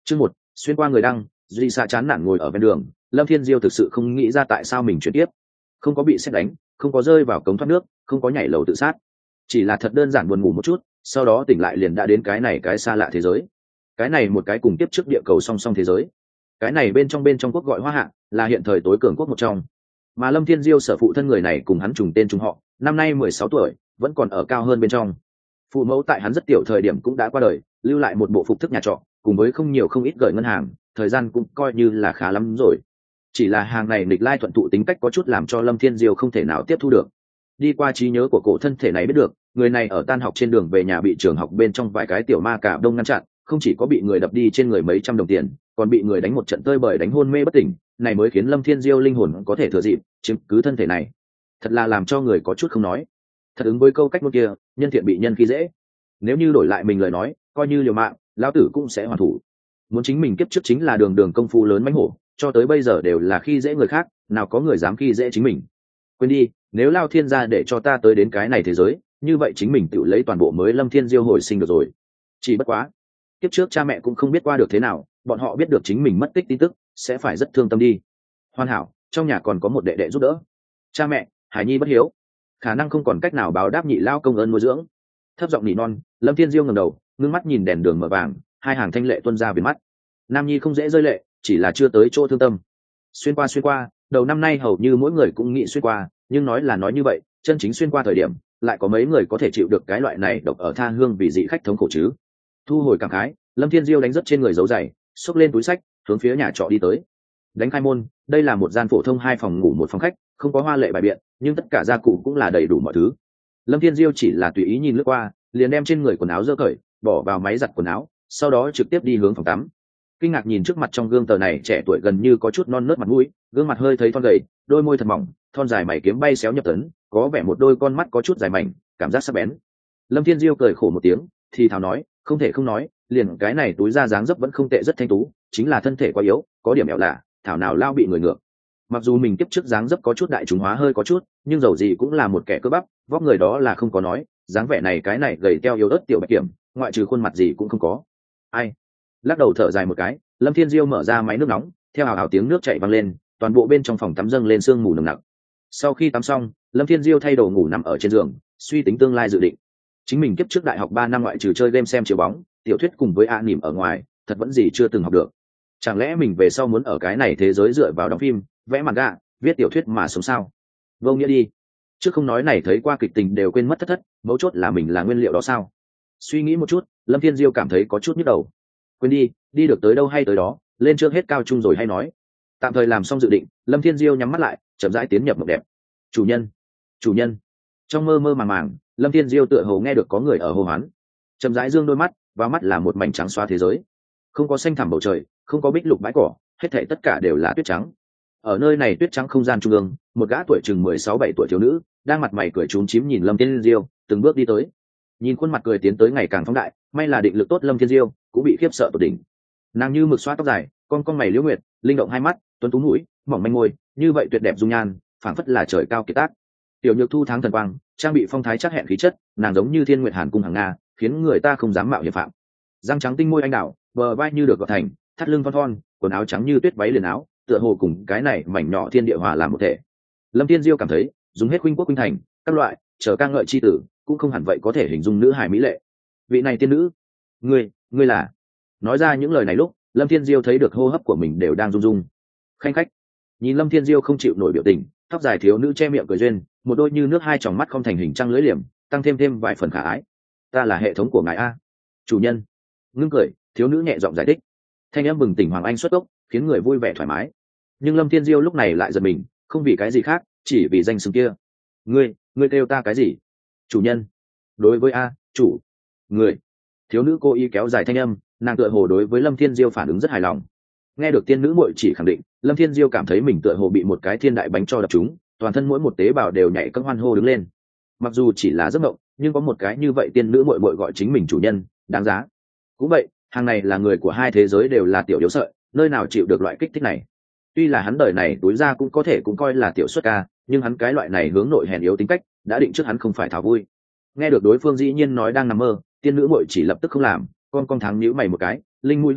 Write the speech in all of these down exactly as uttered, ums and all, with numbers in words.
Chương một, xuyên qua người đăng, duy xa chán nản ngồi ở ven đường, Lâm Thiên Diêu thực sự không nghĩ ra tại sao mình chuyển tiếp, không có bị sét đánh, không có rơi vào cống thoát nước, không có nhảy lầu tự sát, chỉ là thật đơn giản buồn ngủ một chút, sau đó tỉnh lại liền đã đến cái này cái xa lạ thế giới. Cái này một cái cùng tiếp trước địa cầu song song thế giới. Cái này bên trong bên trong quốc gọi Hoa Hạ, là hiện thời tối cường quốc một trong. Mà Lâm Thiên Diêu sở phụ thân người này cùng hắn trùng tên trùng họ, năm nay mười sáu tuổi, vẫn còn ở cao hơn bên trong. Phụ mẫu tại hắn rất tiểu thời điểm cũng đã qua đời, lưu lại một bộ phục thức nhà trọ, cùng với không nhiều không ít gửi ngân hàng, thời gian cũng coi như là khá lắm rồi. Chỉ là hàng này nghịch lai thuận thụ tính cách có chút làm cho Lâm Thiên Diêu không thể nào tiếp thu được. Đi qua trí nhớ của cổ thân thể này biết được, người này ở tan học trên đường về nhà bị trường học bên trong vài cái tiểu ma cả đông ngăn chặn, không chỉ có bị người đập đi trên người mấy trăm đồng tiền, còn bị người đánh một trận tơi bời đánh hôn mê bất tỉnh, này mới khiến Lâm Thiên Diêu linh hồn có thể thừa dịp chiếm cứ thân thể này. Thật là làm cho người có chút không nói. Thật ứng với câu cách ngôn kia, nhân thiện bị nhân khi dễ. Nếu như đổi lại mình lời nói, coi như liều mạng, lão tử cũng sẽ hoàn thủ. Muốn chính mình kiếp trước chính là đường đường công phu lớn mãnh hổ, cho tới bây giờ đều là khi dễ người khác, nào có người dám khi dễ chính mình. Quên đi, nếu Lao Thiên gia để cho ta tới đến cái này thế giới, như vậy chính mình tự lấy toàn bộ mới Lâm Thiên Diêu hồi sinh được rồi. Chỉ bất quá, kiếp trước cha mẹ cũng không biết qua được thế nào, bọn họ biết được chính mình mất tích tin tức, sẽ phải rất thương tâm đi. Hoàn hảo, trong nhà còn có một đệ đệ giúp đỡ. Cha mẹ, Hải Nhi bất hiếu, khả năng không còn cách nào báo đáp nhị lao công ơn nuôi dưỡng. Thấp giọng nỉ non, Lâm Thiên Diêu ngẩng đầu, ngưng mắt nhìn đèn đường mở vàng, hai hàng thanh lệ tuôn ra viền mắt. Nam Nhi không dễ rơi lệ, chỉ là chưa tới chỗ thương tâm. Xuyên qua xuyên qua, đầu năm nay hầu như mỗi người cũng nghĩ xuyên qua, nhưng nói là nói như vậy, chân chính xuyên qua thời điểm, lại có mấy người có thể chịu được cái loại này độc ở tha hương vì dị khách thống khổ chứ. Thu hồi cảm khái, Lâm Thiên Diêu đánh rất trên người dấu giày, xốc lên túi sách, hướng phía nhà trọ đi tới. Đánh khai môn, đây là một gian phổ thông hai phòng ngủ một phòng khách, không có hoa lệ bài biện, nhưng tất cả gia cụ cũng là đầy đủ mọi thứ. Lâm Thiên Diêu chỉ là tùy ý nhìn lướt qua, liền đem trên người quần áo dỡ cởi, bỏ vào máy giặt quần áo, sau đó trực tiếp đi hướng phòng tắm. Kinh ngạc nhìn trước mặt trong gương tờ này trẻ tuổi gần như có chút non nớt mặt mũi, gương mặt hơi thấy thon gầy, đôi môi thật mỏng, thon dài mày kiếm bay xéo nhập tấn, có vẻ một đôi con mắt có chút dài mảnh, cảm giác sắc bén. Lâm Thiên Diêu cười khổ một tiếng, thì thào nói, không thể không nói, liền cái này túi da dáng dấp vẫn không tệ, rất thanh tú, chính là thân thể quá yếu, có điểm ẻo lạ, thảo nào lao bị người ngược. Mặc dù mình tiếp trước dáng dấp có chút đại chúng hóa hơi có chút, nhưng dầu gì cũng là một kẻ cơ bắp, vóc người đó là không có nói, dáng vẻ này cái này gầy teo yếu ớt tiểu bạch kiểm, ngoại trừ khuôn mặt gì cũng không có. Ai? Lắc đầu thở dài một cái, Lâm Thiên Diêu mở ra máy nước nóng, theo hào hào tiếng nước chảy vang lên, toàn bộ bên trong phòng tắm dâng lên sương mù nồng nặc. Sau khi tắm xong, Lâm Thiên Diêu thay đồ ngủ nằm ở trên giường, suy tính tương lai dự định. Chính mình kiếp trước đại học ba năm ngoại trừ chơi game xem chiếu bóng, tiểu thuyết cùng với a nỉm ở ngoài, thật vẫn gì chưa từng học được. Chẳng lẽ mình về sau muốn ở cái này thế giới dựa vào đóng phim, vẽ manga, viết tiểu thuyết mà sống sao? Vô nghĩa đi. Trước không nói này thấy qua kịch tình đều quên mất thất thất, mấu chốt là mình là nguyên liệu đó sao? Suy nghĩ một chút, Lâm Thiên Diêu cảm thấy có chút nhức đầu. Quên đi, đi được tới đâu hay tới đó, lên trước hết cao trung rồi hay nói. Tạm thời làm xong dự định, Lâm Thiên Diêu nhắm mắt lại, chậm rãi tiến nhập mộng đẹp. Chủ nhân, chủ nhân. Trong mơ mơ màng màng, Lâm Thiên Diêu tựa hồ nghe được có người ở hô hoán. Chậm rãi dương đôi mắt, vào mắt là một mảnh trắng xóa thế giới. Không có xanh thẳm bầu trời, không có bích lục bãi cỏ, hết thảy tất cả đều là tuyết trắng. Ở nơi này tuyết trắng không gian trung ương, một gã tuổi chừng mười sáu bảy tuổi thiếu nữ, đang mặt mày cười trúng chím nhìn Lâm Thiên Diêu, từng bước đi tới. Nhìn khuôn mặt cười tiến tới ngày càng phóng đại, may là định lực tốt Lâm Thiên Diêu cũng bị khiếp sợ tột đỉnh. Nàng như mực xoa tóc dài, con con mày liễu nguyệt, linh động hai mắt, tuấn tú mũi, mỏng manh môi, như vậy tuyệt đẹp dung nhan, phảng phất là trời cao kiệt tác. Tiểu Nhược Thu tháng thần quang, trang bị phong thái chắc hẹn khí chất, nàng giống như thiên nguyệt hàn cung hàng nga, khiến người ta không dám mạo hiểm phạm. Răng trắng tinh môi anh đào, bờ vai như được gọt thành, thắt lưng thon thon, quần áo trắng như tuyết váy liền áo, tựa hồ cùng cái này mảnh nhỏ thiên địa hòa làm một thể. Lâm Thiên Diêu cảm thấy, dùng hết khuynh quốc khuynh thành, các loại, chờ ca ngợi chi tử, cũng không hẳn vậy có thể hình dung nữ hài mỹ lệ. Vị này tiên nữ, ngươi, ngươi là? Nói ra những lời này lúc, Lâm Thiên Diêu thấy được hô hấp của mình đều đang rung rung. Khanh khách. Nhìn Lâm Thiên Diêu không chịu nổi biểu tình, tóc dài thiếu nữ che miệng cười duyên, một đôi như nước hai tròng mắt không thành hình trăng lưỡi liềm, tăng thêm thêm vài phần khả ái. Ta là hệ thống của ngài a. Chủ nhân. Ngưng cười, thiếu nữ nhẹ giọng giải thích. Thanh âm bừng tỉnh Hoàng Anh xuất gốc, khiến người vui vẻ thoải mái. Nhưng Lâm Thiên Diêu lúc này lại giật mình, không vì cái gì khác, chỉ vì danh xưng kia. Ngươi, ngươi kêu ta cái gì? Chủ nhân. Đối với a, chủ. Người. Thiếu nữ cố ý kéo dài thanh âm, nàng tựa hồ đối với Lâm Thiên Diêu phản ứng rất hài lòng. Nghe được tiên nữ muội chỉ khẳng định, Lâm Thiên Diêu cảm thấy mình tựa hồ bị một cái thiên đại bánh cho đập trúng, toàn thân mỗi một tế bào đều nhảy cẫng hoan hô đứng lên. Mặc dù chỉ là giấc mộng, nhưng có một cái như vậy tiên nữ muội muội gọi chính mình chủ nhân, đáng giá. Cũng vậy, hàng này là người của hai thế giới đều là tiểu yếu sợi, nơi nào chịu được loại kích thích này. Tuy là hắn đời này túi ra cũng có thể cũng coi là tiểu xuất ca, nhưng hắn cái loại này hướng nội hèn yếu tính cách, đã định trước hắn không phải thảo vui. Nghe được đối phương dĩ nhiên nói đang nằm mơ, tiên nữ muội chỉ lập tức không làm, con con thắng nhíu mày một cái, linh mũi hừ khẽ,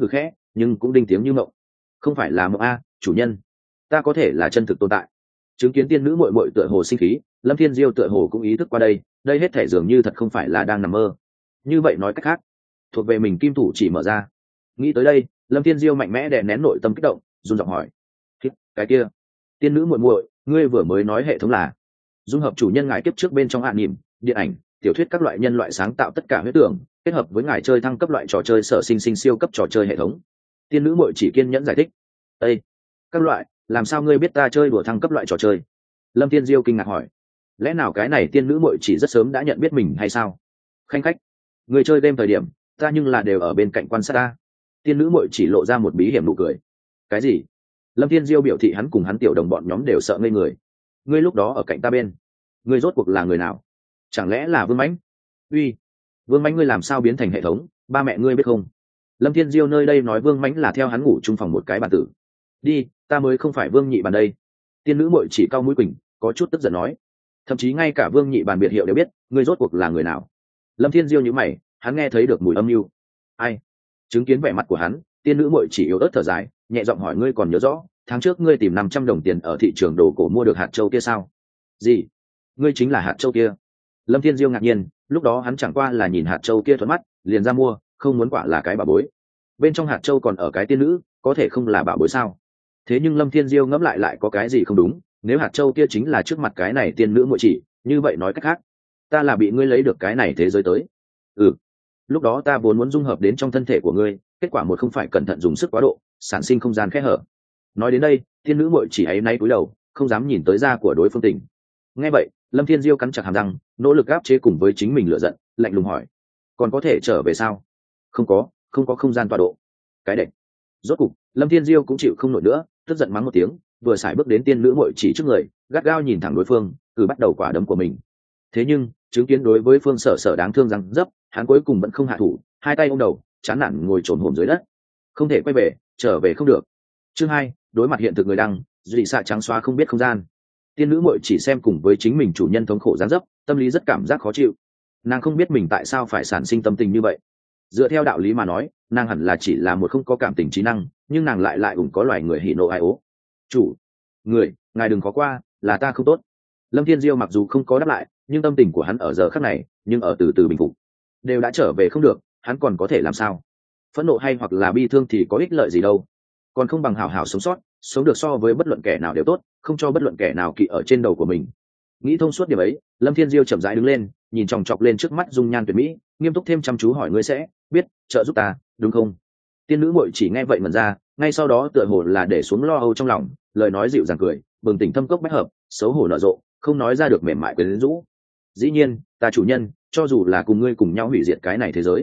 nhưng cũng đinh tiếng như mộng. Không phải là mộng a, chủ nhân, ta có thể là chân thực tồn tại. Chứng kiến tiên nữ muội muội tựa hồ sinh khí, Lâm Thiên Diêu tựa hồ cũng ý thức qua đây, đây hết thể dường như thật không phải là đang nằm mơ. Như vậy nói cách khác, thuộc về mình kim thủ chỉ mở ra. Nghĩ tới đây, Lâm Thiên Diêu mạnh mẽ đè nén nội tâm kích động, run giọng hỏi: cái kia, tiên nữ muội muội, ngươi vừa mới nói hệ thống là dung hợp chủ nhân ngài kiếp trước bên trong hạ niệm, điện ảnh, tiểu thuyết các loại nhân loại sáng tạo tất cả huyết tưởng, kết hợp với ngài chơi thăng cấp loại trò chơi sở sinh sinh siêu cấp trò chơi hệ thống. Tiên nữ muội chỉ kiên nhẫn giải thích. Ê, các loại, làm sao ngươi biết ta chơi đùa thăng cấp loại trò chơi? Lâm Thiên Diêu kinh ngạc hỏi. Lẽ nào cái này tiên nữ muội chỉ rất sớm đã nhận biết mình hay sao? Khanh khách, người chơi game thời điểm, ta nhưng là đều ở bên cạnh quan sát ta. Tiên nữ muội chỉ lộ ra một bí hiểm nụ cười. Cái gì? Lâm Thiên Diêu biểu thị hắn cùng hắn tiểu đồng bọn nhóm đều sợ ngây người. Ngươi lúc đó ở cạnh ta bên, ngươi rốt cuộc là người nào? Chẳng lẽ là Vương Mãnh? Uy, Vương Mãnh ngươi làm sao biến thành hệ thống, ba mẹ ngươi biết không? Lâm Thiên Diêu nơi đây nói Vương Mãnh là theo hắn ngủ chung phòng một cái bàn tử. Đi, ta mới không phải Vương Nhị Bàn đây. Tiên nữ muội chỉ cau mũi quỳnh, có chút tức giận nói. Thậm chí ngay cả Vương Nhị Bàn biệt hiệu đều biết, ngươi rốt cuộc là người nào? Lâm Thiên Diêu nhíu mày, hắn nghe thấy được mùi âm mưu. Ai? Chứng kiến vẻ mặt của hắn, tiên nữ muội chỉ yếu ớt thở dài, nhẹ giọng hỏi ngươi còn nhớ rõ, tháng trước ngươi tìm năm trăm đồng tiền ở thị trường đồ cổ mua được hạt châu kia sao? Gì? Ngươi chính là hạt châu kia? Lâm Thiên Diêu ngạc nhiên, lúc đó hắn chẳng qua là nhìn hạt châu kia thuận mắt, liền ra mua, không muốn quả là cái bảo bối. Bên trong hạt châu còn ở cái tiên nữ, có thể không là bảo bối sao? Thế nhưng Lâm Thiên Diêu ngẫm lại lại có cái gì không đúng, nếu hạt châu kia chính là trước mặt cái này tiên nữ muội chỉ, như vậy nói cách khác, ta là bị ngươi lấy được cái này thế giới tới. Ừ, lúc đó ta vốn muốn dung hợp đến trong thân thể của ngươi, kết quả một không phải cẩn thận dùng sức quá độ, sản sinh không gian kẽ hở. Nói đến đây, tiên nữ muội chỉ ấy nay cúi đầu, không dám nhìn tới da của đối phương tình. Nghe vậy, Lâm Thiên Diêu cắn chặt hàm răng, nỗ lực áp chế cùng với chính mình lựa giận, lạnh lùng hỏi: còn có thể trở về sao? Không có, không có không gian tọa độ. Cái đệch. Rốt cục, Lâm Thiên Diêu cũng chịu không nổi nữa, tức giận mắng một tiếng, vừa xài bước đến tiên nữ muội chỉ trước người, gắt gao nhìn thẳng đối phương, từ bắt đầu quả đấm của mình. Thế nhưng, chứng kiến đối với phương sở sở đáng thương rằng dấp, hắn cuối cùng vẫn không hạ thủ, hai tay ôm đầu, chán nản ngồi trồn hổm dưới đất. Không thể quay về, trở về không được. Chương hai, đối mặt hiện thực người đăng, dị xạ trắng xóa không biết không gian. Tiên nữ muội chỉ xem cùng với chính mình chủ nhân thống khổ giáng dấp, tâm lý rất cảm giác khó chịu. Nàng không biết mình tại sao phải sản sinh tâm tình như vậy. Dựa theo đạo lý mà nói, nàng hẳn là chỉ là một không có cảm tình trí năng, nhưng nàng lại lại cũng có loài người hỉ nộ ai ố. Chủ, người, ngài đừng có qua, là ta không tốt. Lâm Thiên Diêu mặc dù không có đáp lại, nhưng tâm tình của hắn ở giờ khắc này, nhưng ở từ từ bình phục. Đều đã trở về không được, hắn còn có thể làm sao? Phẫn nộ hay hoặc là bi thương thì có ích lợi gì đâu? Còn không bằng hảo hảo sống sót, sống được so với bất luận kẻ nào đều tốt, không cho bất luận kẻ nào kỵ ở trên đầu của mình. Nghĩ thông suốt điểm ấy, Lâm Thiên Diêu chậm rãi đứng lên, nhìn chòng chọc lên trước mắt dung nhan tuyệt mỹ, nghiêm túc thêm chăm chú hỏi ngươi sẽ biết trợ giúp ta, đúng không? Tiên nữ muội chỉ nghe vậy mẩn ra, ngay sau đó tựa hồ là để xuống lo âu trong lòng, lời nói dịu dàng cười, bừng tỉnh thâm cốc bách hợp, xấu hổ nở rộ, không nói ra được mềm mại quyến rũ. Dĩ nhiên, ta chủ nhân, cho dù là cùng ngươi cùng nhau hủy diệt cái này thế giới,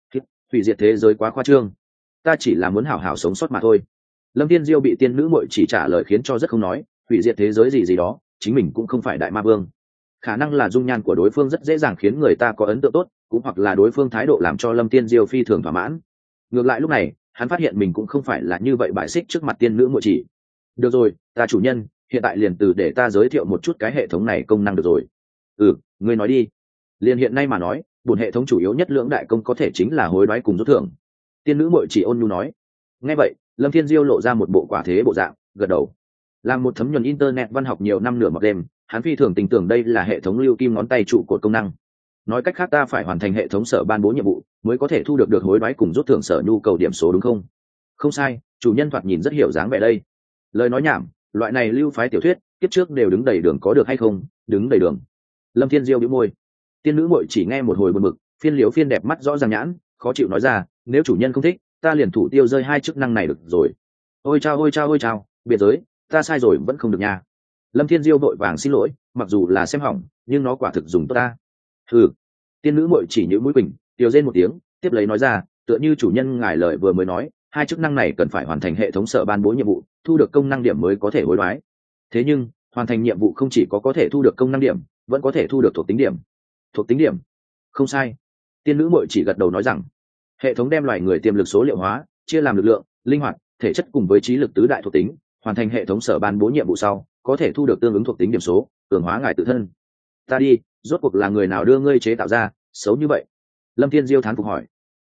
hủy diệt thế giới quá khoa trương, ta chỉ là muốn hảo hảo sống sót mà thôi. Lâm Thiên Diêu bị tiên nữ muội chỉ trả lời khiến cho rất không nói, hủy diệt thế giới gì gì đó, chính mình cũng không phải đại ma vương. Khả năng là dung nhan của đối phương rất dễ dàng khiến người ta có ấn tượng tốt, cũng hoặc là đối phương thái độ làm cho Lâm Thiên Diêu phi thường thỏa mãn. Ngược lại lúc này, hắn phát hiện mình cũng không phải là như vậy bại xích trước mặt tiên nữ muội chỉ. Được rồi, ta chủ nhân, hiện tại liền từ để ta giới thiệu một chút cái hệ thống này công năng được rồi. Ừ, ngươi nói đi. Liền hiện nay mà nói, bổn hệ thống chủ yếu nhất lưỡng đại công có thể chính là hối đoái cùng rút thưởng. Tiên nữ muội chỉ ôn nhu nói. Nghe vậy, Lâm Thiên Diêu lộ ra một bộ quả thế bộ dạng, gật đầu. Làm một thấm nhuần internet văn học nhiều năm nửa một đêm, hắn phi thường tin tưởng đây là hệ thống lưu kim ngón tay trụ cột công năng. Nói cách khác ta phải hoàn thành hệ thống sở ban bố nhiệm vụ, mới có thể thu được được hối đoái cùng rút thưởng sở nhu cầu điểm số đúng không? Không sai, chủ nhân thoạt nhìn rất hiểu dáng vẻ đây. Lời nói nhảm, loại này lưu phái tiểu thuyết, kiếp trước đều đứng đầy đường có được hay không? Đứng đầy đường. Lâm Thiên Diêu bĩu môi. Tiên nữ muội chỉ nghe một hồi buồn bực, phiên liếu phiên đẹp mắt rõ ràng nhãn, khó chịu nói ra, nếu chủ nhân không thích, ta liền thủ tiêu rơi hai chức năng này được rồi. Ôi chao ôi chao ôi chao, biệt giới, ta sai rồi vẫn không được nha. Lâm Thiên Diêu vội vàng xin lỗi, mặc dù là xem hỏng, nhưng nó quả thực dùng tốt ta. Ừ. Tiên nữ muội chỉ nhíu mũi quỳnh, tiêu rên một tiếng, tiếp lấy nói ra, tựa như chủ nhân ngài lời vừa mới nói, hai chức năng này cần phải hoàn thành hệ thống sở ban bố nhiệm vụ, thu được công năng điểm mới có thể hối đoái. Thế nhưng, hoàn thành nhiệm vụ không chỉ có có thể thu được công năng điểm, vẫn có thể thu được thuộc tính điểm. Thuộc tính điểm? Không sai. Tiên nữ muội chỉ gật đầu nói rằng, hệ thống đem loài người tiềm lực số liệu hóa, chia làm lực lượng, linh hoạt, thể chất cùng với trí lực tứ đại thuộc tính, hoàn thành hệ thống sở ban bố nhiệm vụ sau, có thể thu được tương ứng thuộc tính điểm số, cường hóa ngài tự thân. Ta đi, rốt cuộc là người nào đưa ngươi chế tạo ra, xấu như vậy? Lâm Thiên Diêu thán phục hỏi.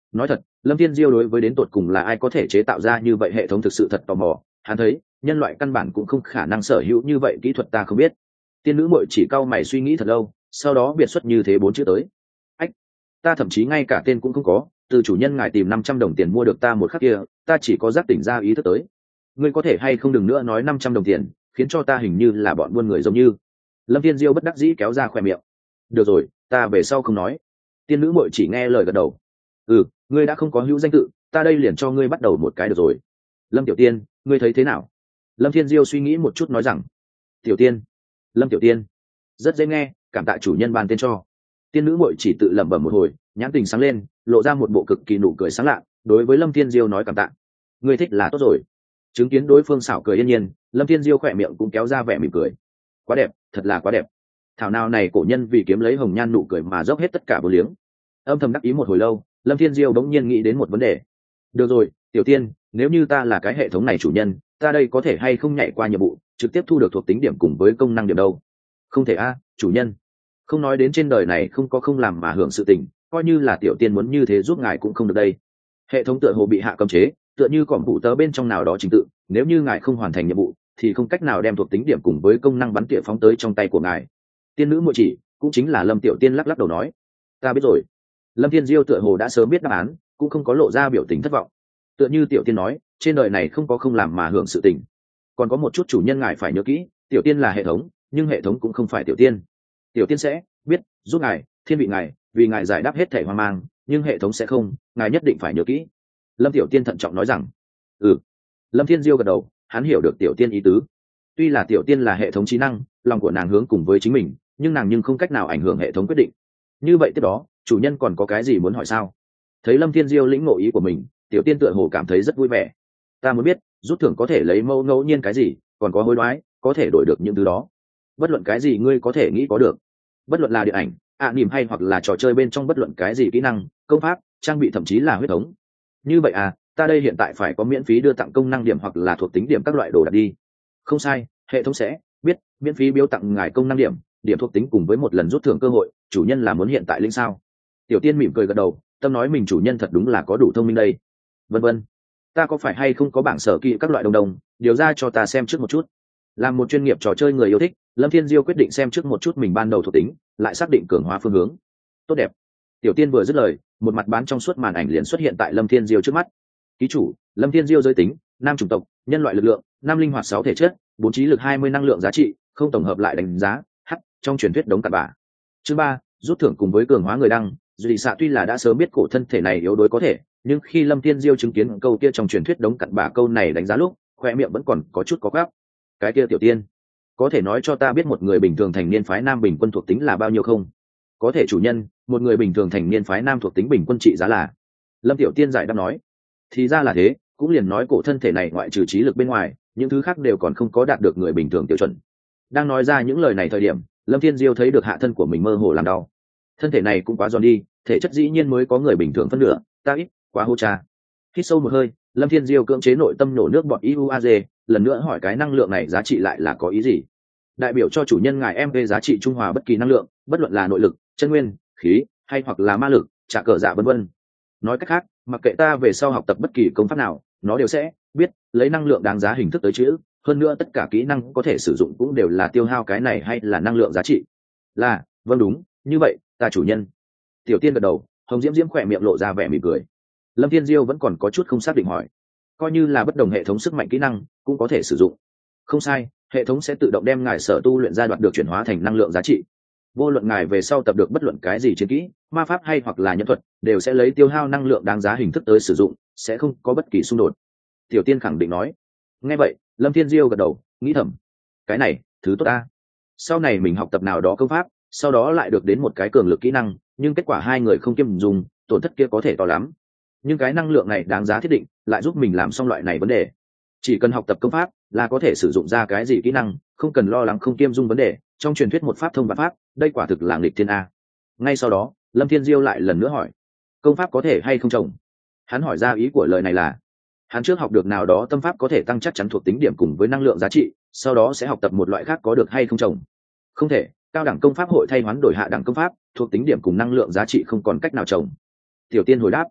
nói thật, Lâm Thiên Diêu đối với đến tột cùng là ai có thể chế tạo ra như vậy hệ thống thực sự thật tò mò. Hắn thấy nhân loại căn bản cũng không khả năng sở hữu như vậy kỹ thuật ta không biết. Tiên nữ muội chỉ cau mày suy nghĩ thật lâu, sau đó biệt xuất như thế bốn chữ tới. Ách, ta thậm chí ngay cả tên cũng không có, từ chủ nhân ngài tìm năm trăm đồng tiền mua được ta một khắc kia, ta chỉ có giác tỉnh ra ý thức tới. Ngươi có thể hay không đừng nữa nói năm trăm đồng tiền, khiến cho ta hình như là bọn buôn người giống như. Lâm Thiên Diêu bất đắc dĩ kéo ra khóe miệng. Được rồi, ta về sau không nói. Tiên nữ muội chỉ nghe lời gật đầu. Ừ, ngươi đã không có hữu danh tự, ta đây liền cho ngươi bắt đầu một cái được rồi. Lâm tiểu tiên, ngươi thấy thế nào? Lâm Thiên Diêu suy nghĩ một chút nói rằng. Tiểu tiên, Lâm tiểu tiên, rất dễ nghe, cảm tạ chủ nhân ban tên cho. Tiên nữ muội chỉ tự lẩm bẩm một hồi, nhãn tình sáng lên, lộ ra một bộ cực kỳ nụ cười sáng lạ, đối với Lâm Thiên Diêu nói cảm tạ. Ngươi thích là tốt rồi. Chứng kiến đối phương xảo cười yên nhiên, Lâm Thiên Diêu khỏe miệng cũng kéo ra vẻ mỉm cười. Quá đẹp, thật là quá đẹp. Thảo nào này cổ nhân vì kiếm lấy hồng nhan nụ cười mà dốc hết tất cả vô liếng. Âm thầm đắc ý một hồi lâu, Lâm Thiên Diêu bỗng nhiên nghĩ đến một vấn đề. Được rồi, tiểu tiên, nếu như ta là cái hệ thống này chủ nhân, ta đây có thể hay không nhảy qua nhiệm vụ, trực tiếp thu được thuộc tính điểm cùng với công năng điểm đâu? Không thể a, chủ nhân. Không nói đến trên đời này không có không làm mà hưởng sự tình, coi như là tiểu tiên muốn như thế giúp ngài cũng không được đây. Hệ thống tựa hồ bị hạ cấm chế, tựa như cỏm phụ tớ bên trong nào đó trình tự, nếu như ngài không hoàn thành nhiệm vụ thì không cách nào đem thuộc tính điểm cùng với công năng bắn tỉa phóng tới trong tay của ngài. Tiên nữ muội chỉ cũng chính là Lâm tiểu tiên lắc lắc đầu nói. Ta biết rồi. Lâm Thiên Diêu tựa hồ đã sớm biết đáp án, cũng không có lộ ra biểu tình thất vọng. Tựa như tiểu tiên nói, trên đời này không có không làm mà hưởng sự tình. Còn có một chút chủ nhân ngài phải nhớ kỹ, tiểu tiên là hệ thống, nhưng hệ thống cũng không phải tiểu tiên. Tiểu tiên sẽ biết giúp ngài, thiên vị ngài, vì ngài giải đáp hết thể hoang mang, nhưng hệ thống sẽ không, ngài nhất định phải nhớ kỹ. Lâm tiểu tiên thận trọng nói rằng. Ừ. Lâm Thiên Diêu gật đầu, hắn hiểu được tiểu tiên ý tứ. Tuy là tiểu tiên là hệ thống trí năng, lòng của nàng hướng cùng với chính mình, nhưng nàng nhưng không cách nào ảnh hưởng hệ thống quyết định. Như vậy tiếp đó, chủ nhân còn có cái gì muốn hỏi sao? Thấy Lâm Thiên Diêu lĩnh ngộ ý của mình, tiểu tiên tựa hồ cảm thấy rất vui vẻ. Ta muốn biết, rút thưởng có thể lấy mẫu ngẫu nhiên cái gì, còn có hối đoái, có thể đổi được những thứ đó. Bất luận cái gì ngươi có thể nghĩ có được. Bất luận là điện ảnh, ạ niềm hay hoặc là trò chơi bên trong bất luận cái gì kỹ năng, công pháp, trang bị thậm chí là huyết thống. Như vậy à, ta đây hiện tại phải có miễn phí đưa tặng công năng điểm hoặc là thuộc tính điểm các loại đồ đặt đi. Không sai, hệ thống sẽ biết miễn phí biếu tặng ngài công năng điểm, điểm thuộc tính cùng với một lần rút thưởng cơ hội, chủ nhân là muốn hiện tại linh sao? Tiểu tiên mỉm cười gật đầu, tâm nói mình chủ nhân thật đúng là có đủ thông minh đây. Vân vân, ta có phải hay không có bảng sở kỹ các loại đồng đồng, điều ra cho ta xem trước một chút. Làm một chuyên nghiệp trò chơi người yêu thích, Lâm Thiên Diêu quyết định xem trước một chút mình ban đầu thuộc tính, lại xác định cường hóa phương hướng. Tốt đẹp. Tiểu tiên vừa dứt lời, một mặt bán trong suốt màn ảnh liền xuất hiện tại Lâm Thiên Diêu trước mắt. Ký chủ: Lâm Thiên Diêu, giới tính nam, chủng tộc nhân loại, lực lượng năm, linh hoạt sáu, thể chất bốn, trí lực hai mươi, năng lượng giá trị không, tổng hợp lại đánh giá h trong truyền thuyết đống cặn bã. Chương ba, rút thưởng cùng với cường hóa người đăng. Dị xạ tuy là đã sớm biết cổ thân thể này yếu đuối có thể, nhưng khi Lâm Thiên Diêu chứng kiến câu kia trong truyền thuyết đống cặn bã câu này đánh giá lúc, khoe miệng vẫn còn có chút có gắp. Cái kia tiểu tiên, có thể nói cho ta biết một người bình thường thành niên phái nam bình quân thuộc tính là bao nhiêu không? Có thể chủ nhân, một người bình thường thành niên phái nam thuộc tính bình quân trị giá là. Lâm tiểu tiên giải đáp nói. Thì ra là thế, cũng liền nói cổ thân thể này ngoại trừ trí lực bên ngoài, những thứ khác đều còn không có đạt được người bình thường tiêu chuẩn. Đang nói ra những lời này thời điểm, Lâm Thiên Diêu thấy được hạ thân của mình mơ hồ làm đau. Thân thể này cũng quá giòn đi, thể chất dĩ nhiên mới có người bình thường phân nửa, ta ít, quá hô cha. Hít sâu một hơi, Lâm Thiên Diêu cưỡng chế nội tâm nổ nước bọt u a giê, lần nữa hỏi cái năng lượng này giá trị lại là có ý gì? Đại biểu cho chủ nhân ngài em về giá trị trung hòa bất kỳ năng lượng, bất luận là nội lực, chân nguyên, khí, hay hoặc là ma lực, trả cờ dạ vân vân. Nói cách khác, mặc kệ ta về sau học tập bất kỳ công pháp nào, nó đều sẽ biết lấy năng lượng đáng giá hình thức tới chữ, hơn nữa tất cả kỹ năng có thể sử dụng cũng đều là tiêu hao cái này hay là năng lượng giá trị. Là, vâng đúng, như vậy, ta chủ nhân. Tiểu tiên gật đầu, hồng diễm diễm khỏe miệng lộ ra vẻ mỉm cười. Lâm Thiên Diêu vẫn còn có chút không xác định hỏi, coi như là bất đồng hệ thống sức mạnh kỹ năng cũng có thể sử dụng. Không sai, hệ thống sẽ tự động đem ngài sở tu luyện giai đoạn được chuyển hóa thành năng lượng giá trị. Vô luận ngài về sau tập được bất luận cái gì chiến kỹ, ma pháp hay hoặc là nhân thuật, đều sẽ lấy tiêu hao năng lượng đáng giá hình thức tới sử dụng, sẽ không có bất kỳ xung đột. Tiểu tiên khẳng định nói. Nghe vậy, Lâm Thiên Diêu gật đầu, nghĩ thầm, cái này thứ tốt ta. Sau này mình học tập nào đó công pháp, sau đó lại được đến một cái cường lực kỹ năng, nhưng kết quả hai người không kiêm dùng, tổn thất kia có thể to lắm. Nhưng cái năng lượng này đáng giá thiết định, lại giúp mình làm xong loại này vấn đề. Chỉ cần học tập công pháp là có thể sử dụng ra cái gì kỹ năng, không cần lo lắng không kiêm dung vấn đề. Trong truyền thuyết một pháp thông vạn pháp, đây quả thực là nghịch thiên a. Ngay sau đó, Lâm Thiên Diêu lại lần nữa hỏi, công pháp có thể hay không trồng? Hắn hỏi ra ý của lời này là, hắn trước học được nào đó tâm pháp có thể tăng chắc chắn thuộc tính điểm cùng với năng lượng giá trị, sau đó sẽ học tập một loại khác có được hay không trồng? Không thể, cao đẳng công pháp hội thay hoán đổi hạ đẳng công pháp, thuộc tính điểm cùng năng lượng giá trị không còn cách nào trồng. Tiểu tiên hồi đáp.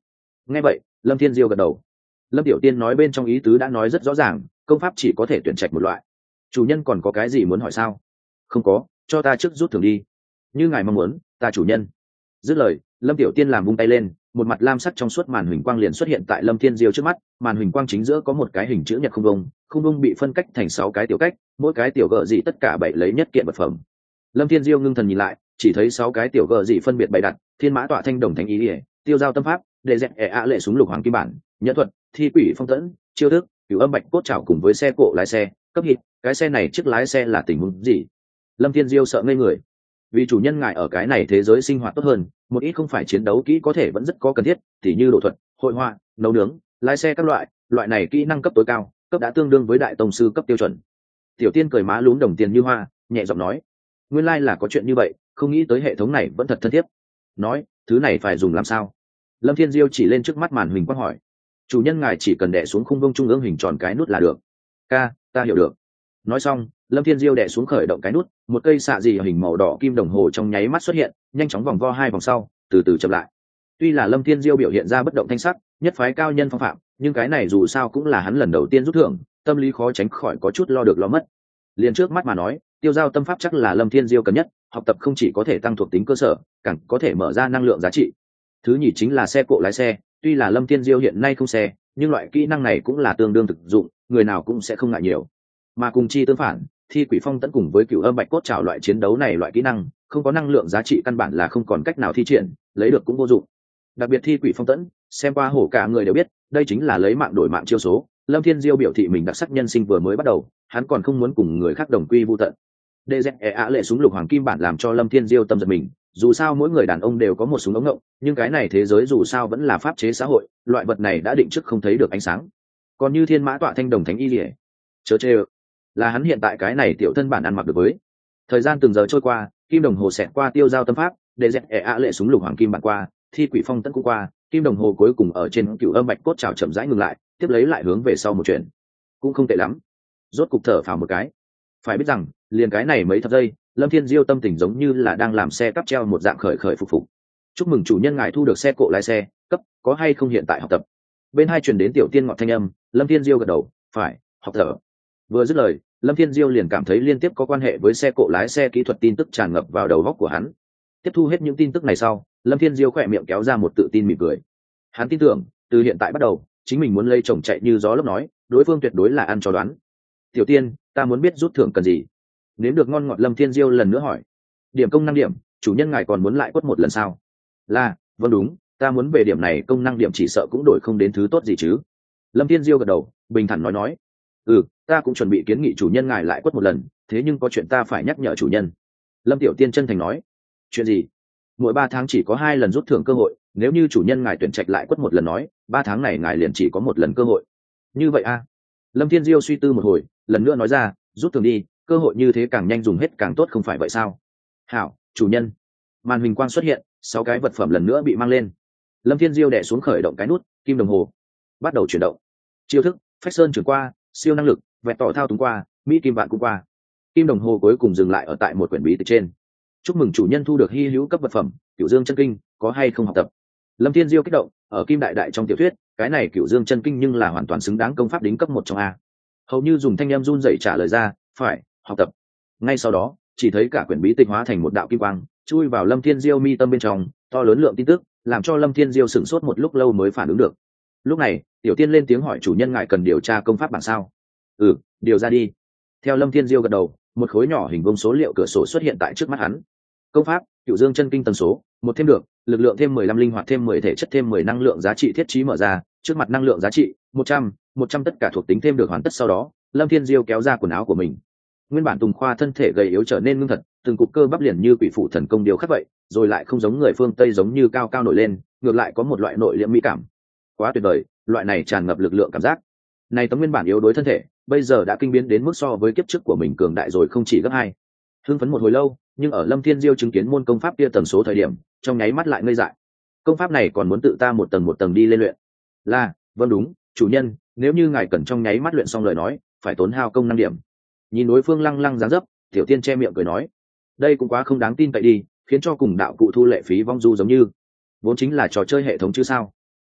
Nghe vậy, Lâm Thiên Diêu gật đầu. Lâm Tiểu Tiên nói bên trong ý tứ đã nói rất rõ ràng, công pháp chỉ có thể tuyển trạch một loại. Chủ nhân còn có cái gì muốn hỏi sao? Không có, cho ta trước rút thưởng đi. Như ngài mong muốn, ta chủ nhân. Dứt lời, Lâm Tiểu Tiên làm vung tay lên, một mặt lam sắc trong suốt màn huỳnh quang liền xuất hiện tại Lâm Thiên Diêu trước mắt. Màn huỳnh quang chính giữa có một cái hình chữ nhật không vông, không vông bị phân cách thành sáu cái tiểu cách, mỗi cái tiểu gợ dị tất cả bảy lấy nhất kiện vật phẩm. Lâm Thiên Diêu ngưng thần nhìn lại, chỉ thấy sáu cái tiểu gợ dị phân biệt bày đặt: thiên mã tọa thanh đồng thánh ý ỉa, tiêu giao tâm pháp, đề dẹt ẻ ạ lệ súng lục hoàng kim bản, nhẫn thuật, thi quỷ phong tẫn, chiêu thức, cửu âm bạch cốt trảo cùng với xe cộ lái xe cấp hít. Cái xe này chiếc lái xe là tình huống gì? Lâm Thiên Diêu sợ ngây người. Vì chủ nhân ngài ở cái này thế giới sinh hoạt tốt hơn, một ít không phải chiến đấu kỹ có thể vẫn rất có cần thiết, tỉ như độ thuật, hội họa, nấu nướng, lái xe các loại, loại này kỹ năng cấp tối cao, cấp đã tương đương với đại tông sư cấp tiêu chuẩn. Tiểu Tiên cười má lúm đồng tiền như hoa, nhẹ giọng nói: nguyên lai là có chuyện như vậy, không nghĩ tới hệ thống này vẫn thật thân thiết. Nói, thứ này phải dùng làm sao? Lâm Thiên Diêu chỉ lên trước mắt màn huỳnh quang hỏi. Chủ nhân ngài chỉ cần đè xuống khung vông trung ương hình tròn cái nút là được. Ca, ta hiểu được. Nói xong, Lâm Thiên Diêu đè xuống khởi động cái nút, một cây xạ dị hình màu đỏ kim đồng hồ trong nháy mắt xuất hiện, nhanh chóng vòng vo hai vòng sau, từ từ chậm lại. Tuy là Lâm Thiên Diêu biểu hiện ra bất động thanh sắc, nhất phái cao nhân phong phạm, nhưng cái này dù sao cũng là hắn lần đầu tiên rút thưởng, tâm lý khó tránh khỏi có chút lo được lo mất. Liền trước mắt mà nói, tiêu giao tâm pháp chắc là Lâm Thiên Diêu cần nhất, học tập không chỉ có thể tăng thuộc tính cơ sở, càng có thể mở ra năng lượng giá trị. Thứ nhì chính là xe cộ lái xe, tuy là Lâm Thiên Diêu hiện nay không xe, nhưng loại kỹ năng này cũng là tương đương thực dụng, người nào cũng sẽ không ngại nhiều. Mà cùng chi tương phản, thi quỷ phong tẫn cùng với cửu âm bạch cốt trảo loại chiến đấu này loại kỹ năng, không có năng lượng giá trị căn bản là không còn cách nào thi triển, lấy được cũng vô dụng. Đặc biệt thi quỷ phong tẫn, xem qua hổ cả người đều biết, đây chính là lấy mạng đổi mạng chiêu số. Lâm Thiên Diêu biểu thị mình đặc sắc nhân sinh vừa mới bắt đầu, hắn còn không muốn cùng người khác đồng quy vu tận. đê dẹt e ạ lệ súng lục hoàng kim bản làm cho Lâm Thiên Diêu tâm giật mình, dù sao mỗi người đàn ông đều có một súng ống ngộng, nhưng cái này thế giới dù sao vẫn là pháp chế xã hội, loại vật này đã định trước không thấy được ánh sáng. Còn như thiên mã tọa thanh đồng thánh y liễu, chớ chê là hắn hiện tại cái này tiểu thân bản ăn mặc được với. Thời gian từng giờ trôi qua, kim đồng hồ xẹt qua tiêu giao tâm pháp, để dẹt ẻ ạ lệ súng lục hoàng kim bản qua, thi quỷ phong tẫn cũng qua, kim đồng hồ cuối cùng ở trên cựu âm bạch cốt trào chậm rãi ngừng lại, tiếp lấy lại hướng về sau một chuyện, cũng không tệ lắm. Rốt cục thở phào một cái. Phải biết rằng, liền cái này mấy thập giây, Lâm Thiên Diêu tâm tình giống như là đang làm xe cắp treo một dạng khởi khởi phục phục. Chúc mừng chủ nhân ngài thu được xe cộ lái xe cấp, có hay không hiện tại học tập? Bên hai truyền đến tiểu tiên ngọt thanh âm, Lâm Thiên Diêu gật đầu, phải, học tập. Vừa dứt lời, Lâm Thiên Diêu liền cảm thấy liên tiếp có quan hệ với xe cộ lái xe kỹ thuật tin tức tràn ngập vào đầu óc của hắn. Tiếp thu hết những tin tức này sau, Lâm Thiên Diêu khỏe miệng kéo ra một tự tin mỉm cười. Hắn tin tưởng, từ hiện tại bắt đầu, chính mình muốn lây chồng chạy như gió lốc nói, đối phương tuyệt đối là ăn cho đoán. Tiểu tiên, ta muốn biết rút thưởng cần gì? Nếm được ngon ngọt Lâm Thiên Diêu lần nữa hỏi. Điểm công năng điểm, chủ nhân ngài còn muốn lại quất một lần sao? Là, vâng đúng, ta muốn về điểm này công năng điểm chỉ sợ cũng đổi không đến thứ tốt gì chứ. Lâm Thiên Diêu gật đầu, bình thản nói nói. Ừ, ta cũng chuẩn bị kiến nghị chủ nhân ngài lại quất một lần, thế nhưng có chuyện ta phải nhắc nhở chủ nhân. Lâm Tiểu Tiên chân thành nói. Chuyện gì? Mỗi ba tháng chỉ có hai lần rút thưởng cơ hội, nếu như chủ nhân ngài tuyển trạch lại quất một lần nói, ba tháng này ngài liền chỉ có một lần cơ hội. Như vậy a? À? Lâm Thiên Diêu suy tư một hồi, lần nữa nói ra, rút thưởng đi, cơ hội như thế càng nhanh dùng hết càng tốt không phải vậy sao? Hảo, chủ nhân. Màn hình quang xuất hiện, sáu cái vật phẩm lần nữa bị mang lên. Lâm Thiên Diêu đè xuống khởi động cái nút, kim đồng hồ bắt đầu chuyển động. Chiêu thức, phách sơn chuyển qua, siêu năng lực, vẹt tỏ thao túng qua, mỹ kim vạn cũng qua. Kim đồng hồ cuối cùng dừng lại ở tại một quyển bí tịch trên. Chúc mừng chủ nhân thu được hy hữu cấp vật phẩm, Cửu Dương chân kinh, có hay không học tập? Lâm Thiên Diêu kích động, ở Kim Đại Đại trong tiểu thuyết, cái này Cửu Dương chân kinh nhưng là hoàn toàn xứng đáng công pháp đính cấp một trong a. Hầu như dùng thanh âm run rẩy trả lời ra, phải, học tập. Ngay sau đó, chỉ thấy cả quyển bí tịch hóa thành một đạo kim quang, chui vào Lâm Thiên Diêu mi tâm bên trong, to lớn lượng tin tức, làm cho Lâm Thiên Diêu sửng sốt một lúc lâu mới phản ứng được. Lúc này, tiểu tiên lên tiếng hỏi chủ nhân ngài cần điều tra công pháp bản sao? Ừ, điều ra đi. Theo Lâm Thiên Diêu gật đầu, một khối nhỏ hình vuông số liệu cửa sổ xuất hiện tại trước mắt hắn. Công pháp, Cửu Dương chân kinh tần số, một thêm được, lực lượng thêm mười lăm, linh hoạt thêm mười, thể chất thêm mười, năng lượng giá trị thiết trí mở ra, trước mặt năng lượng giá trị một trăm, một trăm tất cả thuộc tính thêm được hoàn tất sau đó, Lâm Thiên Diêu kéo ra quần áo của mình. Nguyên bản Tùng Khoa thân thể gầy yếu trở nên ngưng thật, từng cục cơ bắp liền như quỷ phụ thần công điều khắc vậy, rồi lại không giống người phương Tây giống như cao cao nổi lên, ngược lại có một loại nội liễm mỹ cảm. Quá tuyệt vời, loại này tràn ngập lực lượng cảm giác. Này tấm nguyên bản yếu đuối thân thể, bây giờ đã kinh biến đến mức so với kiếp trước của mình cường đại rồi không chỉ gấp hai. Hưng phấn một hồi lâu, nhưng ở Lâm Thiên Diêu chứng kiến môn công pháp kia tần số thời điểm, trong nháy mắt lại ngây dại. Công pháp này còn muốn tự ta một tầng một tầng đi lên luyện. Là, vâng đúng, chủ nhân, nếu như ngài cần trong nháy mắt luyện xong lời nói, phải tốn hao công năng điểm. Nhìn đối phương lăng lăng dáng dấp, tiểu tiên che miệng cười nói, đây cũng quá không đáng tin cậy đi, khiến cho cùng đạo cụ thu lệ phí vong du giống như, vốn chính là trò chơi hệ thống chứ sao?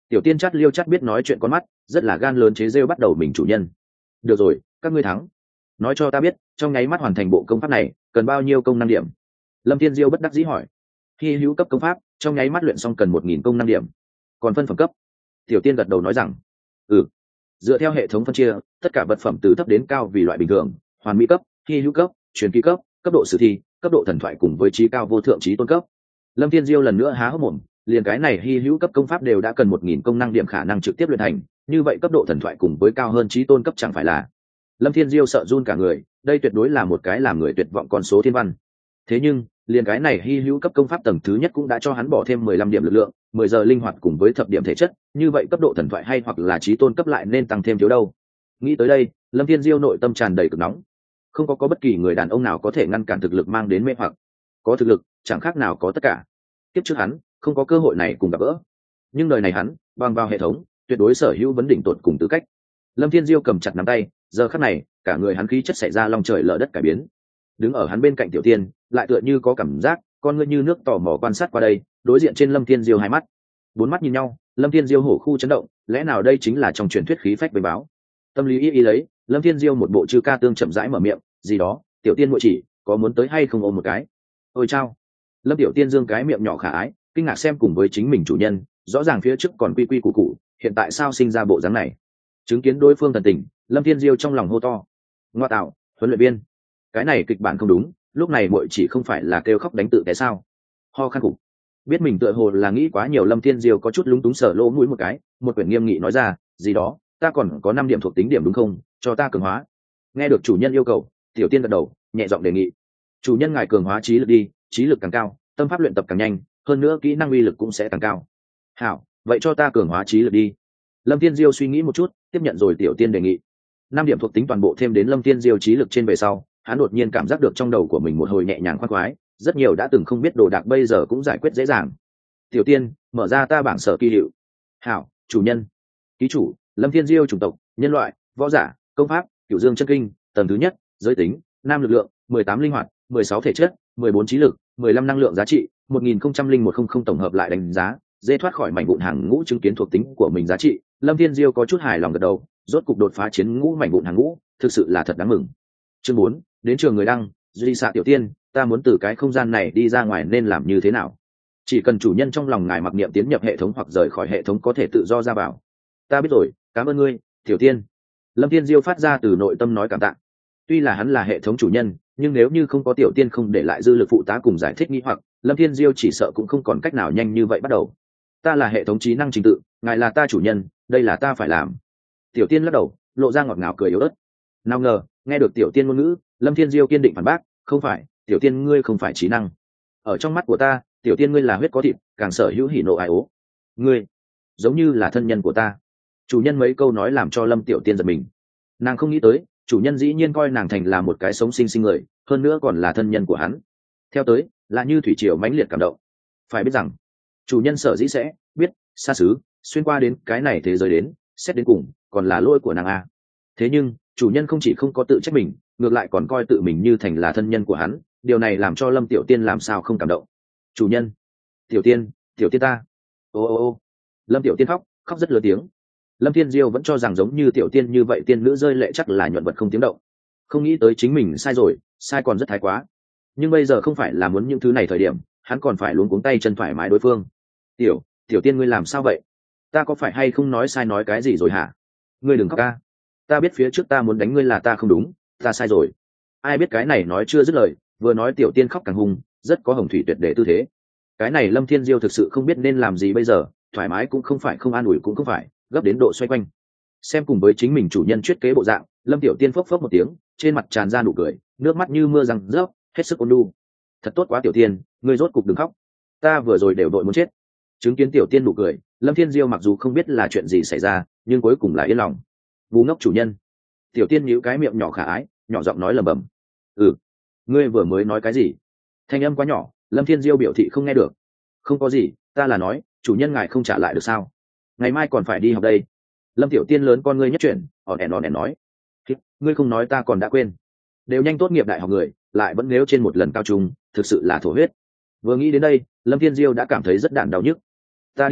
Tiểu tiên chắt liêu chắt biết nói chuyện con mắt, rất là gan lớn chế rêu bắt đầu mình chủ nhân. Được rồi, các ngươi thắng. Nói cho ta biết, trong nháy mắt hoàn thành bộ công pháp này cần bao nhiêu công năng điểm? Lâm Thiên Diêu bất đắc dĩ hỏi. Hy hữu cấp công pháp trong nháy mắt luyện xong cần một nghìn công năng điểm, còn phân phẩm cấp? Tiểu tiên gật đầu nói rằng ừ, dựa theo hệ thống phân chia, tất cả vật phẩm từ thấp đến cao vì loại bình thường, hoàn mỹ cấp, hy hữu cấp, truyền kỳ cấp, cấp độ sử thi, cấp độ thần thoại cùng với trí cao vô thượng trí tôn cấp. Lâm Thiên Diêu lần nữa há hốc mồm, liền cái này hy hữu cấp công pháp đều đã cần một nghìn công năng điểm khả năng trực tiếp luyện thành, như vậy cấp độ thần thoại cùng với cao hơn trí tôn cấp chẳng phải là? Lâm Thiên Diêu sợ run cả người, đây tuyệt đối là một cái làm người tuyệt vọng con số thiên văn. Thế nhưng liền cái này hy hữu cấp công pháp tầng thứ nhất cũng đã cho hắn bỏ thêm mười lăm điểm lực lượng, mười giờ linh hoạt cùng với thập điểm thể chất, như vậy cấp độ thần thoại hay hoặc là trí tôn cấp lại nên tăng thêm thiếu đâu. Nghĩ tới đây, Lâm Thiên Diêu nội tâm tràn đầy cực nóng. Không có có bất kỳ người đàn ông nào có thể ngăn cản thực lực mang đến mê hoặc. Có thực lực chẳng khác nào có tất cả. Tiếp trước hắn không có cơ hội này cùng gặp gỡ, nhưng đời này hắn bằng vào hệ thống tuyệt đối sở hữu vấn đỉnh tột cùng tư cách. Lâm Thiên Diêu cầm chặt nắm tay, giờ khắc này cả người hắn khí chất xảy ra long trời lở đất cải biến. Đứng ở hắn bên cạnh Tiểu Tiên lại tựa như có cảm giác con ngươi như nước tò mò quan sát qua đây, đối diện trên Lâm Thiên Diêu hai mắt, bốn mắt nhìn nhau. Lâm Thiên Diêu hổ khu chấn động, lẽ nào đây chính là trong truyền thuyết khí phách bầy báo? Tâm lý ý ý lấy, Lâm Thiên Diêu một bộ chư ca tương chậm rãi mở miệng, gì đó, Tiểu Tiên muội chỉ có muốn tới hay không ôm một cái? Ôi chao! Lâm Tiểu Tiên dương cái miệng nhỏ khả ái, kinh ngạc xem cùng với chính mình chủ nhân, rõ ràng phía trước còn quy quy củ củ, hiện tại sao sinh ra bộ dáng này? Chứng kiến đối phương thần tình, Lâm Thiên Diêu trong lòng hô to, ngoa tạo, huấn luyện viên, cái này kịch bản không đúng, lúc này muội chỉ không phải là kêu khóc đánh tự té sao? Ho khan cục. Biết mình tựa hồ là nghĩ quá nhiều, Lâm Thiên Diêu có chút lúng túng sờ lỗ mũi một cái, một quyển nghiêm nghị nói ra, gì đó, ta còn có năm điểm thuộc tính điểm đúng không, cho ta cường hóa. Nghe được chủ nhân yêu cầu, Tiểu Tiên gật đầu, nhẹ giọng đề nghị, chủ nhân ngài cường hóa trí lực đi, trí lực càng cao tâm pháp luyện tập càng nhanh, hơn nữa kỹ năng uy lực cũng sẽ càng cao. Hảo, vậy cho ta cường hóa trí lực đi. Lâm Thiên Diêu suy nghĩ một chút, tiếp nhận rồi Tiểu Tiên đề nghị. Năm điểm thuộc tính toàn bộ thêm đến Lâm Thiên Diêu trí lực trên về sau, hắn đột nhiên cảm giác được trong đầu của mình một hồi nhẹ nhàng khoan khoái, rất nhiều đã từng không biết đồ đạc bây giờ cũng giải quyết dễ dàng. Tiểu Tiên, mở ra ta bảng sở kỳ hiệu. Hảo, chủ nhân. Ký chủ, Lâm Thiên Diêu, chủng tộc nhân loại, võ giả, công pháp Cửu Dương chân kinh, tầng thứ nhất, giới tính nam, lực lượng mười tám, linh hoạt mười sáu, thể chất mười bốn, trí lực mười lăm, năng lượng giá trị một nghìn không trăm linh một không không. Tổng hợp lại đánh giá, dễ thoát khỏi mảnh vụn hàng ngũ, chứng kiến thuộc tính của mình giá trị, Lâm Thiên Diêu có chút hài lòng gật đầu, rốt cục đột phá chiến ngũ mảnh vụn hàng ngũ, thực sự là thật đáng mừng. Chương bốn, đến trường người đăng, duy xạ Tiểu Tiên, ta muốn từ cái không gian này đi ra ngoài nên làm như thế nào? Chỉ cần chủ nhân trong lòng ngài mặc niệm tiến nhập hệ thống hoặc rời khỏi hệ thống có thể tự do ra vào. Ta biết rồi, cảm ơn ngươi, Tiểu Tiên. Lâm Thiên Diêu phát ra từ nội tâm nói cảm tạ. Tuy là hắn là hệ thống chủ nhân, nhưng nếu như không có Tiểu Tiên không để lại dư lực phụ tá cùng giải thích nghi hoặc, Lâm Thiên Diêu chỉ sợ cũng không còn cách nào nhanh như vậy bắt đầu. Ta là hệ thống trí năng trình tự, ngài là ta chủ nhân, đây là ta phải làm. Tiểu Tiên lắc đầu, lộ ra ngọt ngào cười yếu ớt. Nào ngờ, nghe được Tiểu Tiên ngôn ngữ, Lâm Thiên Diêu kiên định phản bác, không phải, Tiểu Tiên ngươi không phải trí năng. Ở trong mắt của ta, Tiểu Tiên ngươi là huyết có thịt, càng sở hữu hỉ nộ ai ố. Ngươi giống như là thân nhân của ta. Chủ nhân mấy câu nói làm cho Lâm Tiểu Tiên giật mình. Nàng không nghĩ tới, chủ nhân dĩ nhiên coi nàng thành là một cái sống sinh sinh người, hơn nữa còn là thân nhân của hắn. Theo tới là như thủy triều mãnh liệt cảm động. Phải biết rằng chủ nhân sở dĩ sẽ biết xa xứ xuyên qua đến cái này thế giới đến, xét đến cùng còn là lỗi của nàng a. Thế nhưng chủ nhân không chỉ không có tự trách mình, ngược lại còn coi tự mình như thành là thân nhân của hắn, điều này làm cho Lâm Tiểu Tiên làm sao không cảm động. Chủ nhân, Tiểu Tiên, Tiểu Tiên ta. Ô ô ô. Lâm Tiểu Tiên khóc, khóc rất lớn tiếng. Lâm Thiên Diêu vẫn cho rằng giống như Tiểu Tiên như vậy tiên nữ rơi lệ chắc là nhuận vật không tiếng động, không nghĩ tới chính mình sai rồi, sai còn rất thái quá. Nhưng bây giờ không phải là muốn những thứ này thời điểm, hắn còn phải luống cuống tay chân thoải mái đối phương. Tiểu, Tiểu Tiên ngươi làm sao vậy? Ta có phải hay không nói sai nói cái gì rồi hả? Ngươi đừng khóc ca. Ta biết phía trước ta muốn đánh ngươi là ta không đúng, ta sai rồi. Ai biết cái này nói chưa dứt lời, vừa nói Tiểu Tiên khóc càng hung, rất có hồng thủy tuyệt để tư thế. Cái này Lâm Thiên Diêu thực sự không biết nên làm gì bây giờ, thoải mái cũng không phải, không an ủi cũng không phải, gấp đến độ xoay quanh. Xem cùng với chính mình chủ nhân chuyết kế bộ dạng, Lâm Tiểu Tiên phốc phốc một tiếng, trên mặt tràn ra nụ cười, nước mắt như mưa răng rớp, hết sức ôn nhu. Thật tốt quá Tiểu Tiên, ngươi rốt cục đừng khóc, ta vừa rồi đều đội muốn chết. Chứng kiến Tiểu Tiên nụ cười, Lâm Thiên Diêu mặc dù không biết là chuyện gì xảy ra, nhưng cuối cùng là yên lòng. Ngu ngốc chủ nhân. Tiểu Tiên nhíu cái miệng nhỏ khả ái, nhỏ giọng nói lẩm bẩm. Ừ, ngươi vừa mới nói cái gì? Thanh âm quá nhỏ, Lâm Thiên Diêu biểu thị không nghe được. Không có gì, ta là nói, chủ nhân ngài không trả lại được sao? Ngày mai còn phải đi học đây. Lâm Tiểu Tiên lớn con ngươi nhất chuyển, ỏn ẻn ỏn ẻn nói. Ngươi không nói ta còn đã quên. Đều nhanh tốt nghiệp đại học người, lại vẫn nếu trên một lần cao trung, thực sự là thổ huyết. Vừa nghĩ đến đây, Lâm Thiên Diêu đã cảm thấy rất đản đau nhức. Ta đi trước,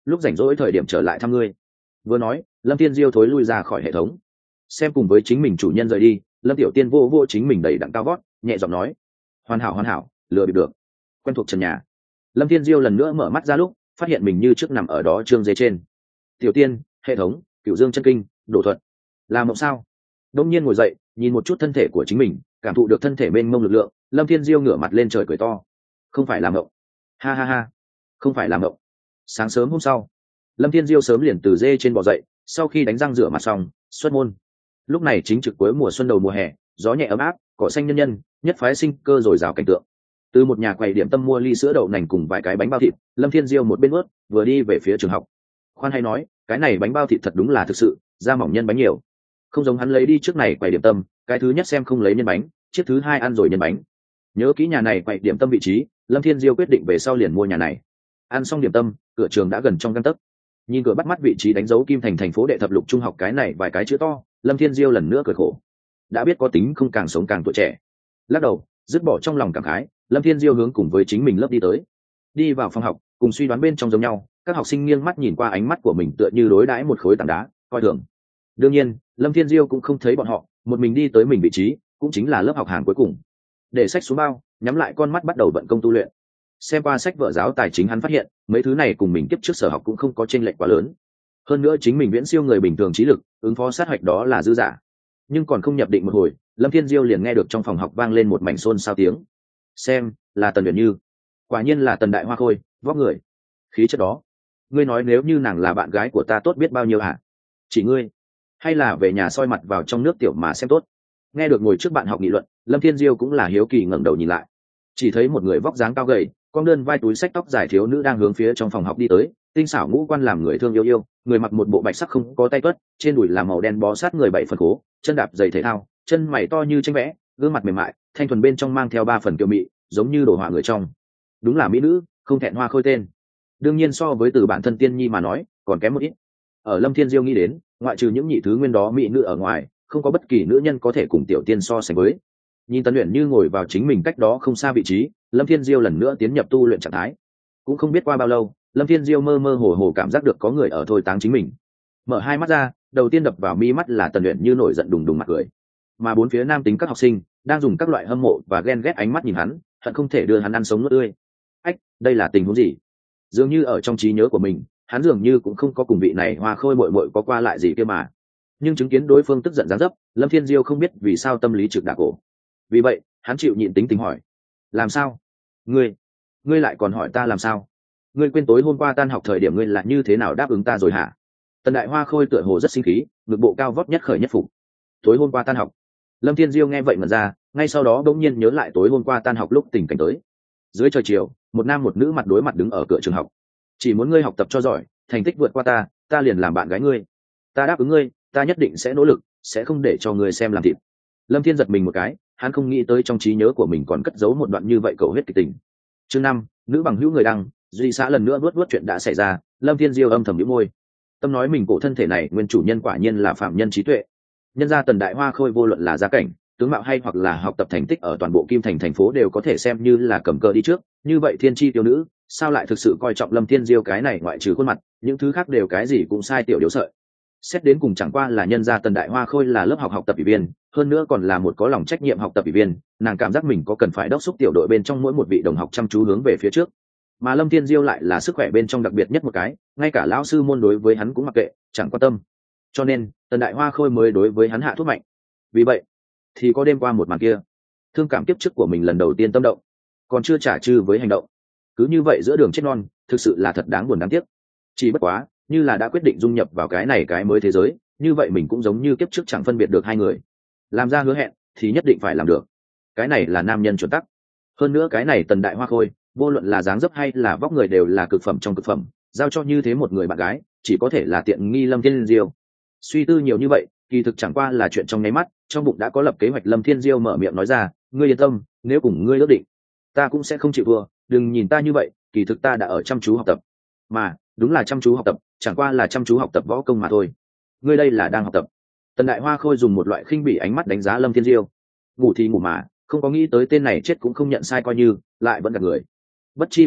lúc rảnh rỗi thời điểm trở lại thăm ngươi. Vừa nói, Lâm Thiên Diêu thối lui ra khỏi hệ thống. Xem cùng với chính mình chủ nhân rời đi, Lâm Tiểu Tiên vô vô chính mình đầy đặn cao vót, nhẹ giọng nói: hoàn hảo hoàn hảo, lừa bịp được. Quen thuộc trần nhà. Lâm Thiên Diêu lần nữa mở mắt ra lúc phát hiện mình như trước nằm ở đó trương dê trên. Tiểu Tiên, hệ thống, Cửu Dương chân kinh, đổ thuật. Là mộng sao? Đông nhiên ngồi dậy, nhìn một chút thân thể của chính mình, cảm thụ được thân thể mênh mông lực lượng, Lâm Thiên Diêu ngửa mặt lên trời cười to. Không phải là mộng. Ha ha ha. Không phải là mộng. Sáng sớm hôm sau, Lâm Thiên Diêu sớm liền từ dê trên bò dậy, sau khi đánh răng rửa mặt xong, xuất môn. Lúc này chính trực cuối mùa xuân đầu mùa hè, gió nhẹ ấm áp, cỏ xanh nhân nhân, nhất phái sinh cơ rồi rào cảnh tượng. Từ một nhà quầy điểm tâm mua ly sữa đậu nành cùng vài cái bánh bao thịt, Lâm Thiên Diêu một bên ướt vừa đi về phía trường học. Khoan hay nói, cái này bánh bao thịt thật đúng là thực sự, da mỏng nhân bánh nhiều. Không giống hắn lấy đi trước này quầy điểm tâm, cái thứ nhất xem không lấy nhân bánh, chiếc thứ hai ăn rồi nhân bánh. Nhớ kỹ nhà này quầy điểm tâm vị trí, Lâm Thiên Diêu quyết định về sau liền mua nhà này. Ăn xong điểm tâm, cửa trường đã gần trong gang tấc. Nhìn cửa bắt mắt vị trí đánh dấu Kim Thành thành phố đệ thập lục trung học cái này vài cái chữ to, Lâm Thiên Diêu lần nữa cười khổ. Đã biết có tính không càng sống càng tuổi trẻ. Lắc đầu, dứt bỏ trong lòng cảm khái, Lâm Thiên Diêu hướng cùng với chính mình lớp đi tới. Đi vào phòng học, cùng suy đoán bên trong giống nhau, các học sinh nghiêng mắt nhìn qua ánh mắt của mình tựa như đối đãi một khối tảng đá, coi thường. Đương nhiên, Lâm Thiên Diêu cũng không thấy bọn họ, một mình đi tới mình vị trí, cũng chính là lớp học hàng cuối cùng. Để sách xuống bao, nhắm lại con mắt bắt đầu vận công tu luyện. Xem qua sách vở giáo tài chính hắn phát hiện, mấy thứ này cùng mình kiếp trước sở học cũng không có chênh lệch quá lớn. Hơn nữa chính mình viễn siêu người bình thường trí lực, ứng phó sát hạch đó là dư giả. Nhưng còn không nhập định một hồi, Lâm Thiên Diêu liền nghe được trong phòng học vang lên một mảnh xôn xao tiếng. Xem, là Tần Uyển Như. Quả nhiên là Tần Đại Hoa Khôi, vóc người, khí chất đó. Ngươi nói nếu như nàng là bạn gái của ta tốt biết bao nhiêu hả? Chỉ ngươi, hay là về nhà soi mặt vào trong nước tiểu mà xem tốt. Nghe được ngồi trước bạn học nghị luận, Lâm Thiên Diêu cũng là hiếu kỳ ngẩng đầu nhìn lại. Chỉ thấy một người vóc dáng cao gầy, con đơn vai túi xách tóc dài thiếu nữ đang hướng phía trong phòng học đi tới, tinh xảo ngũ quan làm người thương yêu yêu, người mặc một bộ bạch sắc không có tay tuất, trên đùi là màu đen bó sát người bảy phần cố, chân đạp giày thể thao, chân mày to như tranh vẽ, gương mặt mềm mại, thanh thuần bên trong mang theo ba phần kiều mị, giống như đồ họa người trong. Đúng là mỹ nữ, không thẹn Hoa Khôi tên. Đương nhiên so với từ bản thân tiên nhi mà nói, còn kém một ít. Ở Lâm Thiên Diêu nghĩ đến, ngoại trừ những nhị thứ nguyên đó mỹ nữ ở ngoài, không có bất kỳ nữ nhân có thể cùng tiểu tiên so sánh với. Nhìn Tần Uyển Như ngồi vào chính mình cách đó không xa vị trí, Lâm Thiên Diêu lần nữa tiến nhập tu luyện trạng thái. Cũng không biết qua bao lâu, Lâm Thiên Diêu mơ mơ hồ hồ cảm giác được có người ở thôi táng chính mình. Mở hai mắt ra, đầu tiên đập vào mi mắt là Tần Uyển Như nổi giận đùng đùng mặt cười. Mà bốn phía nam tính các học sinh đang dùng các loại hâm mộ và ghen ghét ánh mắt nhìn hắn, hận không thể đưa hắn ăn sống nuốt tươi. Ách, đây là tình huống gì? Dường như ở trong trí nhớ của mình, hắn dường như cũng không có cùng vị này Hoa Khôi muội muội có qua lại gì kia mà. Nhưng chứng kiến đối phương tức giận giáng dấp, Lâm Thiên Diêu không biết vì sao tâm lý trực đả cổ. Vì vậy, hắn chịu nhịn tính tình hỏi: làm sao? Ngươi, ngươi lại còn hỏi ta làm sao? Ngươi quên tối hôm qua tan học thời điểm ngươi là như thế nào đáp ứng ta rồi hả? Tần Đại Hoa Khôi tựa hồ rất sinh khí, ngực bộ cao vót nhất khởi nhất phục. Tối hôm qua tan học. Lâm Thiên Diêu nghe vậy ngẩn ra, ngay sau đó bỗng nhiên nhớ lại tối hôm qua tan học lúc tình cảnh tới. Dưới trời chiều, một nam một nữ mặt đối mặt đứng ở cửa trường học. Chỉ muốn ngươi học tập cho giỏi, thành tích vượt qua ta, ta liền làm bạn gái ngươi. Ta đáp ứng ngươi, ta nhất định sẽ nỗ lực, sẽ không để cho ngươi xem làm thịt. Lâm Thiên giật mình một cái, hắn không nghĩ tới trong trí nhớ của mình còn cất giấu một đoạn như vậy cầu huyết kịch tình. Chương năm, nữ bằng hữu người đăng, duy xã lần nữa vớt vớt chuyện đã xảy ra, Lâm Thiên Diêu âm thầm nhíu môi. Tâm nói mình cổ thân thể này nguyên chủ nhân quả nhiên là phạm nhân trí tuệ. Nhân gia Tần Đại Hoa Khôi vô luận là gia cảnh, tướng mạo hay hoặc là học tập thành tích ở toàn bộ Kim Thành thành phố đều có thể xem như là cầm cờ đi trước, như vậy thiên chi tiêu nữ, sao lại thực sự coi trọng Lâm Thiên Diêu cái này ngoại trừ khuôn mặt, những thứ khác đều cái gì cũng sai tiểu điếu sợi. Xét đến cùng chẳng qua là nhân gia Tần Đại Hoa Khôi là lớp học học tập ủy viên, hơn nữa còn là một có lòng trách nhiệm học tập ủy viên, nàng cảm giác mình có cần phải đốc thúc tiểu đội bên trong mỗi một vị đồng học chăm chú hướng về phía trước. Mà Lâm Thiên Diêu lại là sức khỏe bên trong đặc biệt nhất một cái, ngay cả lão sư môn đối với hắn cũng mặc kệ, chẳng quan tâm. Cho nên, Tần Đại Hoa Khôi mới đối với hắn hạ thuốc mạnh. Vì vậy, thì có đêm qua một màn kia, thương cảm kiếp trước của mình lần đầu tiên tâm động, còn chưa trả trừ với hành động. Cứ như vậy giữa đường chết non, thực sự là thật đáng buồn đáng tiếc. Chỉ bất quá, như là đã quyết định dung nhập vào cái này cái mới thế giới, như vậy mình cũng giống như kiếp trước chẳng phân biệt được hai người. Làm ra hứa hẹn thì nhất định phải làm được. Cái này là nam nhân chuẩn tắc. Hơn nữa cái này Tần Đại Hoa Khôi, vô luận là dáng dấp hay là vóc người đều là cực phẩm trong cực phẩm, giao cho như thế một người bạn gái, chỉ có thể là tiện nghi Lâm Thiên Diêu. Suy tư nhiều như vậy, kỳ thực chẳng qua là chuyện trong nháy mắt, trong bụng đã có lập kế hoạch. Lâm Thiên Diêu mở miệng nói ra: ngươi yên tâm, nếu cùng ngươi ước định, ta cũng sẽ không chịu thua, đừng nhìn ta như vậy, kỳ thực ta đã ở chăm chú học tập. Mà, đúng là chăm chú học tập, chẳng qua là chăm chú học tập võ công mà thôi. Ngươi đây là đang học tập. Tần Đại Hoa Khôi dùng một loại khinh bỉ ánh mắt đánh giá Lâm Thiên Diêu. Ngủ thì ngủ mà, không có nghĩ tới tên này chết cũng không nhận sai coi như, lại vẫn gạt người. Bất chi bất giác,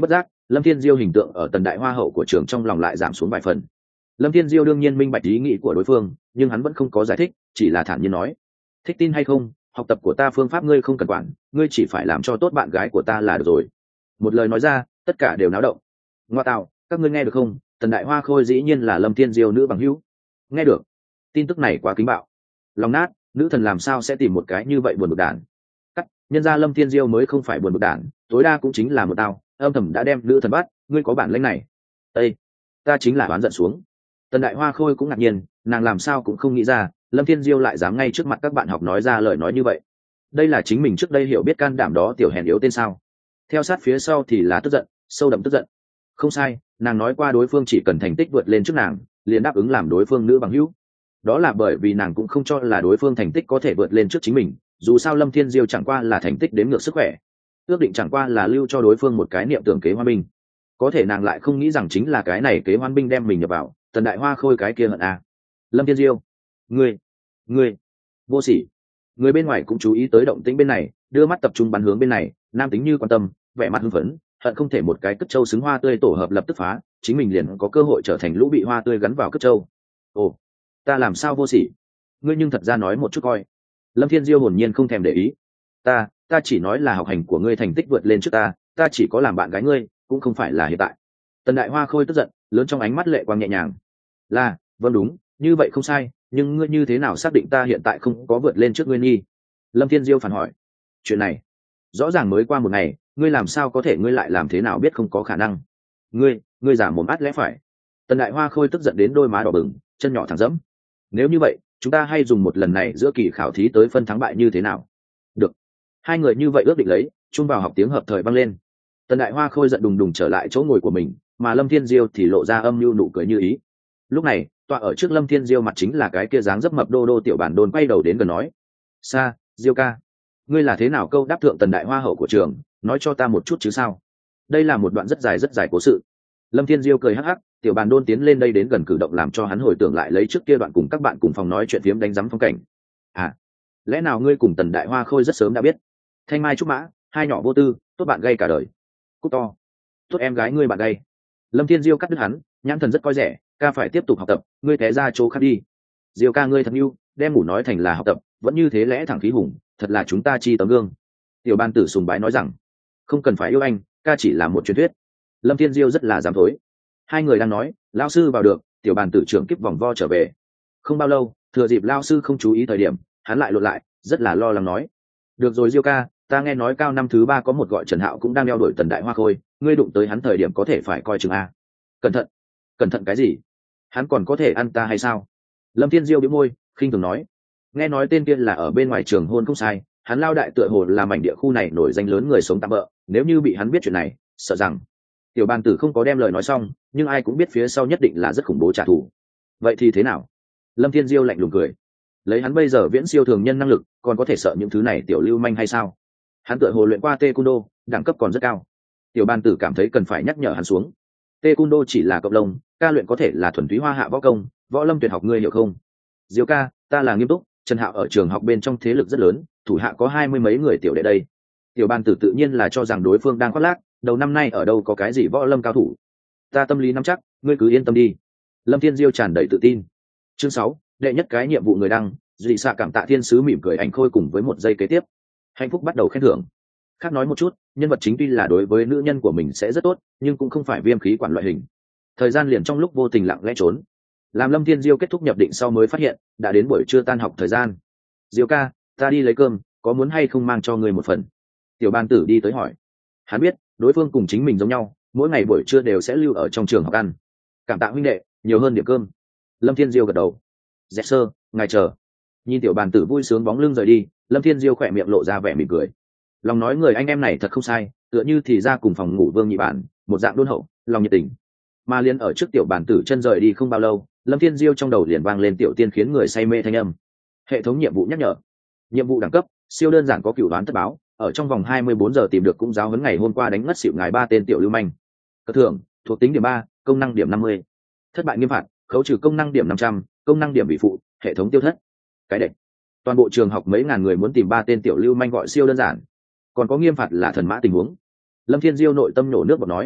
Lâm Thiên Diêu hình tượng ở tần đại hoa hậu của trường trong lòng lại giảm xuống vài phần. Lâm Thiên Diêu đương nhiên minh bạch ý nghĩ của đối phương, nhưng hắn vẫn không có giải thích, chỉ là thản nhiên nói: thích tin hay không, học tập của ta phương pháp ngươi không cần quản, ngươi chỉ phải làm cho tốt bạn gái của ta là được rồi. Một lời nói ra, tất cả đều náo động. Ngoa tạo, các ngươi nghe được không? Tần đại hoa khôi dĩ nhiên là Lâm Thiên Diêu nữ bằng hữu. Nghe được. Tin tức này quá kính bạo. Lòng nát, nữ thần làm sao sẽ tìm một cái như vậy buồn bực đản. Cắt, nhân ra Lâm Thiên Diêu mới không phải buồn bực đản, tối đa cũng chính là một tao, âm thầm đã đem nữ thần bắt, ngươi có bản lĩnh này. Ê, ta chính là oán giận xuống. Tần đại hoa khôi cũng ngạc nhiên, nàng làm sao cũng không nghĩ ra Lâm Thiên Diêu lại dám ngay trước mặt các bạn học nói ra lời nói như vậy. Đây là chính mình trước đây hiểu biết can đảm đó tiểu hèn yếu tên sao. Theo sát phía sau thì là tức giận, sâu đậm tức giận. Không sai, nàng nói qua đối phương chỉ cần thành tích vượt lên trước nàng liền đáp ứng làm đối phương nữ bằng hữu. Đó là bởi vì nàng cũng không cho là đối phương thành tích có thể vượt lên trước chính mình, dù sao Lâm Thiên Diêu chẳng qua là thành tích đếm ngược sức khỏe, ước định chẳng qua là lưu cho đối phương một cái niệm tưởng kế hoa binh. Có thể nàng lại không nghĩ rằng chính là cái này kế hoan binh đem mình nhập vào tần đại hoa khôi cái kia hận à. Lâm Thiên Diêu, ngươi ngươi vô sỉ. Người bên ngoài cũng chú ý tới động tĩnh bên này, đưa mắt tập trung bắn hướng bên này, nam tính như quan tâm, vẻ mặt hưng phấn, hận không thể một cái cất châu xứng hoa tươi tổ hợp lập tức phá, chính mình liền có cơ hội trở thành lũ bị hoa tươi gắn vào cất châu. Ồ, ta làm sao vô sỉ? Ngươi nhưng thật ra nói một chút coi. Lâm Thiên Diêu hồn nhiên không thèm để ý. Ta, ta chỉ nói là học hành của ngươi thành tích vượt lên trước ta, ta chỉ có làm bạn gái ngươi, cũng không phải là hiện tại. Tần đại hoa khôi tức giận, lớn trong ánh mắt lệ quang nhẹ nhàng. Là, vâng đúng, như vậy không sai, nhưng ngươi như thế nào xác định ta hiện tại không có vượt lên trước ngươi nghi? Lâm Thiên Diêu phản hỏi. Chuyện này, rõ ràng mới qua một ngày, ngươi làm sao có thể ngươi lại làm thế nào biết không có khả năng? Ngươi, ngươi giả mồm át lẽ phải. Tần đại hoa khôi tức giận đến đôi má đỏ bừng, chân nhỏ thẳng dẫm. Nếu như vậy, chúng ta hay dùng một lần này giữa kỳ khảo thí tới phân thắng bại như thế nào? Được. Hai người như vậy ước định lấy, chung vào học tiếng hợp thời vang lên. Tần đại hoa khôi giận đùng đùng trở lại chỗ ngồi của mình, mà Lâm Thiên Diêu thì lộ ra âm mưu nụ cười như ý. Lúc này, tọa ở trước Lâm Thiên Diêu mặt chính là cái kia dáng dấp mập đô đô tiểu bản đôn quay đầu đến gần nói: "Sa, Diêu ca, ngươi là thế nào câu đáp thượng tần đại hoa hậu của trường, nói cho ta một chút chứ sao?" Đây là một đoạn rất dài rất dài cố sự. Lâm Thiên Diêu cười hắc hắc, tiểu bản đôn tiến lên đây đến gần cử động làm cho hắn hồi tưởng lại lấy trước kia đoạn cùng các bạn cùng phòng nói chuyện phiếm đánh giấm phong cảnh. "À, lẽ nào ngươi cùng tần đại hoa khôi rất sớm đã biết? Thanh mai trúc mã, hai nhỏ vô tư, tốt bạn gay cả đời. Cúc to, tốt em gái ngươi bạn gay." Lâm Thiên Diêu cắt đứt hắn, nhãn thần rất coi rẻ, ca phải tiếp tục học tập, ngươi té ra chỗ khác đi. Diêu ca ngươi thật yêu, đem ngủ nói thành là học tập, vẫn như thế lẽ thẳng khí hùng, thật là chúng ta chi tấm gương. Tiểu ban tử sùng bái nói rằng, không cần phải yêu anh, ca chỉ là một truyền thuyết. Lâm Thiên Diêu rất là dám thối. Hai người đang nói, lão sư vào được, tiểu bàn tử trưởng kiếp vòng vo trở về. Không bao lâu, thừa dịp lão sư không chú ý thời điểm, hắn lại lộn lại, rất là lo lắng nói: "Được rồi Diêu ca, ta nghe nói cao năm thứ ba có một gọi Trần Hạo cũng đang đeo đuổi tần đại hoa khôi, ngươi đụng tới hắn thời điểm có thể phải coi chừng a." "Cẩn thận." "Cẩn thận cái gì? Hắn còn có thể ăn ta hay sao?" Lâm Thiên Diêu bĩu môi, khinh thường nói: "Nghe nói tên kia là ở bên ngoài trường hôn không sai, hắn lao đại tựa hồ là mảnh địa khu này nổi danh lớn người sống tạm bợ, nếu như bị hắn biết chuyện này, sợ rằng..." Tiểu bàn tử không có đem lời nói xong, nhưng ai cũng biết phía sau nhất định là rất khủng bố trả thù. "Vậy thì thế nào?" Lâm Thiên Diêu lạnh lùng cười. Lấy hắn bây giờ viễn siêu thường nhân năng lực, còn có thể sợ những thứ này tiểu lưu manh hay sao? Hắn tựa hồ luyện qua taekwondo, đẳng cấp còn rất cao. Tiểu bàn tử cảm thấy cần phải nhắc nhở hắn xuống. Taekwondo chỉ là cộng lông, ca luyện có thể là thuần túy hoa hạ võ công, võ lâm tuyệt học ngươi hiểu không? Diêu ca, ta là nghiêm túc, Trần Hạo ở trường học bên trong thế lực rất lớn, thủ hạ có hai mươi mấy người tiểu đệ đây. Tiểu bàn tử tự nhiên là cho rằng đối phương đang khoác lác, đầu năm nay ở đâu có cái gì võ lâm cao thủ. Ta tâm lý nắm chắc, ngươi cứ yên tâm đi. Lâm Thiên Diêu tràn đầy tự tin. Chương sáu, đệ nhất cái nhiệm vụ người đăng, dị xạ cảm tạ thiên sứ mỉm cười ảnh khôi cùng với một giây kế tiếp. Hạnh phúc bắt đầu khen thưởng. Khác nói một chút, nhân vật chính tuy là đối với nữ nhân của mình sẽ rất tốt, nhưng cũng không phải viêm khí quản loại hình. Thời gian liền trong lúc vô tình lặng lẽ trốn. Làm Lâm Thiên Diêu kết thúc nhập định sau mới phát hiện, đã đến buổi trưa tan học thời gian. "Diêu ca, ta đi lấy cơm, có muốn hay không mang cho ngươi một phần?" Tiểu bàn tử đi tới hỏi. Hắn biết, đối phương cùng chính mình giống nhau, mỗi ngày buổi trưa đều sẽ lưu ở trong trường học ăn. "Cảm tạ huynh đệ, nhiều hơn điểm cơm." Lâm Thiên Diêu gật đầu. "Dạ sơ, ngài chờ." Nhìn tiểu bàn tử vui sướng bóng lưng rời đi, Lâm Thiên Diêu khỏe miệng lộ ra vẻ mỉm cười. Lòng nói người anh em này thật không sai, tựa như thì ra cùng phòng ngủ Vương Nhị Bản, một dạng đôn hậu, lòng nhiệt tình. Mà liền ở trước tiểu bàn tử chân rời đi không bao lâu, Lâm Thiên Diêu trong đầu liền vang lên tiểu tiên khiến người say mê thanh âm. Hệ thống nhiệm vụ nhắc nhở. Nhiệm vụ đẳng cấp, siêu đơn giản có cửu đoán tất báo, ở trong vòng hai mươi bốn giờ tìm được cũng giáo huấn ngày hôm qua đánh ngất xỉu ngài ba tên tiểu lưu manh. Cất thưởng, thuộc tính điểm ba, công năng điểm năm mươi. Thất bại nghiêm phạt, khấu trừ công năng điểm năm trăm, công năng điểm bị phụ, hệ thống tiêu thất. Cái đệch. Toàn bộ trường học mấy ngàn người muốn tìm ba tên tiểu lưu manh gọi siêu đơn giản. Còn có nghiêm phạt là thần mã tình huống. Lâm Thiên Diêu nội tâm nổ nước bọt nói.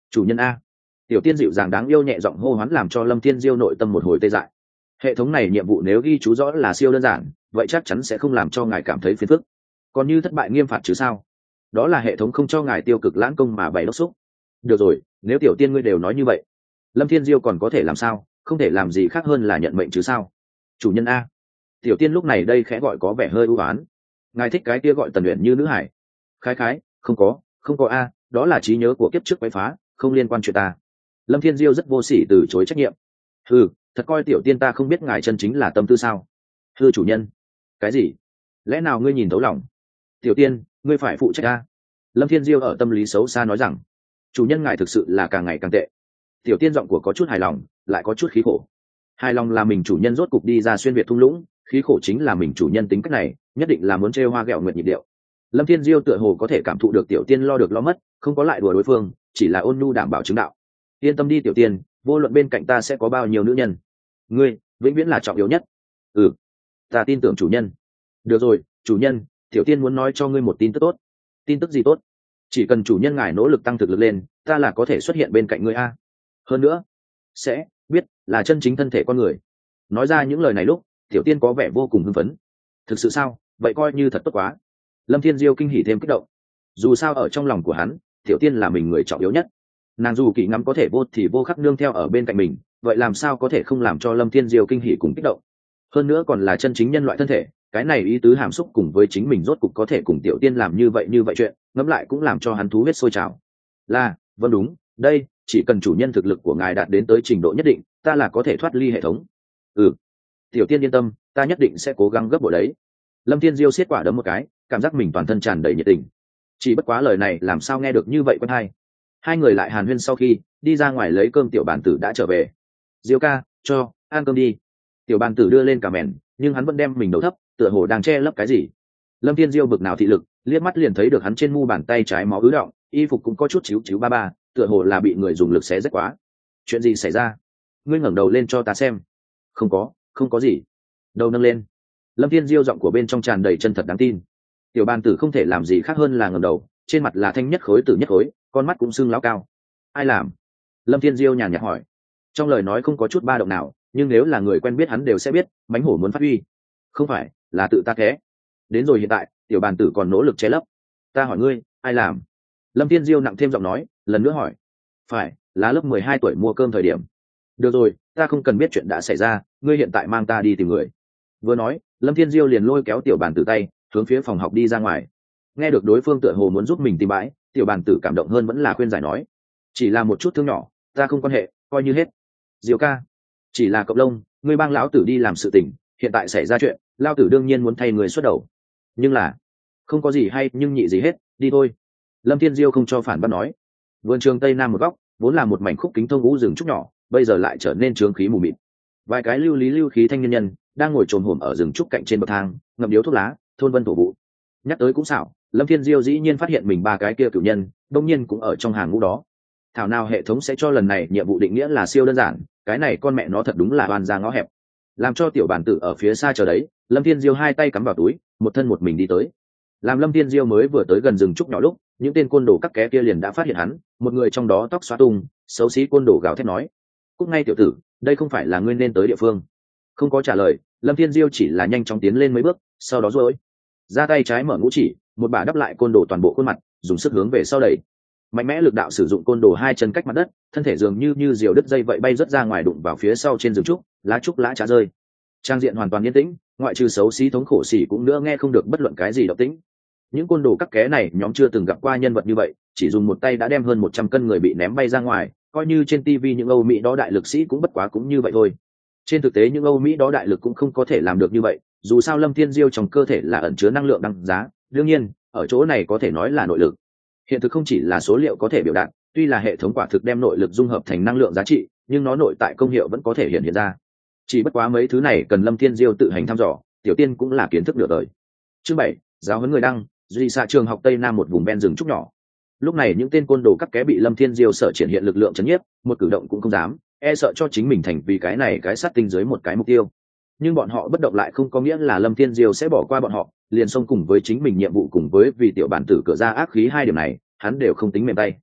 chủ nhân a. Tiểu tiên dịu dàng đáng yêu nhẹ giọng hô hoán làm cho Lâm Thiên Diêu nội tâm một hồi tê dại. Hệ thống này nhiệm vụ nếu ghi chú rõ là siêu đơn giản, vậy chắc chắn sẽ không làm cho ngài cảm thấy phiền phức. Còn như thất bại nghiêm phạt chứ sao? Đó là hệ thống không cho ngài tiêu cực lãng công mà bày đốc xúc. Được rồi, nếu tiểu tiên ngươi đều nói như vậy, Lâm Thiên Diêu còn có thể làm sao? Không thể làm gì khác hơn là nhận mệnh chứ sao? Chủ nhân a. Tiểu tiên lúc này đây khẽ gọi có vẻ hơi ưu ái. Ngài thích cái kia gọi Tần Uyển Như nữ hải? Khái khái, không có, không có a, đó là trí nhớ của kiếp trước quấy phá, không liên quan chuyện ta. Lâm Thiên Diêu rất vô sỉ từ chối trách nhiệm. Ừ, thật coi tiểu tiên ta không biết ngài chân chính là tâm tư sao? Thưa chủ nhân. Cái gì? Lẽ nào ngươi nhìn thấu lòng? Tiểu tiên, ngươi phải phụ trách ta. Lâm Thiên Diêu ở tâm lý xấu xa nói rằng, chủ nhân ngài thực sự là càng ngày càng tệ. Tiểu tiên giọng của có chút hài lòng, lại có chút khí khổ. Hài lòng là mình chủ nhân rốt cục đi ra xuyên việt thung lũng, khí khổ chính là mình chủ nhân tính cách này, nhất định là muốn trêu hoa ghẹo nguyệt nhịp điệu. Lâm Thiên Diêu tựa hồ có thể cảm thụ được tiểu tiên lo được lo mất, không có lại đùa đối phương, chỉ là ôn nhu đảm bảo chứng đạo. Yên tâm đi tiểu tiên, vô luận bên cạnh ta sẽ có bao nhiêu nữ nhân, ngươi vĩnh viễn là trọng yếu nhất. Ừ, ta tin tưởng chủ nhân. Được rồi, chủ nhân, tiểu tiên muốn nói cho ngươi một tin tức tốt. Tin tức gì tốt? Chỉ cần chủ nhân ngài nỗ lực tăng thực lực lên, ta là có thể xuất hiện bên cạnh ngươi a. Hơn nữa, sẽ biết là chân chính thân thể con người. Nói ra những lời này lúc, tiểu tiên có vẻ vô cùng hưng phấn. Thực sự sao? Vậy coi như thật tốt quá. Lâm Thiên Diêu kinh hỉ thêm kích động. Dù sao ở trong lòng của hắn, tiểu tiên là mình người trọng yếu nhất. Nàng dù kỳ ngắm có thể vô thì vô khắc nương theo ở bên cạnh mình, vậy làm sao có thể không làm cho Lâm Thiên Diêu kinh hỉ cùng kích động. Hơn nữa còn là chân chính nhân loại thân thể, cái này ý tứ hàm xúc cùng với chính mình rốt cục có thể cùng tiểu tiên làm như vậy như vậy chuyện, ngẫm lại cũng làm cho hắn thú huyết sôi trào. Là, vâng đúng, đây, chỉ cần chủ nhân thực lực của ngài đạt đến tới trình độ nhất định, ta là có thể thoát ly hệ thống. Ừ, tiểu tiên yên tâm, ta nhất định sẽ cố gắng gấp bội đấy. Lâm Thiên Diêu siết quả đấm một cái, cảm giác mình toàn thân tràn đầy nhiệt tình. Chỉ bất quá lời này làm sao nghe được như vậy quen hay. Hai người lại hàn huyên sau khi đi ra ngoài lấy cơm, tiểu bàn tử đã trở về. Diêu ca, cho ăn cơm đi. Tiểu bàn tử đưa lên cả mền, nhưng hắn vẫn đem mình đầu thấp, tựa hồ đang che lấp cái gì. Lâm Thiên Diêu bực nào thị lực, liếc mắt liền thấy được hắn trên mu bàn tay trái máu ứ đọng, y phục cũng có chút chíu chíu ba ba, tựa hồ là bị người dùng lực xé rách quá. Chuyện gì xảy ra? Ngươi ngẩng đầu lên cho ta xem. Không có, không có gì. Đầu nâng lên. Lâm Thiên Diêu giọng của bên trong tràn đầy chân thật đáng tin. Tiểu bàn tử không thể làm gì khác hơn là ngẩng đầu, trên mặt là thanh nhất khối tử nhất khối, con mắt cũng sưng láo cao. Ai làm? Lâm Thiên Diêu nhàn nhạt hỏi. Trong lời nói không có chút ba động nào, nhưng nếu là người quen biết hắn đều sẽ biết, mánh hổ muốn phát huy. Không phải, là tự ta thế. Đến rồi hiện tại, tiểu bàn tử còn nỗ lực che lấp. Ta hỏi ngươi, ai làm? Lâm Thiên Diêu nặng thêm giọng nói, lần nữa hỏi. Phải, là lớp mười hai tuổi mua cơm thời điểm. Được rồi, ta không cần biết chuyện đã xảy ra, ngươi hiện tại mang ta đi tìm người. Vừa nói, Lâm Thiên Diêu liền lôi kéo tiểu bàn tử tay, hướng phía phòng học đi ra ngoài. Nghe được đối phương tựa hồ muốn giúp mình tìm bãi, tiểu bàn tử cảm động hơn vẫn là khuyên giải nói. Chỉ là một chút thương nhỏ, ta không quan hệ, coi như hết. Diêu ca, chỉ là cậu lông, ngươi bang lão tử đi làm sự tình, hiện tại xảy ra chuyện, lao tử đương nhiên muốn thay người xuất đầu. Nhưng là, không có gì hay nhưng nhị gì hết, đi thôi. Lâm Thiên Diêu không cho phản bác nói. Vườn trường tây nam một góc, vốn là một mảnh khúc kính thông ngũ rừng trúc nhỏ, bây giờ lại trở nên trướng khí mù mịt. Vài cái lưu lý lưu khí thanh niên nhân đang ngồi trồn hổm ở rừng trúc cạnh trên bậc thang, ngậm điếu thuốc lá, thôn vân thổ vụ. Nhắc tới cũng xảo, Lâm Thiên Diêu dĩ nhiên phát hiện mình ba cái kia cửu nhân, đông nhiên cũng ở trong hàng ngũ đó. Thảo nào hệ thống sẽ cho lần này nhiệm vụ định nghĩa là siêu đơn giản, cái này con mẹ nó thật đúng là oan ra ngõ hẹp. Làm cho tiểu bản tử ở phía xa chờ đấy, Lâm Thiên Diêu hai tay cắm vào túi, một thân một mình đi tới. Làm Lâm Thiên Diêu mới vừa tới gần rừng trúc nhỏ lúc, những tên côn đồ các ké kia liền đã phát hiện hắn, một người trong đó tóc xóa tung, xấu xí côn đồ gào thét nói: "Cút ngay tiểu tử, đây không phải là ngươi nên tới địa phương." Không có trả lời, Lâm Thiên Diêu chỉ là nhanh chóng tiến lên mấy bước, sau đó duỗi ra tay trái mở ngũ chỉ, một bà đắp lại côn đồ toàn bộ khuôn mặt, dùng sức hướng về sau đẩy. Mạnh mẽ lực đạo sử dụng côn đồ hai chân cách mặt đất, thân thể dường như như diều đứt dây vậy bay rất ra ngoài, đụng vào phía sau trên rừng trúc, lá trúc lá trà rơi. Trang diện hoàn toàn yên tĩnh, ngoại trừ xấu xí thống khổ xỉ cũng nữa nghe không được bất luận cái gì động tĩnh. Những côn đồ các ké này nhóm chưa từng gặp qua nhân vật như vậy, chỉ dùng một tay đã đem hơn một trăm cân người bị ném bay ra ngoài, coi như trên tivi những Âu Mỹ đó đại lực sĩ cũng bất quá cũng như vậy thôi. Trên thực tế những Âu Mỹ đó đại lực cũng không có thể làm được như vậy, dù sao Lâm Thiên Diêu trong cơ thể là ẩn chứa năng lượng đăng giá, đương nhiên, ở chỗ này có thể nói là nội lực. Hiện thực không chỉ là số liệu có thể biểu đạt, tuy là hệ thống quả thực đem nội lực dung hợp thành năng lượng giá trị, nhưng nó nội tại công hiệu vẫn có thể hiện hiện ra. Chỉ bất quá mấy thứ này cần Lâm Thiên Diêu tự hành thăm dò, tiểu tiên cũng là kiến thức nửa đời. Chương bảy, giáo huấn người đăng, duy xạ trường học tây nam một vùng ven rừng trúc nhỏ. Lúc này những tên côn đồ các ké bị Lâm Thiên Diêu sở triển hiện lực lượng chấn nhiếp, một cử động cũng không dám, e sợ cho chính mình thành vì cái này cái sát tinh dưới một cái mục tiêu. Nhưng bọn họ bất động lại không có nghĩa là Lâm Thiên Diêu sẽ bỏ qua bọn họ, liền xông cùng với chính mình nhiệm vụ cùng với vì tiểu bản tử cửa ra ác khí hai điểm này, hắn đều không tính mềm tay.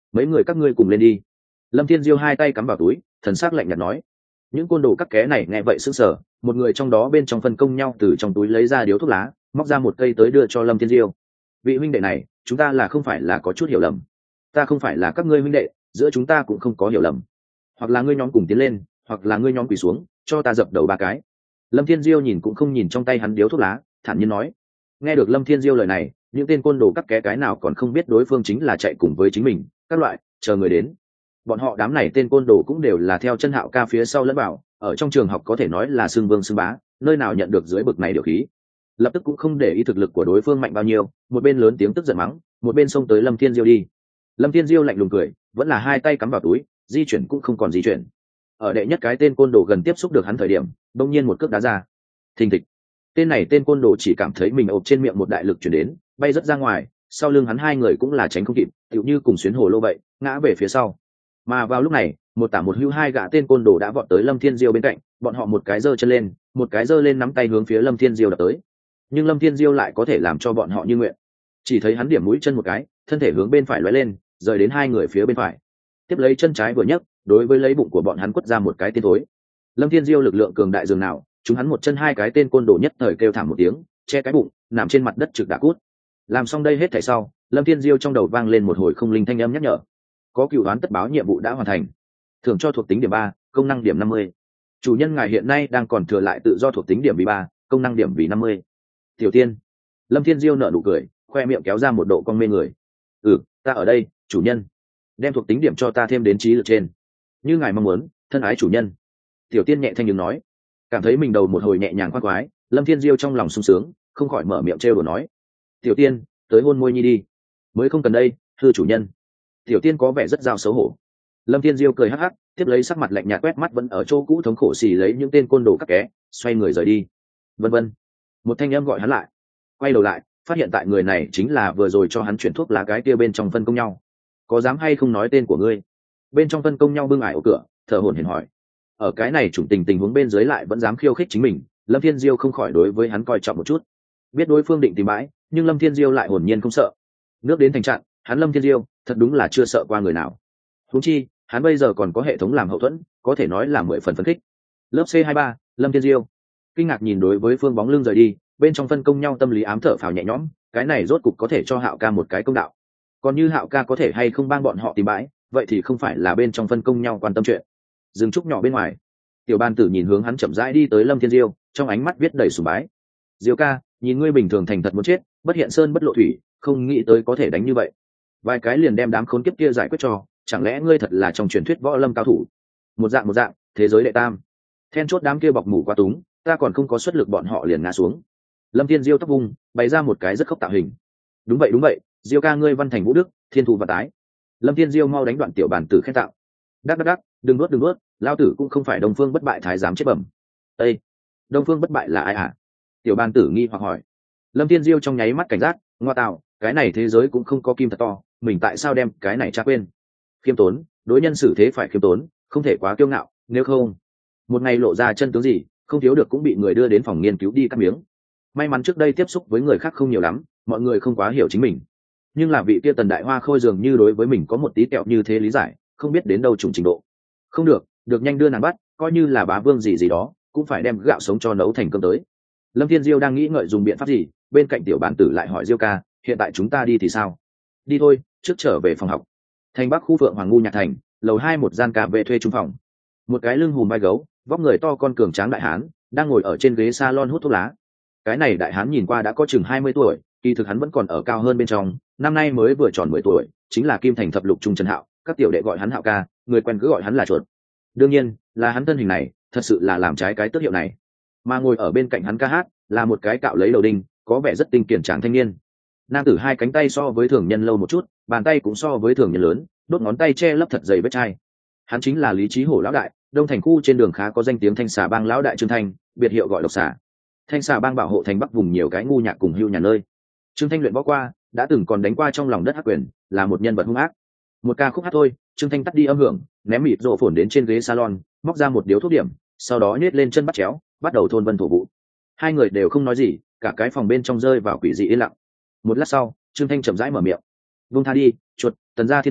mấy người các ngươi cùng lên đi. Lâm Thiên Diêu hai tay cắm vào túi, thần sắc lạnh nhạt nói. Những côn đồ các ké này nghe vậy sững sờ, một người trong đó bên trong phân công nhau từ trong túi lấy ra điếu thuốc lá, móc ra một cây tới đưa cho Lâm Thiên Diêu. Vị huynh đệ này, chúng ta là không phải là có chút hiểu lầm. Ta không phải là các ngươi huynh đệ, giữa chúng ta cũng không có hiểu lầm. Hoặc là ngươi nhóm cùng tiến lên, hoặc là ngươi nhóm quỳ xuống, cho ta dập đầu ba cái. Lâm Thiên Diêu nhìn cũng không nhìn trong tay hắn điếu thuốc lá, thản nhiên nói. Nghe được Lâm Thiên Diêu lời này, những tên côn đồ các ké cái nào còn không biết đối phương chính là chạy cùng với chính mình, các loại chờ người đến. Bọn họ đám này tên côn đồ cũng đều là theo chân Hạo ca phía sau lẫn vào, ở trong trường học có thể nói là xưng vương xưng bá, nơi nào nhận được dưới bực này điều khí. Lập tức cũng không để ý thực lực của đối phương mạnh bao nhiêu, một bên lớn tiếng tức giận mắng, một bên xông tới Lâm Thiên Diêu đi. Lâm Thiên Diêu lạnh lùng cười, vẫn là hai tay cắm vào túi, di chuyển cũng không còn di chuyển. Ở đệ nhất cái tên côn đồ gần tiếp xúc được hắn thời điểm, đột nhiên một cước đá ra. Thình thịch. Tên này tên côn đồ chỉ cảm thấy mình ộp trên miệng một đại lực chuyển đến, bay rất ra ngoài, sau lưng hắn hai người cũng là tránh không kịp, tựu như cùng xuyến hồ lô vậy, ngã về phía sau. Mà vào lúc này, một tả một hữu hai gã tên côn đồ đã vọt tới Lâm Thiên Diêu bên cạnh, bọn họ một cái giơ chân lên, một cái giơ lên nắm tay hướng phía Lâm Thiên Diêu đập tới. Nhưng Lâm Thiên Diêu lại có thể làm cho bọn họ như nguyện. Chỉ thấy hắn điểm mũi chân một cái, thân thể hướng bên phải lóe lên, rời đến hai người phía bên phải. Tiếp lấy chân trái vừa nhấc, đối với lấy bụng của bọn hắn quất ra một cái tiên thối. Lâm Thiên Diêu lực lượng cường đại dường nào, chúng hắn một chân hai cái tên côn đồ nhất thời kêu thảm một tiếng, che cái bụng, nằm trên mặt đất trực đả cút. Làm xong đây hết thảy sau, Lâm Thiên Diêu trong đầu vang lên một hồi không linh thanh âm nhắc nhở. Có cựu đoán tất báo nhiệm vụ đã hoàn thành. Thưởng cho thuộc tính điểm ba, công năng điểm năm mươi. Chủ nhân ngài hiện nay đang còn thừa lại tự do thuộc tính điểm vì ba, công năng điểm vì năm mươi. Tiểu Tiên. Lâm Thiên Diêu nở nụ cười, khoe miệng kéo ra một độ cong mê người. Ừ, ta ở đây, chủ nhân. Đem thuộc tính điểm cho ta thêm đến trí lực trên. Như ngài mong muốn, thân ái chủ nhân. Tiểu Tiên nhẹ thanh nhưng nói. Cảm thấy mình đầu một hồi nhẹ nhàng khoan khoái, Lâm Thiên Diêu trong lòng sung sướng, không khỏi mở miệng trêu đùa nói. Tiểu Tiên, tới hôn môi nhi đi. Mới không cần đây, thưa chủ nhân. Tiểu Tiên có vẻ rất giao xấu hổ. Lâm Thiên Diêu cười hắc hắc, tiếp lấy sắc mặt lạnh nhạt quét mắt vẫn ở chỗ cũ thống khổ xì lấy những tên côn đồ các ké, xoay người rời đi. Vân vân. Một thanh âm gọi hắn lại. Quay đầu lại, phát hiện tại người này chính là vừa rồi cho hắn chuyển thuốc lá cái kia bên trong phân công nhau. Có dám hay không nói tên của ngươi? Bên trong phân công nhau bưng ải ở cửa, thở hổn hển hỏi. Ở cái này chủng tình tình huống bên dưới lại vẫn dám khiêu khích chính mình, Lâm Thiên Diêu không khỏi đối với hắn coi trọng một chút. Biết đối phương định tìm bãi, nhưng Lâm Thiên Diêu lại hồn nhiên không sợ. Nước đến thành trạng, hắn Lâm Thiên Diêu thật đúng là chưa sợ qua người nào. Huống chi, hắn bây giờ còn có hệ thống làm hậu thuẫn, có thể nói là mười phần phấn khích. Lớp C hai mươi ba, Lâm Thiên Diêu kinh ngạc nhìn đối với phương bóng lưng rời đi, bên trong phân công nhau tâm lý ám thở phào nhẹ nhõm, cái này rốt cục có thể cho Hạo ca một cái công đạo. Còn như Hạo ca có thể hay không bang bọn họ tìm bãi, vậy thì không phải là bên trong phân công nhau quan tâm chuyện. Dừng trúc nhỏ bên ngoài, Tiểu Ban Tử nhìn hướng hắn chậm rãi đi tới Lâm Thiên Diêu, trong ánh mắt viết đầy sùng bái. Diêu ca, nhìn ngươi bình thường thành thật muốn chết, bất hiện sơn bất lộ thủy, không nghĩ tới có thể đánh như vậy. Vài cái liền đem đám khốn kiếp kia giải quyết cho, chẳng lẽ ngươi thật là trong truyền thuyết võ lâm cao thủ? Một dạng một dạng, thế giới đệ tam. Then chốt đám kia bọc mủ quá túng, ta còn không có xuất lực bọn họ liền ngã xuống. Lâm Thiên Diêu tóc vung, bày ra một cái rất khốc tạo hình. Đúng vậy đúng vậy, Diêu ca ngươi văn thành vũ đức, thiên thu và tái. Lâm Thiên Diêu mau đánh đoạn Tiểu Bản Tử khen tạo. Đắc đắc đắc, đừng nuốt đừng nuốt, lao tử cũng không phải Đông Phương bất bại thái giám chết bẩm. Ê, Đông Phương bất bại là ai hả? Tiểu Ban Tử nghi hoặc hỏi. Lâm Thiên Diêu trong nháy mắt cảnh giác, ngoa tạo, cái này thế giới cũng không có kim thật to, mình tại sao đem cái này tra quên? Khiêm tốn, đối nhân xử thế phải khiêm tốn, không thể quá kiêu ngạo, nếu không, một ngày lộ ra chân tướng gì, không thiếu được cũng bị người đưa đến phòng nghiên cứu đi cắt miếng. May mắn trước đây tiếp xúc với người khác không nhiều lắm, mọi người không quá hiểu chính mình. Nhưng là vị kia Tần Đại Hoa Khôi dường như đối với mình có một tí kẹo như thế lý giải, không biết đến đâu trùng trình độ. Không được, được nhanh đưa nàng bắt, coi như là bá vương gì gì đó, cũng phải đem gạo sống cho nấu thành cơm tới. Lâm Thiên Diêu đang nghĩ ngợi dùng biện pháp gì, bên cạnh Tiểu Bản Tử lại hỏi Diêu ca, hiện tại chúng ta đi thì sao? Đi thôi, trước trở về phòng học. Thành Bắc khu Phượng Hoàng ngu nhạc thành, lầu hai một gian cà phê thuê trung phòng. Một cái lưng hùm vai gấu, vóc người to con cường tráng đại hán, đang ngồi ở trên ghế salon hút thuốc lá. Cái này đại hán nhìn qua đã có chừng hai mươi tuổi, kỳ thực hắn vẫn còn ở cao hơn bên trong, năm nay mới vừa tròn mười tuổi, chính là Kim Thành thập lục trung Trần Hạo, các tiểu đệ gọi hắn Hạo ca, người quen cứ gọi hắn là chuột. Đương nhiên, là hắn thân hình này, thật sự là làm trái cái tước hiệu này. Mà ngồi ở bên cạnh hắn ca hát, là một cái cạo lấy đầu đinh, có vẻ rất tinh kiển tráng thanh niên. Nam tử hai cánh tay so với thường nhân lâu một chút, bàn tay cũng so với thường nhân lớn, đốt ngón tay che lấp thật dày vết chai. Hắn chính là Lý Chí Hổ lão đại, Đông Thành khu trên đường khá có danh tiếng Thanh Xà Bang lão đại Trương Thanh, biệt hiệu gọi Độc Xà. Thanh Xà Bang bảo hộ thành Bắc vùng nhiều cái ngu nhạc cùng hưu nhà nơi. Trương Thanh luyện võ qua, đã từng còn đánh qua trong lòng đất hắc quyền, là một nhân vật hung ác. Một ca khúc hát thôi, Trương Thanh tắt đi âm hưởng, ném mịt rộ phồn đến trên ghế salon, móc ra một điếu thuốc điểm, sau đó nhét lên chân bắt chéo, bắt đầu thôn vân thổ vụ. Hai người đều không nói gì, cả cái phòng bên trong rơi vào quỷ dị yên lặng. Một lát sau, Trương Thanh chậm rãi mở miệng: "Vung tha đi, chuột, Tần gia thiên kim,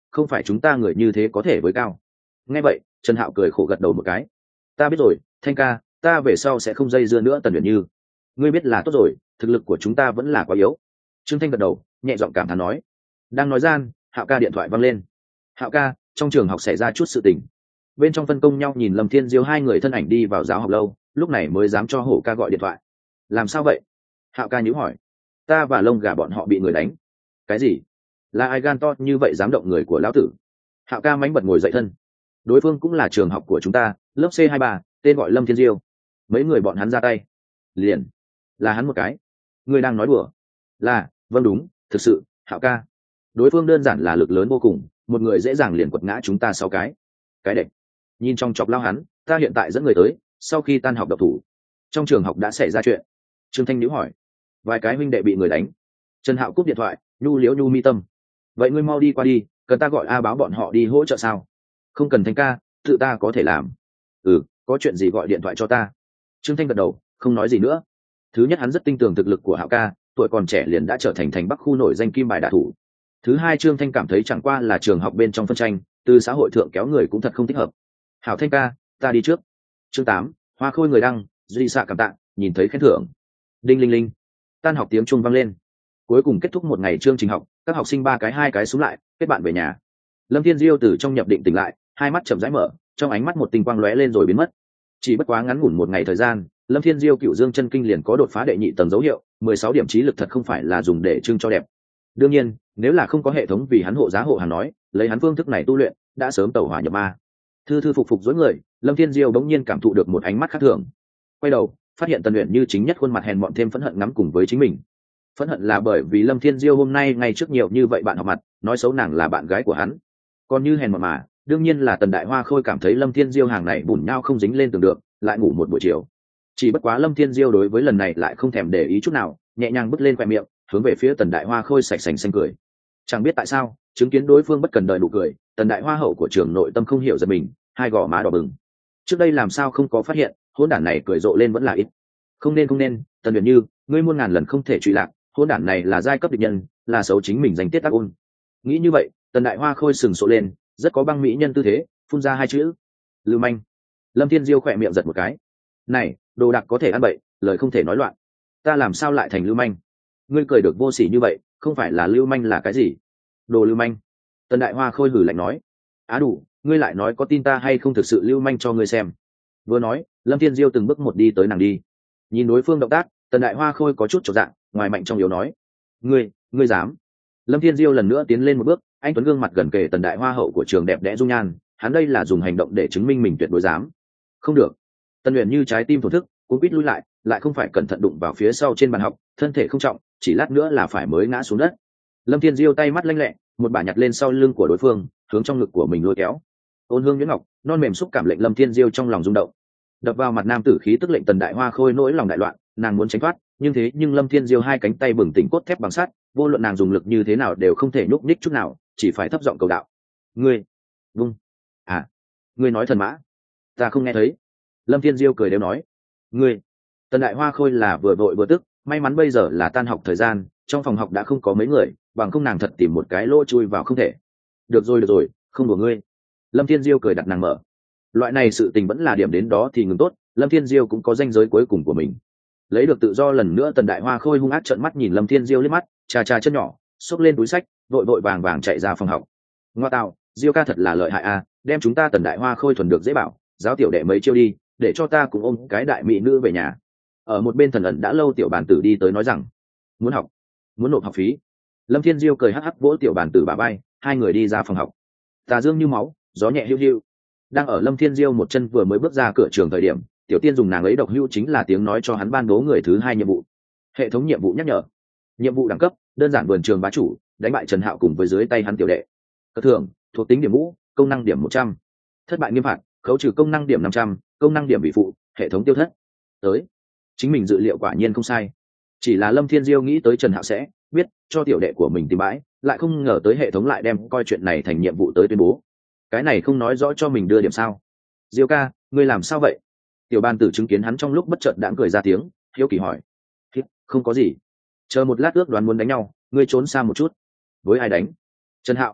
không phải chúng ta người như thế có thể với cao. Nghe vậy Trần Hạo cười khổ gật đầu một cái. Ta biết rồi Thanh ca, ta về sau sẽ không dây dưa nữa Tần Uyển Như. Ngươi biết là tốt rồi, thực lực của chúng ta vẫn là quá yếu. Trương Thanh gật đầu nhẹ giọng cảm thán nói. Đang nói gian Hạo ca điện thoại văng lên. Hạo ca, trong trường học xảy ra chút sự tình. Bên trong phân công nhau nhìn Lâm Thiên Diêu hai người thân ảnh đi vào giáo học lâu, lúc này mới dám cho Hổ ca gọi điện thoại. Làm sao vậy? Hạo ca nhíu hỏi. Ta và lông gà bọn họ bị người đánh. Cái gì? Là ai gan to như vậy dám động người của lão tử? Hạo ca mánh bật ngồi dậy thân. Đối phương cũng là trường học của chúng ta, lớp C hai mươi ba, tên gọi Lâm Thiên Diêu. Mấy người bọn hắn ra tay liền là hắn một cái. Ngươi đang nói đùa? Là, vâng đúng, thực sự. Hạo ca, đối phương đơn giản là lực lớn vô cùng, một người dễ dàng liền quật ngã chúng ta sáu cái. Cái đệm. Nhìn trong chọc lao hắn, ta hiện tại dẫn người tới, sau khi tan học độc thủ. Trong trường học đã xảy ra chuyện. Trương Thanh nhíu hỏi. Vài cái huynh đệ bị người đánh. Trần Hạo cúp điện thoại, nhu liễu nhu mi tâm. Vậy ngươi mau đi qua đi, cần ta gọi A báo bọn họ đi hỗ trợ sao? Không cần Thanh ca, tự ta có thể làm. Ừ, có chuyện gì gọi điện thoại cho ta. Trương Thanh gật đầu không nói gì nữa. Thứ nhất, hắn rất tin tưởng thực lực của Hạo ca, tuổi còn trẻ liền đã trở thành thành Bắc khu nổi danh kim bài đả thủ. Thứ hai, Trương Thanh cảm thấy chẳng qua là trường học bên trong phân tranh, từ xã hội thượng kéo người cũng thật không thích hợp. Hảo Thanh ca, ta đi trước. Chương tám, hoa khôi người đăng, duy xạ cảm tạ, nhìn thấy khen thưởng. Đinh linh linh. Tan học tiếng chuông vang lên. Cuối cùng kết thúc một ngày chương trình học, các học sinh ba cái hai cái xuống lại, kết bạn về nhà. Lâm Thiên Diêu từ trong nhập định tỉnh lại, hai mắt chậm rãi mở, trong ánh mắt một tinh quang lóe lên rồi biến mất. Chỉ bất quá ngắn ngủn một ngày thời gian, Lâm Thiên Diêu cựu dương chân kinh liền có đột phá đệ nhị tầng dấu hiệu, mười sáu điểm trí lực thật không phải là dùng để trưng cho đẹp. Đương nhiên, nếu là không có hệ thống vì hắn hộ giá hộ hàng nói, lấy hắn phương thức này tu luyện, đã sớm tẩu hỏa nhập ma. Thư thư phục phục dối người, Lâm Thiên Diêu bỗng nhiên cảm thụ được một ánh mắt khác thường. Quay đầu, phát hiện Tần Uyển Như chính nhất khuôn mặt hèn mọn thêm phẫn hận ngắm cùng với chính mình. Phẫn hận là bởi vì Lâm Thiên Diêu hôm nay ngay trước nhiều như vậy bạn học mặt, nói xấu nàng là bạn gái của hắn. Còn như hèn mọn mà, đương nhiên là Tần Đại Hoa Khôi cảm thấy Lâm Thiên Diêu hàng này bùn nhau không dính lên tường được, lại ngủ một buổi chiều. Chỉ bất quá Lâm Thiên Diêu đối với lần này lại không thèm để ý chút nào, nhẹ nhàng bứt lên khoe miệng, hướng về phía Tần Đại Hoa Khôi sạch sành xanh cười. Chẳng biết tại sao, chứng kiến đối phương bất cần đời nụ cười, Tần Đại Hoa hậu của trường nội tâm không hiểu giật mình, hai gò má đỏ bừng. Trước đây làm sao không có phát hiện, hỗn đản này cười rộ lên vẫn là ít. Không nên không nên, Tần Uyển Như, ngươi muôn ngàn lần không thể truy lạc, hỗn đản này là giai cấp địch nhân, là xấu chính mình danh tiết tác ôn. Nghĩ như vậy, Tần Đại Hoa Khôi sừng sộ lên, rất có băng mỹ nhân tư thế, phun ra hai chữ: lưu manh. Lâm Thiên Diêu khỏe miệng giật một cái. Này, đồ đạc có thể ăn bậy, lời không thể nói loạn. Ta làm sao lại thành lưu manh? Ngươi cười được vô sỉ như vậy, không phải là lưu manh là cái gì? Đồ lưu manh. Tần Đại Hoa Khôi hử lạnh nói. Á đủ, ngươi lại nói có tin ta hay không thực sự lưu manh cho ngươi xem. Vừa nói, Lâm Thiên Diêu từng bước một đi tới nàng đi. Nhìn đối phương động tác, Tần Đại Hoa Khôi có chút chột dạ, ngoài mạnh trong yếu nói: ngươi ngươi dám? Lâm Thiên Diêu lần nữa tiến lên một bước, anh tuấn gương mặt gần kề Tần Đại Hoa hậu của trường đẹp đẽ dung nhan, hắn đây là dùng hành động để chứng minh mình tuyệt đối dám. Không được. Tần Uyển Như trái tim thổn thức, cuống quýt lui lại, lại không phải cẩn thận đụng vào phía sau trên bàn học, thân thể không trọng, chỉ lát nữa là phải mới ngã xuống đất. Lâm Thiên Diêu tay mắt lanh lẹ, một bả nhặt lên sau lưng của đối phương, hướng trong ngực của mình lôi kéo. Ôn hương nhuyễn ngọc, non mềm xúc cảm lệnh Lâm Thiên Diêu trong lòng rung động. Đập vào mặt nam tử khí tức lệnh Tần Đại Hoa Khôi nỗi lòng đại loạn, nàng muốn tránh thoát, nhưng thế nhưng Lâm Thiên Diêu hai cánh tay bừng tỉnh cốt thép bằng sắt, vô luận nàng dùng lực như thế nào đều không thể nhúc nhích chút nào, chỉ phải thấp giọng cầu đạo: ngươi vung. À, ngươi nói thần mã, ta không nghe thấy. Lâm Thiên Diêu cười đều nói: ngươi. Tần Đại Hoa Khôi là vừa vội vừa tức, may mắn bây giờ là tan học thời gian, trong phòng học đã không có mấy người, bằng không nàng thật tìm một cái lỗ chui vào không thể. Được rồi được rồi, không đùa ngươi. Lâm Thiên Diêu cười đặt nàng mở. Loại này sự tình vẫn là điểm đến đó thì ngừng tốt, Lâm Thiên Diêu cũng có ranh giới cuối cùng của mình. Lấy được tự do lần nữa, Tần Đại Hoa Khôi hung ác trợn mắt nhìn Lâm Thiên Diêu liếc mắt, chà chà chân nhỏ, xốc lên túi sách, vội vội vàng vàng chạy ra phòng học. Ngoa tạo, Diêu ca thật là lợi hại a, đem chúng ta Tần Đại Hoa Khôi thuần được dễ bảo, giáo tiểu đệ mấy chiêu đi, để cho ta cùng ôm cái đại mỹ nữ về nhà. Ở một bên thần ẩn đã lâu tiểu bàn tử đi tới nói rằng: muốn học, muốn nộp học phí. Lâm Thiên Diêu cười hắc hắc vỗ tiểu bàn tử bả vai, hai người đi ra phòng học. Tà dương như máu, gió nhẹ hiu hiu. Đang ở Lâm Thiên Diêu một chân vừa mới bước ra cửa trường thời điểm, tiểu tiên dùng nàng ấy độc hưu chính là tiếng nói cho hắn ban bố người thứ hai nhiệm vụ. Hệ thống nhiệm vụ nhắc nhở: nhiệm vụ đẳng cấp đơn giản, vườn trường bá chủ, đánh bại Trần Hạo cùng với dưới tay hắn tiểu đệ. Cất thưởng: thuộc tính điểm ngũ, công năng điểm một trăm. Thất bại nghiêm phạt, khấu trừ công năng điểm năm trăm, công năng điểm bị phụ, hệ thống tiêu thất. Tới, chính mình dự liệu quả nhiên không sai. Chỉ là Lâm Thiên Diêu nghĩ tới Trần Hạo sẽ biết cho tiểu đệ của mình tìm bãi, lại không ngờ tới hệ thống lại đem coi chuyện này thành nhiệm vụ tới tuyên bố. Cái này không nói rõ cho mình đưa điểm sao? Diêu ca, ngươi làm sao vậy? Tiểu ban tử chứng kiến hắn trong lúc bất chợt đãng cười ra tiếng, hiếu kỳ hỏi. Không có gì. Chờ một lát ước đoán muốn đánh nhau, ngươi trốn xa một chút. Với ai đánh? Trần Hạo.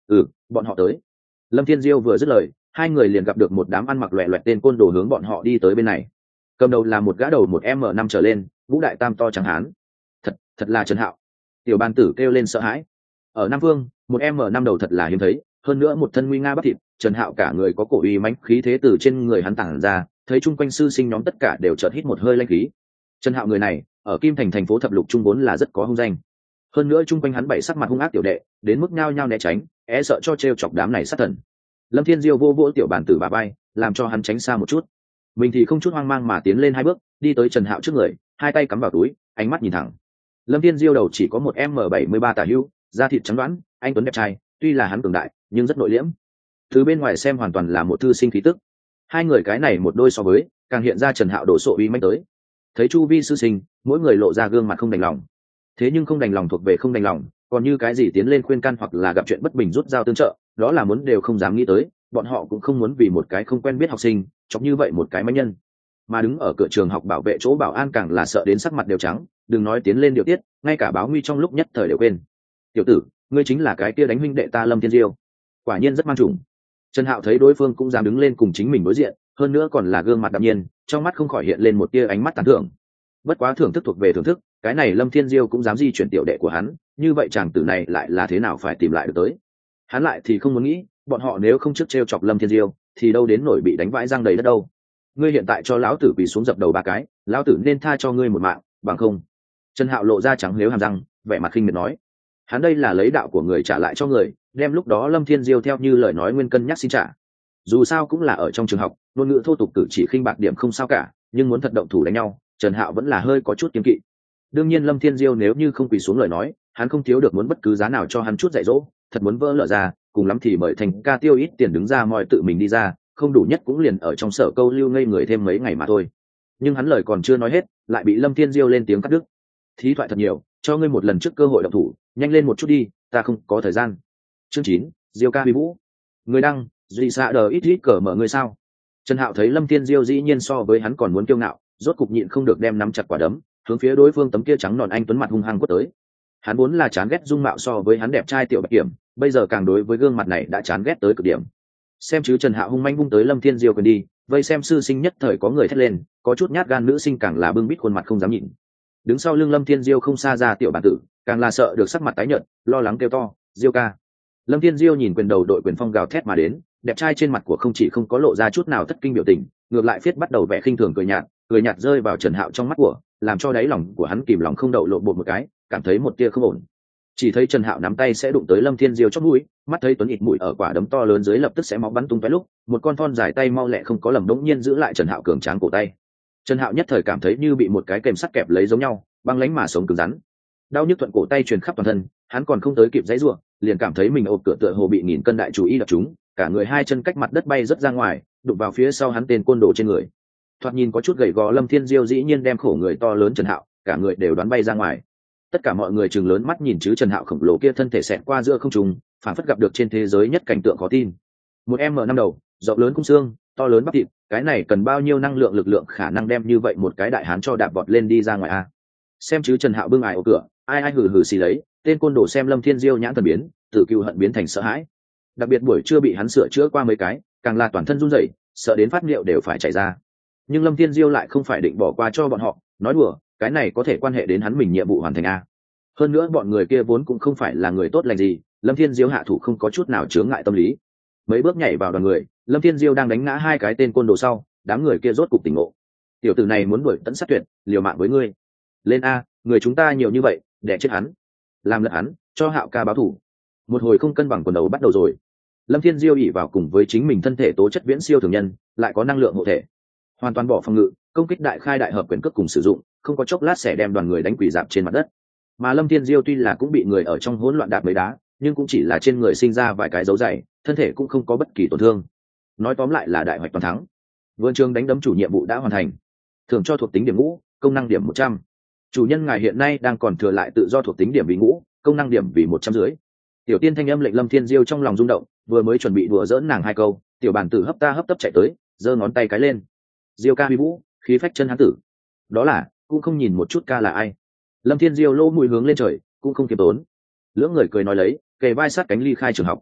Ừ, bọn họ tới. Lâm Thiên Diêu vừa dứt lời, hai người liền gặp được một đám ăn mặc loẹ loẹt tên côn đồ hướng bọn họ đi tới bên này. Cầm đầu là một gã đầu một m năm trở lên, vũ đại tam to trắng hán. Thật, thật là Trần Hạo. Tiểu Ban Tử kêu lên sợ hãi. Ở Nam Vương, một m năm đầu thật là hiếm thấy, hơn nữa một thân nguy nga bắp thịt, Trần Hạo cả người có cổ uy mãnh khí thế từ trên người hắn tản ra, thấy chung quanh sư sinh nhóm tất cả đều chợt hít một hơi lanh khí. Trần Hạo người này, ở Kim Thành thành phố thập lục trung vốn là rất có hung danh. Hơn nữa chung quanh hắn bảy sắc mặt hung ác tiểu đệ, đến mức nhao nhao né tránh, e sợ cho trêu chọc đám này sát thần. Lâm Thiên Diêu vô vỗ Tiểu Bản Tử bà bay, làm cho hắn tránh xa một chút. Mình thì không chút hoang mang mà tiến lên hai bước, đi tới Trần Hạo trước người, hai tay cắm vào túi, ánh mắt nhìn thẳng. Lâm Thiên Diêu đầu chỉ có một m bảy mươi ba tả hữu, da thịt trắng đoán, anh tuấn đẹp trai, tuy là hắn cường đại, nhưng rất nội liễm. Từ bên ngoài xem hoàn toàn là một thư sinh khí tức. Hai người cái này một đôi so với, càng hiện ra Trần Hạo đổ sộ uy mãnh tới. Thấy chu vi sư sinh, mỗi người lộ ra gương mặt không đành lòng. Thế nhưng không đành lòng thuộc về không đành lòng, còn như cái gì tiến lên khuyên can hoặc là gặp chuyện bất bình rút dao tương trợ, đó là muốn đều không dám nghĩ tới, bọn họ cũng không muốn vì một cái không quen biết học sinh, chọc như vậy một cái manh nhân. Mà đứng ở cửa trường học bảo vệ chỗ bảo an càng là sợ đến sắc mặt đều trắng, đừng nói tiến lên điều tiết, ngay cả báo nguy trong lúc nhất thời đều quên. Tiểu tử, ngươi chính là cái kia đánh huynh đệ ta Lâm Thiên Diêu. Quả nhiên rất mang trùng. Trần Hạo thấy đối phương cũng dám đứng lên cùng chính mình đối diện, hơn nữa còn là gương mặt đạm nhiên, trong mắt không khỏi hiện lên một tia ánh mắt tán thưởng. Bất quá thưởng thức thuộc về thưởng thức, cái này Lâm Thiên Diêu cũng dám di chuyển tiểu đệ của hắn, như vậy chàng tử này lại là thế nào phải tìm lại được tới. Hắn lại thì không muốn nghĩ, bọn họ nếu không trước trêu chọc Lâm Thiên Diêu, thì đâu đến nổi bị đánh vãi răng đầy đất đâu. Ngươi hiện tại cho lão tử quỳ xuống dập đầu ba cái, lão tử nên tha cho ngươi một mạng, bằng không. Trần Hạo lộ ra trắng liếu hàm răng, vẻ mặt khinh miệt nói. Hắn đây là lấy đạo của người trả lại cho người, đem lúc đó Lâm Thiên Diêu theo như lời nói nguyên cân nhắc xin trả. Dù sao cũng là ở trong trường học, ngôn ngữ thô tục cử chỉ khinh bạc điểm không sao cả, nhưng muốn thật động thủ đánh nhau, Trần Hạo vẫn là hơi có chút kiêng kỵ. Đương nhiên Lâm Thiên Diêu nếu như không quỳ xuống lời nói, hắn không thiếu được muốn bất cứ giá nào cho hắn chút dạy dỗ, thật muốn vỡ lở ra, cùng lắm thì mời thành ca tiêu ít tiền đứng ra moi tự mình đi ra, không đủ nhất cũng liền ở trong sở câu lưu ngây người thêm mấy ngày mà thôi. Nhưng hắn lời còn chưa nói hết, lại bị Lâm Thiên Diêu lên tiếng cắt đứt. Thí thoại thật nhiều, cho ngươi một lần trước cơ hội động thủ, nhanh lên một chút đi, ta không có thời gian. Chương chín, Diêu ca huy vũ. Người đăng, duy xạ đờ ít ít cờ mở người sao. Trần Hạo thấy Lâm Thiên Diêu dĩ nhiên so với hắn còn muốn kiêu ngạo, rốt cục nhịn không được đem nắm chặt quả đấm, hướng phía đối phương tấm kia trắng nọn anh tuấn mặt hung hăng quất tới. Hắn vốn là chán ghét dung mạo so với hắn đẹp trai tiểu bạch kiểm, bây giờ càng đối với gương mặt này đã chán ghét tới cực điểm. Xem chứ Trần Hạo hung manh vung tới Lâm Thiên Diêu quyền đi, vây xem sư sinh nhất thời có người thét lên, có chút nhát gan nữ sinh càng là bưng bít khuôn mặt không dám nhìn. Đứng sau lưng Lâm Thiên Diêu không xa ra tiểu bản tử, càng là sợ được sắc mặt tái nhợt, lo lắng kêu to, "Diêu ca!" Lâm Thiên Diêu nhìn quyền đầu đội quyền phong gào thét mà đến, đẹp trai trên mặt của không chỉ không có lộ ra chút nào thất kinh biểu tình, ngược lại phiết bắt đầu vẻ khinh thường cười nhạt, cười nhạt rơi vào Trần Hạo trong mắt của, làm cho đáy lòng của hắn kìm lòng không đậu lộn bột một cái, cảm thấy một tia không ổn. Chỉ thấy Trần Hạo nắm tay sẽ đụng tới Lâm Thiên Diêu chóp mũi, mắt thấy tuấn ịt mũi ở quả đấm to lớn dưới lập tức sẽ máu bắn tung tóe lúc, một con thon dài tay mau lẹ không có lầm đống nhiên giữ lại Trần Hạo cường tráng cổ tay. Trần Hạo nhất thời cảm thấy như bị một cái kềm sắt kẹp lấy giống nhau, băng lãnh mà sống cứng rắn. Đau nhức thuận cổ tay truyền khắp toàn thân, hắn còn không tới kịp giãy giụa, liền cảm thấy mình ộp cửa tựa hồ bị nghìn cân đại chủ y đập trúng, cả người hai chân cách mặt đất bay rất ra ngoài, đụng vào phía sau hắn tên côn đồ trên người. Thoạt nhìn có chút gầy gò Lâm Thiên Diêu dĩ nhiên đem khổ người to lớn Trần Hạo, cả người đều đoán bay ra ngoài. Tất cả mọi người trừng lớn mắt nhìn chứ Trần Hạo khổng lồ kia thân thể xẹt qua giữa không trung, phản phất gặp được trên thế giới nhất cảnh tượng khó tin. Một m năm đầu, rộng lớn cung xương, to lớn bắp thịt, cái này cần bao nhiêu năng lượng lực lượng khả năng đem như vậy một cái đại hán cho đạp vọt lên đi ra ngoài a. Xem chứ Trần Hạo bưng ải ở cửa, ai ai hừ hừ xì lấy, tên côn đồ xem Lâm Thiên Diêu nhãn thần biến, từ cừu hận biến thành sợ hãi. Đặc biệt buổi trưa bị hắn sửa chữa qua mấy cái, càng là toàn thân run rẩy, sợ đến phát niệu đều phải chảy ra. Nhưng Lâm Thiên Diêu lại không phải định bỏ qua cho bọn họ, nói đùa, cái này có thể quan hệ đến hắn mình nhiệm vụ hoàn thành a. Hơn nữa bọn người kia vốn cũng không phải là người tốt lành gì, Lâm Thiên Diêu hạ thủ không có chút nào chướng ngại tâm lý. Mấy bước nhảy vào đoàn người, Lâm Thiên Diêu đang đánh ngã hai cái tên côn đồ sau, đám người kia rốt cục tỉnh ngộ. Tiểu tử này muốn đuổi tận sát tuyệt, liều mạng với ngươi. Lên a, người chúng ta nhiều như vậy, để chết hắn, làm lật hắn, cho Hạo ca báo thủ. Một hồi không cân bằng quần đầu bắt đầu rồi. Lâm Thiên Diêu ỉ vào cùng với chính mình thân thể tố chất viễn siêu thường nhân, lại có năng lượng hộ thể, hoàn toàn bỏ phòng ngự, công kích đại khai đại hợp quyền cước cùng sử dụng, không có chốc lát sẽ đem đoàn người đánh quỷ dạp trên mặt đất. Mà Lâm Thiên Diêu tuy là cũng bị người ở trong hỗn loạn đạp mấy đá, nhưng cũng chỉ là trên người sinh ra vài cái dấu dày, thân thể cũng không có bất kỳ tổn thương. Nói tóm lại là đại hoạch toàn thắng. Vườn trường đánh đấm chủ nhiệm vụ đã hoàn thành, thưởng cho thuộc tính điểm ngũ, công năng điểm một trăm. Chủ nhân ngài hiện nay đang còn thừa lại tự do thuộc tính điểm vì ngũ, công năng điểm vì một trăm dưới. Tiểu tiên thanh âm lệnh Lâm Thiên Diêu trong lòng rung động, vừa mới chuẩn bị đùa giỡn nàng hai câu, tiểu bản tử hấp ta hấp tấp chạy tới, giơ ngón tay cái lên. Diêu ca huy vũ, khí phách chân hán tử. Đó là, cũng không nhìn một chút ca là ai. Lâm Thiên Diêu lỗ mũi hướng lên trời, cũng không kiềm tốn. Lưỡng người cười nói lấy, kề vai sát cánh ly khai trường học.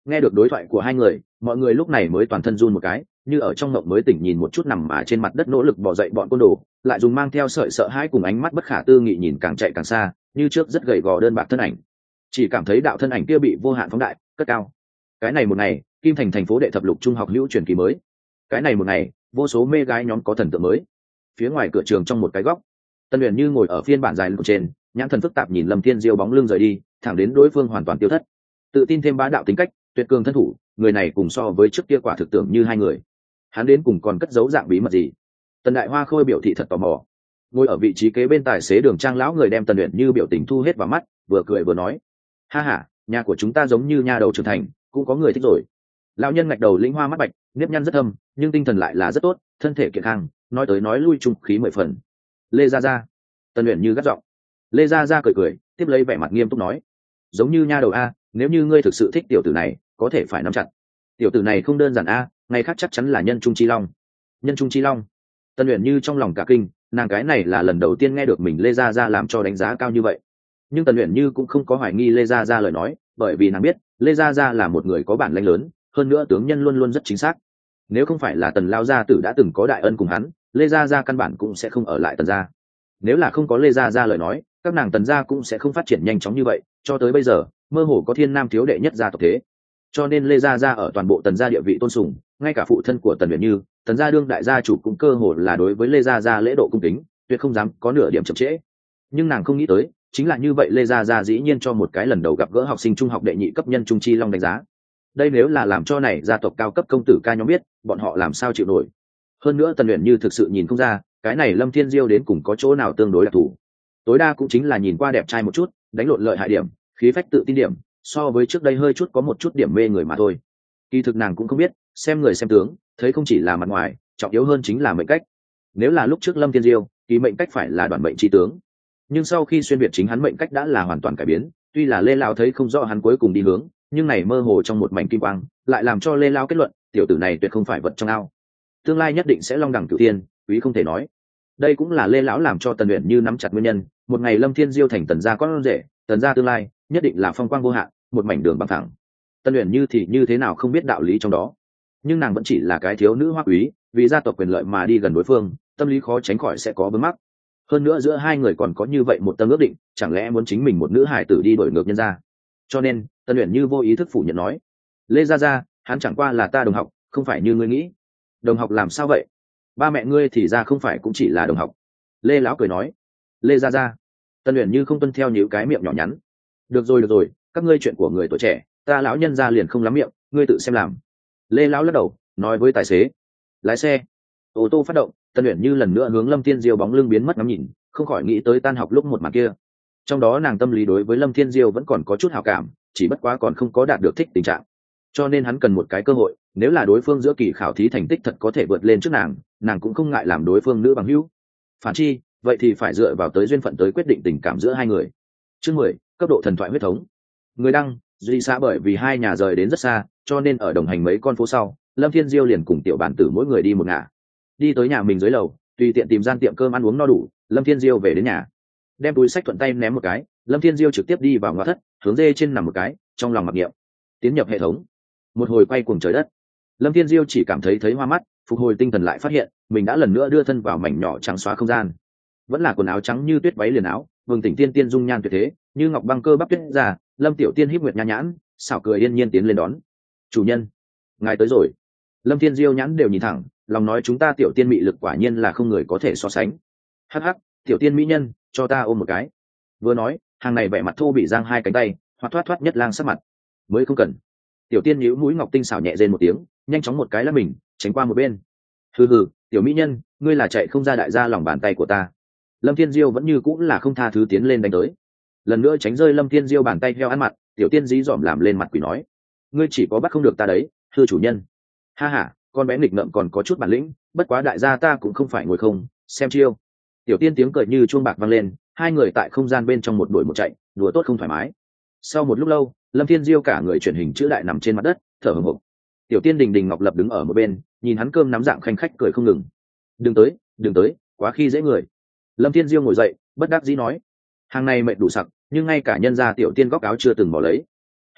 Nghe được đối thoại của hai người, mọi người lúc này mới toàn thân run một cái, như ở trong mộng mới tỉnh nhìn một chút nằm mà trên mặt đất nỗ lực bỏ dậy bọn côn đồ, lại dùng mang theo sợi sợ hãi cùng ánh mắt bất khả tư nghị nhìn càng chạy càng xa, như trước rất gầy gò đơn bạc thân ảnh. Chỉ cảm thấy đạo thân ảnh kia bị vô hạn phóng đại, cất cao. Cái này một ngày, Kim Thành thành phố đệ thập lục trung học hữu truyền kỳ mới. Cái này một ngày, vô số mê gái nhóm có thần tượng mới. Phía ngoài cửa trường trong một cái góc, Tân Uyển Như ngồi ở phiên bản dài lụa trên, nhãn thần phức tạp nhìn Lâm Thiên Diêu bóng lưng rời đi, thẳng đến đối phương hoàn toàn tiêu thất. Tự tin thêm bá đạo tính cách, tuyệt cường thân thủ, người này cùng so với trước kia quả thực tưởng như hai người. Hắn đến cùng còn cất giấu dạng bí mật gì? Tần Đại Hoa Khôi biểu thị thật tò mò. Ngồi ở vị trí kế bên tài xế Đường Trang lão người đem Tần Uyển Như biểu tình thu hết vào mắt, vừa cười vừa nói: "Ha ha, nhà của chúng ta giống như nha đầu trưởng thành, cũng có người thích rồi." Lão nhân ngạch đầu lĩnh hoa mắt bạch, nếp nhăn rất thâm, nhưng tinh thần lại là rất tốt, thân thể kiện khang, nói tới nói lui trung khí mười phần. "Lê Gia Gia." Tần Uyển Như gắt giọng. Lê Gia Gia cười cười, tiếp lấy vẻ mặt nghiêm túc nói: "Giống như nha đầu a, nếu như ngươi thực sự thích tiểu tử này, có thể phải nắm chặt. Tiểu tử này không đơn giản a, ngày khác chắc chắn là nhân trung chi long." Nhân trung chi long? Tần Uyển Như trong lòng cả kinh, nàng cái này là lần đầu tiên nghe được mình Lê Gia Gia làm cho đánh giá cao như vậy. Nhưng Tần Uyển Như cũng không có hoài nghi Lê Gia Gia lời nói, bởi vì nàng biết Lê Gia Gia là một người có bản lĩnh lớn, hơn nữa tướng nhân luôn luôn rất chính xác. Nếu không phải là Tần lão gia tử đã từng có đại ân cùng hắn, Lê Gia Gia căn bản cũng sẽ không ở lại Tần gia. Nếu là không có Lê Gia Gia lời nói, các nàng Tần gia cũng sẽ không phát triển nhanh chóng như vậy, cho tới bây giờ, mơ hồ có thiên nam thiếu đệ nhất gia tộc thế. Cho nên Lê Gia Gia ở toàn bộ Tần gia địa vị tôn sùng, ngay cả phụ thân của Tần Uyển Như, Tần gia đương đại gia chủ cũng cơ hồ là đối với Lê Gia Gia lễ độ cung kính, tuyệt không dám có nửa điểm chậm trễ. Nhưng nàng không nghĩ tới, chính là như vậy Lê Gia Gia dĩ nhiên cho một cái lần đầu gặp gỡ học sinh trung học đệ nhị cấp nhân trung chi long đánh giá. Đây nếu là làm cho này gia tộc cao cấp công tử ca nhóm biết, bọn họ làm sao chịu nổi. Hơn nữa Tần Uyển Như thực sự nhìn không ra, cái này Lâm Thiên Diêu đến cùng có chỗ nào tương đối đặc thù. Tối đa cũng chính là nhìn qua đẹp trai một chút, đánh lộn lợi hại điểm, khí phách tự tin điểm, so với trước đây hơi chút có một chút điểm mê người mà thôi. Kỳ thực nàng cũng không biết, xem người xem tướng, thấy không chỉ là mặt ngoài, trọng yếu hơn chính là mệnh cách. Nếu là lúc trước Lâm Thiên Diêu, kỳ mệnh cách phải là đoàn mệnh chi tướng. Nhưng sau khi xuyên việt chính hắn mệnh cách đã là hoàn toàn cải biến, tuy là Lê Lão thấy không rõ hắn cuối cùng đi hướng, nhưng này mơ hồ trong một mảnh kim quang, lại làm cho Lê Lão kết luận, tiểu tử này tuyệt không phải vật trong ao. Tương lai nhất định sẽ long đẳng cửu thiên, quý không thể nói. Đây cũng là Lê Lão làm cho Tần Uyển Như nắm chặt nguyên nhân, một ngày Lâm Thiên Diêu thành Tần gia con rể, Tần gia tương lai nhất định là phong quang vô hạn, một mảnh đường bằng thẳng. Tần Uyển Như thì như thế nào không biết đạo lý trong đó, nhưng nàng vẫn chỉ là cái thiếu nữ hoa quý, vì gia tộc quyền lợi mà đi gần đối phương, tâm lý khó tránh khỏi sẽ có vướng mắc. Hơn nữa giữa hai người còn có như vậy một tâm ước định, chẳng lẽ muốn chính mình một nữ hài tử đi đổi ngược nhân gia? Cho nên Tần Uyển Như vô ý thức phủ nhận nói: "Lê Gia Gia, hắn chẳng qua là ta đồng học, không phải như ngươi nghĩ." "Đồng học làm sao vậy? Ba mẹ ngươi thì ra không phải cũng chỉ là đồng học." Lê Lão cười nói. "Lê Gia Gia." Tần Uyển Như không tuân theo nhíu cái miệng nhỏ nhắn. "Được rồi được rồi, các ngươi chuyện của người tuổi trẻ, ta lão nhân gia liền không lắm miệng, ngươi tự xem làm." Lê Lão lắc đầu, nói với tài xế: "Lái xe." Ô tô phát động, Tần Uyển Như lần nữa hướng Lâm Thiên Diêu bóng lưng biến mất ngắm nhìn, không khỏi nghĩ tới tan học lúc một màn kia. Trong đó nàng tâm lý đối với Lâm Thiên Diêu vẫn còn có chút hảo cảm, chỉ bất quá còn không có đạt được thích tình trạng. Cho nên hắn cần một cái cơ hội, nếu là đối phương giữa kỳ khảo thí thành tích thật có thể vượt lên trước nàng, nàng cũng không ngại làm đối phương nữ bằng hữu. Phản chi, vậy thì phải dựa vào tới duyên phận tới quyết định tình cảm giữa hai người. Chương mười, cấp độ thần thoại huyết thống. Người đăng, duy xã bởi vì hai nhà rời đến rất xa, cho nên ở đồng hành mấy con phố sau, Lâm Thiên Diêu liền cùng tiểu bản tử mỗi người đi một ngả. Đi tới nhà mình dưới lầu, tùy tiện tìm gian tiệm cơm ăn uống no đủ, Lâm Thiên Diêu về đến nhà, đem túi sách thuận tay ném một cái, Lâm Thiên Diêu trực tiếp đi vào ngoại thất, hướng dê trên nằm một cái, trong lòng mặc niệm, tiến nhập hệ thống. Một hồi quay cuồng trời đất, Lâm Thiên Diêu chỉ cảm thấy thấy hoa mắt, phục hồi tinh thần lại phát hiện mình đã lần nữa đưa thân vào mảnh nhỏ trắng xóa không gian. Vẫn là quần áo trắng như tuyết váy liền áo, vương tỉnh tiên tiên dung nhan tuyệt thế, như ngọc băng cơ bắp tuyết ra. Lâm Tiểu Tiên híp nguyệt nha nhãn, xảo cười yên nhiên tiến lên đón. "Chủ nhân, ngài tới rồi." Lâm Thiên Diêu nhãn đều nhìn thẳng, lòng nói chúng ta Tiểu Tiên mị lực quả nhiên là không người có thể so sánh. "Hắc hắc, Tiểu Tiên mỹ nhân, cho ta ôm một cái." Vừa nói, hàng này vẻ mặt thô bị giang hai cánh tay, hoạt thoát thoát nhất lang sắc mặt. "Mới không cần." Tiểu Tiên nhíu mũi ngọc tinh xảo nhẹ rên một tiếng, nhanh chóng một cái là mình tránh qua một bên. "Hừ hừ, tiểu mỹ nhân, ngươi là chạy không ra đại gia lòng bàn tay của ta." Lâm Thiên Diêu vẫn như cũng là không tha thứ tiến lên đánh tới. Lần nữa tránh rơi Lâm Thiên Diêu bàn tay heo ăn mặt, Tiểu Tiên dí dỏm làm lên mặt quỷ nói: "Ngươi chỉ có bắt không được ta đấy, thưa chủ nhân." "Ha ha, con bé nghịch ngợm còn có chút bản lĩnh, bất quá đại gia ta cũng không phải ngồi không, xem chiêu." Tiểu Tiên tiếng cười như chuông bạc vang lên, hai người tại không gian bên trong một đuổi một chạy, đùa tốt không thoải mái. Sau một lúc lâu, Lâm Thiên Diêu cả người chuyển hình chữ đại nằm trên mặt đất, thở hổn hển. Tiểu Tiên Đình Đình Ngọc Lập đứng ở một bên, nhìn hắn cơm nắm dạng khanh khách cười không ngừng. "Đừng tới, đừng tới, quá khi dễ người." Lâm Thiên Diêu ngồi dậy, bất đắc dĩ nói: "Hàng này mệt đủ sặc, nhưng ngay cả nhân gia Tiểu Tiên góc áo chưa từng bỏ lấy." "Kỳ hỉ,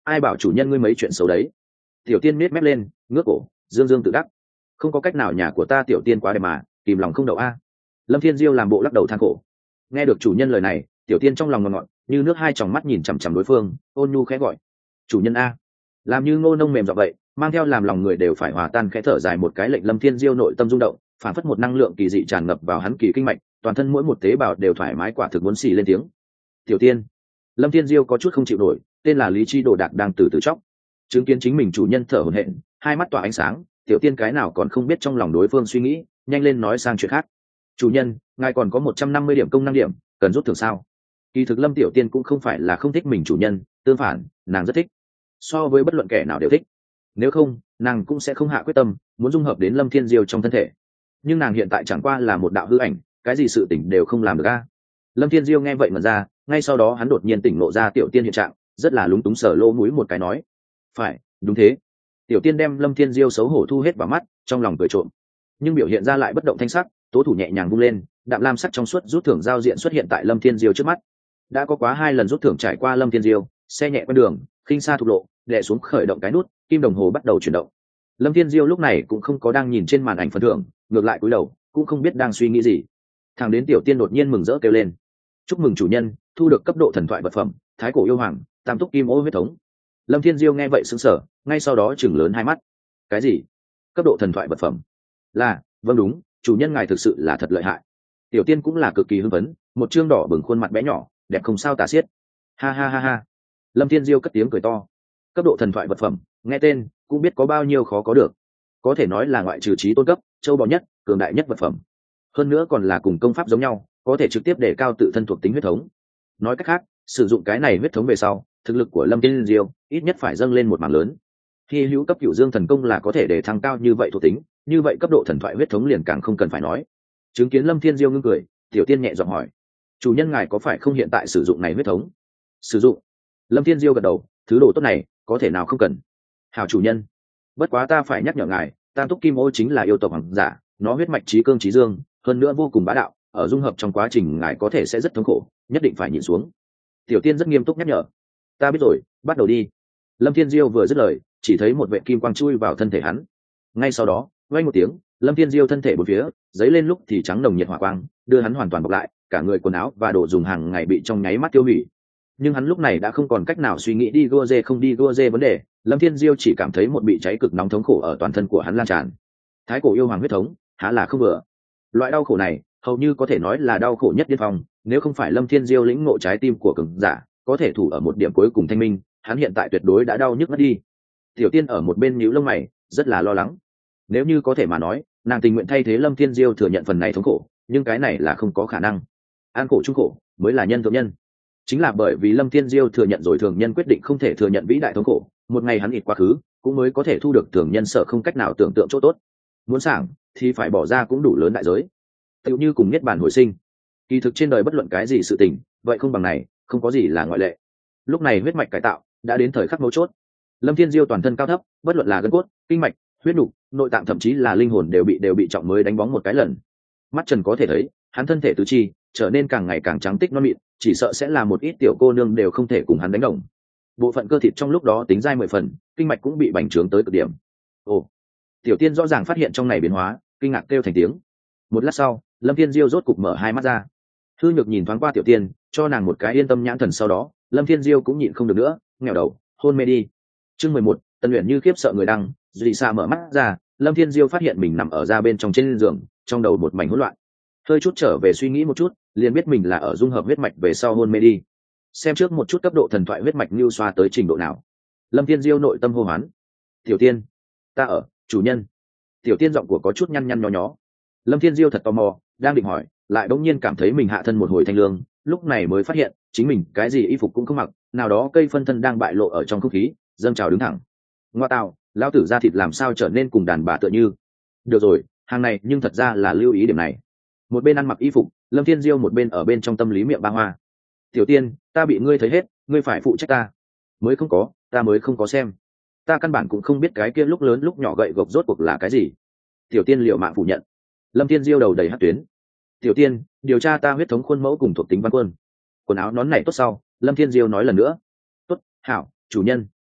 ai bảo chủ nhân ngươi mấy chuyện xấu đấy. Tiểu tiên miết mép lên ngước cổ dương dương tự đắc. Không có cách nào, nhà của ta tiểu tiên quá đẹp mà, kìm lòng không đậu a. Lâm Thiên Diêu làm bộ lắc đầu than khổ. Nghe được chủ nhân lời này, tiểu tiên trong lòng ngọt ngọt, như nước hai tròng mắt nhìn chằm chằm đối phương, ôn nhu khẽ gọi chủ nhân a. Làm như ngô nông mềm giọng vậy, mang theo làm lòng người đều phải hòa tan, khẽ thở dài một cái, lệnh Lâm Thiên Diêu nội tâm rung động, phản phất một năng lượng kỳ dị tràn ngập vào hắn kỳ kinh mạch, toàn thân mỗi một tế bào đều thoải mái, quả thực muốn xì lên tiếng. Tiểu tiên. Lâm Thiên Diêu có chút không chịu nổi, tên là Lý Chi Đồ Đạc đang từ từ chóc. Chứng kiến chính mình chủ nhân thở hổn hển, hai mắt tỏa ánh sáng, tiểu tiên cái nào còn không biết trong lòng đối phương suy nghĩ, nhanh lên nói sang chuyện khác. Chủ nhân, ngài còn có một trăm năm mươi điểm công năng điểm, cần rút thưởng sao? Kỳ thực Lâm tiểu tiên cũng không phải là không thích mình chủ nhân, tương phản, nàng rất thích. So với bất luận kẻ nào đều thích. Nếu không, nàng cũng sẽ không hạ quyết tâm muốn dung hợp đến Lâm Thiên Diêu trong thân thể. Nhưng nàng hiện tại chẳng qua là một đạo hư ảnh, cái gì sự tỉnh đều không làm được a. Lâm Thiên Diêu nghe vậy mà ra, ngay sau đó hắn đột nhiên tỉnh lộ ra tiểu tiên hiện trạng, rất là lúng túng sờ lỗ mũi một cái nói: phải, đúng thế. Tiểu tiên đem Lâm Thiên Diêu xấu hổ thu hết vào mắt, trong lòng cười trộm, nhưng biểu hiện ra lại bất động thanh sắc, tố thủ nhẹ nhàng vung lên, đạm lam sắc trong suốt rút thưởng giao diện xuất hiện tại Lâm Thiên Diêu trước mắt. Đã có quá hai lần rút thưởng trải qua Lâm Thiên Diêu, xe nhẹ qua đường, khinh xa thục lộ, đè xuống khởi động cái nút, kim đồng hồ bắt đầu chuyển động. Lâm Thiên Diêu lúc này cũng không có đang nhìn trên màn ảnh phần thưởng, ngược lại cúi đầu, cũng không biết đang suy nghĩ gì. Thằng đến tiểu tiên đột nhiên mừng rỡ kêu lên: chúc mừng chủ nhân, thu được cấp độ thần thoại vật phẩm, thái cổ yêu hoàng, tam túc kim ô huyết thống. Lâm Thiên Diêu nghe vậy sững sờ, ngay sau đó chừng lớn hai mắt. Cái gì? Cấp độ thần thoại vật phẩm? Là, vâng đúng, chủ nhân ngài thực sự là thật lợi hại. Tiểu tiên cũng là cực kỳ hưng phấn, một trương đỏ bừng khuôn mặt bé nhỏ, đẹp không sao tả xiết. Ha ha ha ha. Lâm Thiên Diêu cất tiếng cười to. Cấp độ thần thoại vật phẩm, nghe tên cũng biết có bao nhiêu khó có được. Có thể nói là ngoại trừ trí tôn cấp, châu bò nhất, cường đại nhất vật phẩm. Hơn nữa còn là cùng công pháp giống nhau, có thể trực tiếp đề cao tự thân thuộc tính huyết thống. Nói cách khác, sử dụng cái này huyết thống về sau, thực lực của Lâm Thiên Diêu ít nhất phải dâng lên một mảng lớn. Khi hữu cấp cửu dương thần công là có thể để thăng cao như vậy thuộc tính, như vậy cấp độ thần thoại huyết thống liền càng không cần phải nói. Chứng kiến Lâm Thiên Diêu ngưng cười, tiểu tiên nhẹ giọng hỏi: chủ nhân ngài có phải không hiện tại sử dụng này huyết thống? Sử dụng? Lâm Thiên Diêu gật đầu, thứ đồ tốt này có thể nào không cần. Hảo chủ nhân, bất quá ta phải nhắc nhở ngài, tam túc kim ô chính là yêu tộc hoàng giả, nó huyết mạch trí cương trí dương, hơn nữa vô cùng bá đạo, ở dung hợp trong quá trình ngài có thể sẽ rất thống khổ, nhất định phải nhìn xuống. Tiểu tiên rất nghiêm túc nhắc nhở. Ta biết rồi, bắt đầu đi. Lâm Thiên Diêu vừa dứt lời, chỉ thấy một vệ kim quang chui vào thân thể hắn. Ngay sau đó, vang một tiếng, Lâm Thiên Diêu thân thể bốn phía giấy lên, lúc thì trắng nồng nhiệt hỏa quang đưa hắn hoàn toàn bọc lại, cả người quần áo và đồ dùng hàng ngày bị trong nháy mắt tiêu hủy. Nhưng hắn lúc này đã không còn cách nào suy nghĩ đi gua dê không đi gua dê vấn đề. Lâm Thiên Diêu chỉ cảm thấy một bị cháy cực nóng thống khổ ở toàn thân của hắn lan tràn. Thái cổ yêu hoàng huyết thống, há là không vừa. Loại đau khổ này hầu như có thể nói là đau khổ nhất điên phong, nếu không phải Lâm Thiên Diêu lĩnh ngộ trái tim của cường giả, có thể thủ ở một điểm cuối cùng thanh minh, hắn hiện tại tuyệt đối đã đau nhức mất đi. Tiểu tiên ở một bên nhíu lông mày, rất là lo lắng. Nếu như có thể mà nói, nàng tình nguyện thay thế Lâm Thiên Diêu thừa nhận phần này thống khổ, nhưng cái này là không có khả năng. An khổ chung khổ mới là nhân thượng nhân. Chính là bởi vì Lâm Thiên Diêu thừa nhận rồi thường nhân quyết định không thể thừa nhận vĩ đại thống khổ, một ngày hắn ít quá khứ, cũng mới có thể thu được thường nhân sợ không cách nào tưởng tượng chỗ tốt. Muốn sảng thì phải bỏ ra cũng đủ lớn đại giới. Tựu như cùng niết bàn hồi sinh. Kỳ thực trên đời bất luận cái gì sự tình, vậy không bằng này, không có gì là ngoại lệ. Lúc này huyết mạch cải tạo đã đến thời khắc mấu chốt. Lâm Thiên Diêu toàn thân cao thấp, bất luận là gân cốt, kinh mạch, huyết nục, nội tạng, thậm chí là linh hồn đều bị đều bị trọng mới đánh bóng một cái lần. Mắt trần có thể thấy, hắn thân thể tứ chi trở nên càng ngày càng trắng tích non mịn, chỉ sợ sẽ là một ít tiểu cô nương đều không thể cùng hắn đánh đồng. Bộ phận cơ thịt trong lúc đó tính dai mười phần, kinh mạch cũng bị bành trướng tới cực điểm. Ồ, tiểu tiên rõ ràng phát hiện trong này biến hóa, kinh ngạc kêu thành tiếng. Một lát sau, Lâm Thiên Diêu rốt cục mở hai mắt ra. Thư Nhược nhìn thoáng qua tiểu tiên, cho nàng một cái yên tâm nhãn thần, sau đó Lâm Thiên Diêu cũng nhịn không được nữa, nghèo đầu hôn mê đi. Chương mười một, Tân Uyển như khiếp sợ người đăng. Duy Sa mở mắt ra, Lâm Thiên Diêu phát hiện mình nằm ở ra bên trong trên giường, trong đầu một mảnh hỗn loạn. Hơi chút trở về suy nghĩ một chút, liền biết mình là ở dung hợp huyết mạch về sau hôn mê đi. Xem trước một chút cấp độ thần thoại huyết mạch lưu xoa tới trình độ nào. Lâm Thiên Diêu nội tâm hô hoán: tiểu tiên, ta ở, chủ nhân. Tiểu tiên giọng của có chút nhăn nhăn nhó nhó. Lâm Thiên Diêu thật tò mò, đang định hỏi, lại bỗng nhiên cảm thấy mình hạ thân một hồi thanh lương, lúc này mới phát hiện chính mình cái gì y phục cũng không mặc, nào đó cây phân thân đang bại lộ ở trong không khí, dâng trào đứng thẳng. Ngoa tạo, lão tử da thịt làm sao trở nên cùng đàn bà tựa như. Được rồi, hàng này nhưng thật ra là lưu ý điểm này. Một bên ăn mặc y phục, Lâm Thiên Diêu một bên ở bên trong tâm lý miệng ba hoa. Tiểu tiên, ta bị ngươi thấy hết, ngươi phải phụ trách ta. Mới không có, ta mới không có xem. Ta căn bản cũng không biết cái kia lúc lớn lúc nhỏ gậy gộc rốt cuộc là cái gì. Tiểu tiên liệu mạng phủ nhận. Lâm Thiên Diêu đầu đầy hắc tuyến. Tiểu tiên, điều tra ta huyết thống khuôn mẫu cùng thuộc tính văn quân. Quần áo nón này tốt sau, Lâm Thiên Diêu nói lần nữa. Tốt, hảo, chủ nhân.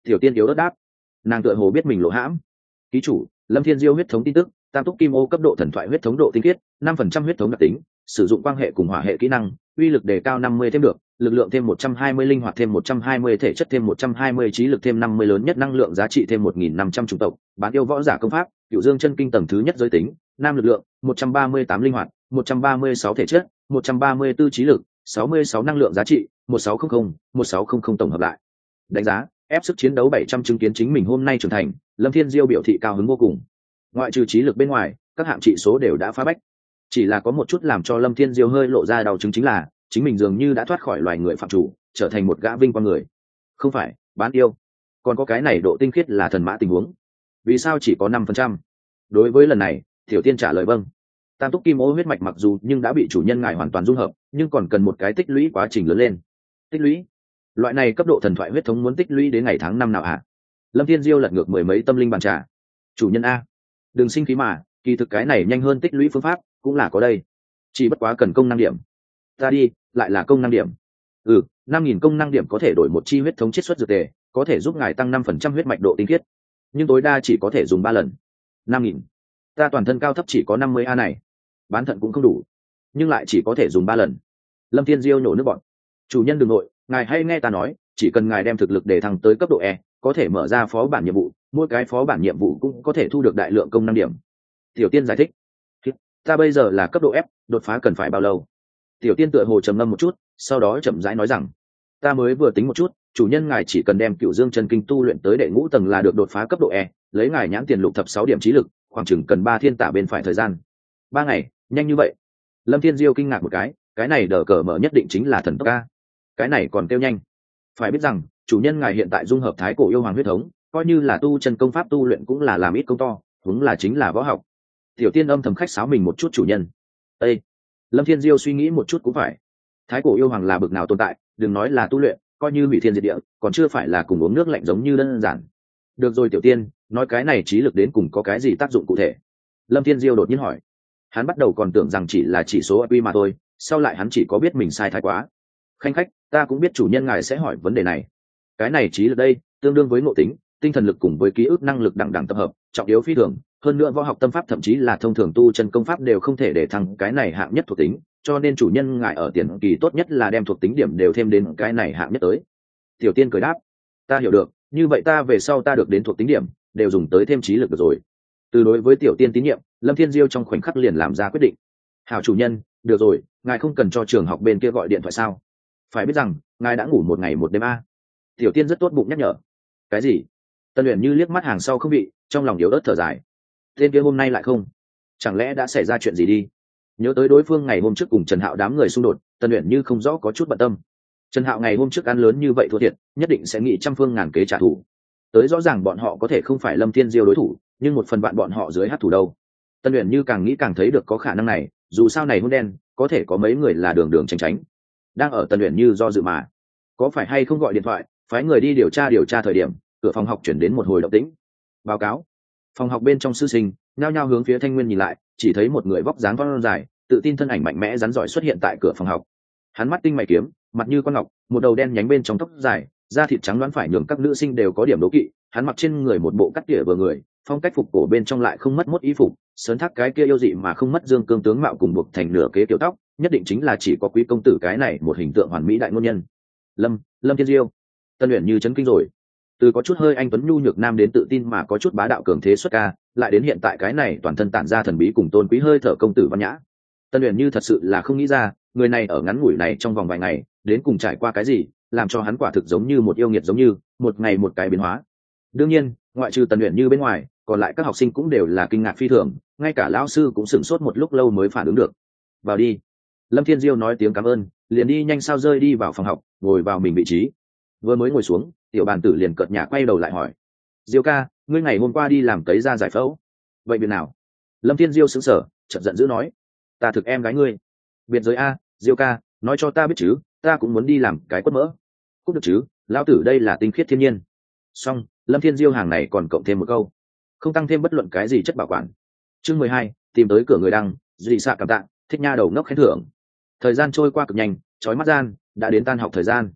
Tiểu Tiên yếu đất đáp. Nàng tựa hồ biết mình lộ hãm. Ký chủ, Lâm Thiên Diêu huyết thống tin tức, tam túc kim ô cấp độ thần thoại huyết thống độ tinh khiết, năm phần trăm huyết thống đặc tính, sử dụng quan hệ cùng hỏa hệ kỹ năng, uy lực đề cao năm mươi thêm được, lực lượng thêm một trăm hai mươi, linh hoạt thêm một trăm hai mươi, thể chất thêm một trăm hai mươi, trí lực thêm năm mươi, lớn nhất năng lượng giá trị thêm một nghìn năm trăm chủng tộc, bán yêu võ giả công pháp, Cửu Dương chân kinh tầng thứ nhất giới tính, nam lực lượng, một trăm ba mươi tám linh hoạt, một trăm ba mươi sáu thể chất, một trăm ba mươi tư trí lực, sáu mươi sáu năng lượng giá trị, một sáu không không, một sáu không không tổng hợp lại. Đánh giá, ép sức chiến đấu bảy trăm chứng kiến chính mình hôm nay trưởng thành, Lâm Thiên Diêu biểu thị cao hứng vô cùng. Ngoại trừ trí lực bên ngoài, các hạng trị số đều đã phá bách. Chỉ là có một chút làm cho Lâm Thiên Diêu hơi lộ ra đau chứng chính là, chính mình dường như đã thoát khỏi loài người phạm chủ, trở thành một gã vinh quang người. Không phải, bán yêu. Còn có cái này độ tinh khiết là thần mã tình huống. Vì sao chỉ có năm phần trăm? Đối với lần này, Tiểu Tiên trả lời vâng. Tam túc kim ô huyết mạch mặc dù nhưng đã bị chủ nhân ngài hoàn toàn dung hợp, nhưng còn cần một cái tích lũy quá trình lớn lên. Tích lũy? Loại này cấp độ thần thoại huyết thống muốn tích lũy đến ngày tháng năm nào hả? Lâm Thiên Diêu lật ngược mười mấy tâm linh bàn trà. Chủ nhân a, đừng sinh khí mà, kỳ thực cái này nhanh hơn tích lũy phương pháp cũng là có đây, chỉ bất quá cần công năng điểm. Ta đi, lại là công năng điểm. Ừ, năm nghìn công năng điểm có thể đổi một chi huyết thống chiết xuất dược tề, có thể giúp ngài tăng năm phần trăm huyết mạch độ tinh khiết, nhưng tối đa chỉ có thể dùng ba lần. Năm nghìn, ta toàn thân cao thấp chỉ có năm mươi a này, bán thận cũng không đủ, nhưng lại chỉ có thể dùng ba lần. Lâm Thiên Diêu nhổ nước bọn. Chủ nhân đừng nội, ngài hay nghe ta nói, chỉ cần ngài đem thực lực để thăng tới cấp độ E, có thể mở ra phó bản nhiệm vụ, mỗi cái phó bản nhiệm vụ cũng có thể thu được đại lượng công năng điểm. Tiểu Tiên giải thích. Ta bây giờ là cấp độ F, đột phá cần phải bao lâu? Tiểu Tiên tựa hồ trầm ngâm một chút, sau đó chậm rãi nói rằng, ta mới vừa tính một chút, chủ nhân ngài chỉ cần đem Cửu Dương chân kinh tu luyện tới đệ ngũ tầng là được đột phá cấp độ E, lấy ngài nhãn tiền lục thập sáu điểm trí lực, khoảng chừng cần ba thiên tả bên phải thời gian. Ba ngày, nhanh như vậy? Lâm Thiên Diêu kinh ngạc một cái, cái này đờ cờ mở nhất định chính là thần tốc a. Cái này còn kêu nhanh? Phải biết rằng, chủ nhân ngài hiện tại dung hợp thái cổ yêu hoàng huyết thống, coi như là tu chân công pháp tu luyện cũng là làm ít công to, đúng là chính là võ học. Tiểu Tiên âm thầm khách sáo mình một chút chủ nhân. Ê! Lâm Thiên Diêu suy nghĩ một chút cũng phải. Thái cổ yêu hoàng là bực nào tồn tại, đừng nói là tu luyện, coi như hủy thiên diệt địa, còn chưa phải là cùng uống nước lạnh giống như đơn giản. Được rồi Tiểu Tiên, nói cái này trí lực đến cùng có cái gì tác dụng cụ thể? Lâm Thiên Diêu đột nhiên hỏi. Hắn bắt đầu còn tưởng rằng chỉ là chỉ số i kiu mà thôi, sau lại hắn chỉ có biết mình sai thái quá. Khanh khách, ta cũng biết chủ nhân ngài sẽ hỏi vấn đề này. Cái này trí lực đây, tương đương với ngộ tính, tinh thần lực cùng với ký ức năng lực đẳng đẳng tập hợp, trọng yếu phi thường. Hơn nữa võ học tâm pháp thậm chí là thông thường tu chân công pháp đều không thể để thăng cái này hạng nhất thuộc tính, cho nên chủ nhân ngài ở tiền kỳ tốt nhất là đem thuộc tính điểm đều thêm đến cái này hạng nhất tới. Tiểu Tiên cười đáp, ta hiểu được, như vậy ta về sau ta được đến thuộc tính điểm đều dùng tới thêm trí lực được rồi. Từ đối với Tiểu Tiên tín nhiệm, Lâm Thiên Diêu trong khoảnh khắc liền làm ra quyết định. Hảo chủ nhân, được rồi, ngài không cần cho trường học bên kia gọi điện thoại sao? Phải biết rằng ngài đã ngủ một ngày một đêm a. Tiểu Tiên rất tốt bụng nhắc nhở. Cái gì? Tân Uyển Như liếc mắt hàng sau không bị, trong lòng yếu ớt thở dài. Tên kia hôm nay lại không, chẳng lẽ đã xảy ra chuyện gì đi? Nhớ tới đối phương ngày hôm trước cùng Trần Hạo đám người xung đột, Tân Uyển Như không rõ có chút bận tâm. Trần Hạo ngày hôm trước ăn lớn như vậy thua thiệt, nhất định sẽ nghĩ trăm phương ngàn kế trả thù. Tới rõ ràng bọn họ có thể không phải Lâm Thiên Diêu đối thủ, nhưng một phần bạn bọn họ dưới hát thủ đâu. Tân Uyển Như càng nghĩ càng thấy được có khả năng này, dù sao này hôn đen, có thể có mấy người là đường đường tránh tránh. Đang ở Tân Uyển Như do dự mà, có phải hay không gọi điện thoại, phái người đi điều tra điều tra thời điểm, cửa phòng học chuyển đến một hồi động tĩnh. Báo cáo. Phòng học bên trong sư sinh nhao nhao hướng phía Thanh Nguyên nhìn lại, chỉ thấy một người vóc dáng thon dài, tự tin thân ảnh mạnh mẽ rắn giỏi xuất hiện tại cửa phòng học. Hắn mắt tinh mày kiếm, mặt như quan ngọc, một đầu đen nhánh bên trong tóc dài, da thịt trắng đoán phải nhường các nữ sinh đều có điểm đố kỵ. Hắn mặc trên người một bộ cắt tỉa vừa người, phong cách phục cổ bên trong lại không mất mốt y phục, sớn thác cái kia yêu dị mà không mất dương cương tướng mạo cùng buộc thành nửa kế kiểu tóc, nhất định chính là chỉ có quý công tử cái này một hình tượng hoàn mỹ đại ngôn nhân. Lâm, Lâm Thiên Diêu. Tân Uyển Như chấn kinh rồi. Từ có chút hơi anh tuấn nhu nhược nam đến tự tin mà có chút bá đạo cường thế xuất ca, lại đến hiện tại cái này toàn thân tản ra thần bí cùng tôn quý hơi thở công tử văn nhã. Tân Uyển Như thật sự là không nghĩ ra, người này ở ngắn ngủi này trong vòng vài ngày, đến cùng trải qua cái gì, làm cho hắn quả thực giống như một yêu nghiệt giống như, một ngày một cái biến hóa. Đương nhiên, ngoại trừ Tân Uyển Như bên ngoài, còn lại các học sinh cũng đều là kinh ngạc phi thường, ngay cả lão sư cũng sửng sốt một lúc lâu mới phản ứng được. Vào đi. Lâm Thiên Diêu nói tiếng cảm ơn, liền đi nhanh sao rơi đi vào phòng học, ngồi vào mình vị trí. Vừa mới ngồi xuống, tiểu bàn tử liền cợt nhả quay đầu lại hỏi, Diêu ca, ngươi ngày hôm qua đi làm cấy ra giải phẫu, vậy biệt nào? Lâm Thiên Diêu sững sờ, chợt giận dữ nói, ta thực em gái ngươi. Biệt giới a, Diêu ca, nói cho ta biết chứ, ta cũng muốn đi làm cái quất mỡ. Cút được chứ, lão tử đây là tinh khiết thiên nhiên. Xong, Lâm Thiên Diêu hàng này còn cộng thêm một câu, không tăng thêm bất luận cái gì chất bảo quản. Chương mười hai, tìm tới cửa người đăng, dị xạ cảm tạ, thích nha đầu ngốc khen thưởng. Thời gian trôi qua cực nhanh, chói mắt gian, đã đến tan học thời gian.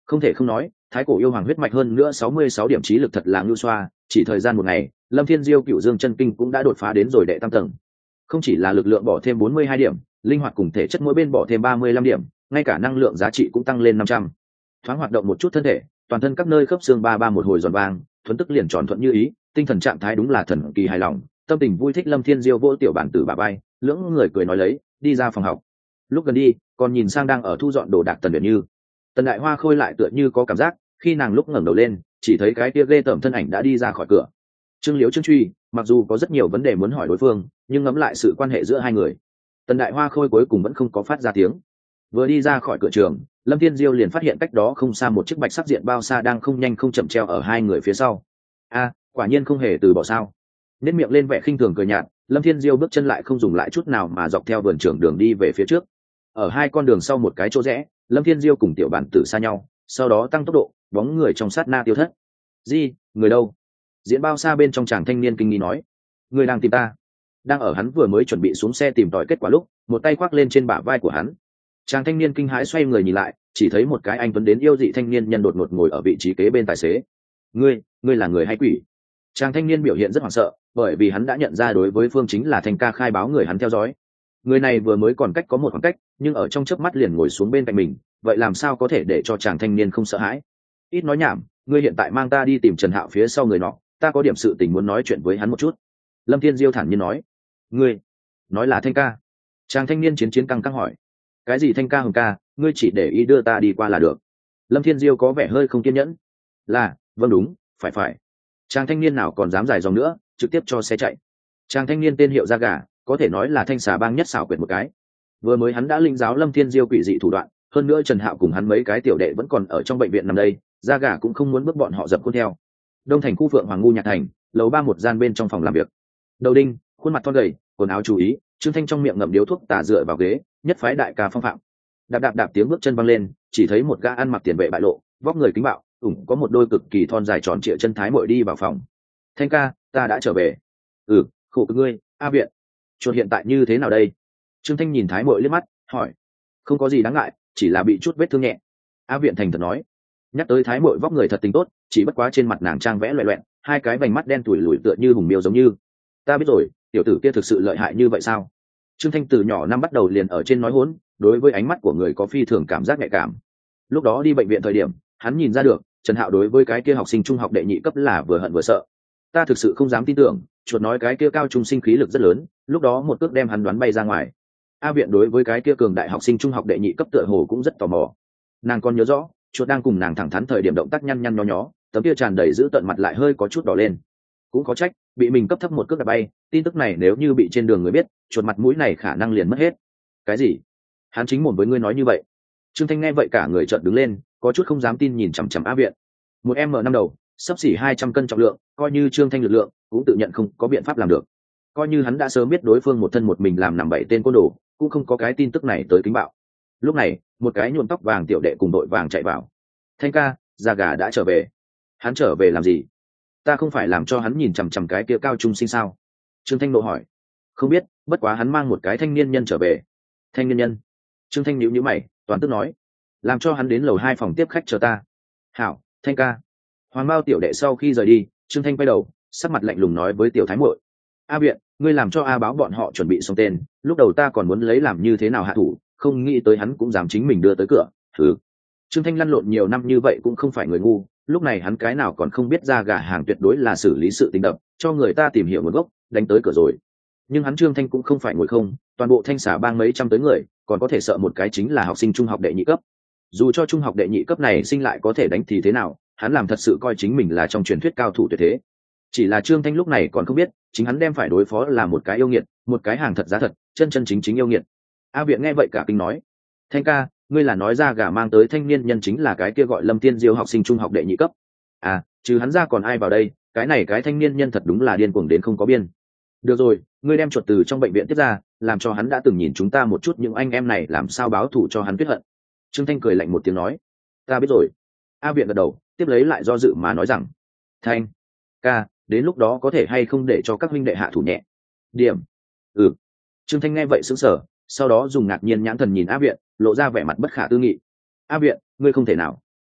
Không thể không nói, thái cổ yêu hoàng huyết mạch hơn nữa sáu mươi sáu điểm trí lực thật là ngưu xoa, chỉ thời gian một ngày, Lâm Thiên Diêu Cựu Dương chân kinh cũng đã đột phá đến rồi đệ tam tầng. Không chỉ là lực lượng bỏ thêm bốn mươi hai điểm, linh hoạt cùng thể chất mỗi bên bỏ thêm ba mươi lăm điểm, ngay cả năng lượng giá trị cũng tăng lên năm trăm. Thoáng hoạt động một chút thân thể, toàn thân các nơi khớp xương ba ba một hồi giòn vang, thuần tức liền tròn thuận như ý, tinh thần trạng thái đúng là thần kỳ hài lòng, tâm tình vui thích. Lâm Thiên Diêu vỗ tiểu bản tử bà bay, lưỡng người cười nói lấy, đi ra phòng học. Lúc gần đi, còn nhìn sang đang ở thu dọn đồ đạc Tần Uyển Như. Tần Đại Hoa Khôi lại tựa như có cảm giác, khi nàng lúc ngẩng đầu lên, chỉ thấy cái kia ghê tởm thân ảnh đã đi ra khỏi cửa. Trương Liễu Trương Truy, mặc dù có rất nhiều vấn đề muốn hỏi đối phương, nhưng ngẫm lại sự quan hệ giữa hai người, Tần Đại Hoa Khôi cuối cùng vẫn không có phát ra tiếng. Vừa đi ra khỏi cửa trường, Lâm Thiên Diêu liền phát hiện cách đó không xa một chiếc bạch sắc diện bao xa đang không nhanh không chậm treo ở hai người phía sau. A, quả nhiên không hề từ bỏ sao. Nên miệng lên vẻ khinh thường cười nhạt, Lâm Thiên Diêu bước chân lại không dùng lại chút nào mà dọc theo vườn trường đường đi về phía trước. Ở hai con đường sau một cái chỗ rẽ, Lâm Thiên Diêu cùng tiểu bản tử xa nhau, sau đó tăng tốc độ, bóng người trong sát na tiêu thất. Gì, người đâu? Diễn bao xa bên trong chàng thanh niên kinh nghi nói, người đang tìm ta. Đang ở hắn vừa mới chuẩn bị xuống xe tìm tòi kết quả lúc, một tay khoác lên trên bả vai của hắn. Chàng thanh niên kinh hãi xoay người nhìn lại, chỉ thấy một cái anh tuấn đến yêu dị thanh niên nhân đột ngột ngồi ở vị trí kế bên tài xế. Ngươi, ngươi là người hay quỷ? Chàng thanh niên biểu hiện rất hoảng sợ, bởi vì hắn đã nhận ra đối với Phương chính là Thanh Ca khai báo người hắn theo dõi. Người này vừa mới còn cách có một khoảng cách, nhưng ở trong chớp mắt liền ngồi xuống bên cạnh mình, vậy làm sao có thể để cho chàng thanh niên không sợ hãi? Ít nói nhảm, ngươi hiện tại mang ta đi tìm Trần Hạo phía sau người nọ, ta có điểm sự tình muốn nói chuyện với hắn một chút. Lâm Thiên Diêu thản nhiên nói. Ngươi, nói là Thanh Ca? Chàng thanh niên chiến chiến căng căng hỏi. Cái gì Thanh Ca hồng ca, ngươi chỉ để ý đưa ta đi qua là được. Lâm Thiên Diêu có vẻ hơi không kiên nhẫn. Là, vâng đúng, phải phải. Chàng thanh niên nào còn dám dài dòng nữa, trực tiếp cho xe chạy. Chàng thanh niên tên hiệu Da Gà, có thể nói là thanh xà bang nhất xảo quyệt một cái. Vừa mới hắn đã linh giáo Lâm Thiên Diêu quỷ dị thủ đoạn, hơn nữa Trần Hạo cùng hắn mấy cái tiểu đệ vẫn còn ở trong bệnh viện nằm đây, Da Gà cũng không muốn bước bọn họ dập khuôn theo. Đông thành khu Phượng Hoàng ngu nhạc thành, lầu ba một gian bên trong phòng làm việc. Đầu đinh, khuôn mặt thon gầy, quần áo chú ý, Trương Thanh trong miệng ngậm điếu thuốc tà dựa vào ghế, nhất phái đại ca phong phạm. Đạp đạp đạp tiếng bước chân văng lên, chỉ thấy một gã ăn mặc tiền vệ bại lộ, vóc người kính bạo, ủng có một đôi cực kỳ thon dài tròn trịa chân thái muội đi vào phòng. Thanh ca, ta đã trở về. Ừ, khổ cực ngươi, A Viện. Chuột hiện tại như thế nào đây? Trương Thanh nhìn thái muội liếc mắt, hỏi. Không có gì đáng ngại, chỉ là bị chút vết thương nhẹ. A Viện thành thật nói. Nhắc tới thái muội vóc người thật tính tốt, chỉ bất quá trên mặt nàng trang vẽ loẹt loẹt, hai cái vành mắt đen tủi lủi tựa như hùng miêu giống như. Ta biết rồi, tiểu tử kia thực sự lợi hại như vậy sao? Trương Thanh từ nhỏ năm bắt đầu liền ở trên nói hỗn, đối với ánh mắt của người có phi thường cảm giác nhạy cảm. Lúc đó đi bệnh viện thời điểm, hắn nhìn ra được Trần Hạo đối với cái kia học sinh trung học đệ nhị cấp là vừa hận vừa sợ. Ta thực sự không dám tin tưởng, chuột nói cái kia cao trung sinh khí lực rất lớn, lúc đó một cước đem hắn đoán bay ra ngoài. A Viện đối với cái kia cường đại học sinh trung học đệ nhị cấp tựa hồ cũng rất tò mò. Nàng còn nhớ rõ, chuột đang cùng nàng thẳng thắn thời điểm động tác nhăn nhăn nho nhó, tấm kia tràn đầy giữ tận mặt lại hơi có chút đỏ lên. Cũng có trách, bị mình cấp thấp một cước đạp bay, tin tức này nếu như bị trên đường người biết, chuột mặt mũi này khả năng liền mất hết. Cái gì? Hắn chính mồm với ngươi nói như vậy? Trương Thanh nghe vậy cả người chợt đứng lên, có chút không dám tin nhìn chằm chằm A Viện. Một em năm đầu, xấp xỉ hai trăm cân trọng lượng, coi như Trương Thanh lực lượng, cũng tự nhận không có biện pháp làm được. Coi như hắn đã sớm biết đối phương một thân một mình làm nằm bảy tên côn đồ, cũng không có cái tin tức này tới kính bạo. Lúc này, một cái nhuộm tóc vàng tiểu đệ cùng đội vàng chạy vào. Thanh ca, Da Gà đã trở về. Hắn trở về làm gì? Ta không phải làm cho hắn nhìn chằm chằm cái kia cao trung sinh sao? Trương Thanh nộ hỏi. Không biết, bất quá hắn mang một cái thanh niên nhân trở về. Thanh niên nhân? Trương Thanh nhíu nhíu mày, toàn tức nói. Làm cho hắn đến lầu hai phòng tiếp khách chờ ta. Hảo, Thanh ca. Hoàng Bao tiểu đệ sau khi rời đi, Trương Thanh quay đầu, sắc mặt lạnh lùng nói với tiểu thái muội. A Viện, ngươi làm cho A báo bọn họ chuẩn bị xong tên, lúc đầu ta còn muốn lấy làm như thế nào hạ thủ, không nghĩ tới hắn cũng dám chính mình đưa tới cửa. Thử. Trương Thanh lăn lộn nhiều năm như vậy cũng không phải người ngu, lúc này hắn cái nào còn không biết ra gà hàng tuyệt đối là xử lý sự tình đập, cho người ta tìm hiểu nguồn gốc, đánh tới cửa rồi. Nhưng hắn Trương Thanh cũng không phải ngồi không, toàn bộ Thanh Xà bang mấy trăm tới người, còn có thể sợ một cái chính là học sinh trung học đệ nhị cấp. Dù cho trung học đệ nhị cấp này sinh lại có thể đánh thì thế nào, hắn làm thật sự coi chính mình là trong truyền thuyết cao thủ tuyệt thế. Chỉ là Trương Thanh lúc này còn không biết, chính hắn đem phải đối phó là một cái yêu nghiệt, một cái hàng thật giá thật, chân chân chính chính yêu nghiệt. A Viện nghe vậy cả kinh nói: Thanh ca, ngươi là nói ra gà mang tới thanh niên nhân chính là cái kia gọi Lâm Tiên Diêu học sinh trung học đệ nhị cấp? À, trừ hắn ra còn ai vào đây? Cái này cái thanh niên nhân thật đúng là điên cuồng đến không có biên. Được rồi, ngươi đem chuột từ trong bệnh viện tiếp ra, làm cho hắn đã từng nhìn chúng ta một chút, những anh em này làm sao báo thù cho hắn biết hận. Trương Thanh cười lạnh một tiếng nói: Ta biết rồi. A Viện gật đầu, tiếp lấy lại do dự mà nói rằng: Thanh ca, đến lúc đó có thể hay không để cho các huynh đệ hạ thủ nhẹ điểm? Ừ. Trương Thanh nghe vậy sững sờ, sau đó dùng ngạc nhiên nhãn thần nhìn A Viện, lộ ra vẻ mặt bất khả tư nghị. A Viện, ngươi không thể nào?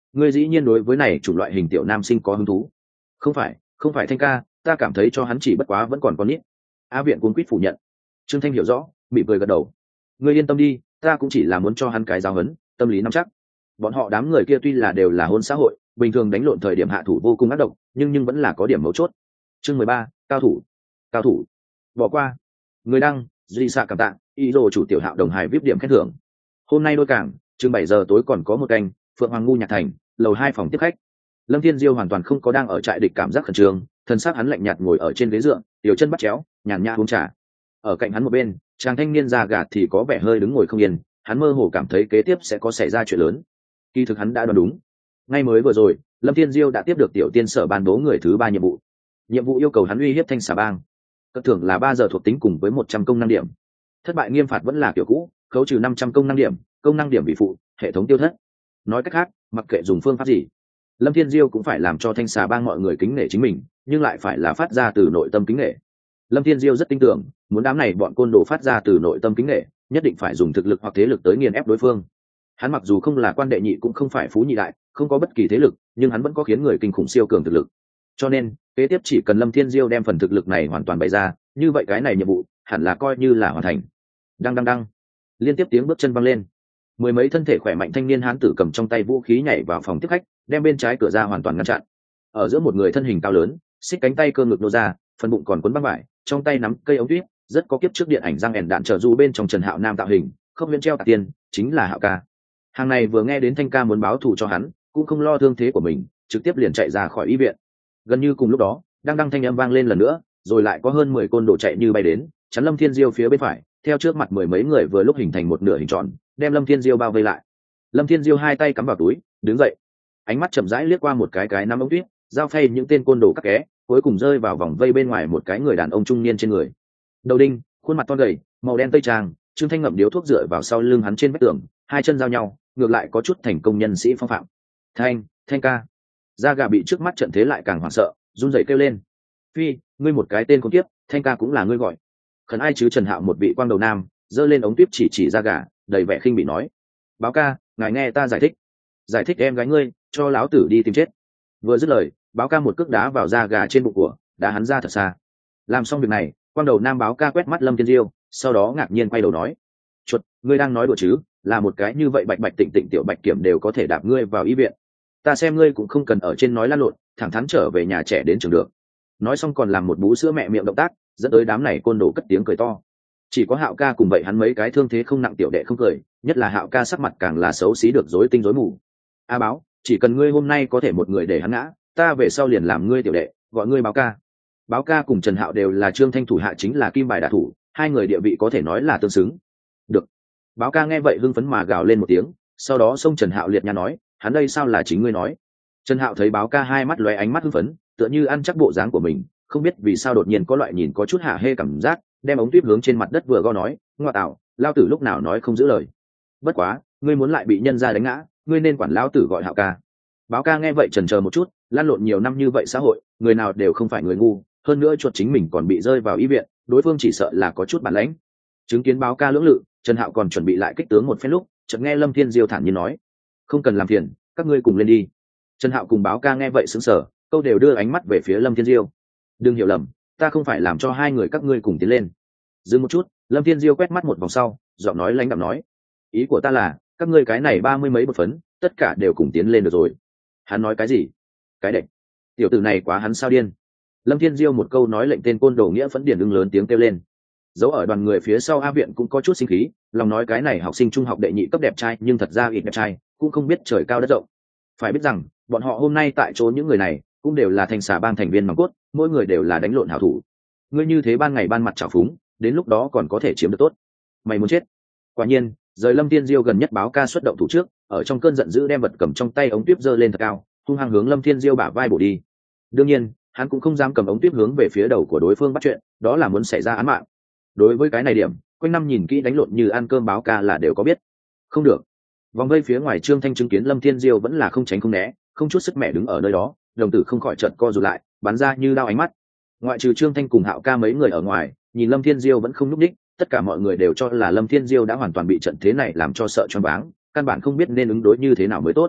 ngươi dĩ nhiên đối với này chủng loại hình tiểu nam sinh có hứng thú. Không phải, không phải Thanh ca, ta cảm thấy cho hắn chỉ bất quá vẫn còn con nít. A viện cuống quýt phủ nhận. Trương Thanh hiểu rõ, mỉm cười gật đầu. Ngươi yên tâm đi, ta cũng chỉ là muốn cho hắn cái giáo huấn, tâm lý nắm chắc. Bọn họ đám người kia tuy là đều là hôn xã hội, bình thường đánh lộn thời điểm hạ thủ vô cùng ác độc, nhưng nhưng vẫn là có điểm mấu chốt. Chương mười ba, cao thủ. Cao thủ. Bỏ qua. Người đăng, duy xạ cảm tạ, ý đồ chủ tiểu Hạo đồng hài vip điểm khen thưởng. Hôm nay đôi cảng, chừng bảy giờ tối còn có một canh, Phượng Hoàng ngu nhạc thành, lầu hai phòng tiếp khách. Lâm Thiên Diêu hoàn toàn không có đang ở trại địch cảm giác khẩn trương, thân xác hắn lạnh nhạt ngồi ở trên ghế dựa, tiểu chân bắt chéo, nhàn nhã uống trà. Ở cạnh hắn một bên, chàng thanh niên già gạt thì có vẻ hơi đứng ngồi không yên, hắn mơ hồ cảm thấy kế tiếp sẽ có xảy ra chuyện lớn. Kỳ thực hắn đã đoán đúng. Ngay mới vừa rồi, Lâm Thiên Diêu đã tiếp được tiểu tiên sở ban bố người thứ ba nhiệm vụ. Nhiệm vụ yêu cầu hắn uy hiếp Thanh Xà Bang. Cất thưởng là ba giờ thuộc tính cùng với một trăm công năng điểm. Thất bại nghiêm phạt vẫn là kiểu cũ, khấu trừ năm trăm công năng điểm, công năng điểm bị phụ, hệ thống tiêu thất. Nói cách khác, mặc kệ dùng phương pháp gì, Lâm Thiên Diêu cũng phải làm cho Thanh Xà Bang mọi người kính nể chính mình, nhưng lại phải là phát ra từ nội tâm kính nể. Lâm Thiên Diêu rất tin tưởng, muốn đám này bọn côn đồ phát ra từ nội tâm kính nể, nhất định phải dùng thực lực hoặc thế lực tới nghiền ép đối phương. Hắn mặc dù không là quan đệ nhị cũng không phải phú nhị đại, không có bất kỳ thế lực, nhưng hắn vẫn có khiến người kinh khủng siêu cường thực lực. Cho nên, kế tiếp chỉ cần Lâm Thiên Diêu đem phần thực lực này hoàn toàn bày ra, như vậy cái này nhiệm vụ hẳn là coi như là hoàn thành. Đăng đăng đăng, liên tiếp tiếng bước chân vang lên. Mười mấy thân thể khỏe mạnh thanh niên hán tử cầm trong tay vũ khí nhảy vào phòng tiếp khách, đem bên trái cửa ra hoàn toàn ngăn chặn. Ở giữa một người thân hình cao lớn, xích cánh tay cơ ngực nô ra, phần bụng còn quấn băng vải, trong tay nắm cây ống tuyết, rất có kiếp trước điện ảnh răng ẻn đạn trở du bên trong Trần Hạo Nam tạo hình, không viên treo tạc tiền, chính là Hạo ca. Hàng này vừa nghe đến Thanh ca muốn báo thù cho hắn, cũng không lo thương thế của mình, trực tiếp liền chạy ra khỏi y viện. Gần như cùng lúc đó, đang đăng thanh âm vang lên lần nữa, rồi lại có hơn mười côn đồ chạy như bay đến, chắn Lâm Thiên Diêu phía bên phải, theo trước mặt mười mấy người vừa lúc hình thành một nửa hình tròn, đem Lâm Thiên Diêu bao vây lại. Lâm Thiên Diêu hai tay cắm vào túi, đứng dậy, ánh mắt chậm rãi liếc qua một cái cái nắm ống tuyết, giao phay những tên côn đồ các ké, cuối cùng rơi vào vòng vây bên ngoài một cái người đàn ông trung niên trên người. Đầu đinh, khuôn mặt to gầy, màu đen tây trang, Trương Thanh ngậm điếu thuốc dựa vào sau lưng hắn trên vách tường, hai chân giao nhau, ngược lại có chút thành công nhân sĩ phong phạm. Thanh, Thanh ca. Da gà bị trước mắt trận thế lại càng hoảng sợ, run rẩy kêu lên. Phi, ngươi một cái tên con tiếp, Thanh ca cũng là ngươi gọi. Khẩn ai chứ? Trần Hạo một vị quang đầu nam, giơ lên ống tiếp chỉ chỉ da gà, đầy vẻ khinh bỉ nói. Báo ca, ngài nghe ta giải thích. Giải thích em gái ngươi, cho láo tử đi tìm chết. Vừa dứt lời, báo ca một cước đá vào da gà trên bụng của, đá hắn ra thật xa. Làm xong việc này, quang đầu nam báo ca quét mắt Lâm Thiên Diêu, sau đó ngạc nhiên quay đầu nói. Chuột, ngươi đang nói đùa chứ? Là một cái như vậy bạch bạch tịnh tịnh tiểu bạch kiểm đều có thể đạp ngươi vào y viện. Ta xem ngươi cũng không cần ở trên nói lăn lộn, thẳng thắn trở về nhà trẻ đến trường được. Nói xong còn làm một bú sữa mẹ miệng động tác, dẫn tới đám này côn đồ cất tiếng cười to. Chỉ có Hạo ca cùng vậy hắn mấy cái thương thế không nặng tiểu đệ không cười, nhất là Hạo ca sắc mặt càng là xấu xí được rối tinh rối mù. A báo, chỉ cần ngươi hôm nay có thể một người để hắn ngã, ta về sau liền làm ngươi tiểu đệ, gọi ngươi báo ca. Báo ca cùng Trần Hạo đều là Trương Thanh thủ hạ chính là kim bài đả thủ, hai người địa vị có thể nói là tương xứng. Được. Báo ca nghe vậy hưng phấn mà gào lên một tiếng, sau đó xông Trần Hạo liệt nha nói, hắn đây sao là chính ngươi nói. Trần Hạo thấy báo ca hai mắt lóe ánh mắt hưng phấn, tựa như ăn chắc bộ dáng của mình, không biết vì sao đột nhiên có loại nhìn có chút hả hê cảm giác, đem ống tuyếp hướng trên mặt đất vừa go nói, ngoa tạo, lao tử lúc nào nói không giữ lời. Bất quá, ngươi muốn lại bị nhân gia đánh ngã, ngươi nên quản lao tử gọi Hạo ca. Báo ca nghe vậy chần chờ một chút, lan lộn nhiều năm như vậy xã hội, người nào đều không phải người ngu, hơn nữa chuột chính mình còn bị rơi vào y viện, đối phương chỉ sợ là có chút bản lãnh. Chứng kiến báo ca lưỡng lự, Trần Hạo còn chuẩn bị lại kích tướng một phen lúc, chợt nghe Lâm Thiên Diêu thản nhiên nói, không cần làm phiền, các ngươi cùng lên đi. Trần Hạo cùng báo ca nghe vậy sững sờ, câu đều đưa ánh mắt về phía Lâm Thiên Diêu. Đừng hiểu lầm, ta không phải làm cho hai người các ngươi cùng tiến lên. Dừng một chút, Lâm Thiên Diêu quét mắt một vòng sau, giọng nói lãnh đạm nói, ý của ta là, các ngươi cái này ba mươi mấy bột phấn, tất cả đều cùng tiến lên được rồi. Hắn nói cái gì? Cái đệm. Tiểu tử này quá hắn sao điên. Lâm Thiên Diêu một câu nói lệnh tên côn đồ nghĩa phẫn điển ưng lớn tiếng kêu lên. Dấu ở đoàn người phía sau A viện cũng có chút sinh khí, lòng nói cái này học sinh trung học đệ nhị cấp đẹp trai nhưng thật ra ít đẹp trai, cũng không biết trời cao đất rộng. Phải biết rằng, bọn họ hôm nay tại chỗ những người này cũng đều là Thanh Xà Bang thành viên nòng cốt, mỗi người đều là đánh lộn hảo thủ. Ngươi như thế ban ngày ban mặt trào phúng, đến lúc đó còn có thể chiếm được tốt. Mày muốn chết. Quả nhiên, rời Lâm Thiên Diêu gần nhất báo ca xuất động thủ trước, ở trong cơn giận dữ đem vật cầm trong tay ống tuyếp giơ lên thật cao, hung hăng hướng Lâm Thiên Diêu bả vai bổ đi. Đương nhiên, hắn cũng không dám cầm ống tuyếp hướng về phía đầu của đối phương bắt chuyện, đó là muốn xảy ra án mạng. Đối với cái này điểm, quanh năm nhìn kỹ đánh lộn như ăn cơm báo ca là đều có biết. Không được. Vòng vây phía ngoài Trương Thanh chứng kiến Lâm Thiên Diêu vẫn là không tránh không né, không chút sức mẻ đứng ở nơi đó, đồng tử không khỏi chợt co rụt lại, bắn ra như đao ánh mắt. Ngoại trừ Trương Thanh cùng Hạo ca mấy người ở ngoài, nhìn Lâm Thiên Diêu vẫn không nhúc nhích, tất cả mọi người đều cho là Lâm Thiên Diêu đã hoàn toàn bị trận thế này làm cho sợ choáng váng, căn bản không biết nên ứng đối như thế nào mới tốt.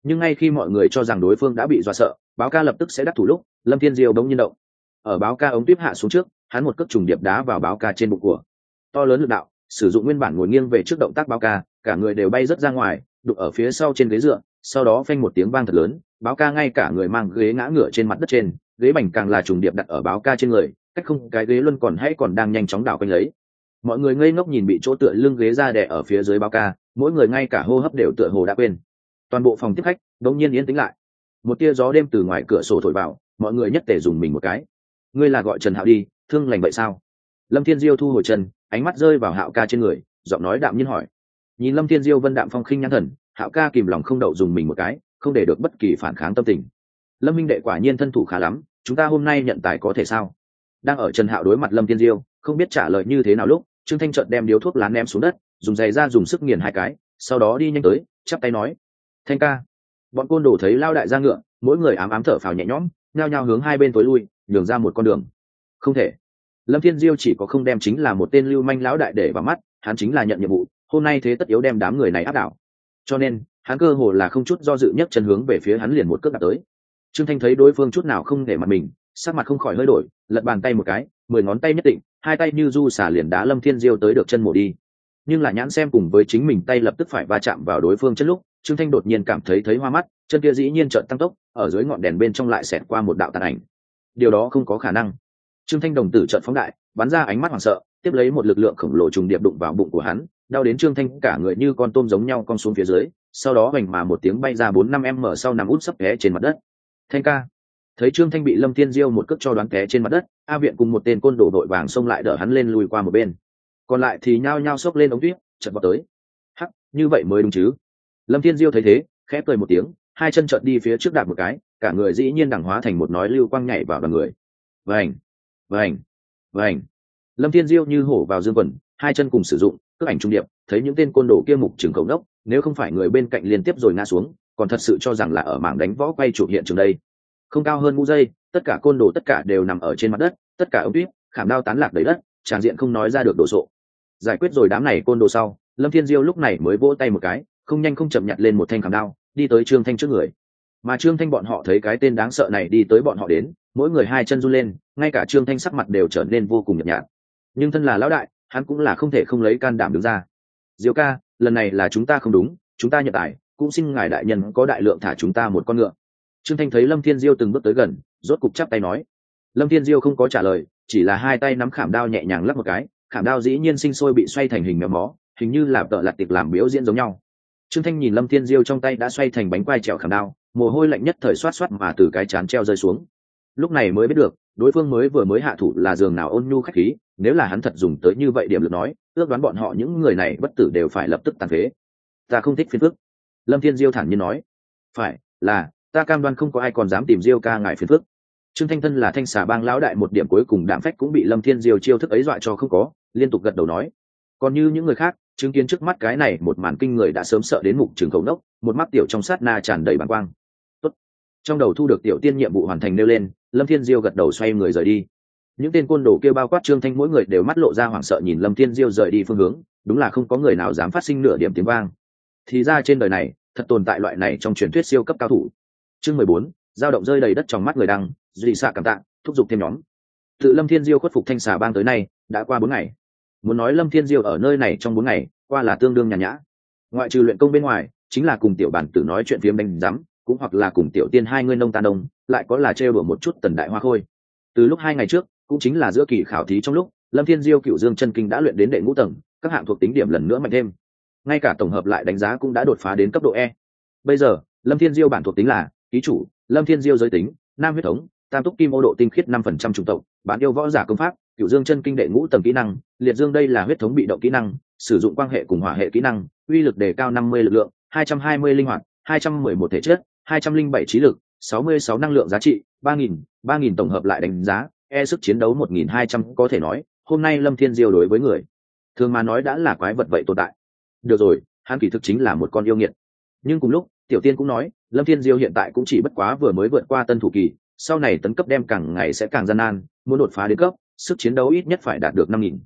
Nhưng ngay khi mọi người cho rằng đối phương đã bị dọa sợ, báo ca lập tức sẽ đắc thủ lúc, Lâm Thiên Diêu bỗng nhiên động. Ở báo ca ống tuyếp hạ xuống trước, hắn một cước trùng điệp đá vào báo ca trên bụng của. To lớn lực đạo, sử dụng nguyên bản ngồi nghiêng về trước động tác báo ca, cả người đều bay rất ra ngoài, đụng ở phía sau trên ghế dựa, sau đó phanh một tiếng vang thật lớn, báo ca ngay cả người mang ghế ngã ngửa trên mặt đất trên, ghế bành càng là trùng điệp đặt ở báo ca trên người, cách không cái ghế luân còn hay còn đang nhanh chóng đảo quanh lấy. Mọi người ngây ngốc nhìn bị chỗ tựa lưng ghế ra đè ở phía dưới báo ca, mỗi người ngay cả hô hấp đều tựa hồ đã quên. Toàn bộ phòng tiếp khách đột nhiên yên tĩnh lại. Một tia gió đêm từ ngoài cửa sổ thổi vào, mọi người nhất tề dùng mình một cái. Ngươi là gọi Trần Hạo đi, thương lành vậy sao? Lâm Thiên Diêu thu hồi chân, ánh mắt rơi vào Hạo ca trên người, giọng nói đạm nhiên hỏi. Nhìn Lâm Thiên Diêu vân đạm phong khinh nhãn thần, Hạo ca kìm lòng không đậu dùng mình một cái, không để được bất kỳ phản kháng tâm tình. Lâm minh đệ quả nhiên thân thủ khá lắm, chúng ta hôm nay nhận tài có thể sao? Đang ở Trần Hạo đối mặt Lâm Thiên Diêu, không biết trả lời như thế nào lúc, Trương Thanh chợt đem điếu thuốc lá ném xuống đất, dùng giày ra dùng sức nghiền hai cái, sau đó đi nhanh tới, chắp tay nói: "Thanh ca." Bọn côn đồ thấy lao đại ra ngựa, mỗi người ám ám thở phào nhẹ nhõm, nhao nhao hướng hai bên tối lui, nhường ra một con đường. Không thể. Lâm Thiên Diêu chỉ có không đem chính là một tên lưu manh lão đại để vào mắt, hắn chính là nhận nhiệm vụ, hôm nay thế tất yếu đem đám người này áp đảo. Cho nên, hắn cơ hồ là không chút do dự nhất chân hướng về phía hắn liền một cước đạp tới. Trương Thanh thấy đối phương chút nào không để mặt mình, sắc mặt không khỏi hơi đổi, lật bàn tay một cái, mười ngón tay nhất định, hai tay như du xả liền đá Lâm Thiên Diêu tới được chân mổ đi. Nhưng là nhãn xem cùng với chính mình tay lập tức phải va chạm vào đối phương chân lúc, Trương Thanh đột nhiên cảm thấy thấy hoa mắt, chân kia dĩ nhiên chợt tăng tốc, ở dưới ngọn đèn bên trong lại xẹt qua một đạo tàn ảnh. Điều đó không có khả năng. Trương Thanh đồng tử chợt phóng đại, bắn ra ánh mắt hoảng sợ, tiếp lấy một lực lượng khổng lồ trùng điệp đụng vào bụng của hắn, đau đến Trương Thanh cả người như con tôm giống nhau cong xuống phía dưới, sau đó hoành mà một tiếng bay ra bốn năm m sau nằm út sấp té trên mặt đất. Thanh ca. Thấy Trương Thanh bị Lâm Thiên Diêu một cước cho đoán té trên mặt đất, A Viện cùng một tên côn đồ đội vàng xông lại đỡ hắn lên lùi qua một bên. Còn lại thì nhao nhao xốc lên ống tuyết, chợt vào tới. Hắc, như vậy mới đúng chứ? Lâm Thiên Diêu thấy thế, khẽ cười một tiếng, hai chân chợt đi phía trước đạp một cái, cả người dĩ nhiên đẳng hóa thành một nói lưu quang nhảy vào đoàn người. Vành, vành, vành. Lâm Thiên Diêu như hổ vào dương quần, hai chân cùng sử dụng, cước ảnh trung điệp, thấy những tên côn đồ kia mục trường khẩu đốc, nếu không phải người bên cạnh liên tiếp rồi ngã xuống, còn thật sự cho rằng là ở mảng đánh võ quay chụp hiện trường đây. Không cao hơn ngũ giây, tất cả côn đồ tất cả đều nằm ở trên mặt đất, tất cả ống tuyết, khảm đao tán lạc đầy đất, tràn diện không nói ra được đồ sộ. Giải quyết rồi đám này côn đồ sau, Lâm Thiên Diêu lúc này mới vỗ tay một cái, không nhanh không chậm nhặt lên một thanh khảm đao, đi tới Trương Thanh trước người. Mà Trương Thanh bọn họ thấy cái tên đáng sợ này đi tới bọn họ đến, mỗi người hai chân run lên, ngay cả Trương Thanh sắc mặt đều trở nên vô cùng nhợt nhạt. Nhưng thân là lão đại, hắn cũng là không thể không lấy can đảm đứng ra. Diêu ca, lần này là chúng ta không đúng, chúng ta nhận tài, cũng xin ngài đại nhân có đại lượng thả chúng ta một con ngựa. Trương Thanh thấy Lâm Thiên Diêu từng bước tới gần, rốt cục chắp tay nói. Lâm Thiên Diêu không có trả lời, chỉ là hai tay nắm khảm đao nhẹ nhàng lắc một cái, khảm đao dĩ nhiên sinh sôi bị xoay thành hình méo mó, hình như là tợ lạt tiệc làm biểu diễn giống nhau. Trương Thanh nhìn Lâm Thiên Diêu trong tay đã xoay thành bánh quai trèo khảm đao, mồ hôi lạnh nhất thời xoát xoát mà từ cái trán treo rơi xuống. Lúc này mới biết được, đối phương mới vừa mới hạ thủ là giường nào ôn nhu khách khí, nếu là hắn thật dùng tới như vậy điểm lực nói, ước đoán bọn họ những người này bất tử đều phải lập tức tàn phế. Ta không thích phiền phức. Lâm Thiên Diêu thản nhiên nói. Phải, là, ta cam đoan không có ai còn dám tìm Diêu ca ngài phiền phức. Trương Thanh thân là Thanh Xà Bang lão đại, một điểm cuối cùng đạm phách cũng bị Lâm Thiên Diêu chiêu thức ấy dọa cho không có, liên tục gật đầu nói. Còn như những người khác, chứng kiến trước mắt cái này một màn kinh người đã sớm sợ đến mục trường khẩu nốc, một mắt tiểu trong sát na tràn đầy bàng quang. Tốt. Trong đầu thu được tiểu tiên nhiệm vụ hoàn thành nêu lên, Lâm Thiên Diêu gật đầu xoay người rời đi. Những tên côn đồ kia bao quát Trương Thanh mỗi người đều mắt lộ ra hoảng sợ nhìn Lâm Thiên Diêu rời đi phương hướng, đúng là không có người nào dám phát sinh nửa điểm tiếng vang. Thì ra trên đời này thật tồn tại loại này trong truyền thuyết siêu cấp cao thủ. Chương mười bốn, dao động rơi đầy đất trong mắt người đăng, dị xạ cảm tạ, thúc giục thêm nhóm. Tự Lâm Thiên Diêu khuất phục Thanh Xà Bang tới nay đã qua bốn ngày. Muốn nói Lâm Thiên Diêu ở nơi này trong bốn ngày qua là tương đương nhàn nhã, ngoại trừ luyện công bên ngoài chính là cùng tiểu bản tử nói chuyện phiếm đánh rắm, cũng hoặc là cùng tiểu tiên hai người nông tan đông, lại có là trêu đùa một chút tần đại hoa khôi. Từ lúc hai ngày trước, cũng chính là giữa kỳ khảo thí trong lúc Lâm Thiên Diêu cựu dương chân kinh đã luyện đến đệ ngũ tầng, các hạng thuộc tính điểm lần nữa mạnh thêm, ngay cả tổng hợp lại đánh giá cũng đã đột phá đến cấp độ E. Bây giờ Lâm Thiên Diêu bản thuộc tính là ký chủ Lâm Thiên Diêu giới tính nam huyết thống, tam túc kim ô độ tinh khiết năm phần trăm chủng tộc, bản yêu võ giả công pháp cựu dương chân kinh đệ ngũ tầng kỹ năng liệt dương, đây là huyết thống bị động kỹ năng, sử dụng quang hệ cùng hỏa hệ kỹ năng, uy lực đề cao năm mươi lực lượng, hai trăm hai mươi linh hoạt, hai trăm mười một thể chất, hai trăm linh bảy trí lực, sáu mươi sáu năng lượng giá trị, ba nghìn, ba nghìn tổng hợp lại đánh giá, e sức chiến đấu một nghìn hai trăm, có thể nói hôm nay Lâm Thiên Diêu đối với người thường mà nói đã là quái vật vậy tồn tại. Được rồi, hắn kỳ thực chính là một con yêu nghiệt. Nhưng cùng lúc tiểu tiên cũng nói Lâm Thiên Diêu hiện tại cũng chỉ bất quá vừa mới vượt qua tân thủ kỳ, sau này tấn cấp đem càng ngày sẽ càng gian nan, muốn đột phá đến cấp sức chiến đấu ít nhất phải đạt được năm nghìn.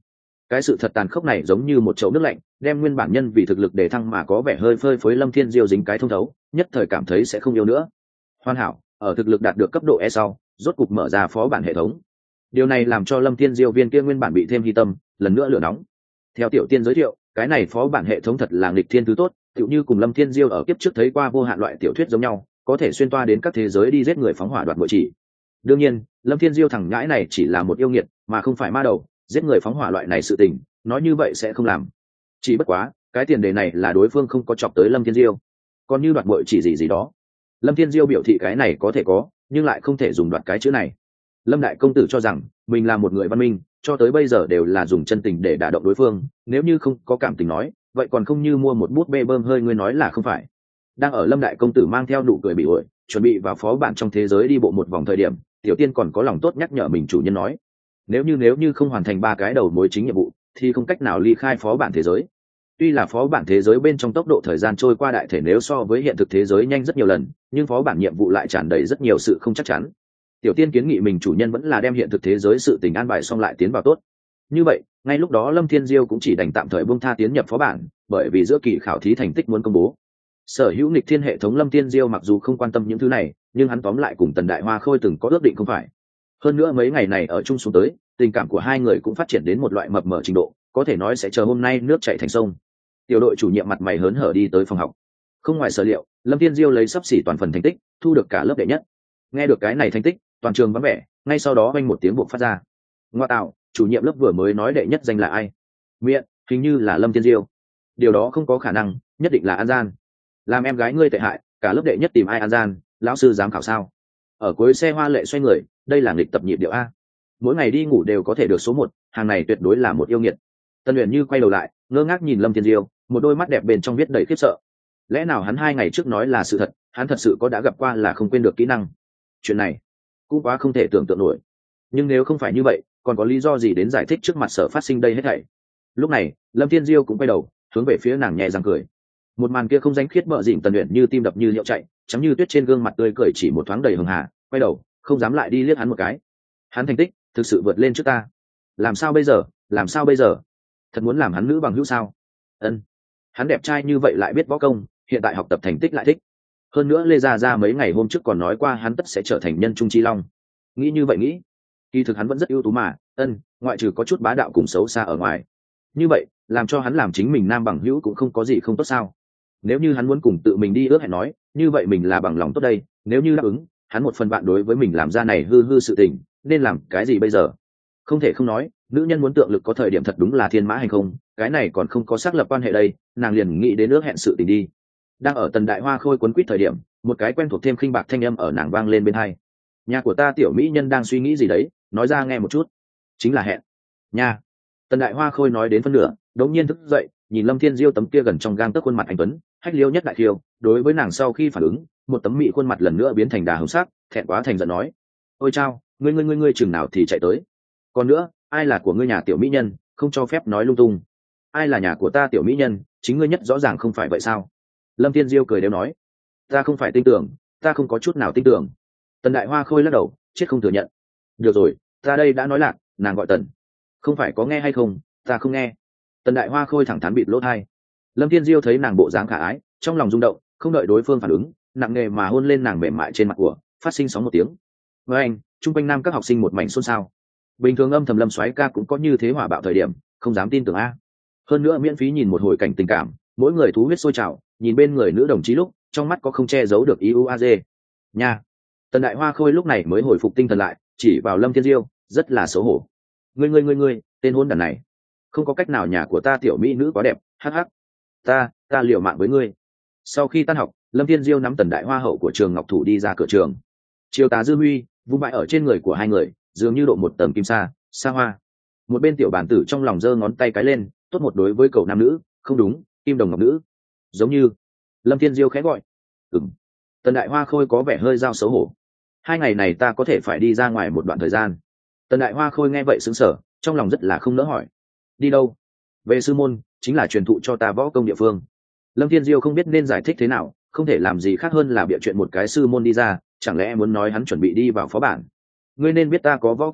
Cái sự thật tàn khốc này giống như một chậu nước lạnh, đem nguyên bản nhân vì thực lực để thăng mà có vẻ hơi phơi phới Lâm Thiên Diêu dính cái thông thấu, nhất thời cảm thấy sẽ không yêu nữa. Hoàn hảo, ở thực lực đạt được cấp độ E sau, rốt cục mở ra phó bản hệ thống. Điều này làm cho Lâm Thiên Diêu viên kia nguyên bản bị thêm hy tâm, lần nữa lửa nóng. Theo tiểu tiên giới thiệu, cái này phó bản hệ thống thật là nghịch thiên thứ tốt, tựu như cùng Lâm Thiên Diêu ở kiếp trước thấy qua vô hạn loại tiểu thuyết giống nhau, có thể xuyên toa đến các thế giới đi giết người phóng hỏa đoạt bội chỉ. Đương nhiên, Lâm Thiên Diêu thằng nhãi này chỉ là một yêu nghiệt, mà không phải ma đầu, giết người phóng hỏa loại này sự tình, nói như vậy sẽ không làm. Chỉ bất quá, cái tiền đề này là đối phương không có chọc tới Lâm Thiên Diêu. Còn như đoạt bội chỉ gì gì đó, Lâm Thiên Diêu biểu thị cái này có thể có, nhưng lại không thể dùng đoạt cái chữ này. Lâm đại công tử cho rằng mình là một người văn minh, cho tới bây giờ đều là dùng chân tình để đả động đối phương, nếu như không có cảm tình nói, vậy còn không như mua một bút bê bơm hơi, ngươi nói là không phải. Đang ở Lâm đại công tử mang theo nụ cười bị ổi, chuẩn bị vào phó bản trong thế giới đi bộ một vòng thời điểm, tiểu tiên còn có lòng tốt nhắc nhở mình chủ nhân nói, nếu như nếu như không hoàn thành ba cái đầu mối chính nhiệm vụ thì không cách nào ly khai phó bản thế giới. Tuy là phó bản thế giới bên trong tốc độ thời gian trôi qua đại thể nếu so với hiện thực thế giới nhanh rất nhiều lần, nhưng phó bản nhiệm vụ lại tràn đầy rất nhiều sự không chắc chắn. Tiểu tiên kiến nghị mình chủ nhân vẫn là đem hiện thực thế giới sự tình an bài xong lại tiến vào tốt. Như vậy, ngay lúc đó Lâm Thiên Diêu cũng chỉ đành tạm thời buông tha tiến nhập phó bản, bởi vì giữa kỳ khảo thí thành tích muốn công bố. Sở hữu nghịch thiên hệ thống Lâm Thiên Diêu mặc dù không quan tâm những thứ này, nhưng hắn tóm lại cùng Tần Đại Hoa Khôi từng có ước định không phải. Hơn nữa mấy ngày này ở chung xuống tới, tình cảm của hai người cũng phát triển đến một loại mập mờ trình độ, có thể nói sẽ chờ hôm nay nước chảy thành sông. Tiểu đội chủ nhiệm mặt mày hớn hở đi tới phòng học. Không ngoài sở liệu, Lâm Thiên Diêu lấy xấp xỉ toàn phần thành tích, thu được cả lớp đệ nhất. Nghe được cái này thành tích, toàn trường vắng vẻ, ngay sau đó vang một tiếng buộc phát ra. Ngoa tạo, chủ nhiệm lớp vừa mới nói đệ nhất danh là ai? Miệng, hình như là Lâm Thiên Diêu. Điều đó không có khả năng, nhất định là An Gian. Làm em gái ngươi tệ hại, cả lớp đệ nhất tìm ai An Gian, lão sư dám khảo sao? Ở cuối xe hoa lệ xoay người, đây là nghịch tập nhịp điệu a. Mỗi ngày đi ngủ đều có thể được số một, hàng này tuyệt đối là một yêu nghiệt. Tân Uyển Như quay đầu lại, ngơ ngác nhìn Lâm Thiên Diêu, một đôi mắt đẹp bên trong viết đầy khiếp sợ. Lẽ nào hắn hai ngày trước nói là sự thật, hắn thật sự có đã gặp qua là không quên được kỹ năng? Chuyện này cũng quá không thể tưởng tượng nổi. Nhưng nếu không phải như vậy, còn có lý do gì đến giải thích trước mặt sở phát sinh đây hết thảy? Lúc này, Lâm Thiên Diêu cũng quay đầu, hướng về phía nàng nhẹ răng cười. Một màn kia không danh khiết bợ dịnh Tần Uyển Như tim đập như liễu chạy, trắng như tuyết trên gương mặt tươi cười chỉ một thoáng đầy hường hà, quay đầu, không dám lại đi liếc hắn một cái. Hắn thành tích thực sự vượt lên trước ta. Làm sao bây giờ? Làm sao bây giờ? Thật muốn làm hắn nữ bằng hữu sao? Ân. Hắn đẹp trai như vậy lại biết võ công, hiện tại học tập thành tích lại thích. Hơn nữa Lê Gia Gia mấy ngày hôm trước còn nói qua hắn tất sẽ trở thành nhân trung chi long. Nghĩ như vậy nghĩ, kỳ thực hắn vẫn rất ưu tú mà, ân, ngoại trừ có chút bá đạo cùng xấu xa ở ngoài. Như vậy, làm cho hắn làm chính mình nam bằng hữu cũng không có gì không tốt sao? Nếu như hắn muốn cùng tự mình đi ước hẹn nói, như vậy mình là bằng lòng tốt đây, nếu như đáp ứng, hắn một phần bạn đối với mình làm ra này hư hư sự tình, nên làm cái gì bây giờ? Không thể không nói, nữ nhân muốn tượng lực có thời điểm thật đúng là thiên mã hành không, cái này còn không có xác lập quan hệ đây, nàng liền nghĩ đến ước hẹn sự tình đi. Đang ở Tần Đại Hoa Khôi quấn quýt thời điểm, một cái quen thuộc thêm khinh bạc thanh âm ở nàng vang lên bên hai. Nhà của ta tiểu mỹ nhân đang suy nghĩ gì đấy, nói ra nghe một chút. Chính là hẹn. Nha. Tần Đại Hoa Khôi nói đến phân nửa, đống nhiên thức dậy, nhìn Lâm Thiên Diêu tấm kia gần trong gang tấc khuôn mặt anh tuấn, hách liêu nhất đại khiêu, đối với nàng sau khi phản ứng, một tấm mị khuôn mặt lần nữa biến thành đà hồng sắc, thẹn quá thành giận nói: "Ôi chao, ngươi ngươi ngươi ngươi chừng nào thì chạy tới? Còn nữa, ai là của ngươi nhà tiểu mỹ nhân, không cho phép nói lung tung. Ai là nhà của ta tiểu mỹ nhân, chính ngươi nhất rõ ràng không phải vậy sao?" Lâm Thiên Diêu cười đều nói: "Ta không phải tin tưởng, ta không có chút nào tin tưởng." Tần Đại Hoa Khôi lắc đầu, chết không thừa nhận. "Được rồi, ta đây đã nói lạc, nàng gọi Tần. Không phải có nghe hay không, ta không nghe." Tần Đại Hoa Khôi thẳng thắn bịt lỗ tai. Lâm Thiên Diêu thấy nàng bộ dáng khả ái, trong lòng rung động, không đợi đối phương phản ứng, nặng nề mà hôn lên nàng mềm mại trên mặt của, phát sinh sóng một tiếng. Với anh, trung quanh nam các học sinh một mảnh xôn xao. Bình thường âm thầm Lâm soái ca cũng có như thế hỏa bạo thời điểm, không dám tin tưởng a. Hơn nữa miễn phí nhìn một hồi cảnh tình cảm, mỗi người thú huyết sôi trào, nhìn bên người nữ đồng chí lúc, trong mắt có không che giấu được ý u a dê. Nha. Tần Đại Hoa Khôi lúc này mới hồi phục tinh thần lại, chỉ vào Lâm Thiên Diêu, rất là xấu hổ. "Ngươi ngươi ngươi ngươi, tên hôn đản này, không có cách nào, nhà của ta tiểu mỹ nữ quá đẹp, hắc hắc. Ta, ta liều mạng với ngươi." Sau khi tan học, Lâm Thiên Diêu nắm Tần Đại Hoa hậu của trường Ngọc Thủ đi ra cửa trường. Chiều tà dư huy, vung bại ở trên người của hai người, dường như độ một tầm kim sa, xa hoa. Một bên tiểu bản tử trong lòng giơ ngón tay cái lên, tốt một đối với cậu nam nữ, không đúng, kim đồng ngọc nữ. Giống như, Lâm Thiên Diêu khẽ gọi. Ừm. Tần Đại Hoa Khôi có vẻ hơi giao xấu hổ. Hai ngày này ta có thể phải đi ra ngoài một đoạn thời gian. Tần Đại Hoa Khôi nghe vậy sững sờ, trong lòng rất là không nỡ hỏi. Đi đâu? Về sư môn, chính là truyền thụ cho ta võ công địa phương. Lâm Thiên Diêu không biết nên giải thích thế nào, không thể làm gì khác hơn là bịa chuyện một cái sư môn đi ra, chẳng lẽ muốn nói hắn chuẩn bị đi vào phó bản. Ngươi nên biết ta có võ công đi,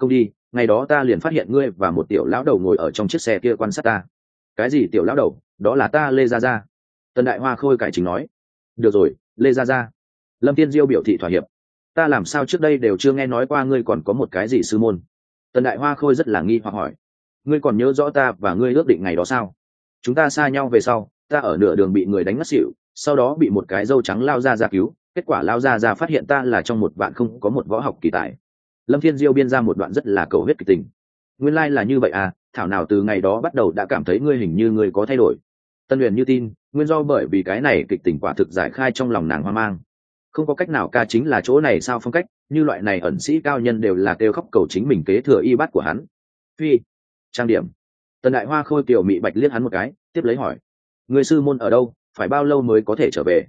ngày đó ta liền phát hiện ngươi và một tiểu lão đầu ngồi ở trong chiếc xe kia quan sát ta. Cái gì tiểu lão đầu? Đó là ta Lê Gia Gia. Tần Đại Hoa Khôi cải chính nói. Được rồi, Lê Gia Gia. Lâm Thiên Diêu biểu thị thỏa hiệp. Ta làm sao trước đây đều chưa nghe nói qua ngươi còn có một cái gì sư môn? Tần Đại Hoa Khôi rất là nghi hoặc hỏi. Ngươi còn nhớ rõ ta và ngươi ước định ngày đó sao? Chúng ta xa nhau về sau, ta ở nửa đường bị người đánh ngất xỉu, sau đó bị một cái dâu trắng lao ra ra cứu, kết quả lao ra ra phát hiện ta là trong một vạn không có một võ học kỳ tài. Lâm Thiên Diêu biên ra một đoạn rất là cầu huyết kịch tình. Nguyên lai like là như vậy à, thảo nào từ ngày đó bắt đầu đã cảm thấy ngươi hình như ngươi có thay đổi. Tân Huyền như tin, nguyên do bởi vì cái này kịch tình quả thực giải khai trong lòng nàng hoang mang. Không có cách nào, ca chính là chỗ này sao phong cách, như loại này ẩn sĩ cao nhân đều là kêu khóc cầu chính mình kế thừa y bát của hắn. Phi, trang điểm. Tần Đại Hoa Khôi tiểu mị bạch liếc hắn một cái, tiếp lấy hỏi: người sư môn ở đâu, phải bao lâu mới có thể trở về?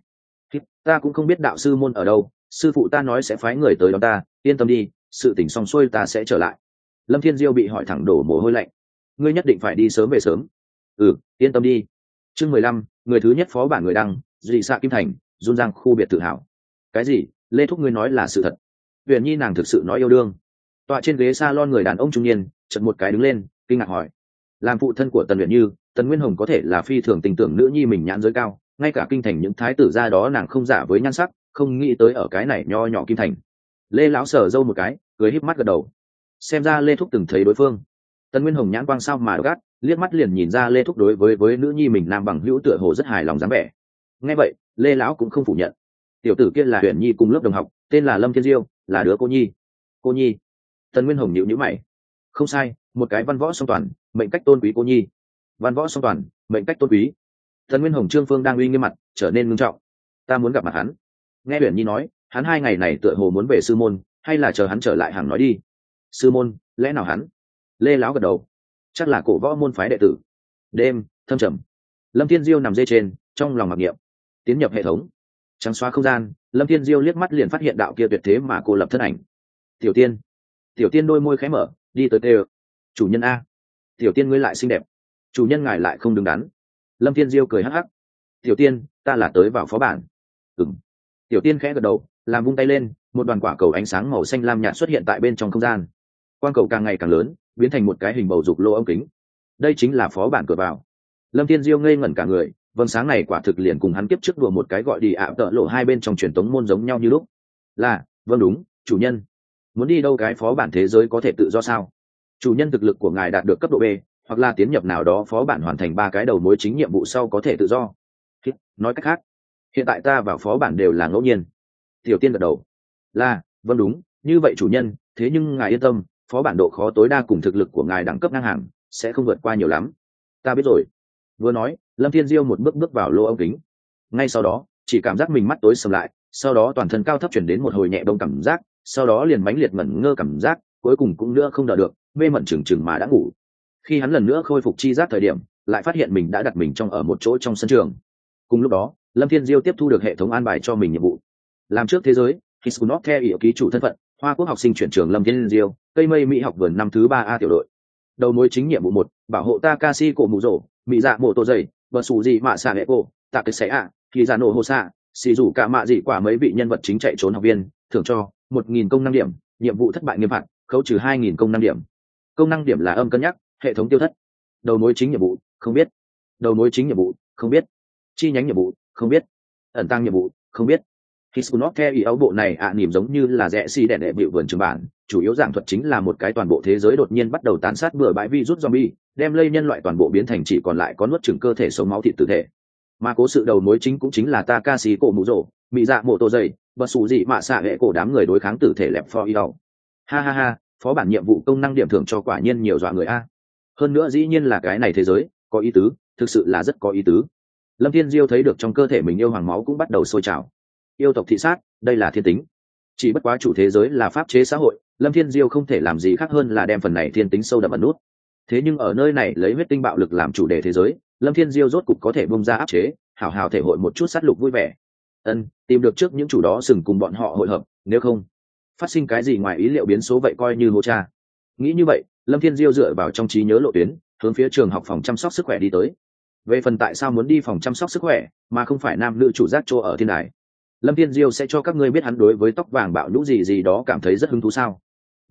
Ta cũng không biết đạo sư môn ở đâu, sư phụ ta nói sẽ phái người tới đón ta, yên tâm đi, sự tình xong xuôi ta sẽ trở lại. Lâm Thiên Diêu bị hỏi thẳng đổ mồ hôi lạnh. Ngươi nhất định phải đi sớm về sớm. Ừ, yên tâm đi. Chương mười lăm, người thứ nhất phó bản người đăng, dị xạ Kim Thành, Run Giang khu biệt tự hào. Cái gì? Lê Thúc ngươi nói là sự thật? Huyền Nhi nàng thực sự nói yêu đương. Tọa trên ghế salon người đàn ông trung niên chợt một cái đứng lên, kinh ngạc hỏi: làm phụ thân của Tần Huyền Như, Tần Nguyên Hồng có thể là phi thường tình tưởng nữ nhi mình nhãn giới cao, ngay cả kinh thành những thái tử gia đó nàng không giả với nhan sắc, không nghĩ tới ở cái này nho nhỏ Kim Thành. Lê lão sờ râu một cái, cười híp mắt gật đầu. Xem ra Lê Thúc từng thấy đối phương. Tần Nguyên Hồng nhãn quang sao mà gắt, liếc mắt liền nhìn ra Lê Thúc đối với với nữ nhi mình nam bằng hữu tựa hồ rất hài lòng dáng vẻ. Nghe vậy, Lê lão cũng không phủ nhận. Tiểu tử kia là Huyền Nhi cùng lớp đồng học, tên là Lâm Thiên Diêu, là đứa cô nhi. Cô nhi? Tần Nguyên Hồng nhíu nhíu mày. Không sai, một cái văn võ song toàn, mệnh cách tôn quý cô nhi. Văn võ song toàn, mệnh cách tôn quý. Tần Nguyên Hồng trương phương đang uy nghiêm mặt, trở nên ngưng trọng. Ta muốn gặp mặt hắn. Nghe Huyền Nhi nói, hắn hai ngày này tựa hồ muốn về sư môn, hay là chờ hắn trở lại hàng nói đi. Sư môn, lẽ nào hắn? Lê lão gật đầu. Chắc là cổ võ môn phái đệ tử. Đêm thâm trầm. Lâm Thiên Diêu nằm dê trên, trong lòng mặc niệm. Tiến nhập hệ thống. Trắng xóa không gian, Lâm Thiên Diêu liếc mắt liền phát hiện đạo kia tuyệt thế mà cô lập thân ảnh. Tiểu Tiên. Tiểu Tiên đôi môi khẽ mở, đi tới tê. Chủ nhân a. Tiểu Tiên ngươi lại xinh đẹp. Chủ nhân ngài lại không đứng đắn. Lâm Thiên Diêu cười hắc hắc. Tiểu Tiên, ta là tới vào phó bản. Ừm. Tiểu Tiên khẽ gật đầu, làm vung tay lên, một đoàn quả cầu ánh sáng màu xanh lam nhạt xuất hiện tại bên trong không gian. Quang cầu càng ngày càng lớn, biến thành một cái hình bầu dục lô ống kính. Đây chính là phó bản cửa vào. Lâm Thiên Diêu ngây ngẩn cả người, vầng sáng này quả thực liền cùng hắn kiếp trước đùa một cái gọi đi ạ tợ lộ hai bên trong truyền tống môn giống nhau như lúc. Là, vâng đúng, chủ nhân. Muốn đi đâu cái phó bản thế giới có thể tự do sao? Chủ nhân thực lực của ngài đạt được cấp độ B, hoặc là tiến nhập nào đó phó bản hoàn thành ba cái đầu mối chính nhiệm vụ sau có thể tự do. Nói cách khác, hiện tại ta vào phó bản đều là ngẫu nhiên. Tiểu Tiên gật đầu. Là, vâng đúng, như vậy chủ nhân, thế nhưng ngài yên tâm, phó bản độ khó tối đa cùng thực lực của ngài đẳng cấp ngang hàng, sẽ không vượt qua nhiều lắm. Ta biết rồi. Vừa nói, Lâm Thiên Diêu một bước bước vào lô ống kính. Ngay sau đó, chỉ cảm giác mình mắt tối sầm lại, sau đó toàn thân cao thấp chuyển đến một hồi nhẹ bông cảm giác, sau đó liền mãnh liệt ngẩn ngơ cảm giác, cuối cùng cũng nữa không đợi được, mê mẩn chừng chừng mà đã ngủ. Khi hắn lần nữa khôi phục chi giác thời điểm, lại phát hiện mình đã đặt mình trong ở một chỗ trong sân trường. Cùng lúc đó, Lâm Thiên Diêu tiếp thu được hệ thống an bài cho mình nhiệm vụ. Làm trước thế giới, Hiskunov theo ý ký chủ thân phận, Hoa Quốc học sinh chuyển trường Lâm Thiên Diêu, cây mây Mỹ học vườn năm thứ ba A tiểu đội. Đầu mối chính nhiệm vụ một, bảo hộ Takashi cổ mù rổ, Mỹ dạ mộ tổ dày, bờ sủ gì mạ xạ hệ cổ, tạ cái xẻ ạ, khi giả nổ hồ xạ, xì rủ cả mạ dị quả mấy vị nhân vật chính chạy trốn học viên, thưởng cho một nghìn công năng điểm, nhiệm vụ thất bại nghiêm phạt, khấu trừ hai nghìn công năng điểm. Công năng điểm là âm cân nhắc, hệ thống tiêu thất. Đầu mối chính nhiệm vụ, không biết. Đầu mối chính nhiệm vụ, không biết. Chi nhánh nhiệm vụ, không biết. Ẩn tăng nhiệm vụ, không biết. Hiskunov theo ý áo bộ này ạ à, nỉm giống như là rẽ xi đẻ đệ bịu vườn trường bản, chủ yếu giảng thuật chính là một cái toàn bộ thế giới đột nhiên bắt đầu tàn sát bừa bãi virus zombie, đem lây nhân loại toàn bộ biến thành chỉ còn lại có nuốt chửng cơ thể sống máu thịt tử thể. Mà cố sự đầu mối chính cũng chính là Takashi cổ mù rổ, Mỹ dạ mộ tổ dày, và sủ dị mạ xạ hệ cổ đám người đối kháng tử thể lẹp for y đầu. Ha ha ha, phó bản nhiệm vụ công năng điểm thưởng cho quả nhiên nhiều dọa người a. Hơn nữa dĩ nhiên là cái này thế giới, có ý tứ, thực sự là rất có ý tứ. Lâm Thiên Diêu thấy được trong cơ thể mình yêu hoàng máu cũng bắt đầu sôi trào. Yêu tộc thị sát, đây là thiên tính. Chỉ bất quá chủ thế giới là pháp chế xã hội, Lâm Thiên Diêu không thể làm gì khác hơn là đem phần này thiên tính sâu đậm ẩn nút. Thế nhưng ở nơi này lấy huyết tinh bạo lực làm chủ đề thế giới, Lâm Thiên Diêu rốt cục có thể bung ra áp chế, hào hào thể hội một chút sát lục vui vẻ. Ân, tìm được trước những chủ đó sừng cùng bọn họ hội hợp, nếu không phát sinh cái gì ngoài ý liệu biến số vậy coi như hô cha. Nghĩ như vậy, Lâm Thiên Diêu dựa vào trong trí nhớ lộ tuyến, hướng phía trường học phòng chăm sóc sức khỏe đi tới. Về phần tại sao muốn đi phòng chăm sóc sức khỏe mà không phải nam nữ chủ giác chỗ ở thiên đài, Lâm Thiên Diêu sẽ cho các ngươi biết hắn đối với tóc vàng bạo nhũ gì gì đó cảm thấy rất hứng thú sao.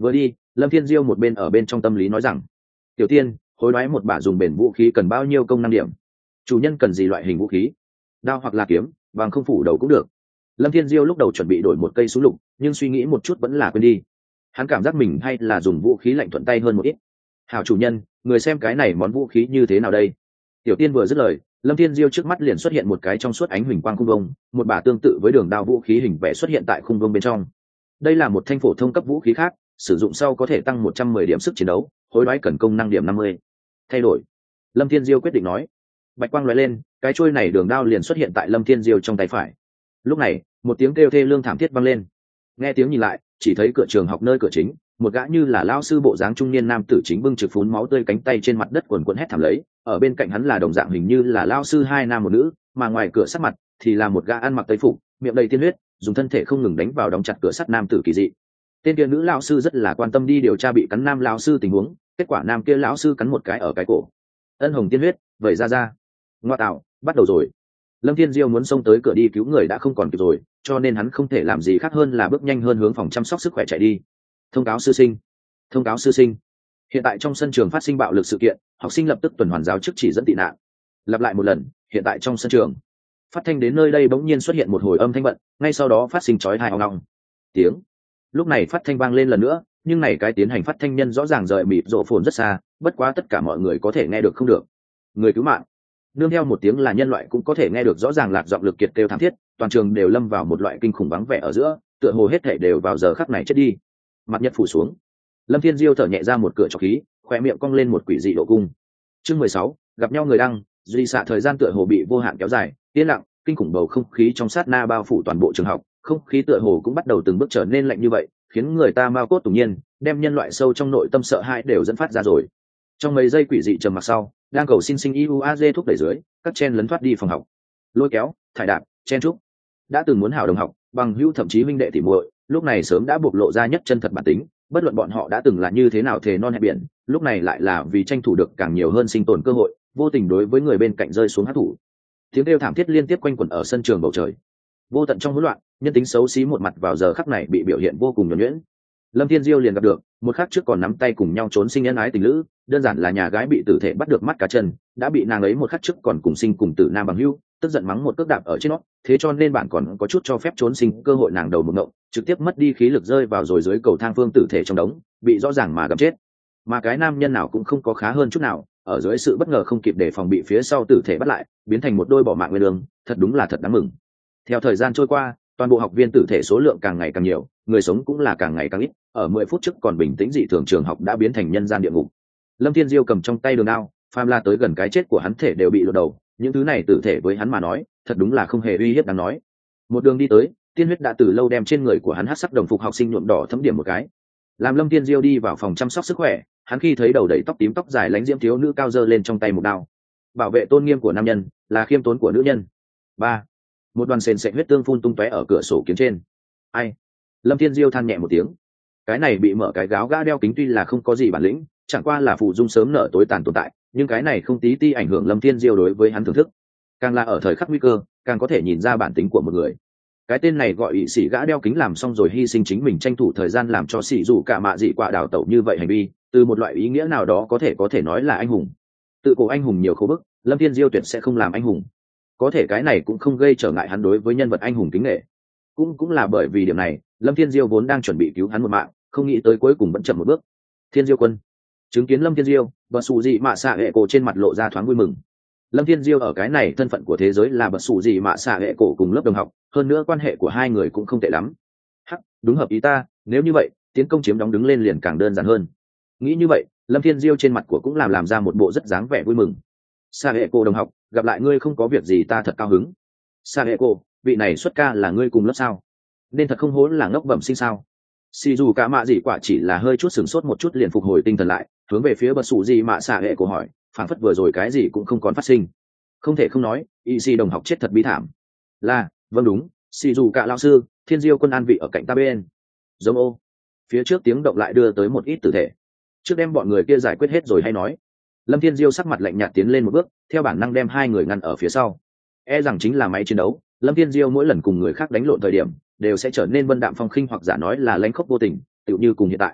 Vừa đi, Lâm Thiên Diêu một bên ở bên trong tâm lý nói rằng: tiểu tiên, hối đoái một bả dùng bền vũ khí cần bao nhiêu công năng điểm? Chủ nhân cần gì loại hình vũ khí? Đao hoặc là kiếm, vàng không phủ đầu cũng được. Lâm Thiên Diêu lúc đầu chuẩn bị đổi một cây súng lục, nhưng suy nghĩ một chút vẫn là quên đi. Hắn cảm giác mình hay là dùng vũ khí lạnh thuận tay hơn một ít. Hảo chủ nhân, người xem cái này món vũ khí như thế nào đây? Tiểu tiên vừa dứt lời, Lâm Thiên Diêu trước mắt liền xuất hiện một cái trong suốt ánh huỳnh quang khung vông, một bả tương tự với đường đao vũ khí hình vẽ xuất hiện tại khung vông bên trong. Đây là một thanh phổ thông cấp vũ khí khác, sử dụng sau có thể tăng một trăm mười điểm sức chiến đấu, hối đoái cần công năng điểm năm mươi. Thay đổi. Lâm Thiên Diêu quyết định nói. Bạch quang lóe lên, cái chuôi này đường đao liền xuất hiện tại Lâm Thiên Diêu trong tay phải. Lúc này, một tiếng kêu thê lương thảm thiết vang lên. Nghe tiếng nhìn lại, chỉ thấy cửa trường học nơi cửa chính, một gã như là lao sư bộ dáng trung niên nam tử chính bưng trực phún máu tươi cánh tay trên mặt đất quần quần hét thảm lấy, ở bên cạnh hắn là đồng dạng hình như là lao sư hai nam một nữ, mà ngoài cửa sát mặt thì là một gã ăn mặc tây phục, miệng đầy tiên huyết, dùng thân thể không ngừng đánh vào đóng chặt cửa sắt nam tử kỳ dị. Tên kia nữ lão sư rất là quan tâm đi điều tra bị cắn nam lão sư tình huống, kết quả nam kia lão sư cắn một cái ở cái cổ. Ân hồng tiên huyết, vậy ra ra. Ngoa tạo, bắt đầu rồi. Lâm Thiên Diêu muốn xông tới cửa đi cứu người đã không còn kịp rồi, cho nên hắn không thể làm gì khác hơn là bước nhanh hơn hướng phòng chăm sóc sức khỏe chạy đi. Thông cáo sư sinh, thông cáo sư sinh. Hiện tại trong sân trường phát sinh bạo lực sự kiện, học sinh lập tức tuần hoàn giáo chức chỉ dẫn tị nạn. Lặp lại một lần, hiện tại trong sân trường. Phát thanh đến nơi đây bỗng nhiên xuất hiện một hồi âm thanh bận, ngay sau đó phát sinh chói tai ong ong tiếng. Lúc này phát thanh vang lên lần nữa, nhưng này cái tiến hành phát thanh nhân rõ ràng rời mịt rộ phồn rất xa, bất quá tất cả mọi người có thể nghe được không được. Người cứu mạng. Nương theo một tiếng là nhân loại cũng có thể nghe được rõ ràng lạc giọng lực kiệt kêu thảm thiết, toàn trường đều lâm vào một loại kinh khủng vắng vẻ ở giữa, tựa hồ hết thảy đều vào giờ khắc này chết đi. Mặt nhật phủ xuống. Lâm Thiên Diêu thở nhẹ ra một cửa trọc khí, khóe miệng cong lên một quỷ dị độ cung. Chương mười sáu, gặp nhau người đăng, duy xạ thời gian tựa hồ bị vô hạn kéo dài, yên lặng, kinh khủng bầu không khí trong sát na bao phủ toàn bộ trường học, không khí tựa hồ cũng bắt đầu từng bước trở nên lạnh như vậy, khiến người ta mao cốt tủng nhiên, đem nhân loại sâu trong nội tâm sợ hãi đều dẫn phát ra rồi. Trong mấy giây quỷ dị trầm mặc sau, đang cầu xin sinh i u a dê thúc đẩy dưới, các chen lấn thoát đi phòng học. Lôi kéo, thải đạp, chen trúc. Đã từng muốn hảo đồng học, bằng hữu thậm chí minh đệ tỉ muội, lúc này sớm đã bộc lộ ra nhất chân thật bản tính, bất luận bọn họ đã từng là như thế nào thề non hẹn biển, lúc này lại là vì tranh thủ được càng nhiều hơn sinh tồn cơ hội, vô tình đối với người bên cạnh rơi xuống hắc thủ. Tiếng kêu thảm thiết liên tiếp quanh quẩn ở sân trường bầu trời. Vô tận trong hỗn loạn, nhân tính xấu xí một mặt vào giờ khắc này bị biểu hiện vô cùng nhuần nhuyễn. Lâm Thiên Diêu liền gặp được một khắc trước còn nắm tay cùng nhau trốn sinh nhân ái tình lữ, đơn giản là nhà gái bị tử thể bắt được mắt cá chân, đã bị nàng ấy một khắc trước còn cùng sinh cùng tử nam bằng hữu, tức giận mắng một cước đạp ở trên nó, thế cho nên bạn còn có chút cho phép trốn sinh cơ hội nàng đầu một ngộng, trực tiếp mất đi khí lực rơi vào rồi dưới cầu thang phương tử thể trong đống, bị rõ ràng mà gầm chết. Mà cái nam nhân nào cũng không có khá hơn chút nào, ở dưới sự bất ngờ không kịp đề phòng bị phía sau tử thể bắt lại, biến thành một đôi bỏ mạng nguyên lương, thật đúng là thật đáng mừng. Theo thời gian trôi qua, toàn bộ học viên tử thể số lượng càng ngày càng nhiều, người sống cũng là càng ngày càng ít, ở mười phút trước còn bình tĩnh dị thường trường học đã biến thành nhân gian địa ngục. Lâm Thiên Diêu cầm trong tay đường đao, phàm la tới gần cái chết của hắn thể đều bị lột đầu, những thứ này tử thể với hắn mà nói, thật đúng là không hề uy hiếp đáng nói. Một đường đi tới, tiên huyết đã từ lâu đem trên người của hắn hắc sắc đồng phục học sinh nhuộm đỏ thấm điểm một cái. Làm Lâm Thiên Diêu đi vào phòng chăm sóc sức khỏe, hắn khi thấy đầu đầy tóc tím tóc dài lánh diễm thiếu nữ cao giơ lên trong tay một đao. Bảo vệ tôn nghiêm của nam nhân, là khiêm tốn của nữ nhân. Ba. Một đoàn sền sệt huyết tương phun tung tóe ở cửa sổ kiến trên. Ai? Lâm Thiên Diêu than nhẹ một tiếng. Cái này bị mở cái gáo gã đeo kính tuy là không có gì bản lĩnh, chẳng qua là phụ dung sớm nở tối tàn tồn tại, nhưng cái này không tí ti ảnh hưởng Lâm Thiên Diêu đối với hắn thưởng thức. Càng là ở thời khắc nguy cơ, càng có thể nhìn ra bản tính của một người. Cái tên này gọi ỷ sĩ gã đeo kính làm xong rồi hy sinh chính mình tranh thủ thời gian làm cho sĩ dù cả mạ dị quả đào tẩu như vậy hành vi, từ một loại ý nghĩa nào đó có thể có thể nói là anh hùng. Tự cổ anh hùng nhiều khâu bức, Lâm Thiên Diêu tuyệt sẽ không làm anh hùng. Có thể cái này cũng không gây trở ngại hắn đối với nhân vật anh hùng kính nể. Cũng cũng là bởi vì điểm này, Lâm Thiên Diêu vốn đang chuẩn bị cứu hắn một mạng, không nghĩ tới cuối cùng vẫn chậm một bước. Thiên Diêu quân chứng kiến Lâm Thiên Diêu, bờ sủ dị mạ xạ hệ cổ trên mặt lộ ra thoáng vui mừng. Lâm Thiên Diêu ở cái này thân phận của thế giới là bờ sủ dị mạ xạ hệ cổ cùng lớp đồng học, hơn nữa quan hệ của hai người cũng không tệ lắm. Hắc, đúng hợp ý ta, nếu như vậy, tiến công chiếm đóng đứng lên liền càng đơn giản hơn. Nghĩ như vậy, Lâm Thiên Diêu trên mặt của cũng làm làm ra một bộ rất dáng vẻ vui mừng. Xạ hệ cổ đồng học, gặp lại ngươi không có việc gì ta thật cao hứng. Xạ hệ cổ, vị này xuất ca là ngươi cùng lớp sao? Nên thật không hốn là ngốc bẩm sinh sao? Xì dù cả mạ dị quả chỉ là hơi chút sửng sốt một chút liền phục hồi tinh thần lại, hướng về phía bờ sủ dị mạ xạ hệ cổ hỏi, phản phất vừa rồi cái gì cũng không còn phát sinh. Không thể không nói, y si đồng học chết thật bi thảm. Là, vâng đúng, xì dù cả lão sư, Thiên Diêu quân an vị ở cạnh ta bên. Giống ô. Phía trước tiếng động lại đưa tới một ít tử thể. Trước đem bọn người kia giải quyết hết rồi hay nói. Lâm Thiên Diêu sắc mặt lạnh nhạt tiến lên một bước, theo bản năng đem hai người ngăn ở phía sau. E rằng chính là máy chiến đấu, Lâm Thiên Diêu mỗi lần cùng người khác đánh lộn thời điểm, đều sẽ trở nên vân đạm phong khinh hoặc giả nói là lãnh khốc vô tình, tựu như cùng hiện tại.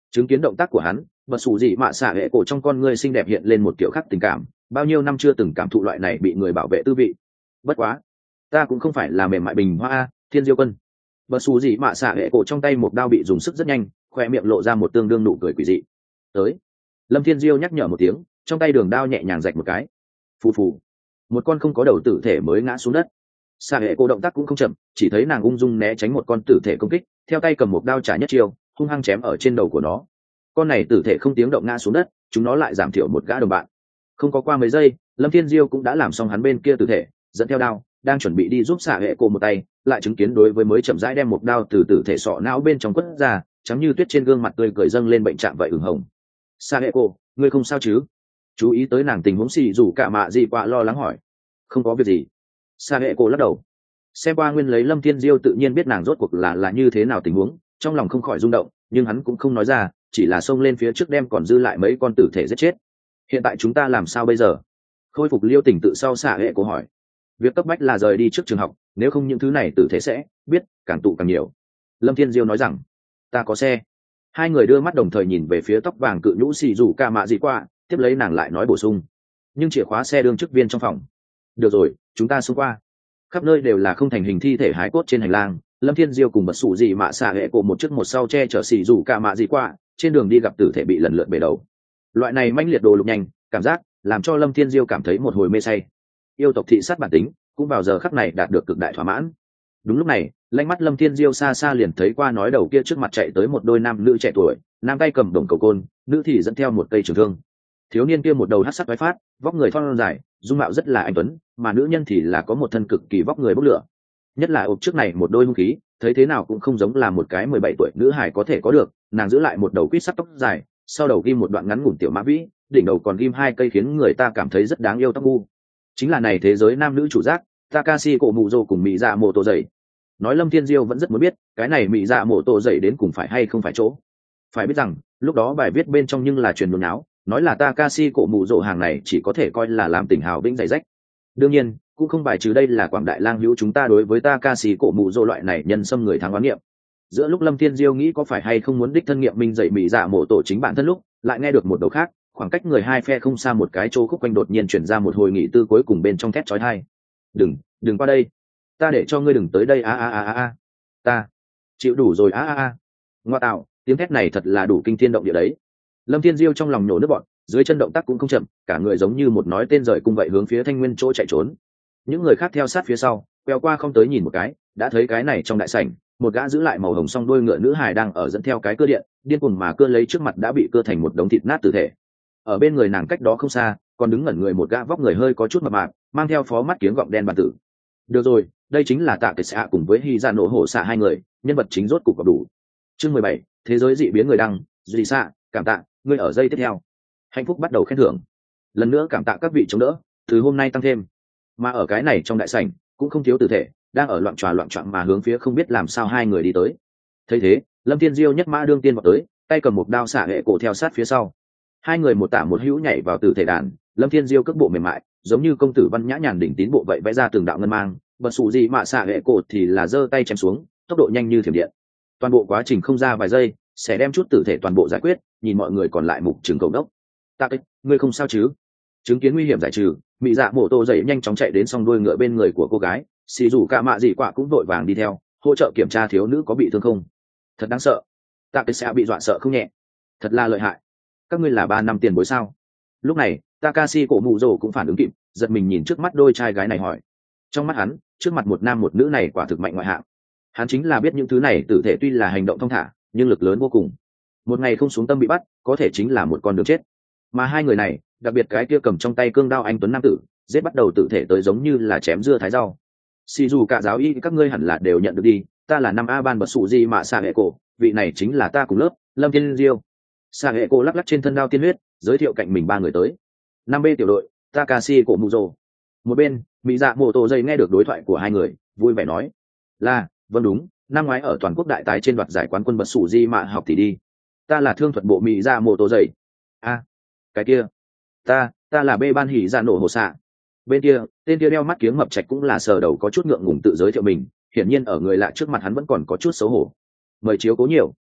Chứng kiến động tác của hắn, bật xù gì mạ xạ hệ cổ trong con ngươi xinh đẹp hiện lên một kiểu khác tình cảm, bao nhiêu năm chưa từng cảm thụ loại này bị người bảo vệ tư vị. Bất quá, ta cũng không phải là mềm mại bình hoa a, thiên diêu quân. Bật xù gì mạ xạ hệ cổ trong tay một đao bị dùng sức rất nhanh, khoe miệng lộ ra một tương đương nụ cười quỷ dị. Tới. Lâm Thiên Diêu nhắc nhở một tiếng, trong tay đường đao nhẹ nhàng rạch một cái. Phù phù. Một con không có đầu tử thể mới ngã xuống đất. Xạ hệ cổ động tác cũng không chậm, chỉ thấy nàng ung dung né tránh một con tử thể công kích, theo tay cầm một đao trả nhất chiêu, hung hăng chém ở trên đầu của nó. Con này tử thể không tiếng động ngã xuống đất, chúng nó lại giảm thiểu một gã đồng bạn. Không có qua mấy giây, Lâm Thiên Diêu cũng đã làm xong hắn bên kia tử thể, dẫn theo đao, đang chuẩn bị đi giúp xạ hệ cổ một tay, lại chứng kiến đối với mới chậm rãi đem một đao từ tử thể sọ não bên trong quất ra, trắng như tuyết trên gương mặt tươi cười dâng lên bệnh trạng vậy ửng hồng. Xạ hệ cổ, ngươi không sao chứ? Chú ý tới nàng tình huống xì rủ cả mạ gì qua lo lắng hỏi. Không có việc gì. Xạ hệ cổ lắc đầu. Xem qua nguyên lấy Lâm Thiên Diêu tự nhiên biết nàng rốt cuộc là là như thế nào tình huống, trong lòng không khỏi rung động, nhưng hắn cũng không nói ra, chỉ là xông lên phía trước đem còn dư lại mấy con tử thể giết chết. Hiện tại chúng ta làm sao bây giờ? Khôi phục Liêu Tỉnh tự sau xạ hệ cổ hỏi. Việc cấp bách là rời đi trước trường học, nếu không những thứ này tử thể sẽ biết càng tụ càng nhiều. Lâm Thiên Diêu nói rằng, ta có xe. Hai người đưa mắt đồng thời nhìn về phía tóc vàng cự nhũ xì rủ ca mạ gì qua, tiếp lấy nàng lại nói bổ sung, nhưng chìa khóa xe đương chức viên trong phòng. Được rồi, chúng ta xông qua. Khắp nơi đều là không thành hình thi thể hái cốt trên hành lang. Lâm Thiên Diêu cùng bật sụ gì mạ xạ hệ cổ một trước một sau che chở xì rủ ca mạ gì qua, trên đường đi gặp tử thể bị lần lượt bể đầu. Loại này manh liệt đồ lục nhanh cảm giác làm cho Lâm Thiên Diêu cảm thấy một hồi mê say. Yêu tộc thị sát bản tính cũng vào giờ khắc này đạt được cực đại thỏa mãn. Đúng lúc này, lanh mắt Lâm Thiên Diêu xa xa liền thấy qua nói đầu kia trước mặt chạy tới một đôi nam nữ trẻ tuổi, nam tay cầm đồng cầu côn, nữ thì dẫn theo một cây trường thương. Thiếu niên kia một đầu hắc sắc váy phát, vóc người thon dài, dung mạo rất là anh tuấn, mà nữ nhân thì là có một thân cực kỳ vóc người bốc lửa. Nhất là ộp trước này một đôi hung khí, thấy thế nào cũng không giống là một cái mười bảy tuổi nữ hài có thể có được. Nàng giữ lại một đầu quýt sắc tóc dài, sau đầu ghim một đoạn ngắn ngủn tiểu mã vĩ, đỉnh đầu còn ghim hai cây khiến người ta cảm thấy rất đáng yêu tóc ngu. Chính là này thế giới nam nữ chủ giác, Takashi cổ mù rồ cùng mỹ dạ mộ tổ dậy. Nói Lâm Thiên Diêu vẫn rất muốn biết, cái này mỹ dạ mộ tổ dậy đến cùng phải hay không phải chỗ. Phải biết rằng, lúc đó bài viết bên trong nhưng là truyền đồn áo, nói là Takashi cổ mù rồ hàng này chỉ có thể coi là làm tình hào vĩnh dày rách. Đương nhiên, cũng không bài trừ đây là quảng đại lang hữu chúng ta đối với Takashi cổ mù rồ loại này nhân xâm người thắng oán nghiệm. Giữa lúc Lâm Thiên Diêu nghĩ có phải hay không muốn đích thân nghiệm minh dậy mỹ dạ mộ tổ chính bản thân lúc, lại nghe được một đầu khác, khoảng cách người hai phe không xa một cái chỗ khúc quanh đột nhiên chuyển ra một hồi nghị tư cuối cùng bên trong thét chói tai. Đừng, đừng qua đây, ta để cho ngươi đừng tới đây a a a a a, ta chịu đủ rồi a a a. Ngoa tạo, tiếng thét này thật là đủ kinh thiên động địa đấy. Lâm Thiên Diêu trong lòng nhổ nước bọn, dưới chân động tác cũng không chậm, cả người giống như một nói tên rời cung vậy hướng phía Thanh Nguyên chỗ chạy trốn. Những người khác theo sát phía sau, queo qua không tới nhìn một cái, đã thấy cái này trong đại sảnh, một gã giữ lại màu hồng song đuôi ngựa nữ hài đang ở dẫn theo cái cưa điện, điên cuồng mà cưa lấy trước mặt đã bị cưa thành một đống thịt nát tử thể. Ở bên người nàng cách đó không xa, còn đứng ngẩn người một gã vóc người hơi có chút mập mạp, mang theo phó mắt kiếng gọng đen bàn tử. Được rồi, đây chính là Tạ Kịch Xạ cùng với Hy Dạ Nổ Hổ Xạ hai người, nhân vật chính rốt cục gặp đủ. Chương mười bảy, thế giới dị biến người đăng, Duy Xạ, cảm tạ, ngươi ở giây tiếp theo. Hạnh phúc bắt đầu khen thưởng. Lần nữa cảm tạ các vị chống đỡ, từ hôm nay tăng thêm. Mà ở cái này trong đại sảnh, cũng không thiếu tử thể, đang ở loạn trò loạn choạng mà hướng phía không biết làm sao hai người đi tới. Thấy thế, Lâm Thiên Diêu nhất mã đương tiên vào tới, tay cầm một đao xạ hệ cổ theo sát phía sau. Hai người một tả một hữu nhảy vào tử thể đàn, Lâm Thiên Diêu cước bộ mềm mại, giống như công tử văn nhã nhàn đỉnh tín bộ vậy vẽ ra từng đạo ngân mang, bật sụ gì mà xạ hệ cổ thì là giơ tay chém xuống, tốc độ nhanh như thiểm điện. Toàn bộ quá trình không ra vài giây, sẽ đem chút tử thể toàn bộ giải quyết, nhìn mọi người còn lại mục trừng cầu đốc. Ta kích, ngươi không sao chứ? Chứng kiến nguy hiểm giải trừ, mỹ dạ mổ tô dậy nhanh chóng chạy đến song đuôi ngựa bên người của cô gái, xì rủ cả mạ dị quạ cũng vội vàng đi theo, hỗ trợ kiểm tra thiếu nữ có bị thương không. Thật đáng sợ, ta kích sẽ bị dọa sợ không nhẹ, thật là lợi hại. Các ngươi là ba năm tiền bối sao? Lúc này Takashi cổ mù rồ cũng phản ứng kịp, giật mình nhìn trước mắt đôi trai gái này hỏi. Trong mắt hắn, trước mặt một nam một nữ này quả thực mạnh ngoại hạng. Hắn chính là biết những thứ này tử thể tuy là hành động thong thả, nhưng lực lớn vô cùng. Một ngày không xuống tâm bị bắt, có thể chính là một con đường chết. Mà hai người này, đặc biệt cái kia cầm trong tay cương đao anh tuấn nam tử, giết bắt đầu tử thể tới giống như là chém dưa thái rau. Xì dù cả giáo y các ngươi hẳn là đều nhận được đi, ta là năm a ban bật sụ gì mà xạ hệ cổ, vị này chính là ta cùng lớp, Lâm Thiên Diêu. Xạ hệ cổ lắc lắc trên thân đao tiên huyết, giới thiệu cạnh mình ba người tới. Năm b tiểu đội, Takashi cổ mù rồ. Một bên, mỹ dạ mổ tổ dây nghe được đối thoại của hai người, vui vẻ nói, là vâng đúng, năm ngoái ở toàn quốc đại tái trên đoạt giải quán quân bật sủ di mạ học thì đi. Ta là thương thuật bộ mỹ dạ mổ tổ dây. A, cái kia, ta ta là bê ban hỉ dạ nổ hồ xạ. Bên kia, tên kia đeo mắt kiếng mập trạch cũng là sờ đầu có chút ngượng ngùng tự giới thiệu mình, hiển nhiên ở người lạ trước mặt hắn vẫn còn có chút xấu hổ. Mời chiếu cố nhiều.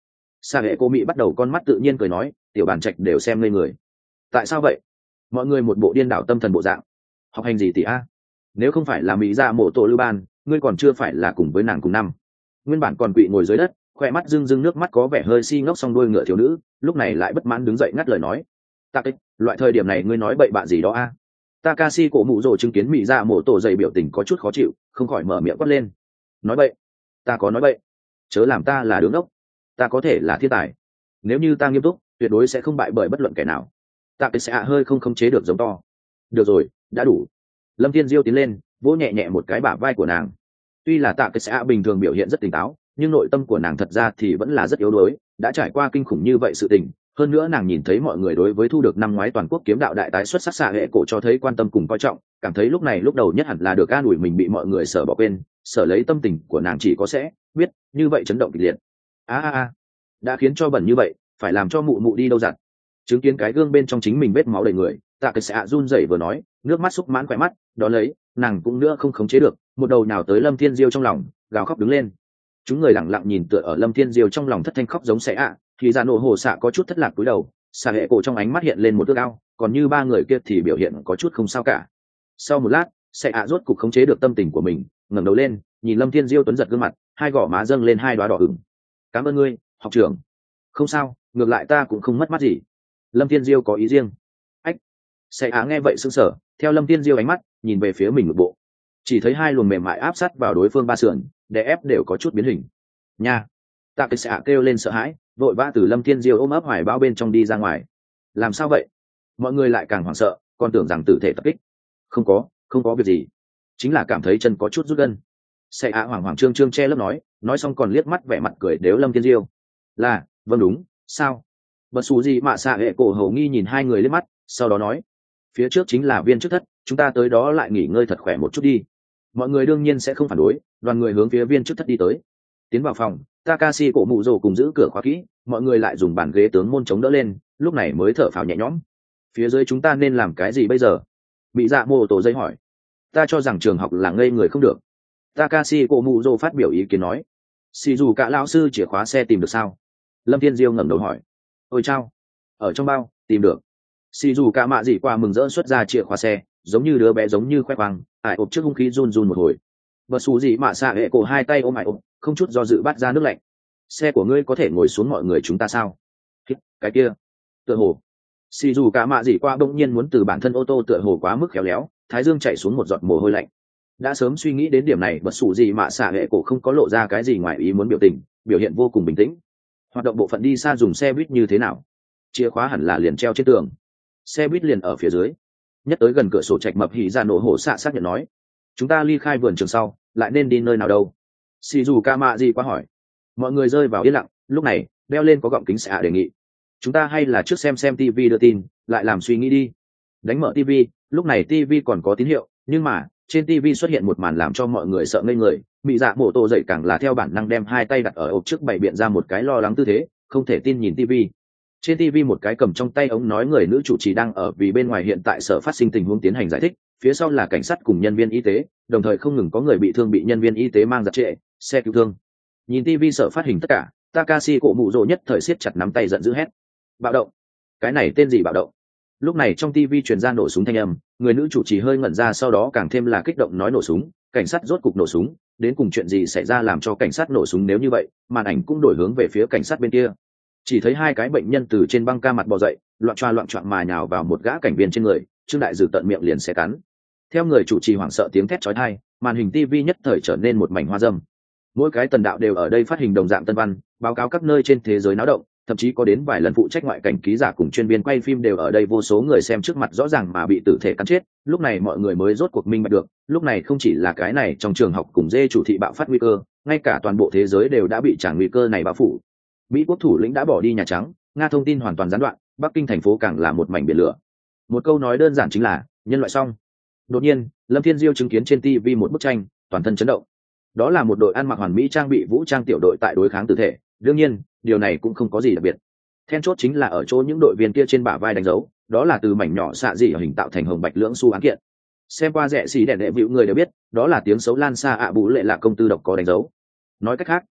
Sa hệ cô mỹ bắt đầu con mắt tự nhiên cười nói, tiểu bản trạch đều xem ngây người. Tại sao vậy? Mọi người một bộ điên đảo tâm thần bộ dạng. Học hành gì tỷ a? Nếu không phải là mỹ dạ mộ tổ lưu ban, ngươi còn chưa phải là cùng với nàng cùng năm. Nguyên bản còn quỵ ngồi dưới đất, khoe mắt rưng rưng nước mắt có vẻ hơi si ngốc song đuôi ngựa thiếu nữ, lúc này lại bất mãn đứng dậy ngắt lời nói. Ta kích, loại thời điểm này ngươi nói bậy bạ gì đó a? Takashi cổ mụ rồ chứng kiến mỹ dạ mộ tổ dày biểu tình có chút khó chịu, không khỏi mở miệng quát lên. Nói bậy? Ta có nói bậy? Chớ làm ta là đứng ốc. Ta có thể là thiên tài. Nếu như ta nghiêm túc, tuyệt đối sẽ không bại bởi bất luận kẻ nào. Ta cái sẽ hơi không khống chế được giống to. Được rồi, đã đủ. Lâm Thiên Diêu tiến lên, vỗ nhẹ nhẹ một cái bả vai của nàng. Tuy là tạ cái sẽ bình thường biểu hiện rất tỉnh táo, nhưng nội tâm của nàng thật ra thì vẫn là rất yếu đuối, đã trải qua kinh khủng như vậy sự tình. Hơn nữa nàng nhìn thấy mọi người đối với thu được năm ngoái toàn quốc kiếm đạo đại tái xuất sắc xạ hệ cổ cho thấy quan tâm cùng coi trọng, cảm thấy lúc này lúc đầu nhất hẳn là được an ủi mình bị mọi người sở bỏ quên, sở lấy tâm tình của nàng chỉ có sẽ biết như vậy chấn động kịch liệt. A a a, đã khiến cho bẩn như vậy, phải làm cho mụ mụ đi đâu giặt. Chứng kiến cái gương bên trong chính mình vết máu đầy người, tạ cái xạ run rẩy vừa nói, nước mắt xúc mãn khỏe mắt, đó lấy nàng cũng nữa không khống chế được, một đầu nào tới Lâm Thiên Diêu trong lòng, gào khóc đứng lên. Chúng người lặng lặng nhìn tựa ở Lâm Thiên Diêu trong lòng thất thanh khóc giống sẽ ạ, thì ra nổ hồ xạ có chút thất lạc cúi đầu, xạ hệ cổ trong ánh mắt hiện lên một ước ao, còn như ba người kia thì biểu hiện có chút không sao cả. Sau một lát, sẽ ạ rốt cục khống chế được tâm tình của mình, ngẩng đầu lên, nhìn Lâm Thiên Diêu tuấn giật gương mặt, hai gò má dâng lên hai đóa đỏ ửng. Cảm ơn ngươi, học trưởng. Không sao, ngược lại ta cũng không mất mát gì. Lâm Thiên Diêu có ý riêng. Ách. Sẽ ạ nghe vậy sững sờ, theo Lâm Thiên Diêu ánh mắt nhìn về phía mình ngực bộ, chỉ thấy hai luồng mềm mại áp sát vào đối phương ba sườn, đè ép đều có chút biến hình. Nha. Tạ cái xạ kêu lên sợ hãi, vội vã từ Lâm Thiên Diêu ôm ấp hoài bao bên trong đi ra ngoài. Làm sao vậy? Mọi người lại càng hoảng sợ, còn tưởng rằng tử thể tập kích. Không có, không có việc gì, chính là cảm thấy chân có chút rút gân. Sẽ ạ hoảng hoảng trương trương che lớp nói, nói xong còn liếc mắt vẻ mặt cười đếu Lâm Thiên Diêu. Là, vâng đúng, sao? Bất xù gì mà xạ hệ cổ hầu nghi nhìn hai người liếc mắt, sau đó nói, phía trước chính là viên trước thất, chúng ta tới đó lại nghỉ ngơi thật khỏe một chút đi. Mọi người đương nhiên sẽ không phản đối, đoàn người hướng phía viên trước thất đi tới. Tiến vào phòng, Takashi cổ mụ rồ cùng giữ cửa khóa kỹ, mọi người lại dùng bàn ghế tướng môn chống đỡ lên, lúc này mới thở phào nhẹ nhõm. Phía dưới chúng ta nên làm cái gì bây giờ? Bị dạ mô tổ dây hỏi. Ta cho rằng trường học là ngây người không được. Takashi cổ mụ rồ phát biểu ý kiến nói. Xì dù cả lão sư chìa khóa xe tìm được sao? Lâm Thiên Diêu ngẩng đầu hỏi. Ôi chao, ở trong bao, tìm được. Xì dù cả mạ gì qua mừng rỡ xuất ra chìa khóa xe, giống như đứa bé giống như khoe khoang, ải ộp trước hung khí run run một hồi. Bật xù gì mạ xạ hệ cổ hai tay ôm ải ộp, không chút do dự bắt ra nước lạnh. Xe của ngươi có thể ngồi xuống mọi người chúng ta sao? Cái kia, tựa hồ. Xì dù cả mạ gì qua bỗng nhiên muốn từ bản thân ô tô tựa hồ quá mức khéo léo, thái dương chảy xuống một giọt mồ hôi lạnh. Đã sớm suy nghĩ đến điểm này, bật xù gì mạ xạ hệ cổ không có lộ ra cái gì ngoài ý muốn biểu tình, biểu hiện vô cùng bình tĩnh. Hoạt động bộ phận đi xa dùng xe buýt như thế nào? Chìa khóa hẳn là liền treo trên tường. Xe buýt liền ở phía dưới. Nhất tới gần cửa sổ trạch mập hỉ ra nổ hổ xạ xác nhận nói. Chúng ta ly khai vườn trường sau, lại nên đi nơi nào đâu? Xì dù ca mạ gì qua hỏi. Mọi người rơi vào yên lặng, lúc này, đeo lên có gọng kính xạ đề nghị. Chúng ta hay là trước xem xem tivi đưa tin, lại làm suy nghĩ đi. Đánh mở tivi, lúc này tivi còn có tín hiệu, nhưng mà, trên tivi xuất hiện một màn làm cho mọi người sợ ngây người. Mị dạ mổ tổ dậy càng là theo bản năng đem hai tay đặt ở ộp trước bày biện ra một cái lo lắng tư thế, không thể tin nhìn tivi. Trên tivi một cái cầm trong tay ống nói người nữ chủ trì đang ở vì bên ngoài hiện tại sở phát sinh tình huống tiến hành giải thích, phía sau là cảnh sát cùng nhân viên y tế, đồng thời không ngừng có người bị thương bị nhân viên y tế mang giật trệ, xe cứu thương. Nhìn tivi sở phát hình tất cả, Takashi cổ mụ rồ nhất thời siết chặt nắm tay giận dữ hét. Bạo động! Cái này tên gì bạo động? Lúc này trong tivi truyền ra nổ súng thanh âm, người nữ chủ trì hơi ngẩn ra sau đó càng thêm là kích động nói nổ súng, cảnh sát rốt cục nổ súng, đến cùng chuyện gì xảy ra làm cho cảnh sát nổ súng nếu như vậy, màn ảnh cũng đổi hướng về phía cảnh sát bên kia. Chỉ thấy hai cái bệnh nhân từ trên băng ca mặt bò dậy, loạn choa loạn choạng mà nhào vào một gã cảnh viên trên người, Trương Đại Dử tận miệng liền xé cắn. Theo người chủ trì hoảng sợ tiếng thét chói tai, màn hình tivi nhất thời trở nên một mảnh hoa dâm. Mỗi cái tần đạo đều ở đây phát hình đồng dạng tân văn, báo cáo các nơi trên thế giới náo động, thậm chí có đến vài lần phụ trách ngoại cảnh ký giả cùng chuyên viên quay phim đều ở đây, vô số người xem trước mặt rõ ràng mà bị tử thể cắn chết. Lúc này mọi người mới rốt cuộc minh bạch được, lúc này không chỉ là cái này trong trường học cùng dê chủ thị bạo phát nguy cơ, ngay cả toàn bộ thế giới đều đã bị tràn nguy cơ này bao phủ. Mỹ quốc thủ lĩnh đã bỏ đi Nhà Trắng, Nga thông tin hoàn toàn gián đoạn, Bắc Kinh thành phố càng là một mảnh biển lửa. Một câu nói đơn giản chính là nhân loại xong. Đột nhiên, Lâm Thiên Diêu chứng kiến trên ti vi một bức tranh, toàn thân chấn động. Đó là một đội ăn mặc hoàn mỹ trang bị vũ trang tiểu đội tại đối kháng tử thể. Đương nhiên, điều này cũng không có gì đặc biệt. Then chốt chính là ở chỗ những đội viên kia trên bả vai đánh dấu, đó là từ mảnh nhỏ xạ dị hình tạo thành hồng bạch lưỡng xu án kiện. Xem qua rẻ xì đèn đệ vịu người đều biết, đó là tiếng xấu lan xa ạ à bú lệ là công tư độc có đánh dấu. Nói cách khác,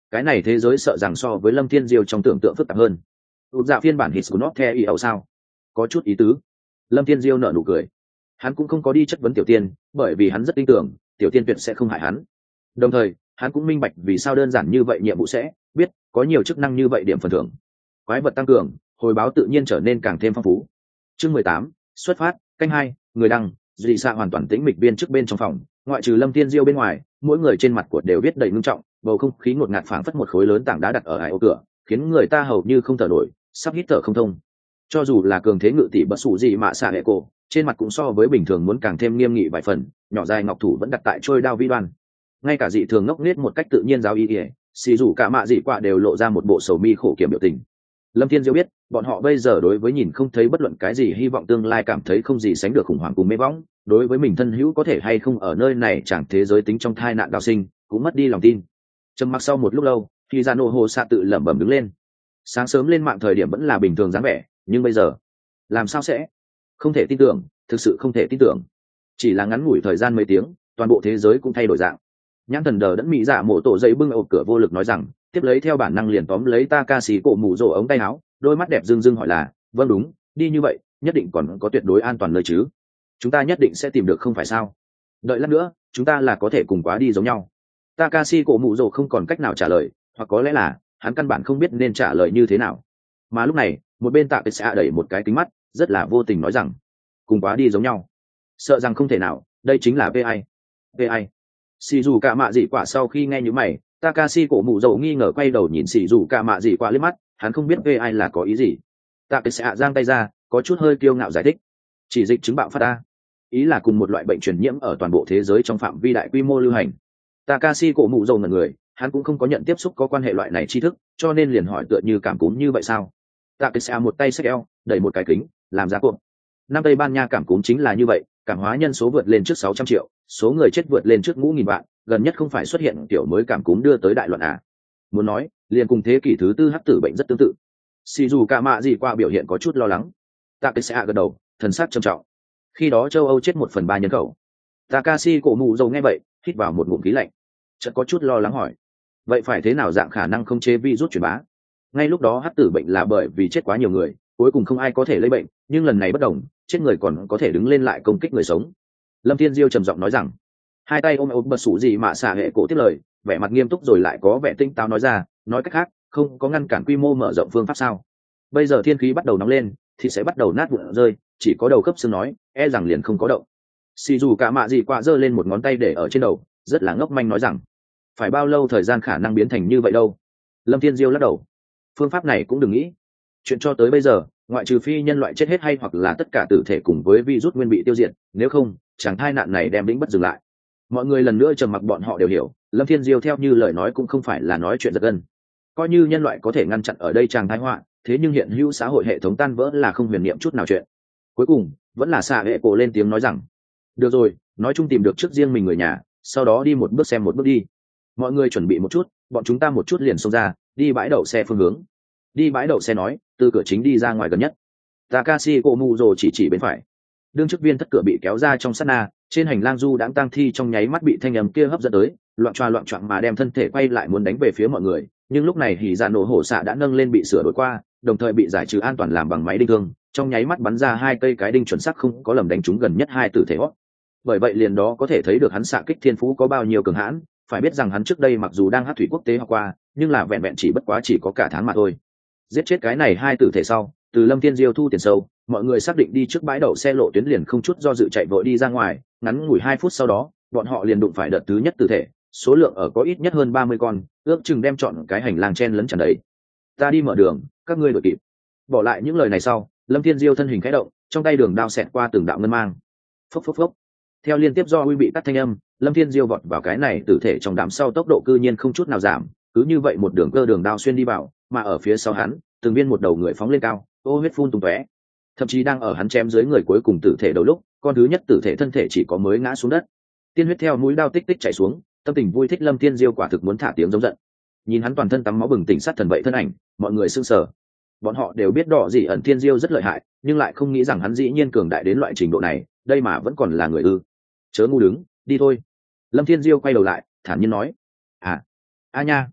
cái này thế giới sợ rằng so với Lâm Thiên Diêu trong tưởng tượng phức tạp hơn. Tụt dạ phiên bản hít của nó theo ý ẩu sao? Có chút ý tứ. Lâm Thiên Diêu nở nụ cười. Hắn cũng không có đi chất vấn Tiểu Tiên, bởi vì hắn rất tin tưởng Tiểu Tiên tuyệt sẽ không hại hắn. Đồng thời, hắn cũng minh bạch vì sao đơn giản như vậy nhiệm vụ sẽ biết có nhiều chức năng như vậy điểm phần thưởng. Quái vật tăng cường, hồi báo tự nhiên trở nên càng thêm phong phú. Chương mười tám, xuất phát, canh hai, người đăng, dị xạ hoàn toàn tĩnh mịch viên trước bên trong phòng, ngoại trừ Lâm Thiên Diêu bên ngoài, mỗi người trên mặt của đều viết đầy ngưng trọng, bầu không khí ngột ngạt phảng phất một khối lớn tảng đá đặt ở ải ô cửa, khiến người ta hầu như không thở nổi, sắp hít thở không thông. Cho dù là cường thế ngự tỷ bất sủ gì mà xạ hệ cổ, trên mặt cũng so với bình thường muốn càng thêm nghiêm nghị vài phần, nhỏ dài ngọc thủ vẫn đặt tại trôi đao vi đoan. Ngay cả dị thường ngốc nghếch một cách tự nhiên giáo y ỉa, xì rủ cả mạ dị quạ đều lộ ra một bộ sầu mi khổ kiểm biểu tình. Lâm Thiên Diêu biết, bọn họ bây giờ đối với nhìn không thấy bất luận cái gì hy vọng tương lai cảm thấy không gì sánh được khủng hoảng cùng mê võng, đối với mình thân hữu có thể hay không ở nơi này chẳng thế giới tính trong thai nạn đào sinh, cũng mất đi lòng tin. Trầm mặc sau một lúc lâu, khi ra nô hồ xạ tự lẩm bẩm đứng lên. Sáng sớm lên mạng thời điểm vẫn là bình thường dáng vẻ, nhưng bây giờ, làm sao sẽ? Không thể tin tưởng, thực sự không thể tin tưởng. Chỉ là ngắn ngủi thời gian mấy tiếng, toàn bộ thế giới cũng thay đổi dạng. Nhãn thần đờ đẫn mỹ dạ mổ tổ giấy bưng ộp cửa vô lực nói rằng, tiếp lấy theo bản năng liền tóm lấy Takashi cổ mù rồ ống tay áo, đôi mắt đẹp rưng rưng hỏi là, vâng đúng, đi như vậy, nhất định còn có tuyệt đối an toàn nơi chứ? Chúng ta nhất định sẽ tìm được không phải sao? Đợi lát nữa, chúng ta là có thể cùng quá đi giống nhau. Takashi cổ mù rồ không còn cách nào trả lời, hoặc có lẽ là hắn căn bản không biết nên trả lời như thế nào. Mà lúc này, một bên Tạ sẽ đẩy một cái kính mắt, rất là vô tình nói rằng, cùng quá đi giống nhau. Sợ rằng không thể nào, đây chính là vê i. vê i. Xì dù cả mạ dị quả sau khi nghe như mày, Takashi cổ mụ dầu nghi ngờ quay đầu nhìn xì dù cả mạ dị quả liếc mắt, hắn không biết vê i là có ý gì. Takashi giang tay ra, có chút hơi kiêu ngạo giải thích. Chỉ dịch chứng bạo phát ta. Ý là cùng một loại bệnh truyền nhiễm ở toàn bộ thế giới trong phạm vi đại quy mô lưu hành. Takashi cổ mụ dầu ngẩn người, hắn cũng không có nhận tiếp xúc có quan hệ loại này tri thức, cho nên liền hỏi tựa như cảm cúm như vậy sao? Takashi một tay xách eo, đẩy một cái kính, làm giá cuộn. Năm Tây Ban Nha cảm cúm chính là như vậy, cảm hóa nhân số vượt lên trước sáu trăm triệu, số người chết vượt lên trước ngũ nghìn vạn, gần nhất không phải xuất hiện kiểu mới cảm cúm đưa tới đại loạn à? Muốn nói, liền cùng thế kỷ thứ tư hắc tử bệnh rất tương tự. Xì dù cả mạ gì qua biểu hiện có chút lo lắng. Takashi gật đầu, thần sắc trầm trọng. Khi đó châu Âu chết một phần ba nhân khẩu. Takashi cổ mù dầu nghe vậy, hít vào một ngụm khí lạnh. Chợt có chút lo lắng hỏi, vậy phải thế nào dạng khả năng không chế virus truyền bá? Ngay lúc đó hắc tử bệnh là bởi vì chết quá nhiều người, cuối cùng không ai có thể lây bệnh, nhưng lần này bất đồng, chết người còn có thể đứng lên lại công kích người sống. Lâm Thiên Diêu trầm giọng nói rằng, hai tay ôm ôm bật sủ gì mà xả hệ cổ tiếp lời, vẻ mặt nghiêm túc rồi lại có vẻ tinh táo nói ra, nói cách khác, không có ngăn cản quy mô mở rộng phương pháp sao? Bây giờ thiên khí bắt đầu nóng lên, thì sẽ bắt đầu nát vụn rơi, chỉ có đầu khớp xương nói, e rằng liền không có động. Xì dù cả mạ gì qua giơ lên một ngón tay để ở trên đầu, rất là ngốc manh nói rằng, phải bao lâu thời gian khả năng biến thành như vậy đâu? Lâm Thiên Diêu lắc đầu, phương pháp này cũng đừng nghĩ. Chuyện cho tới bây giờ, ngoại trừ phi nhân loại chết hết hay hoặc là tất cả tử thể cùng với virus nguyên bị tiêu diệt, nếu không, chẳng thai nạn này đem vĩnh bất dừng lại. Mọi người lần nữa trầm mặc, bọn họ đều hiểu, Lâm Thiên Diêu theo như lời nói cũng không phải là nói chuyện giật gân. Coi như nhân loại có thể ngăn chặn ở đây chàng tai họa, thế nhưng hiện hữu xã hội hệ thống tan vỡ là không huyền niệm chút nào chuyện. Cuối cùng, vẫn là xạ hệ cổ lên tiếng nói rằng, được rồi, nói chung tìm được trước riêng mình người nhà, sau đó đi một bước xem một bước đi. Mọi người chuẩn bị một chút, bọn chúng ta một chút liền xông ra, đi bãi đậu xe phương hướng. Đi bãi đậu xe nói, từ cửa chính đi ra ngoài gần nhất. Takashi Komuzo chỉ chỉ bên phải. Đương chức viên thất cửa bị kéo ra trong sát na, trên hành lang du đãng tang thi trong nháy mắt bị thanh âm kia hấp dẫn tới, loạn choa loạn choạng mà đem thân thể quay lại muốn đánh về phía mọi người, nhưng lúc này hỉ dạ nổ hổ xạ đã nâng lên bị sửa đổi qua, đồng thời bị giải trừ an toàn làm bằng máy đinh thương, trong nháy mắt bắn ra hai cây cái đinh chuẩn xác không có lầm đánh trúng gần nhất hai tử thể hót. Bởi vậy liền đó có thể thấy được hắn xạ kích thiên phú có bao nhiêu cường hãn, phải biết rằng hắn trước đây mặc dù đang hát thủy quốc tế học qua, nhưng là vẹn vẹn chỉ bất quá chỉ có cả tháng mà thôi. Giết chết cái này hai tử thể sau, từ Lâm Thiên Diêu thu tiền sâu, mọi người xác định đi trước bãi đậu xe lộ tuyến liền không chút do dự chạy vội đi ra ngoài, ngắn ngủi hai phút sau đó, bọn họ liền đụng phải đợt thứ nhất tử thể, số lượng ở có ít nhất hơn ba mươi con, ước chừng đem chọn cái hành lang chen lấn tràn đầy. Ta đi mở đường, các ngươi đuổi kịp. Bỏ lại những lời này sau, Lâm Thiên Diêu thân hình khẽ động, trong tay đường đao xẹt qua từng đạo ngân mang. Phốc phốc phốc. Theo liên tiếp do uy bị tắt thanh âm, Lâm Thiên Diêu vọt vào cái này tử thể trong đám sau tốc độ cư nhiên không chút nào giảm, cứ như vậy một đường cơ đường đao xuyên đi vào, mà ở phía sau hắn, từng viên một đầu người phóng lên cao, ô huyết phun tung tóe. Thậm chí đang ở hắn chém dưới người cuối cùng tử thể đầu lúc, con thứ nhất tử thể thân thể chỉ có mới ngã xuống đất. Tiên huyết theo mũi đao tích tích chảy xuống, tâm tình vui thích Lâm Thiên Diêu quả thực muốn thả tiếng giống giận. Nhìn hắn toàn thân tắm máu bừng tỉnh sát thần vậy thân ảnh, mọi người sững sờ. Bọn họ đều biết Đỏ Dị ẩn Thiên Diêu rất lợi hại, nhưng lại không nghĩ rằng hắn dĩ nhiên cường đại đến loại trình độ này, đây mà vẫn còn là người ư? Chớ ngu đứng, đi thôi. Lâm Thiên Diêu quay đầu lại, thản nhiên nói, à, a nha.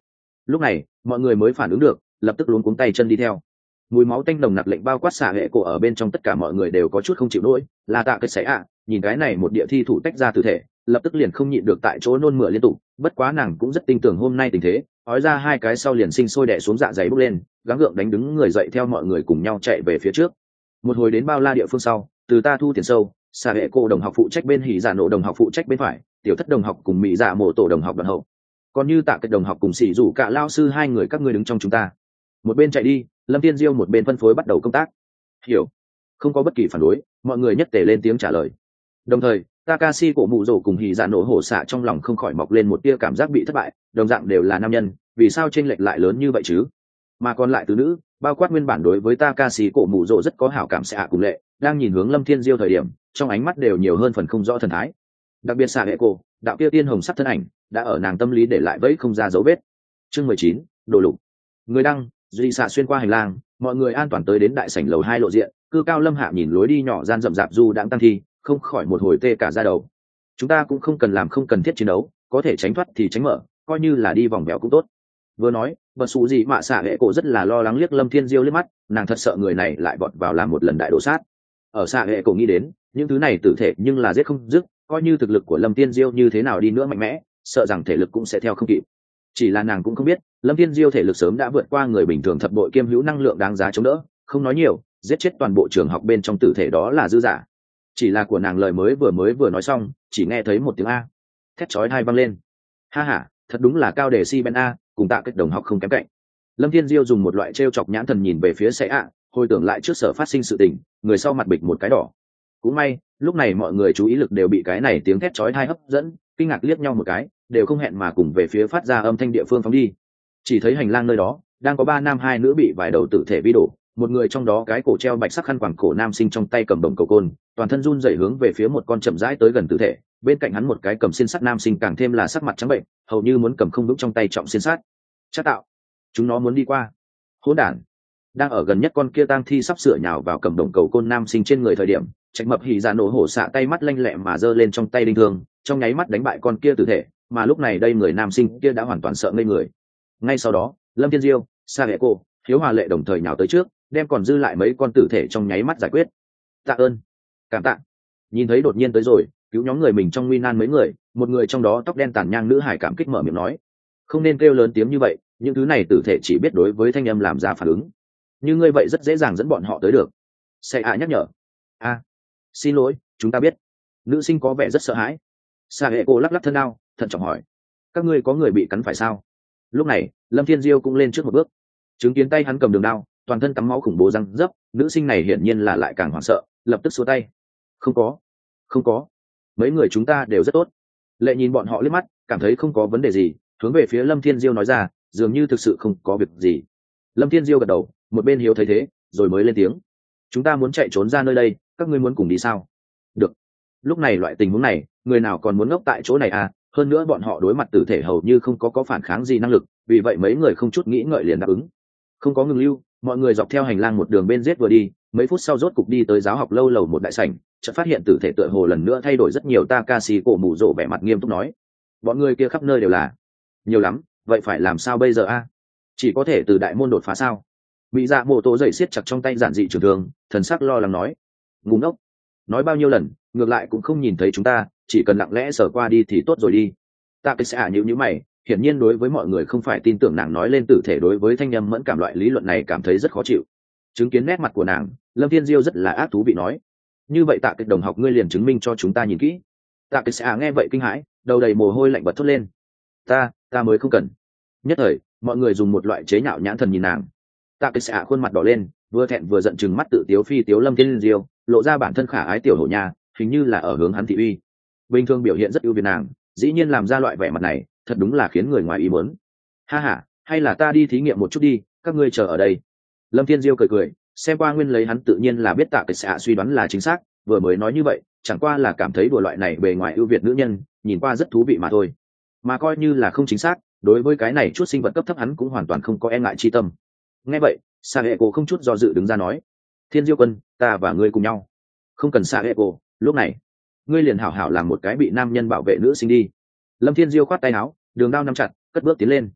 lúc này mọi người mới phản ứng được, lập tức luống cuống tay chân đi theo. Mùi máu tanh nồng nặc lệnh bao quát xạ hệ cổ ở bên trong, tất cả mọi người đều có chút không chịu nổi. Là Tạ Cái Sẻ ạ, nhìn cái này một địa thi thủ tách ra tử thể, lập tức liền không nhịn được tại chỗ nôn mửa liên tục. Bất quá nàng cũng rất tin tưởng hôm nay tình thế, ói ra hai cái sau liền sinh sôi đè xuống dạ dày bốc lên, gắng gượng đánh đứng người dậy theo mọi người cùng nhau chạy về phía trước. Một hồi đến bao la địa phương sau, từ ta thu tiền sâu, xạ hệ cổ đồng học phụ trách bên hỉ giả nổ đồng học phụ trách bên phải, tiểu thất đồng học cùng mỹ dạ mộ tổ đồng học đoạn hậu. Còn như Tạ Cái đồng học cùng xỉ rủ cả lao sư hai người các ngươi đứng trong chúng ta. Một bên chạy đi, Lâm Thiên Diêu một bên phân phối bắt đầu công tác. Hiểu. Không có bất kỳ phản đối, mọi người nhất tề lên tiếng trả lời. Đồng thời, Takashi cổ mụ rồ cùng hỉ dạ nổ hổ xạ trong lòng không khỏi mọc lên một tia cảm giác bị thất bại, đồng dạng đều là nam nhân, vì sao chênh lệch lại lớn như vậy chứ? Mà còn lại tứ nữ, bao quát nguyên bản đối với Takashi cổ mụ rồ rất có hảo cảm sẽ hạ cùng lệ, đang nhìn hướng Lâm Thiên Diêu thời điểm, trong ánh mắt đều nhiều hơn phần không rõ thần thái. Đặc biệt xạ hệ cổ, đạo kia tiên hồng sắc thân ảnh, đã ở nàng tâm lý để lại vẫy không ra dấu vết. Chương mười chín, đồ lục. Người đăng, duy xạ xuyên qua hành lang, mọi người an toàn tới đến đại sảnh lầu hai lộ diện. Cư cao lâm hạ nhìn lối đi nhỏ gian rậm rạp du đãng tăng thi, không khỏi một hồi tê cả da đầu. Chúng ta cũng không cần làm không cần thiết chiến đấu, có thể tránh thoát thì tránh mở, coi như là đi vòng bèo cũng tốt. Vừa nói, bật xù gì mạ xạ hệ cổ rất là lo lắng liếc Lâm Thiên Diêu liếc mắt, nàng thật sợ người này lại vọt vào làm một lần đại đổ sát. Ở xạ hệ cổ nghĩ đến, những thứ này tử thể nhưng là giết không dứt, coi như thực lực của Lâm Thiên Diêu như thế nào đi nữa mạnh mẽ, sợ rằng thể lực cũng sẽ theo không kịp. Chỉ là nàng cũng không biết, Lâm Thiên Diêu thể lực sớm đã vượt qua người bình thường thập bội kiêm hữu năng lượng đáng giá chống đỡ, không nói nhiều, giết chết toàn bộ trường học bên trong tử thể đó là dư giả. Chỉ là của nàng lời mới vừa mới vừa nói xong, chỉ nghe thấy một tiếng a, thét chói tai vang lên. Ha ha, thật đúng là cao đề si ben a, cùng Tạ Cái đồng học không kém cạnh. Lâm Thiên Diêu dùng một loại trêu chọc nhãn thần nhìn về phía Sẽ ạ, hồi tưởng lại trước sở phát sinh sự tình, người sau mặt bịch một cái đỏ. Cũng may, lúc này mọi người chú ý lực đều bị cái này tiếng thét chói tai hấp dẫn, kinh ngạc liếc nhau một cái, đều không hẹn mà cùng về phía phát ra âm thanh địa phương phóng đi. Chỉ thấy hành lang nơi đó, đang có ba nam hai nữ bị vài đầu tử thể vi đổ, một người trong đó cái cổ treo bạch sắc khăn quàng cổ nam sinh trong tay cầm đồng cầu côn, toàn thân run rẩy hướng về phía một con chậm rãi tới gần tử thể, bên cạnh hắn một cái cầm xiên sắt nam sinh càng thêm là sắc mặt trắng bệnh, hầu như muốn cầm không vững trong tay trọng xiên sắt. Chắc tạo, chúng nó muốn đi qua. Hỗn đản. Đang ở gần nhất con kia tang thi sắp sửa nhào vào cầm đồng cầu côn nam sinh trên người thời điểm, Trạch Mập hỉ dạ nổ hổ xạ tay mắt lanh lẹ mà giơ lên trong tay đinh thương, trong nháy mắt đánh bại con kia tử thể, mà lúc này đây người nam sinh kia đã hoàn toàn sợ ngây người. Ngay sau đó, Lâm Thiên Diêu, Sa Hệ Cô, Hiếu Hòa Lệ đồng thời nhào tới trước, đem còn dư lại mấy con tử thể trong nháy mắt giải quyết. Tạ ơn, cảm tạ. Nhìn thấy đột nhiên tới rồi, cứu nhóm người mình trong nguy nan mấy người, một người trong đó tóc đen tàn nhang nữ hải cảm kích mở miệng nói, không nên kêu lớn tiếng như vậy, những thứ này tử thể chỉ biết đối với thanh âm làm ra phản ứng. Như ngươi vậy rất dễ dàng dẫn bọn họ tới được. Sẽ ạ nhắc nhở. A, xin lỗi, chúng ta biết. Nữ sinh có vẻ rất sợ hãi. Sa Hệ Cô lắc lắc thân ao, thận trọng hỏi, các ngươi có người bị cắn phải sao? Lúc này, Lâm Thiên Diêu cũng lên trước một bước, chứng kiến tay hắn cầm đường đao, toàn thân tắm máu khủng bố răng dấp, nữ sinh này hiển nhiên là lại càng hoảng sợ, lập tức xua tay. Không có, không có, mấy người chúng ta đều rất tốt. Lệ nhìn bọn họ liếc mắt, cảm thấy không có vấn đề gì, hướng về phía Lâm Thiên Diêu nói ra, dường như thực sự không có việc gì. Lâm Thiên Diêu gật đầu, một bên Hiếu thấy thế, rồi mới lên tiếng, chúng ta muốn chạy trốn ra nơi đây, các ngươi muốn cùng đi sao? Được. Lúc này loại tình huống này, người nào còn muốn ngốc tại chỗ này à? Hơn nữa bọn họ đối mặt tử thể hầu như không có có phản kháng gì năng lực, vì vậy mấy người không chút nghĩ ngợi liền đáp ứng. Không có ngừng lưu, mọi người dọc theo hành lang một đường bên giết vừa đi, mấy phút sau rốt cục đi tới giáo học lâu lầu một đại sảnh, chợt phát hiện tử thể tựa hồ lần nữa thay đổi rất nhiều. Takashi cổ mù rộ vẻ mặt nghiêm túc nói, bọn người kia khắp nơi đều là, nhiều lắm, vậy phải làm sao bây giờ a? Chỉ có thể từ đại môn đột phá sao? Bị dạ mộ tổ dậy siết chặt trong tay giản dị trường thương, thần sắc lo lắng nói, ngu ngốc, nói bao nhiêu lần, ngược lại cũng không nhìn thấy chúng ta, chỉ cần lặng lẽ sờ qua đi thì tốt rồi đi. Ta cái sẽ nhíu nhíu mày, hiển nhiên đối với mọi người không phải tin tưởng nàng nói lên tử thể đối với thanh âm mẫn cảm loại lý luận này cảm thấy rất khó chịu. Chứng kiến nét mặt của nàng, Lâm Thiên Diêu rất là ác thú vị nói, như vậy Tạ Cái đồng học ngươi liền chứng minh cho chúng ta nhìn kỹ. Tạ Cái sẽ nghe vậy kinh hãi, đầu đầy mồ hôi lạnh bật thốt lên, ta ta mới không cần. Nhất thời, mọi người dùng một loại chế nhạo nhãn thần nhìn nàng. Tạ Cái sẽ khuôn mặt đỏ lên, vừa thẹn vừa giận chừng mắt tự tiếu phi tiếu Lâm Thiên Diêu, lộ ra bản thân khả ái tiểu hổ nha, hình như là ở hướng hắn thị uy. Bình thường biểu hiện rất ưu việt nàng, dĩ nhiên làm ra loại vẻ mặt này, thật đúng là khiến người ngoài ý muốn. Ha ha, hay là ta đi thí nghiệm một chút đi, các ngươi chờ ở đây. Lâm Thiên Diêu cười cười, xem qua nguyên lấy hắn tự nhiên là biết Tạ Cái sẽ suy đoán là chính xác, vừa mới nói như vậy, chẳng qua là cảm thấy đùa loại này bề ngoài ưu việt nữ nhân, nhìn qua rất thú vị mà thôi. Mà coi như là không chính xác, đối với cái này chút sinh vật cấp thấp hắn cũng hoàn toàn không có e ngại chi tâm. Nghe vậy, Sa Hệ Cổ không chút do dự đứng ra nói, Thiên Diêu quân, ta và ngươi cùng nhau. Không cần Sa Hệ Cổ, lúc này ngươi liền hảo hảo làm một cái bị nam nhân bảo vệ nữ sinh đi. Lâm Thiên Diêu khoát tay áo, đường đao nắm chặt, cất bước tiến lên.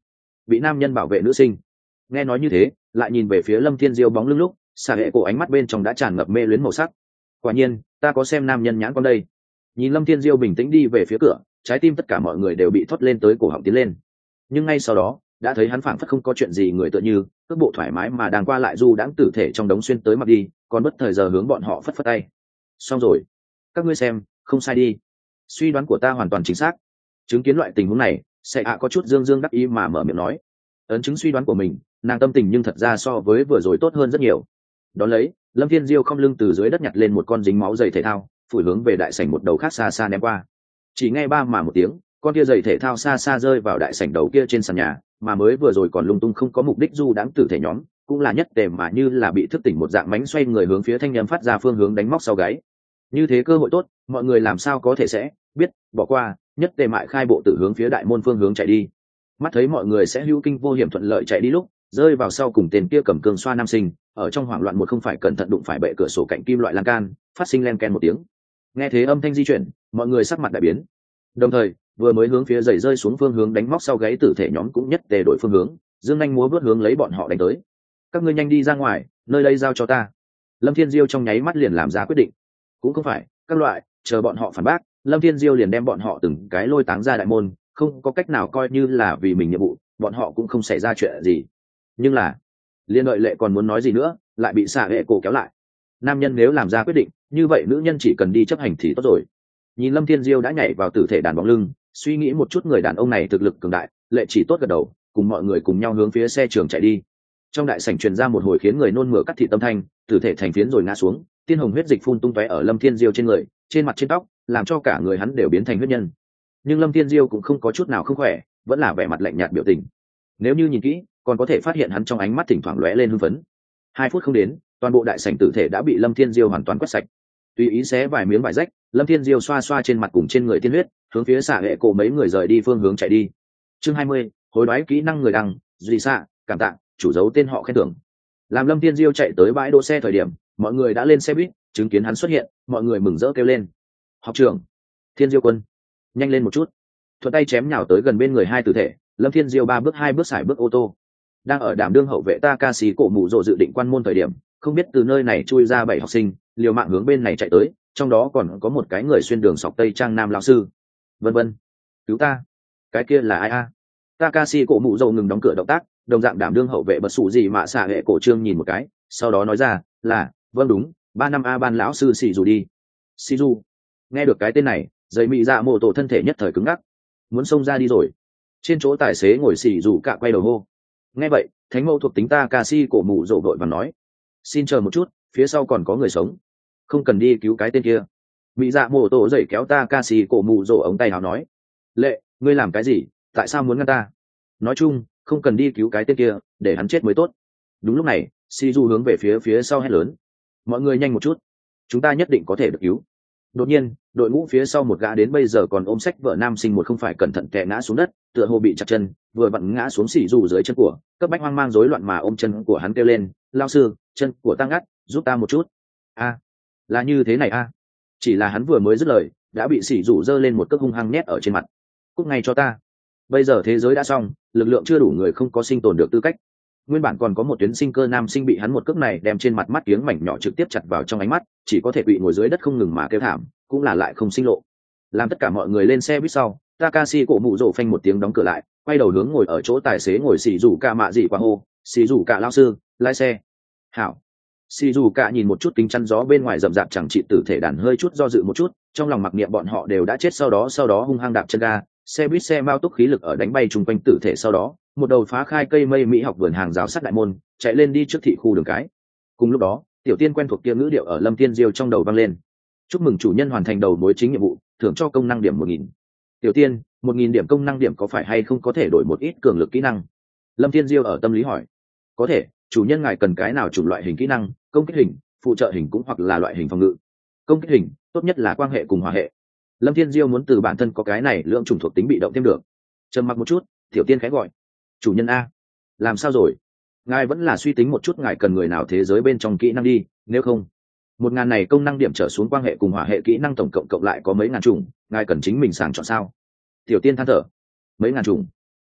bị nam nhân bảo vệ nữ sinh. Nghe nói như thế, lại nhìn về phía Lâm Thiên Diêu bóng lưng lúc, xạ hệ cổ ánh mắt bên trong đã tràn ngập mê luyến màu sắc. Quả nhiên, ta có xem nam nhân nhãn con đây. Nhìn Lâm Thiên Diêu bình tĩnh đi về phía cửa, trái tim tất cả mọi người đều bị thoát lên tới cổ họng tiến lên. Nhưng ngay sau đó, đã thấy hắn phảng phất không có chuyện gì người tựa như, cước bộ thoải mái mà đang qua lại du đãng tử thể trong đống xuyên tới mặc đi, còn bất thời giờ hướng bọn họ phất phất tay. Xong rồi, các ngươi xem, không sai đi. Suy đoán của ta hoàn toàn chính xác. Chứng kiến loại tình huống này, sẽ ạ có chút dương dương đắc ý mà mở miệng nói. Ấn chứng suy đoán của mình, nàng tâm tình nhưng thật ra so với vừa rồi tốt hơn rất nhiều. Đón lấy, Lâm Thiên Diêu không lưng từ dưới đất nhặt lên một con dính máu giày thể thao, phủi hướng về đại sảnh một đầu khác xa xa ném qua. Chỉ nghe ba mà một tiếng, con kia giày thể thao xa xa rơi vào đại sảnh đầu kia trên sàn nhà, mà mới vừa rồi còn lung tung không có mục đích du đãng tử thể nhóm, cũng là nhất tề mà như là bị thức tỉnh một dạng mánh xoay người hướng phía thanh nhâm phát ra phương hướng đánh móc sau gáy. Như thế cơ hội tốt, mọi người làm sao có thể sẽ biết bỏ qua, nhất tề mại khai bộ tử hướng phía đại môn phương hướng chạy đi. Mắt thấy mọi người sẽ hữu kinh vô hiểm thuận lợi chạy đi lúc, rơi vào sau cùng tên kia cầm cương xoa nam sinh, ở trong hoảng loạn một không phải cẩn thận đụng phải bệ cửa sổ cạnh kim loại lan can, phát sinh len ken một tiếng. Nghe thế âm thanh di chuyển, mọi người sắc mặt đại biến. Đồng thời, vừa mới hướng phía giày rơi xuống phương hướng đánh móc sau gáy tử thể nhóm cũng nhất tề đổi phương hướng, dương anh múa vớt hướng lấy bọn họ đánh tới. Các ngươi nhanh đi ra ngoài, nơi đây giao cho ta. Lâm Thiên Diêu trong nháy mắt liền làm ra quyết định. Cũng không phải, các loại, chờ bọn họ phản bác, Lâm Thiên Diêu liền đem bọn họ từng cái lôi táng ra đại môn, không có cách nào coi như là vì mình nhiệm vụ, bọn họ cũng không xảy ra chuyện gì. Nhưng là, liên đợi lệ còn muốn nói gì nữa, lại bị xạ hệ cổ kéo lại. Nam nhân nếu làm ra quyết định, như vậy nữ nhân chỉ cần đi chấp hành thì tốt rồi. Nhìn Lâm Thiên Diêu đã nhảy vào tử thể đàn bóng lưng, suy nghĩ một chút người đàn ông này thực lực cường đại, lệ chỉ tốt gật đầu, cùng mọi người cùng nhau hướng phía xe trường chạy đi. Trong đại sảnh truyền ra một hồi khiến người nôn mửa cắt thịt tâm thanh, tử thể thành phiến rồi ngã xuống, tiên hồng huyết dịch phun tung tóe ở Lâm Thiên Diêu trên người, trên mặt trên tóc, làm cho cả người hắn đều biến thành huyết nhân. Nhưng Lâm Thiên Diêu cũng không có chút nào không khỏe, vẫn là vẻ mặt lạnh nhạt biểu tình. Nếu như nhìn kỹ, còn có thể phát hiện hắn trong ánh mắt thỉnh thoảng lóe lên hưng phấn. Hai phút không đến, toàn bộ đại sảnh tử thể đã bị Lâm Thiên Diêu hoàn toàn quét sạch. Tùy ý xé vài miếng vải rách, Lâm Thiên Diêu xoa xoa trên mặt cùng trên người tiên huyết, hướng phía xạ hệ cổ mấy người rời đi phương hướng chạy đi. Chương hai mươi, hối đoái kỹ năng người đăng, duy xạ, cảm tạ, chủ dấu tên họ khen thưởng. Làm Lâm Thiên Diêu chạy tới bãi đỗ xe thời điểm, mọi người đã lên xe buýt, chứng kiến hắn xuất hiện, mọi người mừng rỡ kêu lên. Học trưởng, Thiên Diêu quân, nhanh lên một chút. Thuận tay chém nhào tới gần bên người hai tử thể, Lâm Thiên Diêu ba bước hai bước xài bước ô tô. Đang ở đảm đương hậu vệ Takashi cổ mụ rồ dự định quan môn thời điểm, không biết từ nơi này chui ra bảy học sinh, liều mạng hướng bên này chạy tới, trong đó còn có một cái người xuyên đường sọc tây trang nam lão sư. Vân vân, cứu ta, cái kia là ai a? Takashi cổ mụ rồ ngừng đóng cửa động tác, đồng dạng đảm đương hậu vệ bật sủ gì mà xả hệ cổ trương nhìn một cái, sau đó nói ra là, vâng đúng, ba năm a ban lão sư xì dù đi. Xì dù, nghe được cái tên này, dây mị dạ mô tổ thân thể nhất thời cứng ngắc, muốn xông ra đi rồi. Trên chỗ tài xế ngồi xì dù cạ quay đầu hô. Nghe vậy, thánh mẫu thuộc tính Takashi cổ mụ rồ vội và nói, xin chờ một chút, phía sau còn có người sống, không cần đi cứu cái tên kia. Mị dạ mô tổ dậy kéo Takashi cổ mụ rồ ống tay áo nói, lệ, ngươi làm cái gì, tại sao muốn ngăn ta? Nói chung, không cần đi cứu cái tên kia, để hắn chết mới tốt. Đúng lúc này, Shizu hướng về phía phía sau hét lớn, mọi người nhanh một chút, chúng ta nhất định có thể được cứu. Đột nhiên, đội ngũ phía sau một gã đến bây giờ còn ôm sách vợ nam sinh một không phải cẩn thận kẻ ngã xuống đất, tựa hồ bị chặt chân, vừa vặn ngã xuống Shizu dưới chân của, cấp bách hoang mang rối loạn mà ôm chân của hắn kêu lên, lao sư, chân của ta ngắt, giúp ta một chút. A, là như thế này a. Chỉ là hắn vừa mới dứt lời, đã bị Shizu giơ lên một cước hung hăng nhét ở trên mặt. Cút ngay cho ta. Bây giờ thế giới đã xong, lực lượng chưa đủ người không có sinh tồn được tư cách. Nguyên bản còn có một tuyến sinh cơ nam sinh bị hắn một cước này đem trên mặt mắt kiếng mảnh nhỏ trực tiếp chặt vào trong ánh mắt, chỉ có thể bị ngồi dưới đất không ngừng mà kêu thảm, cũng là lại không sinh lộ. Làm tất cả mọi người lên xe buýt sau, Takashi cổ mụ rồ phanh một tiếng đóng cửa lại, quay đầu hướng ngồi ở chỗ tài xế ngồi xì rủ cả mạ gì qua hô, xì rủ cả lao sư, lái xe. Hảo. Xì rủ cả nhìn một chút kính chắn gió bên ngoài rậm rạp chẳng trị tử thể đàn hơi chút do dự một chút, trong lòng mặc niệm bọn họ đều đã chết, sau đó sau đó hung hăng đạp chân ga, xe buýt xe mao túc khí lực ở đánh bay chung quanh tử thể, sau đó một đầu phá khai cây mây mỹ học vườn hàng giáo sắt đại môn, chạy lên đi trước thị khu đường cái. Cùng lúc đó, tiểu tiên quen thuộc kia ngữ điệu ở Lâm Tiên Diêu trong đầu vang lên. Chúc mừng chủ nhân hoàn thành đầu mối chính nhiệm vụ, thưởng cho công năng điểm một nghìn. Tiểu tiên, một nghìn điểm công năng điểm có phải hay không có thể đổi một ít cường lực kỹ năng? Lâm Tiên Diêu ở tâm lý hỏi. Có thể, chủ nhân ngài cần cái nào chủng loại hình kỹ năng, công kích hình, phụ trợ hình cũng hoặc là loại hình phòng ngự. Công kích hình, tốt nhất là quan hệ cùng hòa hệ. Lâm Thiên Diêu muốn từ bản thân có cái này lượng chủng thuộc tính bị động thêm được. Trầm mặc một chút, tiểu tiên khẽ gọi, chủ nhân a, làm sao rồi? Ngài vẫn là suy tính một chút ngài cần người nào thế giới bên trong kỹ năng đi, nếu không một ngàn này công năng điểm trở xuống quan hệ cùng hỏa hệ kỹ năng tổng cộng cộng lại có mấy ngàn chủng, ngài cần chính mình sàng chọn sao? Tiểu tiên than thở, mấy ngàn chủng,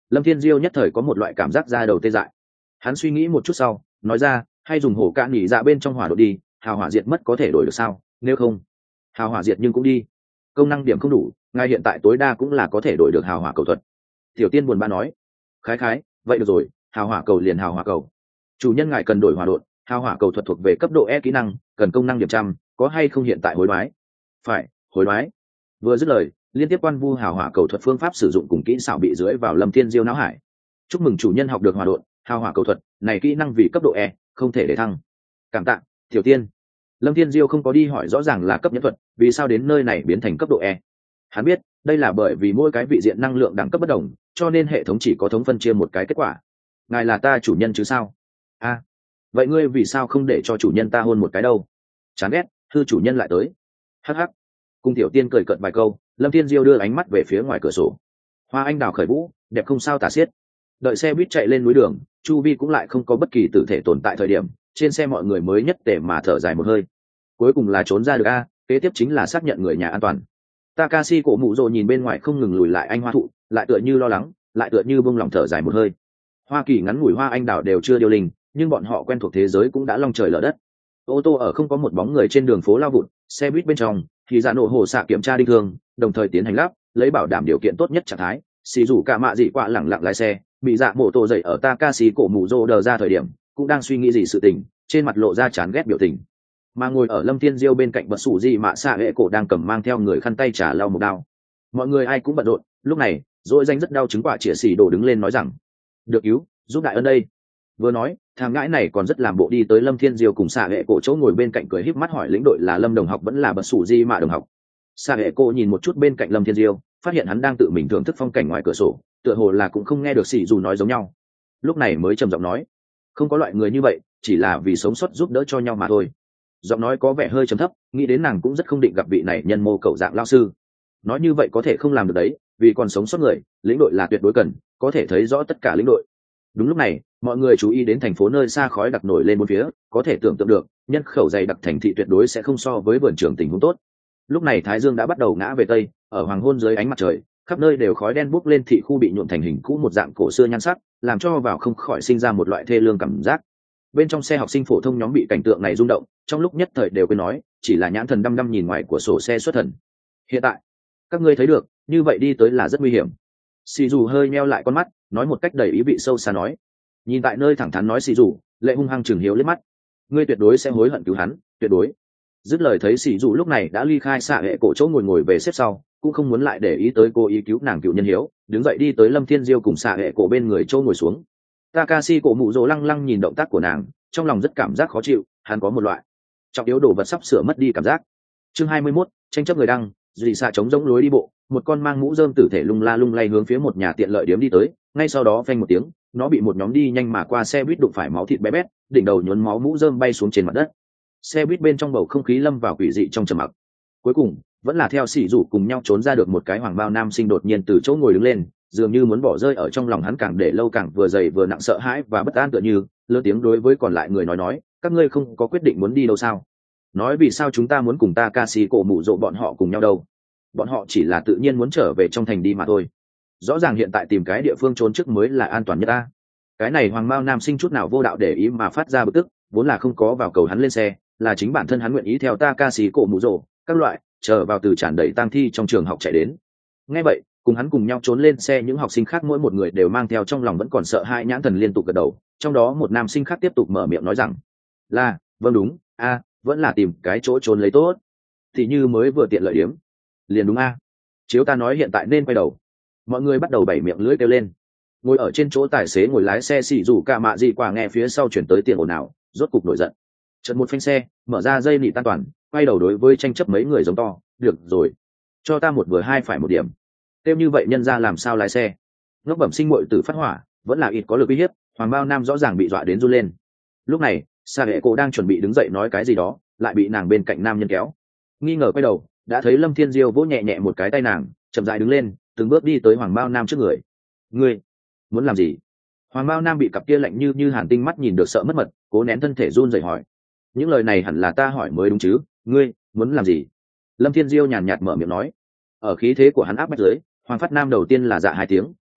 Lâm Thiên Diêu nhất thời có một loại cảm giác da đầu tê dại. Hắn suy nghĩ một chút sau nói ra, hay dùng hổ cạn nhỉ dạ bên trong hỏa độ đi, hào hỏa diệt mất có thể đổi được sao? Nếu không hào hỏa diệt nhưng cũng đi, công năng điểm không đủ, ngay hiện tại tối đa cũng là có thể đổi được hào hỏa cầu thuật. Tiểu tiên buồn bã nói, khái khái vậy được rồi, hào hỏa cầu liền hào hỏa cầu. Chủ nhân ngài cần đổi hỏa độn, hào hỏa cầu thuật thuộc về cấp độ E kỹ năng, cần công năng điểm trăm, có hay không hiện tại hối đoái? Phải, hối đoái. Vừa dứt lời, liên tiếp quan vu hào hỏa cầu thuật phương pháp sử dụng cùng kỹ xảo bị dưới vào Lâm Thiên Diêu não hải. Chúc mừng chủ nhân học được hỏa độn, hào hỏa cầu thuật, này kỹ năng vì cấp độ E, không thể để thăng. Cảm tạ, tiểu tiên. Lâm Thiên Diêu không có đi hỏi rõ ràng là cấp nhẫn thuật, vì sao đến nơi này biến thành cấp độ E. Hắn biết, đây là bởi vì mỗi cái vị diện năng lượng đẳng cấp bất đồng, cho nên hệ thống chỉ có thống phân chia một cái kết quả. Ngài là ta chủ nhân chứ sao? A, à, vậy ngươi vì sao không để cho chủ nhân ta hôn một cái đâu? Chán ghét, thư chủ nhân lại tới. Hắc hắc. Cung tiểu tiên cười cợt vài câu, Lâm Thiên Diêu đưa ánh mắt về phía ngoài cửa sổ. Hoa anh đào khởi vũ, đẹp không sao tả xiết. Đợi xe buýt chạy lên núi đường, chu vi cũng lại không có bất kỳ tử thể tồn tại thời điểm, trên xe mọi người mới nhất để mà thở dài một hơi. Cuối cùng là trốn ra được a, kế tiếp chính là xác nhận người nhà an toàn. Takashi cổ mụ rồ nhìn bên ngoài không ngừng lùi lại anh hoa thụ, lại tựa như lo lắng, lại tựa như buông lòng thở dài một hơi. Hoa Kỳ ngắn ngủi hoa anh đào đều chưa điều linh, nhưng bọn họ quen thuộc thế giới cũng đã long trời lở đất. Ô tô ở không có một bóng người trên đường phố lao vụt, xe buýt bên trong thì giả nổ hồ xạ kiểm tra đinh thương, đồng thời tiến hành lắp, lấy bảo đảm điều kiện tốt nhất trạng thái. Xì rủ cả mạ dị quạ lẳng lặng lái xe, bị dạ mổ tô dậy ở Takashi cổ mụ rồ đờ ra thời điểm, cũng đang suy nghĩ gì sự tình, trên mặt lộ ra chán ghét biểu tình. Mà ngồi ở Lâm Thiên Diêu bên cạnh bật sủ gì mạ xạ hệ cổ đang cầm mang theo người khăn tay trả lau một đao. Mọi người ai cũng bận rộn, lúc này dỗi danh rất đau chứng quả chĩa xì đổ đứng lên nói rằng, được cứu, giúp đại ân đây. Vừa nói, thằng ngãi này còn rất làm bộ đi tới Lâm Thiên Diêu cùng xạ hệ cổ chỗ ngồi bên cạnh, cười híp mắt hỏi lĩnh đội là Lâm đồng học vẫn là bật sủ gì mạ đồng học. Xạ hệ cổ nhìn một chút bên cạnh Lâm Thiên Diêu, phát hiện hắn đang tự mình thưởng thức phong cảnh ngoài cửa sổ, tựa hồ là cũng không nghe được xì dù nói giống nhau. Lúc này mới trầm giọng nói, không có loại người như vậy, chỉ là vì sống sót giúp đỡ cho nhau mà thôi. Giọng nói có vẻ hơi trầm thấp, nghĩ đến nàng cũng rất không định gặp vị này nhân mô cậu dạng lao sư. Nói như vậy có thể không làm được đấy, vì còn sống sót người, lĩnh đội là tuyệt đối cần, có thể thấy rõ tất cả lĩnh đội. Đúng lúc này, mọi người chú ý đến thành phố nơi xa khói đặc nổi lên bốn phía, có thể tưởng tượng được, nhân khẩu dày đặc thành thị tuyệt đối sẽ không so với vườn trường tình huống tốt. Lúc này thái dương đã bắt đầu ngã về tây, ở hoàng hôn dưới ánh mặt trời, khắp nơi đều khói đen bốc lên, thị khu bị nhuộm thành hình cũ một dạng cổ xưa nhan sắc, làm cho vào không khỏi sinh ra một loại thê lương cảm giác. Bên trong xe học sinh phổ thông nhóm bị cảnh tượng này rung động, trong lúc nhất thời đều quên nói, chỉ là nhãn thần đăm đăm nhìn ngoài của sổ xe xuất thần. Hiện tại các ngươi thấy được, như vậy đi tới là rất nguy hiểm. Xì dù hơi meo lại con mắt, nói một cách đầy ý vị sâu xa nói, nhìn tại nơi thẳng thắn nói xì dù, lệ hung hăng chừng hiếu liếc mắt, ngươi tuyệt đối sẽ hối hận cứu hắn, tuyệt đối. Dứt lời thấy xì dù lúc này đã ly khai xạ hệ cổ chỗ ngồi ngồi về xếp sau, cũng không muốn lại để ý tới cô ý cứu nàng cựu nhân hiếu, đứng dậy đi tới Lâm Thiên Diêu cùng xạ hệ cổ bên người chỗ ngồi xuống. Takashi cổ mụ rồ lăng lăng nhìn động tác của nàng, trong lòng rất cảm giác khó chịu, hắn có một loại trọng yếu đồ vật sắp sửa mất đi cảm giác. Chương hai mươi mốt, tranh chấp người đăng, dì xạ chống giống lối đi bộ, một con mang mũ rơm tử thể lung la lung lay hướng phía một nhà tiện lợi điếm đi tới, ngay sau đó phanh một tiếng, nó bị một nhóm đi nhanh mà qua xe buýt đụng phải, máu thịt bé bét, đỉnh đầu nhuốm máu, mũ rơm bay xuống trên mặt đất. Xe buýt bên trong bầu không khí lâm vào quỷ dị trong trầm mặc. Cuối cùng, vẫn là theo xỉ rủ cùng nhau trốn ra được một cái hoàng bao nam sinh đột nhiên từ chỗ ngồi đứng lên, dường như muốn bỏ rơi ở trong lòng hắn, càng để lâu càng vừa dày vừa nặng, sợ hãi và bất an, tựa như lớn tiếng đối với còn lại người nói nói, các ngươi không có quyết định muốn đi đâu sao? Nói vì sao chúng ta muốn cùng Takashi cổ mụ rộ bọn họ cùng nhau đâu? Bọn họ chỉ là tự nhiên muốn trở về trong thành đi mà thôi. Rõ ràng hiện tại tìm cái địa phương trốn trước mới là an toàn nhất ta. Cái này hoàng bao nam sinh chút nào vô đạo để ý mà phát ra bực tức, vốn là không có vào cầu hắn lên xe, là chính bản thân hắn nguyện ý theo Takashi cổ mụ rộ các loại chờ vào từ tràn đầy tang thi trong trường học chạy đến. Nghe vậy, cùng hắn cùng nhau trốn lên xe những học sinh khác mỗi một người đều mang theo trong lòng vẫn còn sợ hãi, nhãn thần liên tục gật đầu. Trong đó một nam sinh khác tiếp tục mở miệng nói rằng, là vâng đúng a, vẫn là tìm cái chỗ trốn lấy tốt, thì như mới vừa tiện lợi điểm liền đúng a. Chiếu ta nói hiện tại nên quay đầu. Mọi người bắt đầu bảy miệng lưỡi kêu lên. Ngồi ở trên chỗ tài xế ngồi lái xe xì rủ cả mạ gì quả nghe phía sau chuyển tới tiền ồn ào, rốt cục nổi giận, chợt một phanh xe, mở ra dây nị tan toàn, quay đầu đối với tranh chấp mấy người giống to, được rồi, cho ta một vừa hai phải một điểm. Tiêu như vậy nhân ra làm sao lái xe? Ngốc bẩm sinh muội tử phát hỏa, vẫn là ít có lực uy hiếp. Hoàng bao nam rõ ràng bị dọa đến run lên. Lúc này Sa hệ cổ đang chuẩn bị đứng dậy nói cái gì đó, lại bị nàng bên cạnh nam nhân kéo. Nghi ngờ quay đầu, đã thấy Lâm Thiên Diêu vỗ nhẹ nhẹ một cái tay nàng, chậm rãi đứng lên, từng bước đi tới hoàng bao nam trước người. Ngươi muốn làm gì? Hoàng bao nam bị cặp kia lạnh như như hàn tinh mắt nhìn được sợ mất mật, cố nén thân thể run rẩy hỏi. Những lời này hẳn là ta hỏi mới đúng chứ? Ngươi muốn làm gì? Lâm Thiên Diêu nhàn nhạt mở miệng nói. Ở khí thế của hắn áp bách dưới, Hoàng Phát Nam đầu tiên là dạ hai tiếng,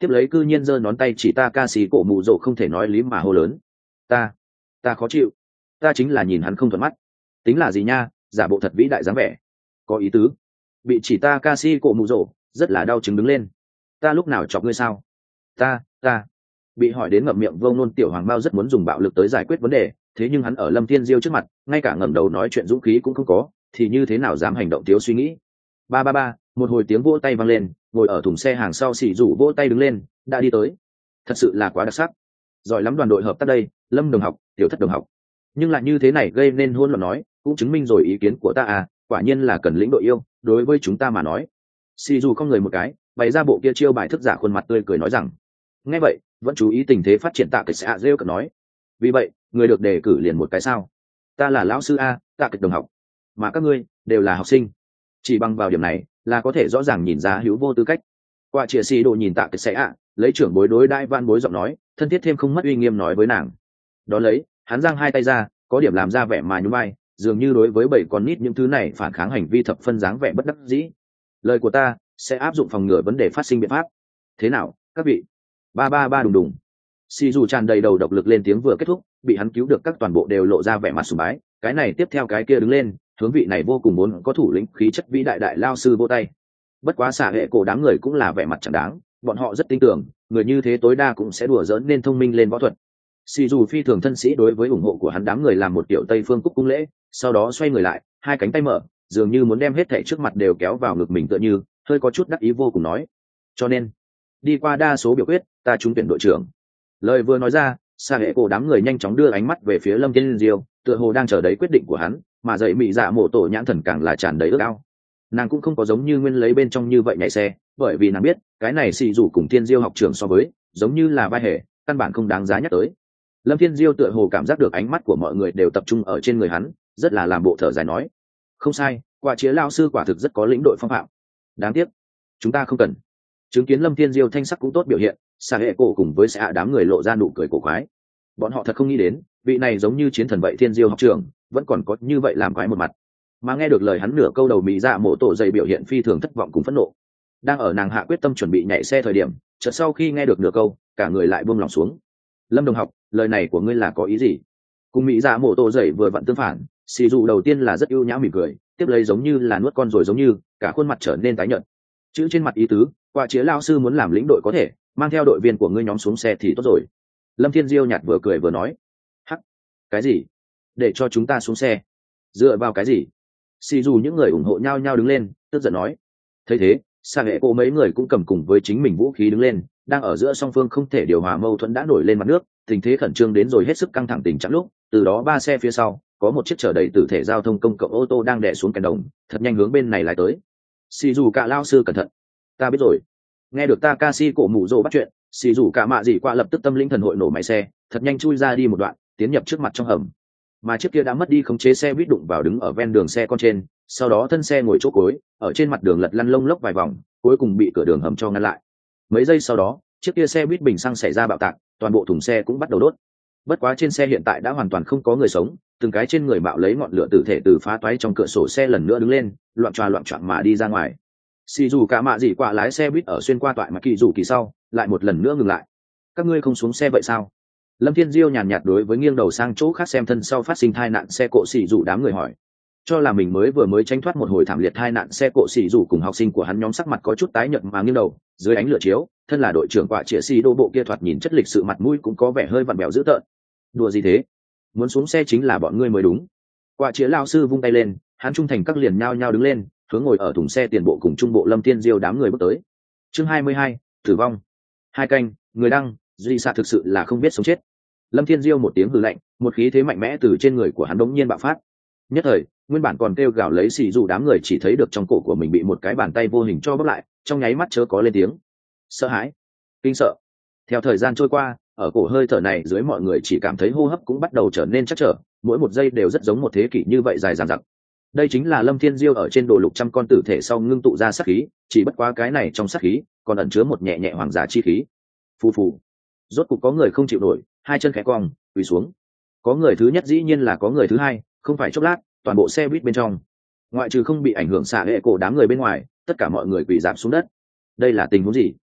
tiếp lấy cư nhiên giơ ngón tay chỉ Takashi cổ mụ rồ không thể nói lý mà hô lớn. Ta, ta khó chịu, ta chính là nhìn hắn không thuận mắt. Tính là gì nha, giả bộ thật vĩ đại dáng vẻ. Có ý tứ. Bị chỉ Takashi cổ mụ rồ, rất là đau chứng đứng lên. Ta lúc nào chọc ngươi sao? Ta, ta. Bị hỏi đến ngậm miệng vông nôn tiểu hoàng bao rất muốn dùng bạo lực tới giải quyết vấn đề, thế nhưng hắn ở Lâm Thiên Diêu trước mặt, ngay cả ngẩng đầu nói chuyện dũng khí cũng không có, thì như thế nào dám hành động thiếu suy nghĩ. Ba ba ba, một hồi tiếng vỗ tay vang lên, ngồi ở thùng xe hàng sau xỉ rủ vỗ tay đứng lên, đã đi tới. Thật sự là quá đặc sắc. Giỏi lắm đoàn đội hợp tác đây, Lâm đồng học, Tiểu Thất đồng học. Nhưng lại như thế này gây nên hỗn loạn nói, cũng chứng minh rồi ý kiến của ta à, quả nhiên là cần lĩnh đội yêu, đối với chúng ta mà nói. Xỉ rủ không người một cái, bày ra bộ kia chiêu bài thức giả khuôn mặt tươi cười nói rằng. Nghe vậy, vẫn chú ý tình thế phát triển Tạ Kịch sẽ rêu cợt nói. Vì vậy, người được đề cử liền một cái sao? Ta là lão sư a, Tạ Kịch đồng học, mà các ngươi đều là học sinh. Chỉ bằng vào điểm này, là có thể rõ ràng nhìn ra hữu vô tư cách. Qua chìa xì độ nhìn Tạ Kịch sẽ ạ, lấy trưởng bối đối đai van bối giọng nói, thân thiết thêm không mất uy nghiêm nói với nàng. Đó lấy, hắn giang hai tay ra, có điểm làm ra vẻ mà nhún vai, dường như đối với bảy con nít những thứ này phản kháng hành vi thập phân dáng vẻ bất đắc dĩ. Lời của ta sẽ áp dụng phòng ngừa vấn đề phát sinh biện pháp. Thế nào, các vị? Ba ba ba đùng đùng. Xì dù tràn đầy đầu độc lực lên tiếng vừa kết thúc, bị hắn cứu được các toàn bộ đều lộ ra vẻ mặt sùng bái, cái này tiếp theo cái kia đứng lên, hướng vị này vô cùng muốn có thủ lĩnh khí chất vĩ đại đại lao sư vô tay. Bất quá xả hệ cổ đám người cũng là vẻ mặt chẳng đáng, bọn họ rất tin tưởng, người như thế tối đa cũng sẽ đùa giỡn nên thông minh lên võ thuật. Xì dù phi thường thân sĩ đối với ủng hộ của hắn đám người làm một tiểu tây phương cúc cung lễ, sau đó xoay người lại, hai cánh tay mở, dường như muốn đem hết thảy trước mặt đều kéo vào ngực mình tựa như, hơi có chút đắc ý vô cùng nói. Cho nên, đi qua đa số biểu quyết, ta trúng tuyển đội trưởng. Lời vừa nói ra, xa hệ cổ đám người nhanh chóng đưa ánh mắt về phía Lâm Thiên Diêu, tựa hồ đang chờ đấy quyết định của hắn, mà dậy mị dạ mổ tổ nhãn thần càng là tràn đầy ước ao. Nàng cũng không có giống như nguyên lấy bên trong như vậy nhảy xe, bởi vì nàng biết cái này xì dù cùng Thiên Diêu học trưởng so với, giống như là vai hề, căn bản không đáng giá nhắc tới. Lâm Thiên Diêu tựa hồ cảm giác được ánh mắt của mọi người đều tập trung ở trên người hắn, rất là làm bộ thở dài nói: không sai, quả chĩa lao sư quả thực rất có lĩnh đội phong phạm. Đáng tiếc, chúng ta không cần. Chứng kiến Lâm Thiên Diêu thanh sắc cũng tốt biểu hiện, xa hệ cổ cùng với xạ đám người lộ ra nụ cười cổ quái. Bọn họ thật không nghĩ đến, vị này giống như chiến thần vậy Thiên Diêu học trưởng, vẫn còn có như vậy làm quái một mặt. Mà nghe được lời hắn nửa câu đầu mỹ dạ mổ tổ dày biểu hiện phi thường thất vọng cùng phẫn nộ. Đang ở nàng hạ quyết tâm chuẩn bị nhảy xe thời điểm, chợt sau khi nghe được nửa câu, cả người lại buông lòng xuống. Lâm đồng học, lời này của ngươi là có ý gì? Cùng mỹ dạ mổ tổ dày vừa vặn tương phản, xì dù đầu tiên là rất ưu nhã mỉm cười, tiếp lấy giống như là nuốt con rồi giống như, cả khuôn mặt trở nên tái nhợt. Chữ trên mặt ý tứ, quả chĩa lao sư muốn làm lĩnh đội có thể, mang theo đội viên của ngươi nhóm xuống xe thì tốt rồi. Lâm Thiên Diêu nhạt vừa cười vừa nói. Hắc, cái gì? Để cho chúng ta xuống xe? Dựa vào cái gì? Xì dù những người ủng hộ nhau nhau đứng lên, tức giận nói. Thấy thế, sang hệ cô mấy người cũng cầm cùng với chính mình vũ khí đứng lên, đang ở giữa song phương không thể điều hòa mâu thuẫn đã nổi lên mặt nước, tình thế khẩn trương đến rồi hết sức căng thẳng tình trạng lúc, từ đó ba xe phía sau, có một chiếc chở đầy tử thể giao thông công cộng ô tô đang đè xuống cánh đồng, thật nhanh hướng bên này lái tới. Xì dù cả lao sư cẩn thận. Ta biết rồi. Nghe được Takashi cổ mù rồ bắt chuyện, xì dù cả mạ gì qua lập tức tâm linh thần hội nổ máy xe, thật nhanh chui ra đi một đoạn, tiến nhập trước mặt trong hầm. Mà chiếc kia đã mất đi khống chế xe buýt đụng vào đứng ở ven đường xe con trên, sau đó thân xe ngồi chỗ cối, ở trên mặt đường lật lăn lông lốc vài vòng, cuối cùng bị cửa đường hầm cho ngăn lại. Mấy giây sau đó, chiếc kia xe buýt bình xăng xảy ra bạo tạc, toàn bộ thùng xe cũng bắt đầu đốt. Bất quá trên xe hiện tại đã hoàn toàn không có người sống, từng cái trên người bạo lấy ngọn lửa tử thể từ phá toái trong cửa sổ xe lần nữa đứng lên, loạn tròa loạn choạng mà đi ra ngoài. Xì dù cả mạ gì quả lái xe buýt ở xuyên qua toại mà kỳ dù kỳ sau, lại một lần nữa ngừng lại. Các ngươi không xuống xe vậy sao? Lâm Thiên Diêu nhàn nhạt đối với nghiêng đầu sang chỗ khác xem thân sau phát sinh tai nạn xe cộ xì dù đám người hỏi. Cho là mình mới vừa mới tránh thoát một hồi thảm liệt tai nạn xe cộ xì dù cùng học sinh của hắn nhóm sắc mặt có chút tái nhợt mà nghiêng đầu, dưới ánh lửa chiếu, thân là đội trưởng quả chĩa xì đô bộ kia thoạt nhìn chất lịch sự mặt mũi cũng có vẻ hơi vặn bèo dữ tợn. Đùa gì thế? Muốn xuống xe chính là bọn ngươi mới đúng. Quả chĩa lão sư vung tay lên, hắn trung thành các liền nhao nhao đứng lên, hướng ngồi ở thùng xe tiền bộ cùng trung bộ Lâm Thiên Diêu đám người bước tới. Chương hai mươi hai, tử vong. Hai canh, người đăng, duy xạ thực sự là không biết sống chết. Lâm Thiên Diêu một tiếng hừ lạnh, một khí thế mạnh mẽ từ trên người của hắn đống nhiên bạo phát. Nhất thời, nguyên bản còn kêu gào lấy xì dù đám người chỉ thấy được trong cổ của mình bị một cái bàn tay vô hình cho bóp lại, trong nháy mắt chớ có lên tiếng. Sợ hãi, kinh sợ. Theo thời gian trôi qua, ở cổ hơi thở này dưới mọi người chỉ cảm thấy hô hấp cũng bắt đầu trở nên chắc trở, mỗi một giây đều rất giống một thế kỷ như vậy dài dằng dặc. Đây chính là Lâm Thiên Diêu ở trên đồ lục trăm con tử thể sau ngưng tụ ra sát khí, chỉ bất quá cái này trong sát khí còn ẩn chứa một nhẹ nhẹ hoàng giả chi khí. Phù phù. Rốt cục có người không chịu nổi, hai chân khẽ cong, quỳ xuống. Có người thứ nhất dĩ nhiên là có người thứ hai, không phải chốc lát, toàn bộ xe buýt bên trong, ngoại trừ không bị ảnh hưởng xạ hệ cổ đám người bên ngoài, tất cả mọi người quỳ rạp xuống đất. Đây là tình huống gì?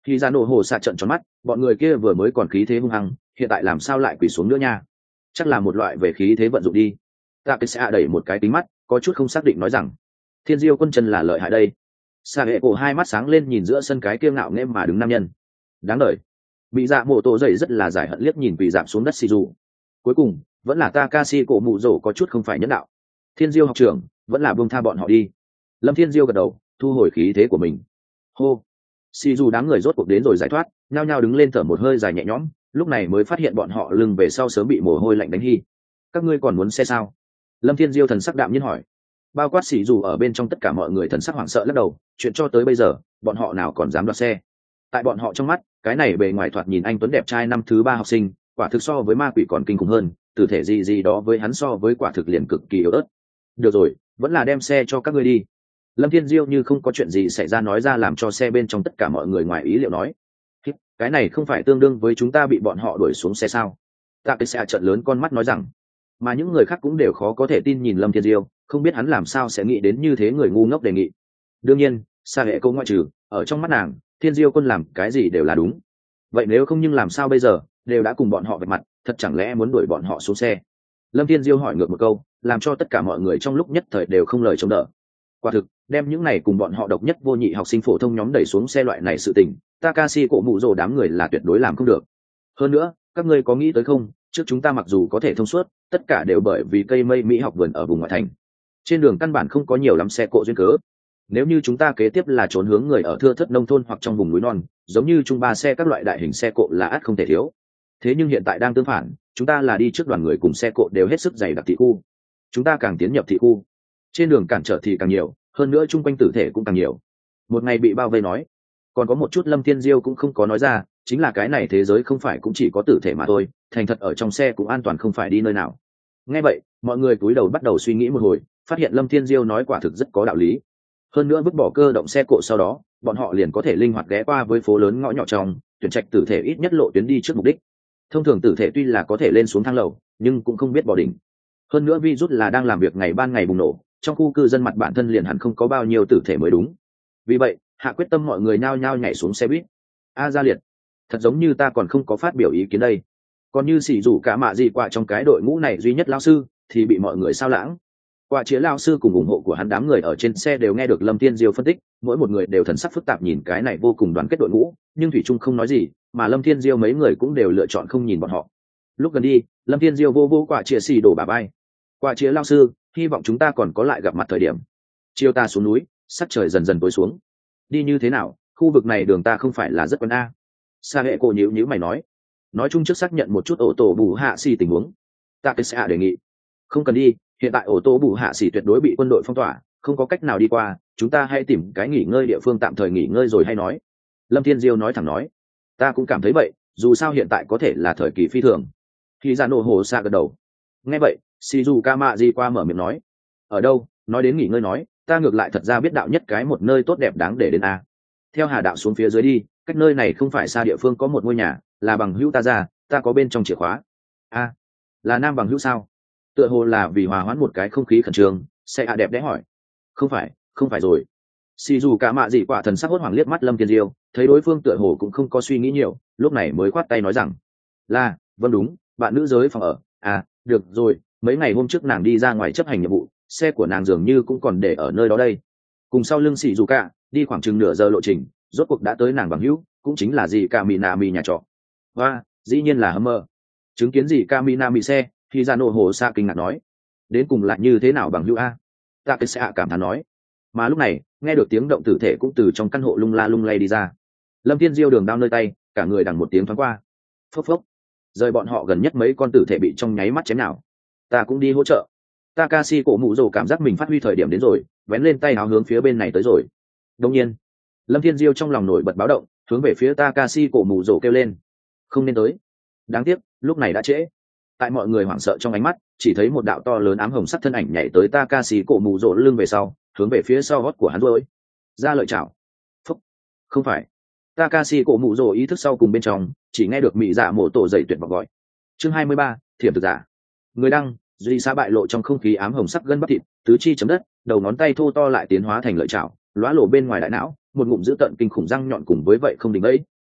Khi ra nổ hồ xạ trận tròn mắt, bọn người kia vừa mới còn khí thế hung hăng, hiện tại làm sao lại quỳ xuống nữa nha? Chắc là một loại về khí thế vận dụng đi. Ta cái sẽ đẩy một cái tính mắt, có chút không xác định nói rằng thiên diêu quân chân là lợi hại đây. Sa hệ cổ hai mắt sáng lên nhìn giữa sân cái kiêu ngạo nghễ mà đứng nam nhân. Đáng đời. Bị dạ mộ tổ dậy rất là giải hận liếc nhìn quỳ giảm xuống đất xì dù. Cuối cùng vẫn là Takashi cổ mụ rổ có chút không phải nhân đạo. Thiên diêu học trưởng vẫn là buông tha bọn họ đi. Lâm Thiên Diêu gật đầu, thu hồi khí thế của mình. Hô. Xì dù đám người rốt cuộc đến rồi giải thoát, nhao nhao đứng lên thở một hơi dài nhẹ nhõm, lúc này mới phát hiện bọn họ lưng về sau sớm bị mồ hôi lạnh đánh hi. Các ngươi còn muốn xe sao? Lâm Thiên Diêu thần sắc đạm nhiên hỏi. Bao quát xì dù ở bên trong tất cả mọi người thần sắc hoảng sợ lắc đầu, chuyện cho tới bây giờ bọn họ nào còn dám đoạt xe. Tại bọn họ trong mắt, cái này bề ngoài thoạt nhìn anh tuấn đẹp trai năm thứ ba học sinh, quả thực so với ma quỷ còn kinh khủng hơn, từ thể gì gì đó với hắn so với quả thực liền cực kỳ yếu ớt. Được rồi, vẫn là đem xe cho các ngươi đi. Lâm Thiên Diêu như không có chuyện gì xảy ra nói ra làm cho xe bên trong tất cả mọi người ngoài ý liệu nói. Cái này không phải tương đương với chúng ta bị bọn họ đuổi xuống xe sao? Tạ cái xe trợn lớn con mắt nói rằng, mà những người khác cũng đều khó có thể tin nhìn Lâm Thiên Diêu, không biết hắn làm sao sẽ nghĩ đến như thế người ngu ngốc đề nghị. Đương nhiên, xa hệ câu ngoại trừ, ở trong mắt nàng, Thiên Diêu quân làm cái gì đều là đúng. Vậy nếu không nhưng làm sao bây giờ, đều đã cùng bọn họ vạch mặt, thật chẳng lẽ muốn đuổi bọn họ xuống xe? Lâm Thiên Diêu hỏi ngược một câu, làm cho tất cả mọi người trong lúc nhất thời đều không lời chống đỡ. Quả thực, đem những này cùng bọn họ độc nhất vô nhị học sinh phổ thông nhóm đẩy xuống xe loại này sự tình, Takashi cổ mụ rồ đám người là tuyệt đối làm không được. Hơn nữa, các ngươi có nghĩ tới không, trước chúng ta mặc dù có thể thông suốt, tất cả đều bởi vì cây mây Mỹ học vườn ở vùng ngoại thành. Trên đường căn bản không có nhiều lắm xe cộ duyên cớ. Nếu như chúng ta kế tiếp là trốn hướng người ở thưa thớt nông thôn hoặc trong vùng núi non, giống như trung ba xe các loại đại hình xe cộ là ắt không thể thiếu. Thế nhưng hiện tại đang tương phản, chúng ta là đi trước đoàn người cùng xe cộ đều hết sức dày đặc thị khu. Chúng ta càng tiến nhập thị khu, trên đường cản trở thì càng nhiều, hơn nữa chung quanh tử thể cũng càng nhiều. Một ngày bị bao vây nói, còn có một chút Lâm Thiên Diêu cũng không có nói ra, chính là cái này thế giới không phải cũng chỉ có tử thể mà thôi, thành thật ở trong xe cũng an toàn không phải đi nơi nào. Nghe vậy, mọi người cúi đầu bắt đầu suy nghĩ một hồi, phát hiện Lâm Thiên Diêu nói quả thực rất có đạo lý. Hơn nữa vứt bỏ cơ động xe cộ sau đó, bọn họ liền có thể linh hoạt ghé qua với phố lớn ngõ nhỏ trong, tuyển trạch tử thể ít nhất lộ tuyến đi trước mục đích. Thông thường tử thể tuy là có thể lên xuống thang lầu, nhưng cũng không biết bỏ đỉnh. Hơn nữa virus là đang làm việc ngày ban ngày bùng nổ, trong khu cư dân mặt bản thân liền hẳn không có bao nhiêu tử thể mới đúng. Vì vậy, hạ quyết tâm mọi người nhao nhao nhảy xuống xe buýt. A Gia Liệt, thật giống như ta còn không có phát biểu ý kiến đây. Còn như xỉ rủ cả mạ gì qua trong cái đội ngũ này duy nhất lao sư, thì bị mọi người sao lãng. Quả chĩa lao sư cùng ủng hộ của hắn đám người ở trên xe đều nghe được Lâm Thiên Diêu phân tích, mỗi một người đều thần sắc phức tạp nhìn cái này vô cùng đoàn kết đội ngũ, nhưng thủy chung không nói gì, mà Lâm Thiên Diêu mấy người cũng đều lựa chọn không nhìn bọn họ. Lúc gần đi, Lâm Thiên Diêu vô vô quả chĩa xì đổ bà bay. Quả chĩa lao sư, hy vọng chúng ta còn có lại gặp mặt thời điểm. Chiều ta xuống núi, sắc trời dần dần tối xuống. Đi như thế nào, khu vực này đường ta không phải là rất quen a. Sa hệ cổ nhíu nhíu mày nói. Nói chung trước xác nhận một chút ổ tổ bù hạ xì tình huống. Ta cái sẽ đề nghị. Không cần đi, hiện tại ổ tổ bù hạ xì tuyệt đối bị quân đội phong tỏa, không có cách nào đi qua, chúng ta hãy tìm cái nghỉ ngơi địa phương tạm thời nghỉ ngơi rồi hay nói. Lâm Thiên Diêu nói thẳng nói. Ta cũng cảm thấy vậy, dù sao hiện tại có thể là thời kỳ phi thường. Khi ra nổ hồ xa gật đầu. Nghe vậy, Shizuka Di qua mở miệng nói. Ở đâu, nói đến nghỉ ngơi nói, ta ngược lại thật ra biết đạo nhất cái một nơi tốt đẹp đáng để đến a. Theo Hà đạo xuống phía dưới đi, cách nơi này không phải xa địa phương có một ngôi nhà, là bằng hữu ta ra, ta có bên trong chìa khóa. A, là nam bằng hữu sao? Tựa hồ là vì hòa hoãn một cái không khí khẩn trương, sẽ hạ đẹp đẽ hỏi. Không phải, không phải rồi. Shizuka Di quả thần sắc hốt hoảng liếc mắt Lâm Thiên Diêu, thấy đối phương tựa hồ cũng không có suy nghĩ nhiều, lúc này mới khoát tay nói rằng, là, vâng đúng, bạn nữ giới phòng ở. À, được rồi, mấy ngày hôm trước nàng đi ra ngoài chấp hành nhiệm vụ, xe của nàng dường như cũng còn để ở nơi đó đây. Cùng sau lưng xì dù cả, đi khoảng chừng nửa giờ lộ trình, rốt cuộc đã tới nàng bằng hữu, cũng chính là dì Kaminami nhà trọ. Và, dĩ nhiên là Hummer. Chứng kiến dì Kaminami xe, thì ra nổ hồ xa kinh ngạc nói. Đến cùng lại như thế nào bằng hữu a? Ta cái sẽ cảm thán nói. Mà lúc này, nghe được tiếng động tử thể cũng từ trong căn hộ lung la lung lay đi ra. Lâm Thiên Diêu đường đao nơi tay, cả người đằng một tiếng thoáng qua. Phốc phốc. Rời bọn họ gần nhất mấy con tử thể bị trong nháy mắt chém nào. Ta cũng đi hỗ trợ. Takashi cổ mụ rồ cảm giác mình phát huy thời điểm đến rồi, vén lên tay áo hướng phía bên này tới rồi. Đương nhiên, Lâm Thiên Diêu trong lòng nổi bật báo động, hướng về phía Takashi cổ mụ rồ kêu lên, không nên tới. Đáng tiếc, lúc này đã trễ. Tại mọi người hoảng sợ trong ánh mắt, chỉ thấy một đạo to lớn ám hồng sắc thân ảnh nhảy tới Takashi cổ mụ rồ lưng về sau, hướng về phía sau gót của hắn rồi. Ra lợi chảo. Phúc. Không phải. Takashi cổ mụ rồ ý thức sau cùng bên trong, chỉ nghe được mị dạ mổ tổ dậy tuyệt vọng gọi. Chương hai mươi ba, thiểm thực giả. Người đăng, duy xa bại lộ trong không khí ám hồng sắc gân bắp thịt, tứ chi chấm đất, đầu ngón tay thô to lại tiến hóa thành lợi chảo, lóa lộ bên ngoài đại não, một ngụm dữ tợn kinh khủng răng nhọn cùng với vậy không đỉnh ấy,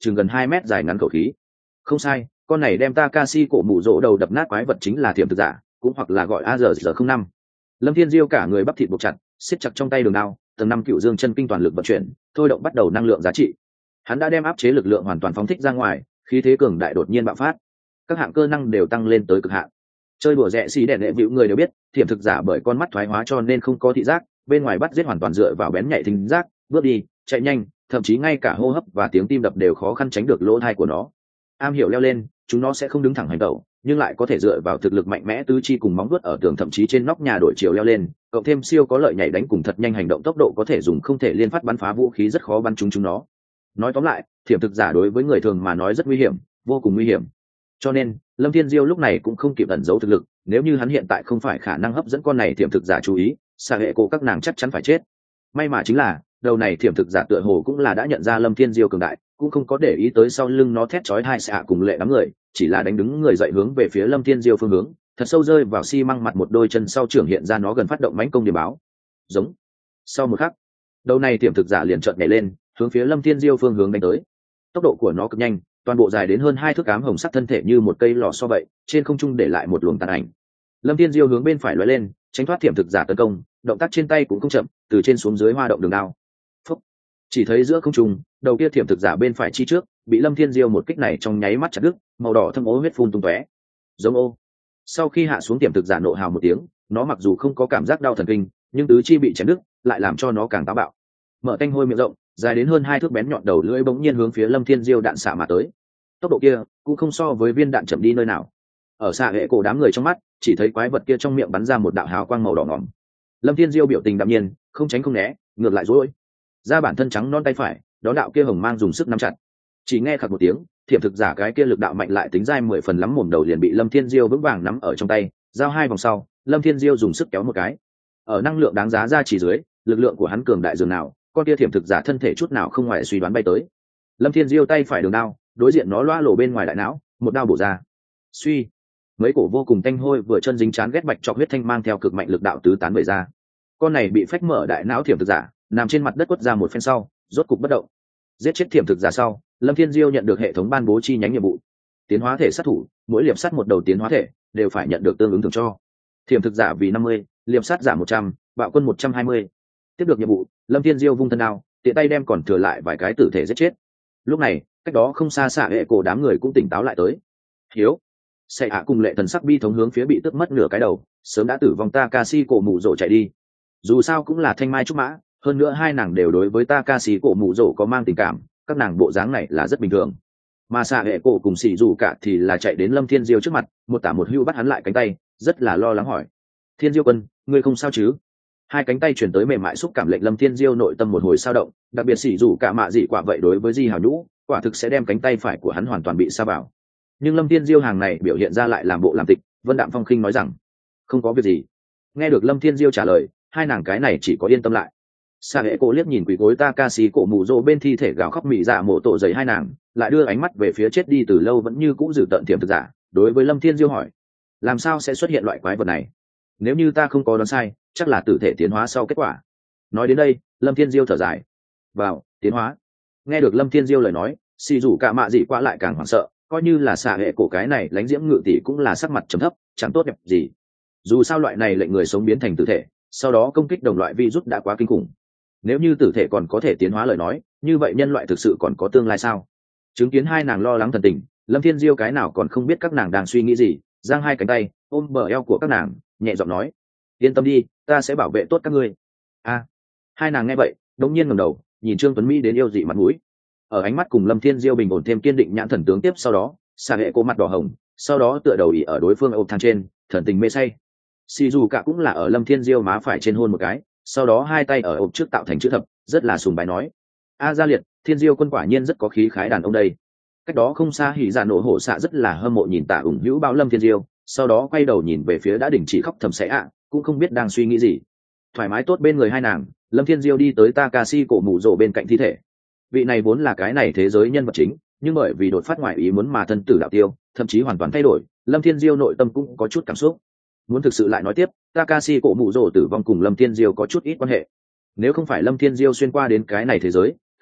chừng gần hai mét dài ngắn khẩu khí. Không sai, con này đem Takashi cổ mụ rỗ đầu đập nát quái vật chính là thiểm thực giả, cũng hoặc là gọi a rờ rờ không năm. Lâm Thiên Diêu cả người bắp thịt buộc chặt, siết chặt trong tay đường đao, tầng năm cựu dương chân kinh toàn lực vận chuyển, thôi động bắt đầu năng lượng giá trị. Hắn đã đem áp chế lực lượng hoàn toàn phóng thích ra ngoài, khí thế cường đại đột nhiên bạo phát, các hạng cơ năng đều tăng lên tới cực hạn. Chơi đùa rẻ xì đẻ đệ vịu người đều biết, thiểm thực giả bởi con mắt thoái hóa cho nên không có thị giác, bên ngoài bắt giết hoàn toàn dựa vào bén nhạy thính giác, bước đi, chạy nhanh, thậm chí ngay cả hô hấp và tiếng tim đập đều khó khăn tránh được lỗ tai của nó. Am hiểu leo lên, chúng nó sẽ không đứng thẳng hành tẩu, nhưng lại có thể dựa vào thực lực mạnh mẽ tứ chi cùng móng vuốt ở tường thậm chí trên nóc nhà đổi chiều leo lên, cộng thêm siêu có lợi nhảy đánh cùng thật nhanh hành động tốc độ có thể dùng không thể liên phát bắn phá vũ khí rất khó bắn trúng chúng nó. Nói tóm lại, thiểm thực giả đối với người thường mà nói rất nguy hiểm, vô cùng nguy hiểm. Cho nên, Lâm Thiên Diêu lúc này cũng không kịp ẩn giấu thực lực, nếu như hắn hiện tại không phải khả năng hấp dẫn con này thiểm thực giả chú ý, xạ hệ cổ các nàng chắc chắn phải chết. May mà chính là, đầu này thiểm thực giả tựa hồ cũng là đã nhận ra Lâm Thiên Diêu cường đại, cũng không có để ý tới sau lưng nó thét chói tai xạ cùng lệ đám người, chỉ là đánh đứng người dậy hướng về phía Lâm Thiên Diêu phương hướng, thật sâu rơi vào xi măng mặt một đôi chân sau trưởng hiện ra nó gần phát động mãnh công điểm báo. Giống. Sau một khắc, đầu này thiểm thực giả liền chợt nhảy lên, hướng phía Lâm Thiên Diêu phương hướng đánh tới. Tốc độ của nó cực nhanh, toàn bộ dài đến hơn hai thước ám hồng sắc thân thể như một cây lò xo vậy, trên không trung để lại một luồng tàn ảnh. Lâm Thiên Diêu hướng bên phải lóe lên, tránh thoát thiểm thực giả tấn công, động tác trên tay cũng không chậm, từ trên xuống dưới hoa động đường đao. Phúc. Chỉ thấy giữa không trung, đầu kia thiểm thực giả bên phải chi trước, bị Lâm Thiên Diêu một kích này trong nháy mắt chặt đứt, màu đỏ thâm ố huyết phun tung tóe. Giống ô. Sau khi hạ xuống thiểm thực giả nộ hào một tiếng, nó mặc dù không có cảm giác đau thần kinh, nhưng tứ chi bị chém đứt, lại làm cho nó càng táo bạo. Mở canh hôi miệng rộng, dài đến hơn hai thước bén nhọn đầu lưỡi bỗng nhiên hướng phía Lâm Thiên Diêu đạn xạ mà tới. Tốc độ kia cũng không so với viên đạn chậm đi nơi nào. Ở xạ hệ cổ đám người trong mắt, chỉ thấy quái vật kia trong miệng bắn ra một đạo hào quang màu đỏ ngòm. Lâm Thiên Diêu biểu tình đạm nhiên, không tránh không né, ngược lại dối ra bản thân trắng non tay phải, đó đạo kia hồng mang dùng sức nắm chặt. Chỉ nghe khạc một tiếng, thiểm thực giả cái kia lực đạo mạnh lại tính dai mười phần lắm mồm đầu liền bị Lâm Thiên Diêu vững vàng nắm ở trong tay, giao hai vòng sau, Lâm Thiên Diêu dùng sức kéo một cái. Ở năng lượng đáng giá ra chỉ dưới, lực lượng của hắn cường đại dường nào, con kia thiểm thực giả thân thể chút nào không ngoài suy đoán bay tới. Lâm Thiên Diêu tay phải đường đao, đối diện nó loa lổ bên ngoài đại não, một đao bổ ra. Suy, mấy cổ vô cùng tanh hôi vừa chân dính chán ghét bạch chọc huyết thanh mang theo cực mạnh lực đạo tứ tán bể ra. Con này bị phách mở đại não thiểm thực giả, nằm trên mặt đất quất ra một phen sau, rốt cục bất động. Giết chết thiểm thực giả sau, Lâm Thiên Diêu nhận được hệ thống ban bố chi nhánh nhiệm vụ. Tiến hóa thể sát thủ, mỗi liệp sắt một đầu tiến hóa thể, đều phải nhận được tương ứng thưởng cho. Thiểm thực giả vì năm mươi, liệp sắt giảm một trăm, bạo quân một trăm hai mươi. Tiếp được nhiệm vụ, Lâm Thiên Diêu vung thân đao, tiện tay đem còn thừa lại vài cái tử thể giết chết. Lúc này, cách đó không xa xạ hệ cổ đám người cũng tỉnh táo lại tới. Hiếu, Sệ ạ cùng lệ thần sắc bi thống hướng phía bị tước mất nửa cái đầu, sớm đã tử vong Takashi cổ mụ rỗ chạy đi. Dù sao cũng là thanh mai trúc mã, hơn nữa hai nàng đều đối với Takashi cổ mụ rỗ có mang tình cảm, các nàng bộ dáng này là rất bình thường. Mà xạ hệ cổ cùng xỉ dù cả thì là chạy đến Lâm Thiên Diêu trước mặt, một tả một hưu bắt hắn lại cánh tay, rất là lo lắng hỏi: Thiên Diêu quân, ngươi không sao chứ? Hai cánh tay chuyển tới mềm mại xúc cảm lệnh Lâm Thiên Diêu nội tâm một hồi sao động, đặc biệt xỉ dù cả mạ dị quả vậy đối với Di Hào Nhũ, quả thực sẽ đem cánh tay phải của hắn hoàn toàn bị sa vào. Nhưng Lâm Thiên Diêu hàng này biểu hiện ra lại làm bộ làm tịch, Vân Đạm Phong khinh nói rằng: không có việc gì. Nghe được Lâm Thiên Diêu trả lời, hai nàng cái này chỉ có yên tâm lại. Sa hệ cổ liếc nhìn quỷ gối Takashi cổ mù rô bên thi thể gào khóc mị dạ mổ tổ giấy hai nàng, lại đưa ánh mắt về phía chết đi từ lâu vẫn như cũ giữ tận thiểm thực giả, đối với Lâm Thiên Diêu hỏi: làm sao sẽ xuất hiện loại quái vật này? Nếu như ta không có đoán sai, chắc là tử thể tiến hóa sau kết quả. Nói đến đây, Lâm Thiên Diêu thở dài: vào, tiến hóa. Nghe được Lâm Thiên Diêu lời nói, xì rủ cả mạ dị qua lại càng hoảng sợ, coi như là xạ hệ cổ cái này lãnh diễm ngự tỷ cũng là sắc mặt trầm thấp, chẳng tốt đẹp gì. Dù sao loại này lệnh người sống biến thành tử thể, sau đó công kích đồng loại virus đã quá kinh khủng. Nếu như tử thể còn có thể tiến hóa lời nói, như vậy nhân loại thực sự còn có tương lai sao? Chứng kiến hai nàng lo lắng thần tình, Lâm Thiên Diêu cái nào còn không biết các nàng đang suy nghĩ gì, giang hai cánh tay ôm bờ eo của các nàng, nhẹ giọng nói: yên tâm đi, ta sẽ bảo vệ tốt các ngươi. A. À, hai nàng nghe vậy, đống nhiên ngẩng đầu, nhìn Trương Tuấn Mỹ đến yêu dị mặt mũi. Ở ánh mắt cùng Lâm Thiên Diêu bình ổn thêm kiên định nhãn thần tướng tiếp sau đó, xà hệ cô mặt đỏ hồng, sau đó tựa đầu ỉ ở đối phương ôm thang trên, thần tình mê say. Xì dù cả cũng là ở Lâm Thiên Diêu má phải trên hôn một cái, sau đó hai tay ở ôm trước tạo thành chữ thập, rất là sùng bái nói: a gia liệt, Thiên Diêu quân quả nhiên rất có khí khái đàn ông đây. Cách đó không xa hỉ dạ nổ hổ xạ rất là hâm mộ nhìn Tạ ủng hữu bao Lâm Thiên Diêu, sau đó quay đầu nhìn về phía đã đình chỉ khóc thầm sẽ ạ, cũng không biết đang suy nghĩ gì. Thoải mái tốt bên người hai nàng, Lâm Thiên Diêu đi tới Takashi cổ mù rồ bên cạnh thi thể. Vị này vốn là cái này thế giới nhân vật chính, nhưng bởi vì đột phát ngoại ý muốn mà thân tử đạo tiêu, thậm chí hoàn toàn thay đổi, Lâm Thiên Diêu nội tâm cũng có chút cảm xúc. Muốn thực sự lại nói tiếp, Takashi cổ mù rồ tử vong cùng Lâm Thiên Diêu có chút ít quan hệ. Nếu không phải Lâm Thiên Diêu xuyên qua đến cái này thế giới,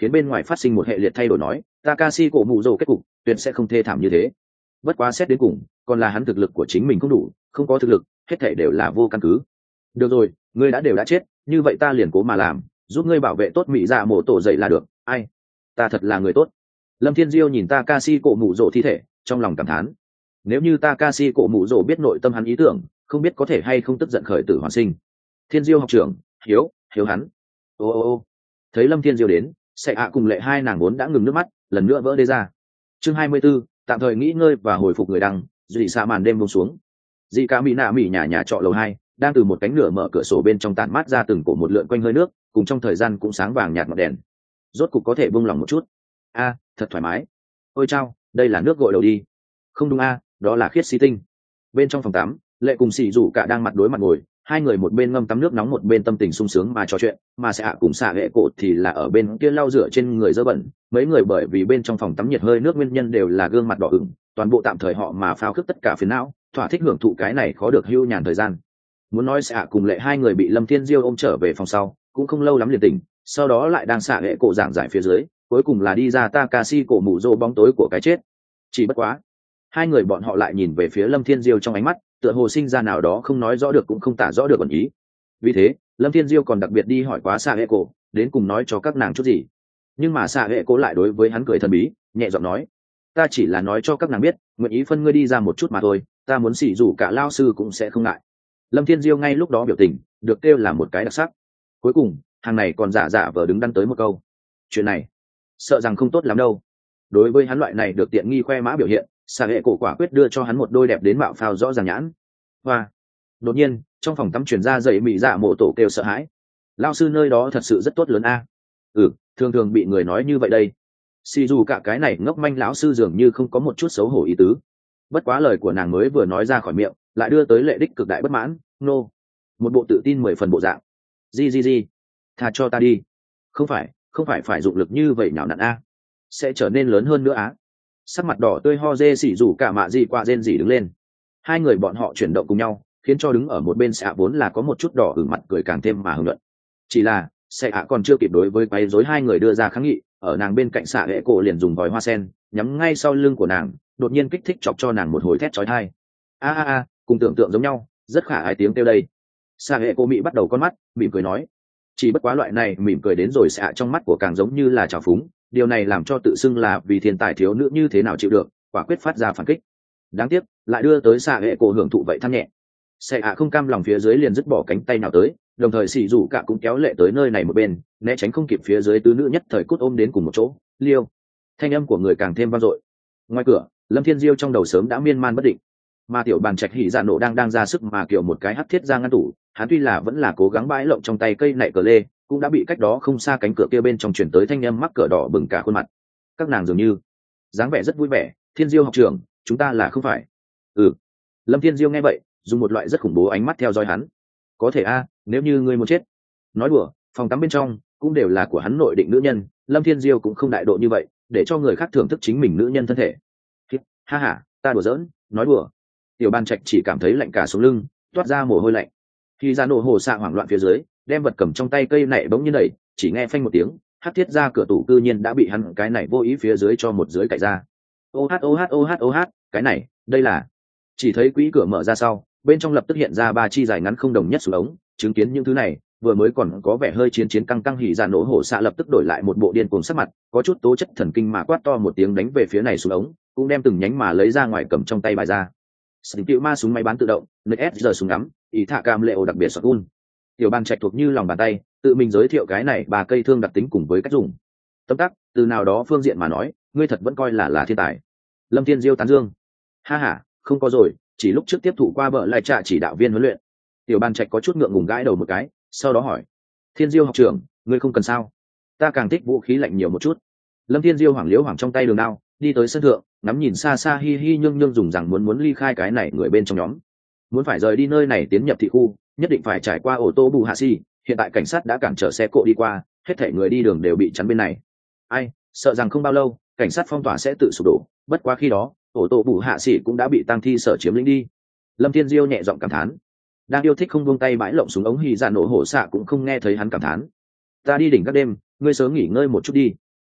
khiến bên ngoài phát sinh một hệ liệt thay đổi nói Takashi cổ mụ rồ kết cục tuyệt sẽ không thê thảm như thế. Bất quá xét đến cùng còn là hắn thực lực của chính mình không đủ, không có thực lực hết thể đều là vô căn cứ. Được rồi, ngươi đã đều đã chết, như vậy ta liền cố mà làm, giúp ngươi bảo vệ tốt mỹ dạ mổ tổ dậy là được. Ai, ta thật là người tốt. Lâm Thiên Diêu nhìn Takashi cổ mụ rồ thi thể, trong lòng cảm thán. Nếu như Takashi cổ mụ rồ biết nội tâm hắn ý tưởng, không biết có thể hay không tức giận khởi tử hoàn sinh. Thiên Diêu học trưởng, hiếu, hiếu hắn. Ô ô ô. Thấy Lâm Thiên Diêu đến, Sệ ạ cùng Lệ hai nàng vốn đã ngừng nước mắt, lần nữa vỡ đê ra. Chương hai mươi 24, tạm thời nghỉ ngơi và hồi phục người đăng, dị xa màn đêm buông xuống. Dị cả mỹ nạ mỹ nhà nhà trọ lầu hai, đang từ một cánh nửa mở cửa sổ bên trong tản mát ra từng cổ một lượn quanh hơi nước, cùng trong thời gian cũng sáng vàng nhạt ngọn đèn. Rốt cục có thể buông lòng một chút. A, thật thoải mái. Ôi chao, đây là nước gội đầu đi. Không đúng a, đó là khiết xí tinh. Bên trong phòng tắm, Lệ cùng Sĩ Dụ cả đang mặt đối mặt ngồi, hai người một bên ngâm tắm nước nóng một bên tâm tình sung sướng mà trò chuyện, mà Sệ ạ cùng Xạ Hệ Cổ thì là ở bên kia lau rửa trên người dơ bẩn. Mấy người bởi vì bên trong phòng tắm nhiệt hơi nước nguyên nhân đều là gương mặt đỏ ửng, toàn bộ tạm thời họ mà phao khước tất cả phiền não, thỏa thích hưởng thụ cái này khó được hưu nhàn thời gian. Muốn nói Sệ ạ cùng Lệ hai người bị Lâm Thiên Diêu ôm trở về phòng sau, cũng không lâu lắm liền tỉnh, sau đó lại đang Xạ Hệ Cổ giảng giải phía dưới, cuối cùng là đi ra Takashi cổ mụ rồ bóng tối của cái chết. Chỉ bất quá, hai người bọn họ lại nhìn về phía Lâm Thiên Diêu trong ánh mắt tựa hồ sinh ra nào đó không nói rõ được cũng không tả rõ được ẩn ý. Vì thế Lâm Thiên Diêu còn đặc biệt đi hỏi quá Xạ Hệ Cổ, đến cùng nói cho các nàng chút gì. Nhưng mà Xạ Hệ Cổ lại đối với hắn cười thần bí, nhẹ giọng nói, ta chỉ là nói cho các nàng biết, nguyện ý phân ngươi đi ra một chút mà thôi, ta muốn xỉ rủ cả lao sư cũng sẽ không ngại. Lâm Thiên Diêu ngay lúc đó biểu tình được kêu là một cái đặc sắc. Cuối cùng hàng này còn giả giả vờ đứng đắn tới một câu, chuyện này sợ rằng không tốt lắm đâu. Đối với hắn loại này được tiện nghi khoe mã biểu hiện, Xạ Hệ Cổ quả quyết đưa cho hắn một đôi đẹp đến mạo phao rõ ràng nhãn. Hoa. Đột nhiên trong phòng tắm truyền ra dậy mị dạ mộ tổ kêu sợ hãi. Lao sư nơi đó thật sự rất tốt lớn a. Ừ, thường thường bị người nói như vậy đây. Xì dù cả cái này ngốc manh lão sư dường như không có một chút xấu hổ ý tứ. Bất quá lời của nàng mới vừa nói ra khỏi miệng lại đưa tới Lệ đích cực đại bất mãn. Nô, một bộ tự tin mười phần bộ dạng. Di di di, tha cho ta đi. Không phải, không phải phải dụng lực như vậy nhào nặn a, sẽ trở nên lớn hơn nữa á. Sắc mặt đỏ tươi ho dê xỉ rủ cả mạ gì qua rên rỉ đứng lên. Hai người bọn họ chuyển động cùng nhau, khiến cho đứng ở một bên Xạ vốn là có một chút đỏ ửng mặt cười càng thêm mà hưng luận. Chỉ là Xạ ạ còn chưa kịp đối với quấy rối hai người đưa ra kháng nghị, ở nàng bên cạnh Xạ Hệ Cổ liền dùng vòi hoa sen nhắm ngay sau lưng của nàng, đột nhiên kích thích chọc cho nàng một hồi thét chói tai. A a a, cùng tưởng tượng giống nhau, rất khả ái tiếng kêu đây. Xạ Hệ Cổ mị bắt đầu con mắt, mỉm cười nói. Chỉ bất quá loại này mỉm cười đến rồi Xạ trong mắt của càng giống như là trào phúng, điều này làm cho tự xưng là vì thiên tài thiếu nữ như thế nào chịu được, quả quyết phát ra phản kích. Đáng tiếc lại đưa tới Xạ Hệ Cổ hưởng thụ vậy than nhẹ. Xạ ạ không cam lòng phía dưới liền dứt bỏ cánh tay nào tới, đồng thời xì rủ cả cũng kéo Lệ tới nơi này một bên, né tránh không kịp phía dưới tứ nữ nhất thời cút ôm đến cùng một chỗ. Liêu, thanh âm của người càng thêm vang dội. Ngoài cửa Lâm Thiên Diêu trong đầu sớm đã miên man bất định, mà tiểu bàn trạch hỉ dạ nổ đang đang ra sức mà kiểu một cái hắt thiết ra ngăn tủ. Hắn tuy là vẫn là cố gắng bãi lộng trong tay cây nạy cờ lê, cũng đã bị cách đó không xa cánh cửa kia bên trong chuyển tới thanh âm mắc cỡ đỏ bừng cả khuôn mặt. Các nàng dường như dáng vẻ rất vui vẻ. Thiên Diêu học trưởng, chúng ta là không phải? Ừ. Lâm Thiên Diêu nghe vậy dùng một loại rất khủng bố ánh mắt theo dõi hắn. Có thể a, nếu như ngươi muốn chết. Nói đùa, phòng tắm bên trong cũng đều là của hắn nội định nữ nhân, Lâm Thiên Diêu cũng không đại độ như vậy để cho người khác thưởng thức chính mình nữ nhân thân thể. Ha ha, ta đùa giỡn, nói đùa. Tiểu Ban Trạch chỉ cảm thấy lạnh cả sống lưng, toát ra mồ hôi lạnh. Khi ra nổ hồ xạ hoảng loạn phía dưới, đem vật cầm trong tay cây nảy bỗng nhiên đẩy, chỉ nghe phanh một tiếng, hắc thiết ra cửa tủ cư nhiên đã bị hắn cái này vô ý phía dưới cho một dưới cạy ra. Ô hát ô hát ô hát ô hát, cái này, đây là. Chỉ thấy quỹ cửa mở ra sau, bên trong lập tức hiện ra ba chi dài ngắn không đồng nhất xuống ống. Chứng kiến những thứ này, vừa mới còn có vẻ hơi chiến chiến căng căng hỉ ra nổ hổ xạ lập tức đổi lại một bộ điên cuồng sắc mặt, có chút tố chất thần kinh mà quát to một tiếng đánh về phía này xuống ống, cũng đem từng nhánh mà lấy ra ngoài cầm trong tay bài ra. Sừng tiệu ma súng máy bán tự động, nơi ép giờ súng ngắm, ý thả cam lệ ổ đặc biệt sọt un. Tiểu Ban Trạch thuộc như lòng bàn tay, tự mình giới thiệu cái này ba cây thương đặc tính cùng với cách dùng. Tâm tắc, từ nào đó phương diện mà nói, ngươi thật vẫn coi là là thiên tài. Lâm Thiên Diêu tán dương. Ha ha, không có rồi, chỉ lúc trước tiếp thụ qua bợ lại trả chỉ đạo viên huấn luyện. Tiểu Ban Trạch có chút ngượng ngùng gãi đầu một cái, sau đó hỏi, Thiên Diêu học trưởng, ngươi không cần sao? Ta càng thích vũ khí lạnh nhiều một chút. Lâm Thiên Diêu hoảng liếu hoảng trong tay đường đao, đi tới sân thượng, ngắm nhìn xa xa hi hi nhương nhương dùng rằng muốn muốn ly khai cái này người bên trong nhóm, muốn phải rời đi nơi này tiến nhập thị khu, nhất định phải trải qua ô tô bù hạ xì. Hiện tại cảnh sát đã cản trở xe cộ đi qua, hết thảy người đi đường đều bị chắn bên này. Ai, sợ rằng không bao lâu cảnh sát phong tỏa sẽ tự sụp đổ, bất quá khi đó ô tô bù hạ xì cũng đã bị tăng thi sở chiếm lĩnh đi. Lâm Thiên Diêu nhẹ giọng cảm thán. Đang yêu thích không buông tay bãi lộng súng ống hì ra nổ hổ xạ cũng không nghe thấy hắn cảm thán. Ta đi đỉnh các đêm, ngươi sớm nghỉ ngơi một chút đi,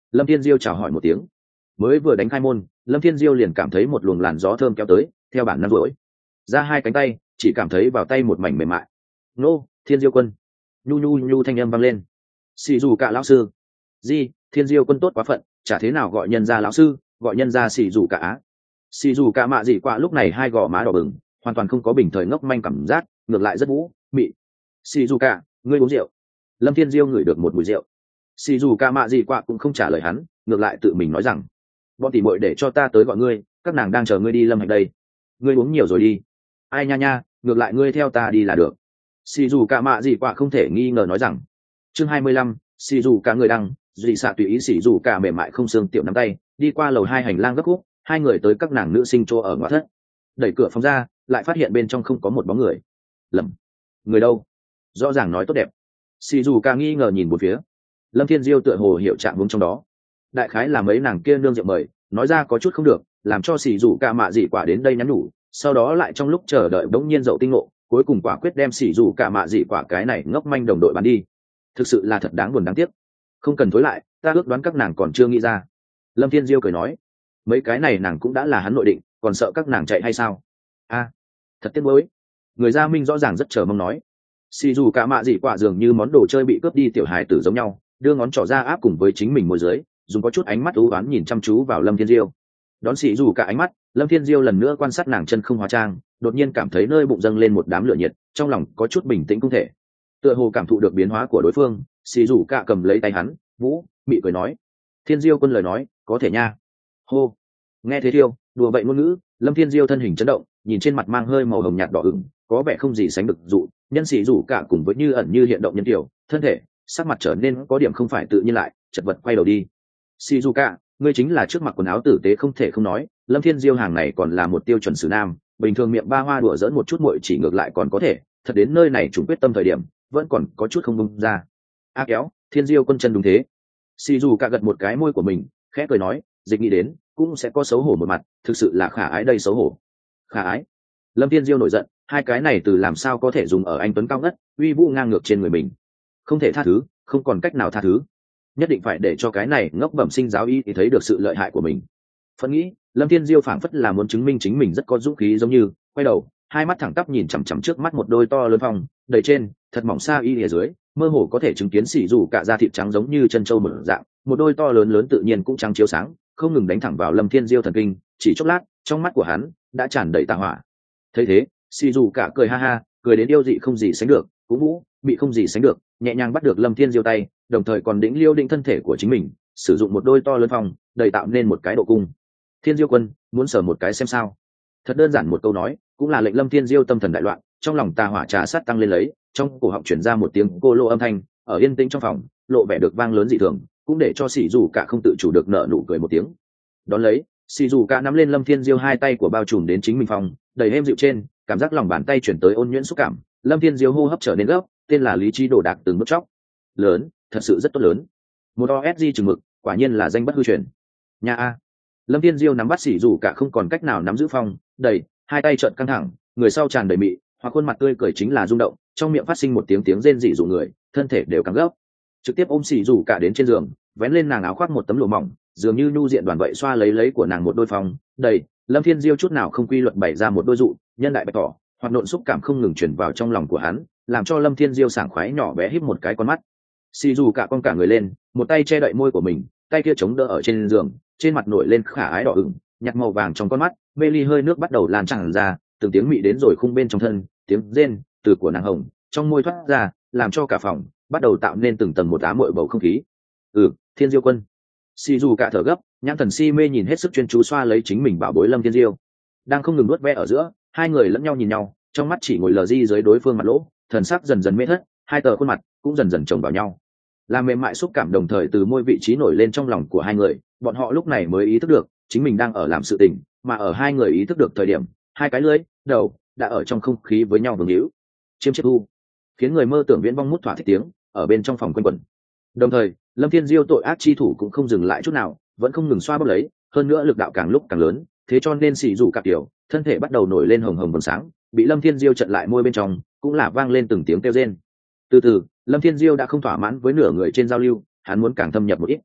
Lâm Thiên Diêu chào hỏi một tiếng. Mới vừa đánh khai môn, Lâm Thiên Diêu liền cảm thấy một luồng làn gió thơm kéo tới, theo bản năng rỗi ra hai cánh tay, chỉ cảm thấy vào tay một mảnh mềm mại. Nô, Thiên Diêu quân. Nhu nhu nhu thanh âm vang lên. Xì dù cả lão sư. Di, Thiên Diêu quân tốt quá phận, chả thế nào gọi nhân gia lão sư, gọi nhân gia xì dù cả á. Xì dù cả mạ gì quạ lúc này hai gò má đỏ bừng, hoàn toàn không có bình thời ngốc manh cảm giác, ngược lại rất vũ mị. Xì dù cả, ngươi uống rượu. Lâm Thiên Diêu ngửi được một mùi rượu. Xì dù cả mạ gì quạ cũng không trả lời hắn, ngược lại tự mình nói rằng, bọn tỉ muội để cho ta tới gọi ngươi, các nàng đang chờ ngươi đi Lâm Hạch đây. Ngươi uống nhiều rồi đi. Ai nha nha, ngược lại ngươi theo ta đi là được. Xì dù cả mạ gì quạ không thể nghi ngờ nói rằng. Chương hai mươi lăm, xì dù cả người đăng, dị xạ tùy ý xì dù cả mềm mại không xương tiểu nắm tay, đi qua lầu hai hành lang gấp khúc, hai người tới các nàng nữ sinh chỗ ở ngoại thất. Đẩy cửa phòng ra, lại phát hiện bên trong không có một bóng người. Lầm, người đâu? Rõ ràng nói tốt đẹp. Xì dù cả nghi ngờ nhìn một phía. Lâm Thiên Diêu tựa hồ hiểu trạng hướng trong đó. Đại khái là mấy nàng kia nương rượu mời, nói ra có chút không được, làm cho xì dù cả mạ dị quả đến đây nhắn nhủ, sau đó lại trong lúc chờ đợi bỗng nhiên dậu tinh ngộ, cuối cùng quả quyết đem xì dù cả mạ dị quả cái này ngốc manh đồng đội bán đi. Thực sự là thật đáng buồn đáng tiếc. Không cần thối lại, ta ước đoán các nàng còn chưa nghĩ ra. Lâm Thiên Diêu cười nói, mấy cái này nàng cũng đã là hắn nội định, còn sợ các nàng chạy hay sao? A, à, thật tiếc nuối. Người gia minh rõ ràng rất chờ mong nói, xì dù cả mạ dị quả dường như món đồ chơi bị cướp đi tiểu hài tử giống nhau, đưa ngón trỏ ra áp cùng với chính mình môi dưới, dùng có chút ánh mắt u oán nhìn chăm chú vào Lâm Thiên Diêu. Đón xì dù cả ánh mắt, Lâm Thiên Diêu lần nữa quan sát nàng chân không hóa trang, đột nhiên cảm thấy nơi bụng dâng lên một đám lửa nhiệt, trong lòng có chút bình tĩnh không thể. Tựa hồ cảm thụ được biến hóa của đối phương, xì dù cả cầm lấy tay hắn, vũ mị cười nói, Thiên Diêu quân lời nói, có thể nha. Hô, nghe thế Thiêu đùa vậy ngôn ngữ, Lâm Thiên Diêu thân hình chấn động, nhìn trên mặt mang hơi màu hồng nhạt đỏ ửng, có vẻ không gì sánh được dụ, nhân xì dù cả cùng với như ẩn như hiện động nhân tiểu, thân thể sắc mặt trở nên có điểm không phải tự nhiên lại, chật vật quay đầu đi. Xì dù cả, ngươi chính là trước mặt quần áo tử tế không thể không nói, Lâm Thiên Diêu hàng này còn là một tiêu chuẩn xử nam, bình thường miệng ba hoa đùa dỡn một chút muội chỉ ngược lại còn có thể, thật đến nơi này chúng quyết tâm thời điểm, vẫn còn có chút không bung ra. A kéo, Thiên Diêu quân chân đúng thế. Xì dù cả gật một cái môi của mình, khẽ cười nói, dịch nghĩ đến cũng sẽ có xấu hổ một mặt, thực sự là khả ái đây xấu hổ. Khả ái. Lâm Thiên Diêu nổi giận, hai cái này từ làm sao có thể dùng ở anh tuấn cao ngất, uy vũ ngang ngược trên người mình. Không thể tha thứ, không còn cách nào tha thứ. Nhất định phải để cho cái này ngốc bẩm sinh giáo y thì thấy được sự lợi hại của mình. Phân nghĩ, Lâm Thiên Diêu phảng phất là muốn chứng minh chính mình rất có dũng khí giống như, quay đầu, hai mắt thẳng tắp nhìn chằm chằm trước mắt một đôi to lớn phòng, đầy trên, thật mỏng xa y ở dưới, mơ hồ có thể chứng kiến xỉ dù cả da thịt trắng giống như chân trâu mở dạng, một đôi to lớn lớn tự nhiên cũng trắng chiếu sáng, không ngừng đánh thẳng vào Lâm Thiên Diêu thần kinh, chỉ chốc lát, trong mắt của hắn đã tràn đầy tà hỏa. Thấy thế, xỉ dù cả cười ha ha, cười đến yêu dị không gì sánh được, cũng vũ, bị không gì sánh được, nhẹ nhàng bắt được Lâm Thiên Diêu tay, đồng thời còn đĩnh liêu định thân thể của chính mình, sử dụng một đôi to lớn phòng, đầy tạo nên một cái độ cung. Thiên Diêu quân, muốn sở một cái xem sao? Thật đơn giản một câu nói, cũng là lệnh Lâm Thiên Diêu tâm thần đại loạn, trong lòng tà hỏa trà sát tăng lên lấy, trong cổ họng truyền ra một tiếng cô lô âm thanh, ở yên tĩnh trong phòng, lộ vẻ được vang lớn dị thường, cũng để cho Sĩ Dù cả không tự chủ được nở nụ cười một tiếng. Đón lấy, Sĩ Dù cả nắm lên Lâm Thiên Diêu hai tay của bao trùm đến chính mình phòng, đầy êm dịu trên, cảm giác lòng bàn tay chuyển tới ôn nhuyễn xúc cảm, Lâm Thiên Diêu hô hấp trở nên gấp, tên là lý trí đổ đạc từng bước chóc. Lớn, thật sự rất tốt lớn. Một o ét giê chừng mực, quả nhiên là danh bất hư truyền. Nha a. Lâm Thiên Diêu nắm bắt Sĩ Dù cả không còn cách nào nắm giữ phòng, đầy, hai tay trợn căng thẳng, người sau tràn đầy mị, hoặc khuôn mặt tươi cười chính là rung động, trong miệng phát sinh một tiếng tiếng rên rỉ dụ người, thân thể đều căng gấp. Trực tiếp ôm Sĩ Dù cả đến trên giường, vén lên nàng áo khoác một tấm lụa mỏng, dường như nhu diện đoàn vậy xoa lấy lấy của nàng một đôi phòng, đầy, Lâm Thiên Diêu chút nào không quy luật bày ra một đôi dụ, nhân đại bạch tỏ, hoạt nộn xúc cảm không ngừng truyền vào trong lòng của hắn, làm cho Lâm Thiên Diêu sảng khoái nhỏ bé híp một cái con mắt. Sĩ Dù cả con cả người lên, một tay che đậy môi của mình, tay kia chống đỡ ở trên giường, trên mặt nổi lên khả ái đỏ ửng, nhạt màu vàng trong con mắt, mê ly hơi nước bắt đầu lan tràn ra, từng tiếng mị đến rồi khung bên trong thân, tiếng rên từ của nàng hồng trong môi thoát ra, làm cho cả phòng bắt đầu tạo nên từng tầng một ám muội bầu không khí. Ừ, Thiên Diêu quân. Sĩ Dù cả thở gấp, nhãn thần si mê nhìn hết sức chuyên chú xoa lấy chính mình bảo bối Lâm Thiên Diêu, đang không ngừng nuốt ve ở giữa, hai người lẫn nhau nhìn nhau, trong mắt chỉ ngồi lờ di dưới đối phương mặt lỗ, thần sắc dần dần mê thất, hai tờ khuôn mặt cũng dần dần chồng vào nhau, làm mềm mại xúc cảm đồng thời từ môi vị trí nổi lên trong lòng của hai người. Bọn họ lúc này mới ý thức được chính mình đang ở làm sự tình, mà ở hai người ý thức được thời điểm, hai cái lưỡi đầu đã ở trong không khí với nhau vương hữu chiêm chiết thu, khiến người mơ tưởng viễn vong mút thỏa thích tiếng ở bên trong phòng quanh quẩn. Đồng thời, Lâm Thiên Diêu tội ác chi thủ cũng không dừng lại chút nào, vẫn không ngừng xoa bóp lấy, hơn nữa lực đạo càng lúc càng lớn, thế cho nên Sĩ Dù cả tiểu thân thể bắt đầu nổi lên hồng hồng vầng sáng, bị Lâm Thiên Diêu chặn lại môi bên trong, cũng là vang lên từng tiếng kêu rên. Từ từ, Lâm Thiên Diêu đã không thỏa mãn với nửa người trên giao lưu, hắn muốn càng thâm nhập một ít.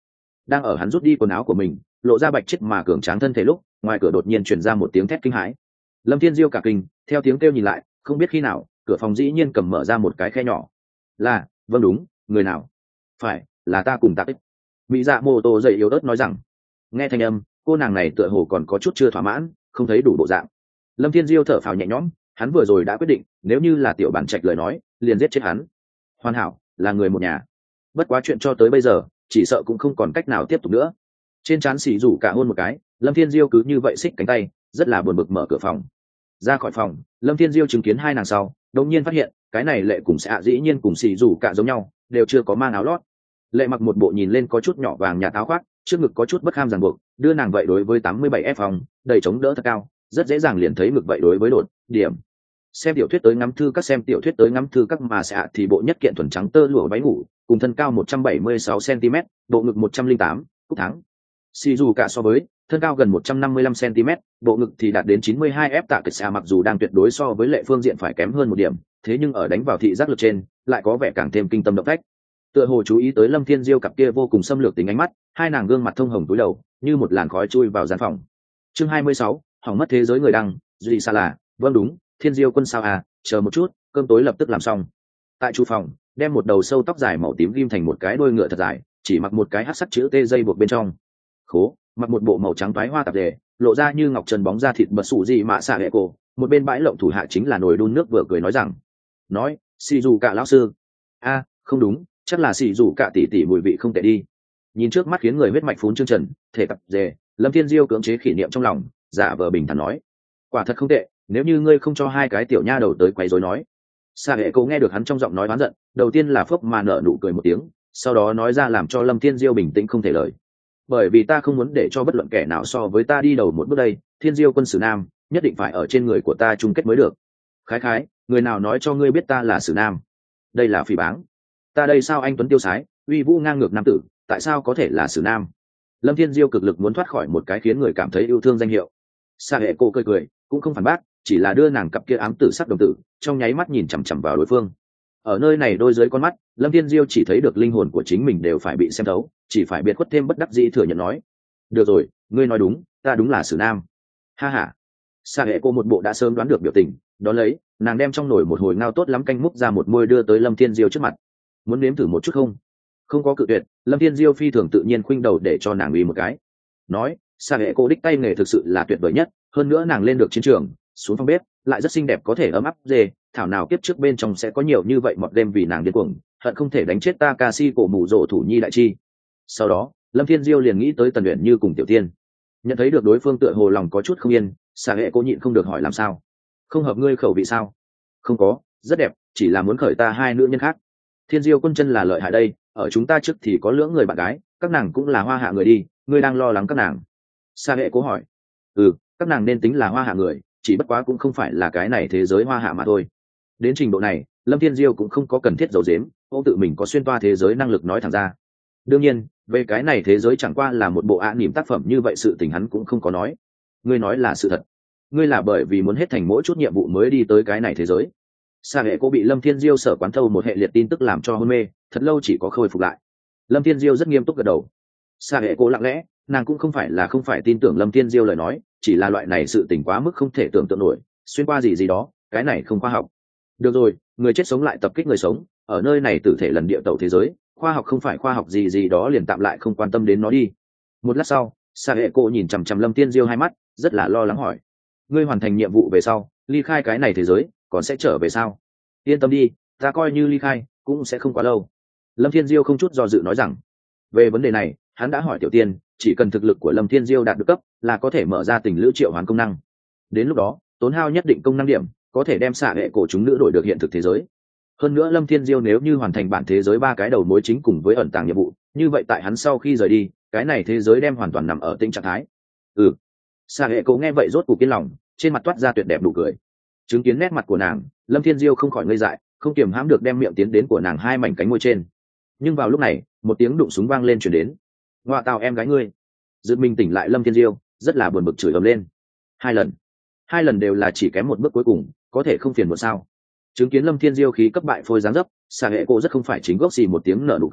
đang ở hắn rút đi quần áo của mình, lộ ra bạch chết mà cường tráng thân thể lúc ngoài cửa đột nhiên truyền ra một tiếng thét kinh hãi. Lâm Thiên Diêu cả kinh, theo tiếng kêu nhìn lại, không biết khi nào cửa phòng dĩ nhiên cầm mở ra một cái khe nhỏ. Là, vâng đúng, người nào? Phải, là ta cùng Tạc Ích. Mỹ Dạ Mô Tô dậy yếu ớt nói rằng. Nghe thanh âm, cô nàng này tựa hồ còn có chút chưa thỏa mãn, không thấy đủ bộ dạng. Lâm Thiên Diêu thở phào nhẹ nhõm, hắn vừa rồi đã quyết định, nếu như là tiểu bản trạch lời nói, liền giết chết hắn. Hoàn hảo, là người một nhà. Bất quá chuyện cho tới bây giờ, chỉ sợ cũng không còn cách nào tiếp tục nữa. Trên trán xỉ rủ cả hôn một cái, Lâm Thiên Diêu cứ như vậy xích cánh tay, rất là buồn bực mở cửa phòng. Ra khỏi phòng, Lâm Thiên Diêu chứng kiến hai nàng sau, đột nhiên phát hiện, cái này Lệ cùng Xạ dĩ nhiên cùng xỉ rủ cả giống nhau, đều chưa có mang áo lót. Lệ mặc một bộ nhìn lên có chút nhỏ vàng nhạt áo khoác, trước ngực có chút bất kham ràng buộc, đưa nàng vậy đối với tám mươi bảy F phòng, đầy chống đỡ thật cao, rất dễ dàng liền thấy ngực vậy đối với đột điểm. Xem tiểu thuyết tới ngắm thư các xem tiểu thuyết tới ngắm thư các mà Xạ thì bộ nhất kiện thuần trắng tơ lụa váy ngủ, cùng thân cao một trăm bảy mươi sáu xăng-ti-mét, bộ ngực một trăm lẻ tám, cúc thắng. Xỉ dù cả so với thân cao gần một trăm năm mươi lăm xăng-ti-mét, bộ ngực thì đạt đến chín mươi hai F tạ kịch xa mặc dù đang tuyệt đối so với Lệ phương diện phải kém hơn một điểm, thế nhưng ở đánh vào thị giác lực trên, lại có vẻ càng thêm kinh tâm động phách. Tựa hồ chú ý tới Lâm Thiên Diêu cặp kia vô cùng xâm lược tính ánh mắt, hai nàng gương mặt thông hồng túi đầu, như một làn khói chui vào gian phòng. Chương hai mươi sáu, hỏng mất thế giới người đăng, duy xa là, vâng đúng, Thiên Diêu quân sao à, chờ một chút, cơm tối lập tức làm xong. Tại chủ phòng, đem một đầu sâu tóc dài màu tím ghim thành một cái đuôi ngựa thật dài, chỉ mặc một cái hắc sắt chữ T dây buộc bên trong. Khố, mặc một bộ màu trắng toái hoa tạp dề, lộ ra như ngọc trần bóng da thịt bật sụ gì mà xạ hệ cổ, một bên bãi lộng thủ hạ chính là nồi đun nước vừa cười nói rằng, nói, xì dù cả lão sư. A, không đúng, chắc là xì dù cả tỷ tỷ mùi vị không tệ đi. Nhìn trước mắt khiến người huyết mạch phún trương trần, thể cặp dề, Lâm Thiên Diêu cưỡng chế kỷ niệm trong lòng, giả vờ bình thản nói, quả thật không tệ, nếu như ngươi không cho hai cái tiểu nha đầu tới quấy rối nói. Xạ hệ cổ nghe được hắn trong giọng nói oán giận, đầu tiên là phốc mà nở nụ cười một tiếng, sau đó nói ra làm cho Lâm Thiên Diêu bình tĩnh không thể lời. Bởi vì ta không muốn để cho bất luận kẻ nào so với ta đi đầu một bước đây, Thiên Diêu quân Sử Nam nhất định phải ở trên người của ta chung kết mới được. Khái khái, người nào nói cho ngươi biết ta là Sử Nam? Đây là phỉ báng. Ta đây sao anh tuấn tiêu sái, uy vũ ngang ngược nam tử, tại sao có thể là Sử Nam? Lâm Thiên Diêu cực lực muốn thoát khỏi một cái khiến người cảm thấy yêu thương danh hiệu. Sa hệ cô cười cười, cũng không phản bác, chỉ là đưa nàng cặp kia ám tử sắc đồng tử, trong nháy mắt nhìn chằm chằm vào đối phương. Ở nơi này đôi dưới con mắt, Lâm Thiên Diêu chỉ thấy được linh hồn của chính mình đều phải bị xem thấu, chỉ phải biệt khuất thêm bất đắc dĩ thừa nhận nói, được rồi, ngươi nói đúng, ta đúng là Sử Nam. Ha ha. Sa hệ cô một bộ đã sớm đoán được biểu tình, đó lấy, nàng đem trong nồi một hồi ngao tốt lắm canh múc ra một môi đưa tới Lâm Thiên Diêu trước mặt. Muốn nếm thử một chút không? Không có cự tuyệt, Lâm Thiên Diêu phi thường tự nhiên khuynh đầu để cho nàng uy một cái. Nói, Sa hệ cô đích tay nghề thực sự là tuyệt vời nhất, hơn nữa nàng lên được chiến trường, xuống phòng bếp, lại rất xinh đẹp có thể ấm áp dê, thảo nào kiếp trước bên trong sẽ có nhiều như vậy mọt đêm vì nàng điên cuồng, hận không thể đánh chết ta ca si cổ mù rổ thủ nhi đại chi. Sau đó, Lâm Thiên Diêu liền nghĩ tới Tần Uyển Như cùng Tiểu Tiên. Nhận thấy được đối phương tựa hồ lòng có chút không yên, Sa hệ cô nhịn không được hỏi làm sao? Không hợp ngươi khẩu vị sao? Không có, rất đẹp, chỉ là muốn khởi ta hai nữ nhân khác. Thiên Diêu quân chân là lợi hại đây, ở chúng ta trước thì có lưỡng người bạn gái, các nàng cũng là hoa hạ người đi, ngươi đang lo lắng các nàng. Sa hệ cố hỏi. Ừ, các nàng nên tính là hoa hạ người, chỉ bất quá cũng không phải là cái này thế giới hoa hạ mà thôi. Đến trình độ này, Lâm Thiên Diêu cũng không có cần thiết giấu giếm, ô tự mình có xuyên toa thế giới năng lực nói thẳng ra. Đương nhiên, về cái này thế giới chẳng qua là một bộ ạ niệm tác phẩm như vậy sự tình hắn cũng không có nói. Ngươi nói là sự thật. Ngươi là bởi vì muốn hết thành mỗi chút nhiệm vụ mới đi tới cái này thế giới. Sa hệ cô bị Lâm Thiên Diêu sở quán thâu một hệ liệt tin tức làm cho hôn mê, thật lâu chỉ có khôi phục lại. Lâm Thiên Diêu rất nghiêm túc gật đầu. Sa hệ cô lặng lẽ, nàng cũng không phải là không phải tin tưởng Lâm Thiên Diêu lời nói, chỉ là loại này sự tình quá mức không thể tưởng tượng nổi, xuyên qua gì gì đó, cái này không khoa học. Được rồi, người chết sống lại tập kích người sống, ở nơi này tử thể lần địa tẩu thế giới, khoa học không phải khoa học gì gì đó liền tạm lại không quan tâm đến nó đi. Một lát sau, Sa hệ cô nhìn chằm chằm Lâm Thiên Diêu hai mắt, rất là lo lắng hỏi: ngươi hoàn thành nhiệm vụ về sau, ly khai cái này thế giới, còn sẽ trở về sao? Yên tâm đi, ta coi như ly khai cũng sẽ không quá lâu. Lâm Thiên Diêu không chút do dự nói rằng. Về vấn đề này, hắn đã hỏi Tiểu Tiên, chỉ cần thực lực của Lâm Thiên Diêu đạt được cấp, là có thể mở ra tình lữ triệu hoán công năng. Đến lúc đó, tốn hao nhất định công năng điểm, có thể đem xạ hệ cổ chúng nữ đổi được hiện thực thế giới. Hơn nữa Lâm Thiên Diêu nếu như hoàn thành bản thế giới ba cái đầu mối chính cùng với ẩn tàng nhiệm vụ, như vậy tại hắn sau khi rời đi, cái này thế giới đem hoàn toàn nằm ở tinh trạng thái. Ừ. Xạ hệ cổ nghe vậy rốt cuộc yên lòng, trên mặt toát ra tuyệt đẹp nụ cười. Chứng kiến nét mặt của nàng, Lâm Thiên Diêu không khỏi ngây dại, không kiềm hãm được đem miệng tiến đến của nàng hai mảnh cánh môi trên. Nhưng vào lúc này, một tiếng đụng súng vang lên truyền đến. Ngoa tào em gái ngươi! Giật mình tỉnh lại Lâm Thiên Diêu, rất là buồn bực chửi ầm lên. Hai lần, hai lần đều là chỉ kém một bước cuối cùng, có thể không phiền một sao? Chứng kiến Lâm Thiên Diêu khí cấp bại phôi dáng dấp, Sa hệ cô rất không phải chính gốc gì một tiếng nở nụ cười,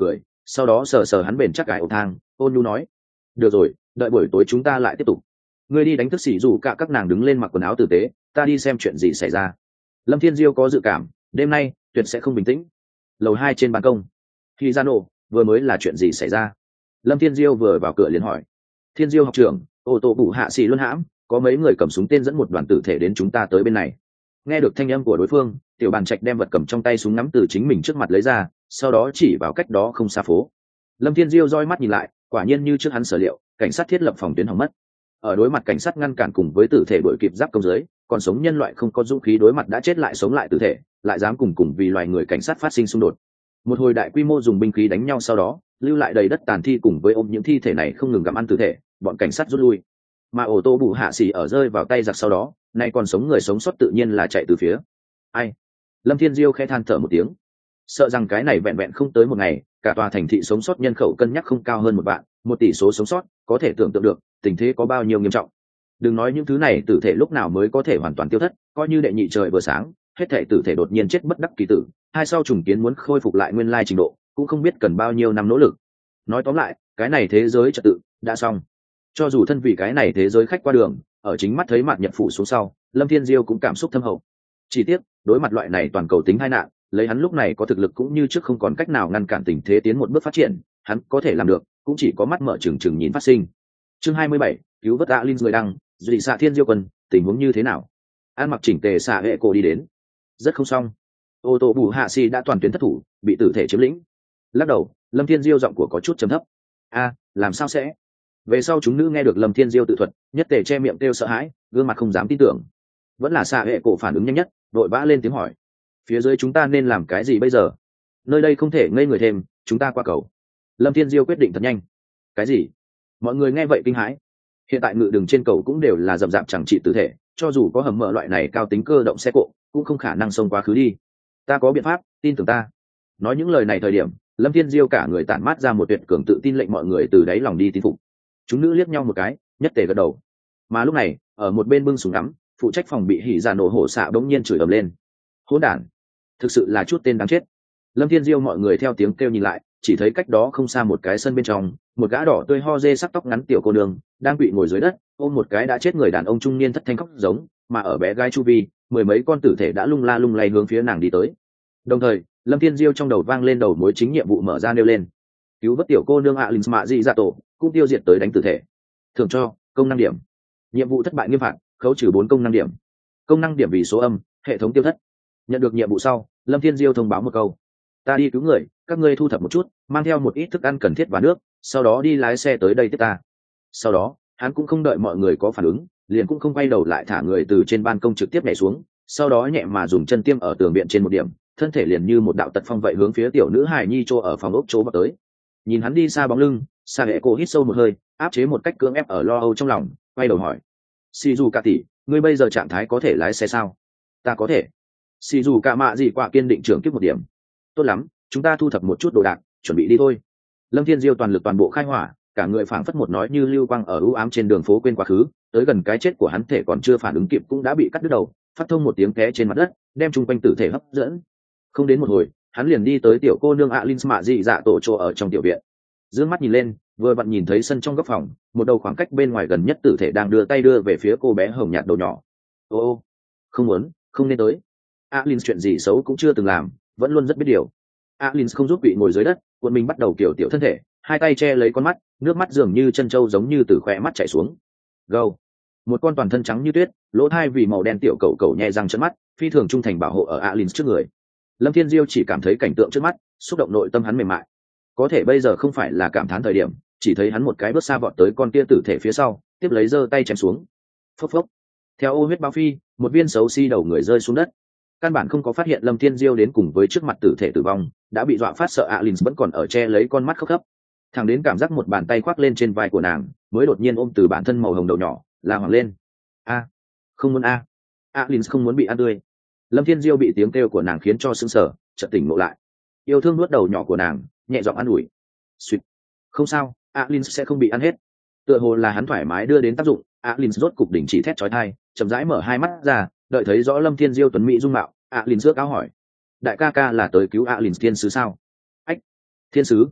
sau đó sờ sờ hắn bền chắc gài ổ thang, ôn nhu nói: được rồi, đợi buổi tối chúng ta lại tiếp tục. Ngươi đi đánh thức xỉ dù cả các nàng đứng lên mặc quần áo tử tế, ta đi xem chuyện gì xảy ra. Lâm Thiên Diêu có dự cảm đêm nay tuyệt sẽ không bình tĩnh. Lầu hai trên ban công, khi ra nổ, vừa mới là chuyện gì xảy ra? Lâm Thiên Diêu vừa vào cửa liền hỏi. Thiên Diêu học trưởng, ô tô bụ hạ xì luân hãm, có mấy người cầm súng tên dẫn một đoàn tử thể đến chúng ta tới bên này. Nghe được thanh âm của đối phương, tiểu bàn trạch đem vật cầm trong tay súng ngắm từ chính mình trước mặt lấy ra, sau đó chỉ vào cách đó không xa phố. Lâm Thiên Diêu roi mắt nhìn lại, quả nhiên như trước hắn sở liệu, cảnh sát thiết lập phòng tuyến hỏng mất. Ở đối mặt cảnh sát ngăn cản cùng với tử thể đuổi kịp giáp công dưới, còn sống nhân loại không có dũng khí đối mặt đã chết lại sống lại tử thể, lại dám cùng cùng vì loài người cảnh sát phát sinh xung đột. Một hồi đại quy mô dùng binh khí đánh nhau, sau đó lưu lại đầy đất tàn thi cùng với ôm những thi thể này không ngừng gặm ăn tử thể, bọn cảnh sát rút lui. Mà ô tô bù hạ xỉ ở rơi vào tay giặc sau đó, nay còn sống người sống sót tự nhiên là chạy từ phía. Ai? Lâm Thiên Diêu khẽ than thở một tiếng, sợ rằng cái này vẹn vẹn không tới một ngày, cả tòa thành thị sống sót nhân khẩu cân nhắc không cao hơn một vạn, một tỷ số sống sót, có thể tưởng tượng được tình thế có bao nhiêu nghiêm trọng. Đừng nói những thứ này tử thể lúc nào mới có thể hoàn toàn tiêu thất, coi như đệ nhị trời vừa sáng, hết thể tử thể đột nhiên chết bất đắc kỳ tử, hai sau trùng kiến muốn khôi phục lại nguyên lai trình độ, cũng không biết cần bao nhiêu năm nỗ lực. Nói tóm lại, cái này thế giới trật tự đã xong. Cho dù thân vì cái này thế giới khách qua đường, ở chính mắt thấy mặt nhật phủ xuống sau, Lâm Thiên Diêu cũng cảm xúc thâm hậu. Chỉ tiếc, đối mặt loại này toàn cầu tính tai nạn, lấy hắn lúc này có thực lực cũng như trước không còn cách nào ngăn cản tình thế tiến một bước phát triển, hắn có thể làm được cũng chỉ có mắt mở trừng trừng nhìn phát sinh. Chương hai mươi bảy, cứu vớt Alin người đăng, dị xạ Thiên Diêu quân, tình huống như thế nào? An mặc chỉnh tề xạ hệ cổ đi đến. Rất không xong. Ô tô bù hạ si đã toàn tuyến thất thủ, bị tử thể chiếm lĩnh. Lắc đầu, Lâm Thiên Diêu giọng của có chút trầm thấp. A, làm sao sẽ? Về sau chúng nữ nghe được Lâm Thiên Diêu tự thuật, nhất tề che miệng kêu sợ hãi, gương mặt không dám tin tưởng. Vẫn là xạ hệ cổ phản ứng nhanh nhất, vội vã lên tiếng hỏi: phía dưới chúng ta nên làm cái gì bây giờ? Nơi đây không thể ngây người thêm, chúng ta qua cầu. Lâm Thiên Diêu quyết định thật nhanh. Cái gì? Mọi người nghe vậy kinh hãi. Hiện tại ngự đường trên cầu cũng đều là rậm rạp chẳng trị tử thể, cho dù có hầm mở loại này cao tính cơ động xe cộ, cũng không khả năng xông quá khứ đi. Ta có biện pháp, tin tưởng ta. Nói những lời này thời điểm, Lâm Thiên Diêu cả người tản mát ra một tuyệt cường tự tin, lệnh mọi người từ đáy lòng đi tin phục. Chúng nữ liếc nhau một cái, nhất tề gật đầu. Mà lúc này, ở một bên bưng súng ngắm, phụ trách phòng bị hỉ giả nổ hổ xạ bỗng nhiên chửi ầm lên: hỗn đản, thực sự là chút tên đáng chết. Lâm Thiên Diêu mọi người theo tiếng kêu nhìn lại, chỉ thấy cách đó không xa một cái sân bên trong, một gã đỏ tươi ho dê sắc tóc ngắn tiểu cô nương đang bị ngồi dưới đất, ôm một cái đã chết người đàn ông trung niên thất thanh khóc giống, mà ở bé gái chu vi, mười mấy con tử thể đã lung la lung lay hướng phía nàng đi tới. Đồng thời, Lâm Thiên Diêu trong đầu vang lên đầu mối chính nhiệm vụ mở ra nêu lên: cứu vớt tiểu cô nương Alin mạ dị dạ tổ, cũng tiêu diệt tới đánh tử thể. Thưởng cho công năng điểm. Nhiệm vụ thất bại nghiêm phạt, khấu trừ bốn công năng điểm. Công năng điểm vì số âm, hệ thống tiêu thất. Nhận được nhiệm vụ sau, Lâm Thiên Diêu thông báo một câu: ta đi cứu người, các ngươi thu thập một chút, mang theo một ít thức ăn cần thiết và nước, sau đó đi lái xe tới đây tiếp ta. Sau đó, hắn cũng không đợi mọi người có phản ứng, liền cũng không quay đầu lại thả người từ trên ban công trực tiếp nhảy xuống, sau đó nhẹ mà dùng chân tiêm ở tường viện trên một điểm, thân thể liền như một đạo tật phong vậy hướng phía tiểu nữ hài nhi chỗ ở phòng ốc chỗ vào tới. Nhìn hắn đi xa bóng lưng, Sa Hệ Cổ hít sâu một hơi, áp chế một cách cưỡng ép ở lo âu trong lòng, quay đầu hỏi: Shizuka tỷ, ngươi bây giờ trạng thái có thể lái xe sao? Ta có thể. Shizuka mạ gì quả kiên định trưởng tiếp một điểm. Tốt lắm, chúng ta thu thập một chút đồ đạc, chuẩn bị đi thôi. Lâm Thiên Diêu toàn lực toàn bộ khai hỏa, cả người phảng phất một nói như lưu quang ở u ám trên đường phố quên quá khứ, tới gần cái chết của hắn thể còn chưa phản ứng kịp cũng đã bị cắt đứt đầu, phát thông một tiếng té trên mặt đất, đem chung quanh tử thể hấp dẫn. Không đến một hồi, hắn liền đi tới tiểu cô nương Alin mạ dị dạ tổ chỗ ở trong tiểu viện. Dương mắt nhìn lên, vừa vặn nhìn thấy sân trong góc phòng, một đầu khoảng cách bên ngoài gần nhất tử thể đang đưa tay đưa về phía cô bé hồng nhạt đầu nhỏ. Ô ô, không muốn, không nên tới. Alin chuyện gì xấu cũng chưa từng làm, vẫn luôn rất biết điều. Alin không giúp bị ngồi dưới đất, cuộn mình bắt đầu kiểu tiểu thân thể, hai tay che lấy con mắt, nước mắt dường như chân trâu giống như từ khóe mắt chảy xuống. Gâu, một con toàn thân trắng như tuyết, lỗ thai vì màu đen tiểu cẩu cẩu nhẹ răng trợn mắt, phi thường trung thành bảo hộ ở Alin trước người. Lâm Thiên Diêu chỉ cảm thấy cảnh tượng trước mắt, xúc động nội tâm hắn mềm mại. Có thể bây giờ không phải là cảm thán thời điểm, chỉ thấy hắn một cái bước xa vọt tới con tia tử thể phía sau, tiếp lấy giơ tay chém xuống. Phốc phốc. Theo ô huyết bao phi, một viên xấu xi đầu người rơi xuống đất. Căn bản không có phát hiện Lâm Thiên Diêu đến cùng với trước mặt tử thể tử vong, đã bị dọa phát sợ Alin vẫn còn ở che lấy con mắt khóc khóc. Thằng đến cảm giác một bàn tay khoác lên trên vai của nàng, mới đột nhiên ôm từ bản thân màu hồng đầu nhỏ, la hoảng lên. A, không muốn a. Alin không muốn bị ăn tươi. Lâm Thiên Diêu bị tiếng kêu của nàng khiến cho sững sờ, chợt tỉnh ngộ lại. Yêu thương nuốt đầu nhỏ của nàng, nhẹ giọng an ủi. Xuyệt. Không sao, Alin sẽ không bị ăn hết. Tựa hồ là hắn thoải mái đưa đến tác dụng, Alin rốt cục đỉnh chỉ thét chói tai, chậm rãi mở hai mắt ra, đợi thấy rõ Lâm Thiên Diêu tuấn mỹ dung mạo, Alin rước áo hỏi: đại ca ca là tới cứu Alin thiên sứ sao? Ách, thiên sứ?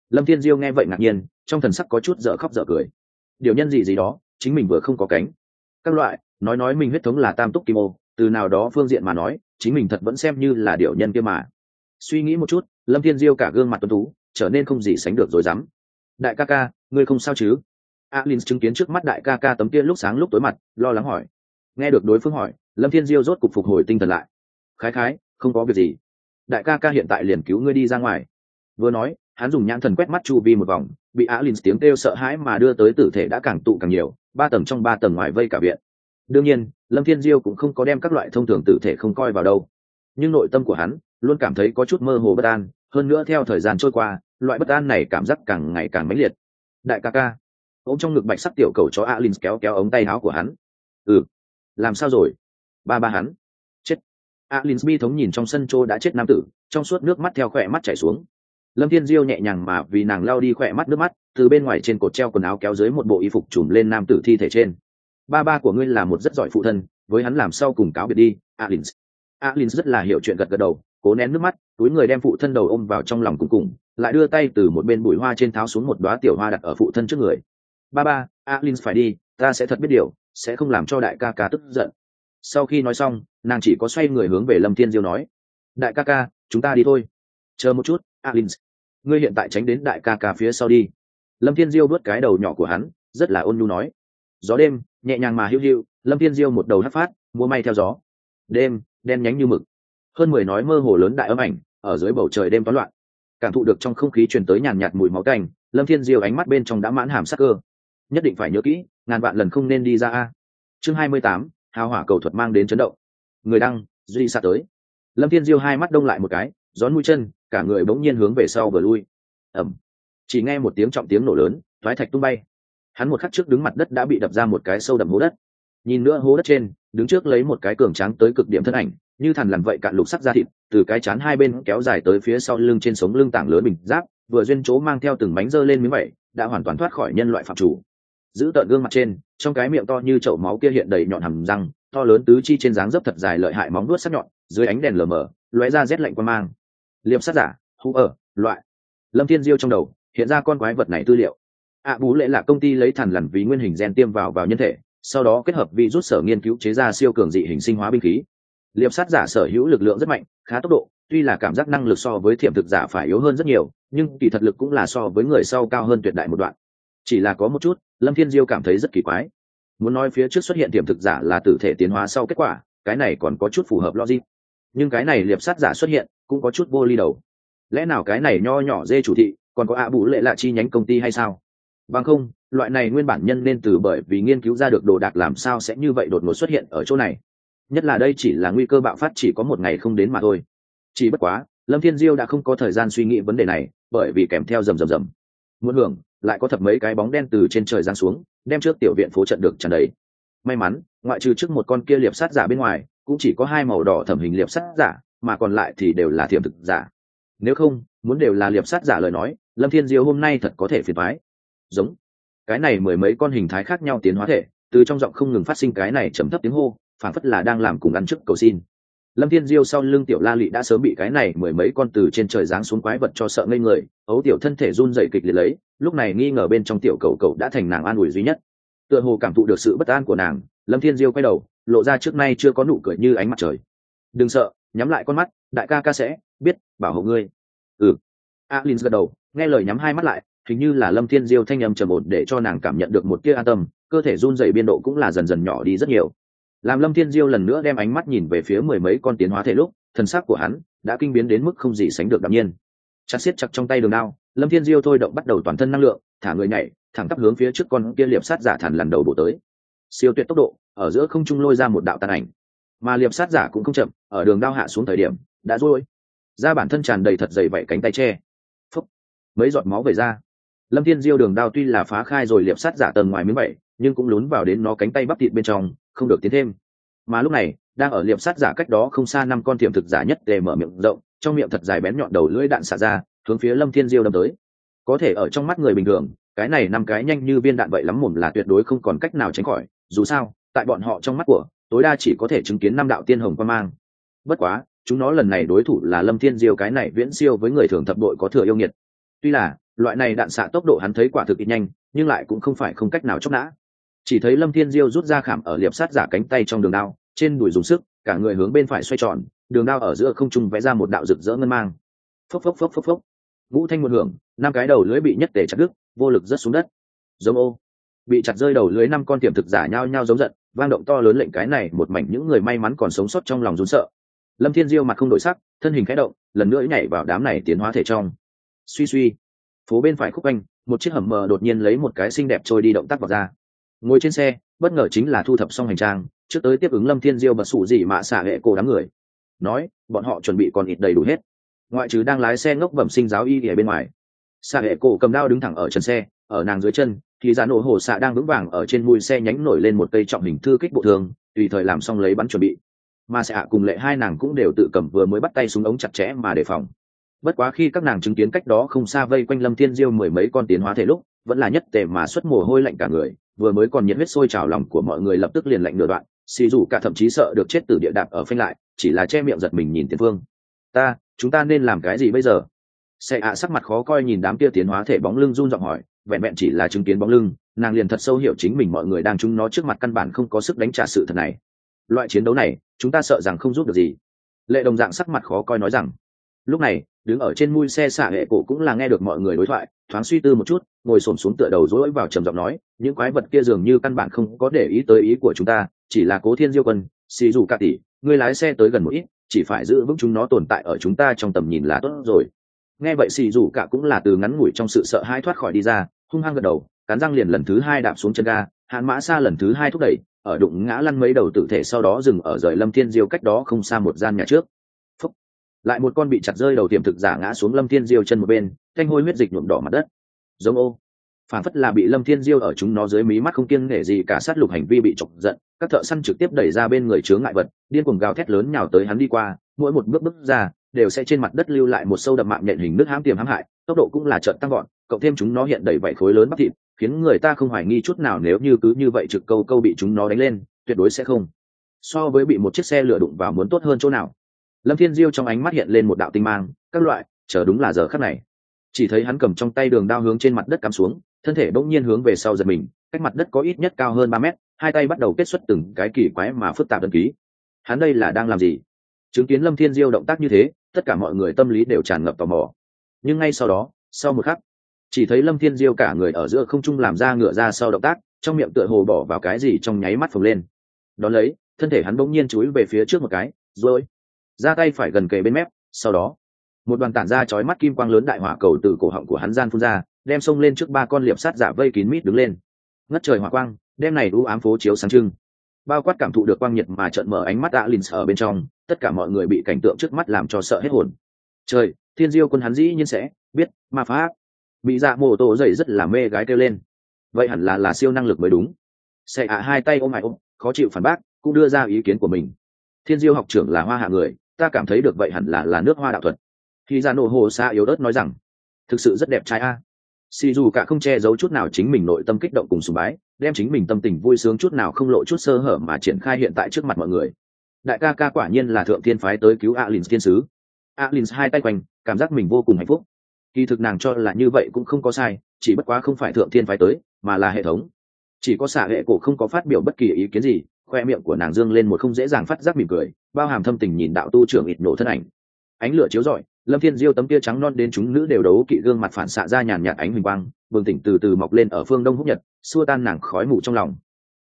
Lâm Thiên Diêu nghe vậy ngạc nhiên, trong thần sắc có chút dở khóc dở cười. Điều nhân gì gì đó, chính mình vừa không có cánh. Các loại, nói nói mình huyết thống là tam túc kim ô, từ nào đó phương diện mà nói, chính mình thật vẫn xem như là điều nhân kia mà. Suy nghĩ một chút, Lâm Thiên Diêu cả gương mặt tuấn tú, trở nên không gì sánh được rồi dám. Đại ca ca, ngươi không sao chứ? Alin chứng kiến trước mắt đại ca ca tấm kia lúc sáng lúc tối mặt, lo lắng hỏi. Nghe được đối phương hỏi, Lâm Thiên Diêu rốt cục phục hồi tinh thần lại. Khái khái, không có việc gì. Đại ca ca hiện tại liền cứu ngươi đi ra ngoài. Vừa nói, hắn dùng nhãn thần quét mắt chu vi một vòng, bị Alin tiếng kêu sợ hãi mà đưa tới tử thể đã càng tụ càng nhiều, ba tầng trong ba tầng ngoài vây cả viện. Đương nhiên, Lâm Thiên Diêu cũng không có đem các loại thông thường tử thể không coi vào đâu. Nhưng nội tâm của hắn luôn cảm thấy có chút mơ hồ bất an, hơn nữa theo thời gian trôi qua, loại bất an này cảm giác càng ngày càng mãnh liệt. Đại ca ca, ôm trong ngực bạch sắc tiểu cầu chó Alin kéo kéo ống tay áo của hắn. Ừ, làm sao rồi? Ba ba hắn chết. Alin bi thống nhìn trong sân trô đã chết nam tử, trong suốt nước mắt theo khỏe mắt chảy xuống. Lâm Thiên Diêu nhẹ nhàng mà vì nàng lau đi khỏe mắt nước mắt, từ bên ngoài trên cột treo quần áo kéo dưới một bộ y phục trùm lên nam tử thi thể trên. Ba ba của ngươi là một rất giỏi phụ thân, với hắn làm sao cùng cáo biệt đi, Alin. Alin rất là hiểu chuyện gật gật đầu, cố nén nước mắt, túi người đem phụ thân đầu ôm vào trong lòng cùng cùng, lại đưa tay từ một bên bụi hoa trên tháo xuống một đóa tiểu hoa đặt ở phụ thân trước người. Ba ba, Alin phải đi, ta sẽ thật biết điều, sẽ không làm cho đại ca ca tức giận. Sau khi nói xong, nàng chỉ có xoay người hướng về Lâm Thiên Diêu nói. Đại ca ca, chúng ta đi thôi. Chờ một chút, Alin. Ngươi hiện tại tránh đến đại ca ca phía sau đi. Lâm Thiên Diêu vớt cái đầu nhỏ của hắn, rất là ôn nhu nói. Gió đêm, nhẹ nhàng mà hiu hiu, Lâm Thiên Diêu một đầu hất phát, múa may theo gió. Đêm, đen nhánh như mực. Hơn mười nói mơ hồ lớn đại âm ảnh, ở dưới bầu trời đêm toán loạn. Cảm thụ được trong không khí truyền tới nhàn nhạt mùi máu tanh, Lâm Thiên Diêu ánh mắt bên trong đã mãn hàm sắc cơ. Nhất định phải nhớ kỹ, ngàn vạn lần không nên đi ra a. Chương hai mươi tám, hào hỏa cầu thuật mang đến chấn động. Người đăng, duy xa tới. Lâm Thiên Diêu hai mắt đông lại một cái, gión mũi chân, cả người bỗng nhiên hướng về sau vừa lui. Ầm. Chỉ nghe một tiếng trọng tiếng nổ lớn, toái thạch tung bay. Hắn một khắc trước đứng mặt đất đã bị đập ra một cái sâu đậm hố đất. Nhìn nữa hố đất trên, đứng trước lấy một cái cường tráng tới cực điểm thân ảnh, như thằn lằn vậy cạn lục sắc da thịt, từ cái chán hai bên kéo dài tới phía sau lưng trên sống lưng tảng lớn bình giáp, vừa duyên chỗ mang theo từng bánh dơ lên miếng vảy, đã hoàn toàn thoát khỏi nhân loại phạm chủ. Giữ tợn gương mặt trên, trong cái miệng to như chậu máu kia hiện đầy nhọn hàm răng, to lớn tứ chi trên dáng dấp thật dài lợi hại móng vuốt sắc nhọn, dưới ánh đèn lờ mờ, lóe ra rét lạnh quan mang. Liệp sát giả, hú ở, loại. Lâm Thiên Diêu trong đầu hiện ra con quái vật này tư liệu. ạ bú lệ là công ty lấy thằn lằn ví nguyên hình gen tiêm vào vào nhân thể, sau đó kết hợp virus sở nghiên cứu chế ra siêu cường dị hình sinh hóa binh khí. Liệp sát giả sở hữu lực lượng rất mạnh, khá tốc độ, tuy là cảm giác năng lực so với thiểm thực giả phải yếu hơn rất nhiều, nhưng kỳ thật lực cũng là so với người sau cao hơn tuyệt đại một đoạn. Chỉ là có một chút, Lâm Thiên Diêu cảm thấy rất kỳ quái. Muốn nói phía trước xuất hiện thiểm thực giả là tử thể tiến hóa sau kết quả, cái này còn có chút phù hợp logic. Nhưng cái này liệp sát giả xuất hiện, cũng có chút vô ly đầu. Lẽ nào cái này nho nhỏ dê chủ thị, còn có ạ bú lệ là chi nhánh công ty hay sao? Bằng không, loại này nguyên bản nhân nên từ bởi vì nghiên cứu ra được đồ đạc làm sao sẽ như vậy đột ngột xuất hiện ở chỗ này. Nhất là đây chỉ là nguy cơ bạo phát chỉ có một ngày không đến mà thôi. Chỉ bất quá, Lâm Thiên Diêu đã không có thời gian suy nghĩ vấn đề này, bởi vì kèm theo rầm rầm rầm. Muốn hưởng, lại có thập mấy cái bóng đen từ trên trời giáng xuống, đem trước tiểu viện phố trận được tràn đầy. May mắn, ngoại trừ trước một con kia liệp sát giả bên ngoài, cũng chỉ có hai màu đỏ thẩm hình liệp sát giả, mà còn lại thì đều là thiểm thực giả. Nếu không, muốn đều là liệp sát giả lời nói, Lâm Thiên Diêu hôm nay thật có thể phiền toái. Giống cái này mười mấy con hình thái khác nhau tiến hóa thể, từ trong giọng không ngừng phát sinh cái này trầm thấp tiếng hô, phản phất là đang làm cùng ăn trước cầu xin. Lâm Thiên Diêu sau lưng tiểu La Lị đã sớm bị cái này mười mấy con từ trên trời giáng xuống quái vật cho sợ ngây người, ấu tiểu thân thể run rẩy kịch liệt lấy, lúc này nghi ngờ bên trong tiểu cậu cậu đã thành nàng an ủi duy nhất. Tựa hồ cảm thụ được sự bất an của nàng, Lâm Thiên Diêu quay đầu, lộ ra trước nay chưa có nụ cười như ánh mặt trời. Đừng sợ, nhắm lại con mắt, đại ca ca sẽ biết bảo hộ ngươi. Ừ. Alin gật đầu, nghe lời nhắm hai mắt lại, hình như là Lâm Thiên Diêu thanh âm trầm ổn để cho nàng cảm nhận được một tia an tâm, cơ thể run rẩy biên độ cũng là dần dần nhỏ đi rất nhiều. Làm Lâm Thiên Diêu lần nữa đem ánh mắt nhìn về phía mười mấy con tiến hóa thể lúc, thần sắc của hắn đã kinh biến đến mức không gì sánh được đạm nhiên. Chặt siết chặt trong tay đường đao, Lâm Thiên Diêu thôi động bắt đầu toàn thân năng lượng, thả người nhảy, thẳng tắp hướng phía trước con kia liệp sát giả thản lần đầu bổ tới. Siêu tuyệt tốc độ, ở giữa không trung lôi ra một đạo tàn ảnh. Mà liệp sát giả cũng không chậm, ở đường đao hạ xuống thời điểm, đã rôi ra bản thân tràn đầy thật dày vậy cánh tay che. Phúc, mấy giọt máu về ra. Lâm Thiên Diêu đường đao tuy là phá khai rồi liệp sát giả tầng ngoài miếng vậy, nhưng cũng lún vào đến nó cánh tay bắp thịt bên trong, không được tiến thêm. Mà lúc này, đang ở liệp sát giả cách đó không xa năm con tiềm thực giả nhất tề mở miệng rộng, trong miệng thật dài bén nhọn đầu lưỡi đạn xả ra, hướng phía Lâm Thiên Diêu đâm tới. Có thể ở trong mắt người bình thường, cái này năm cái nhanh như viên đạn vậy lắm mồm là tuyệt đối không còn cách nào tránh khỏi, dù sao, tại bọn họ trong mắt của, tối đa chỉ có thể chứng kiến năm đạo tiên hồng quang mang. Bất quá, chúng nó lần này đối thủ là Lâm Thiên Diêu cái này viễn siêu với người thường thập đội có thừa yêu nghiệt. Tuy là, Loại này đạn xạ tốc độ hắn thấy quả thực ít nhanh, nhưng lại cũng không phải không cách nào chốc nã. Chỉ thấy Lâm Thiên Diêu rút ra khảm ở liệp sát giả cánh tay trong đường đao, trên đùi dùng sức, cả người hướng bên phải xoay tròn, đường đao ở giữa không trung vẽ ra một đạo rực rỡ ngân mang. Phốc phốc phốc phốc phốc. Vũ thanh một hưởng, năm cái đầu lưới bị nhất tề chặt đứt, vô lực rớt xuống đất. Giống ô. Bị chặt rơi đầu lưới năm con tiềm thực giả nhao nhao giống giận, vang động to lớn lệnh cái này một mảnh những người may mắn còn sống sót trong lòng run sợ. Lâm Thiên Diêu mặt không đổi sắc, thân hình khẽ động, lần nữa nhảy vào đám này tiến hóa thể trong. Suy suy. Phố bên phải khúc anh, một chiếc hầm mờ đột nhiên lấy một cái xinh đẹp trôi đi động tác vào ra. Ngồi trên xe, bất ngờ chính là thu thập xong hành trang, trước tới tiếp ứng Lâm Thiên Diêu bật sụ gì mà xả hệ cổ đám người. Nói, bọn họ chuẩn bị còn ít đầy đủ hết. Ngoại trừ đang lái xe ngốc bẩm sinh giáo y ở bên ngoài. Xả hệ cổ cầm đao đứng thẳng ở chân xe, ở nàng dưới chân, thì giá nổ hồ xạ đang vững vàng ở trên mui xe nhánh nổi lên một cây trọng hình thư kích bộ thường, tùy thời làm xong lấy bắn chuẩn bị. Mà xạ cùng lệ hai nàng cũng đều tự cầm vừa mới bắt tay súng ống chặt chẽ mà đề phòng. Bất quá khi các nàng chứng kiến cách đó không xa vây quanh Lâm Thiên Diêu mười mấy con tiến hóa thể lúc, vẫn là nhất tề mà xuất mồ hôi lạnh cả người, vừa mới còn nhiệt huyết sôi trào lòng của mọi người lập tức liền lạnh nửa đoạn, xì dù cả thậm chí sợ được chết từ địa đạp ở phanh lại, chỉ là che miệng giật mình nhìn tiền phương. Ta, chúng ta nên làm cái gì bây giờ? Xe ạ sắc mặt khó coi nhìn đám kia tiến hóa thể bóng lưng run giọng hỏi, vẹn vẹn chỉ là chứng kiến bóng lưng, nàng liền thật sâu hiểu chính mình mọi người đang chúng nó trước mặt căn bản không có sức đánh trả sự thật này. Loại chiến đấu này, chúng ta sợ rằng không giúp được gì. Lệ đồng dạng sắc mặt khó coi nói rằng. Lúc này, đứng ở trên mui xe xạ hệ cổ cũng là nghe được mọi người đối thoại, thoáng suy tư một chút, ngồi xổm xuống tựa đầu rối vào trầm giọng nói, những quái vật kia dường như căn bản không có để ý tới ý của chúng ta, chỉ là Cố Thiên Diêu quân, xì dù cả tỷ, ngươi lái xe tới gần một ít, chỉ phải giữ vững chúng nó tồn tại ở chúng ta trong tầm nhìn là tốt rồi. Nghe vậy xì dù cả cũng là từ ngắn ngủi trong sự sợ hãi thoát khỏi đi ra, hung hăng gật đầu, cắn răng liền lần thứ hai đạp xuống chân ga, Hàn Mã Sa lần thứ hai thúc đẩy, ở đụng ngã lăn mấy đầu tử thể sau đó dừng ở rời Lâm Thiên Diêu cách đó không xa một gian nhà trước. Phúc. Lại một con bị chặt rơi đầu tiềm thực giả ngã xuống Lâm Thiên Diêu chân một bên, thanh hôi huyết dịch nhuộm đỏ mặt đất. Giống ô. Phản phất là bị Lâm Thiên Diêu ở chúng nó dưới mí mắt không kiêng nể gì cả sát lục hành vi bị chọc giận, các thợ săn trực tiếp đẩy ra bên người chướng ngại vật, điên cuồng gào thét lớn nhào tới hắn đi qua, mỗi một bước bước ra đều sẽ trên mặt đất lưu lại một sâu đậm mạng nhện hình nước hãm tiềm hãm hại, tốc độ cũng là chợt tăng gọn, cộng thêm chúng nó hiện đầy vảy khối lớn bắp thịt, khiến người ta không hoài nghi chút nào nếu như cứ như vậy trực câu câu bị chúng nó đánh lên, tuyệt đối sẽ không so với bị một chiếc xe lửa đụng vào muốn tốt hơn chỗ nào. Lâm Thiên Diêu trong ánh mắt hiện lên một đạo tinh mang, các loại, chờ đúng là giờ khắc này. Chỉ thấy hắn cầm trong tay đường đao hướng trên mặt đất cắm xuống, thân thể bỗng nhiên hướng về sau giật mình, cách mặt đất có ít nhất cao hơn ba mét, hai tay bắt đầu kết xuất từng cái kỳ quái mà phức tạp ấn ký. Hắn đây là đang làm gì? Chứng kiến Lâm Thiên Diêu động tác như thế, tất cả mọi người tâm lý đều tràn ngập tò mò. Nhưng ngay sau đó, sau một khắc, chỉ thấy Lâm Thiên Diêu cả người ở giữa không trung làm ra ngựa ra sau động tác, trong miệng tựa hồ bỏ vào cái gì trong nháy mắt phồng lên. Đón lấy, thân thể hắn bỗng nhiên chúi về phía trước một cái, rồi ra tay phải gần kề bên mép, sau đó, một đoàn tản ra chói mắt kim quang lớn đại hỏa cầu từ cổ họng của hắn gian phun ra, đem xông lên trước ba con liệp sát giả vây kín mít đứng lên. Ngất trời hỏa quang, đem này u ám phố chiếu sáng trưng. Bao quát cảm thụ được quang nhiệt mà trợn mở ánh mắt Alin ở bên trong, tất cả mọi người bị cảnh tượng trước mắt làm cho sợ hết hồn. Trời, Thiên Diêu quân hắn dĩ nhiên sẽ biết ma pháp. Bị dạ mồ tổ dậy rất là mê gái kêu lên. Vậy hẳn là là siêu năng lực mới đúng. Sẽ ạ hai tay ôm mày ôm, khó chịu phản bác, cũng đưa ra ý kiến của mình. Thiên Diêu học trưởng là hoa hạ người, ta cảm thấy được vậy hẳn là là nước hoa đạo thuật. Khi ra nổ hồ xa yếu ớt nói rằng, thực sự rất đẹp trai a. Xì dù cả không che giấu chút nào chính mình nội tâm kích động cùng sùng bái, đem chính mình tâm tình vui sướng chút nào không lộ chút sơ hở mà triển khai hiện tại trước mặt mọi người. Đại ca ca quả nhiên là thượng thiên phái tới cứu Alin thiên sứ. Alin hai tay quanh, cảm giác mình vô cùng hạnh phúc. Kỳ thực nàng cho là như vậy cũng không có sai, chỉ bất quá không phải thượng thiên phái tới, mà là hệ thống. Chỉ có xạ hệ cổ không có phát biểu bất kỳ ý kiến gì, khoe miệng của nàng dương lên một không dễ dàng phát giác mỉm cười, bao hàm thâm tình nhìn đạo tu trưởng ịt nổ thân ảnh. Ánh lửa chiếu rọi, Lâm Thiên Diêu tấm kia trắng non đến chúng nữ đều đấu kỵ gương mặt phản xạ ra nhàn nhạt ánh huỳnh quang, bừng tỉnh từ từ mọc lên ở phương đông húc nhật, xua tan nàng khói mù trong lòng.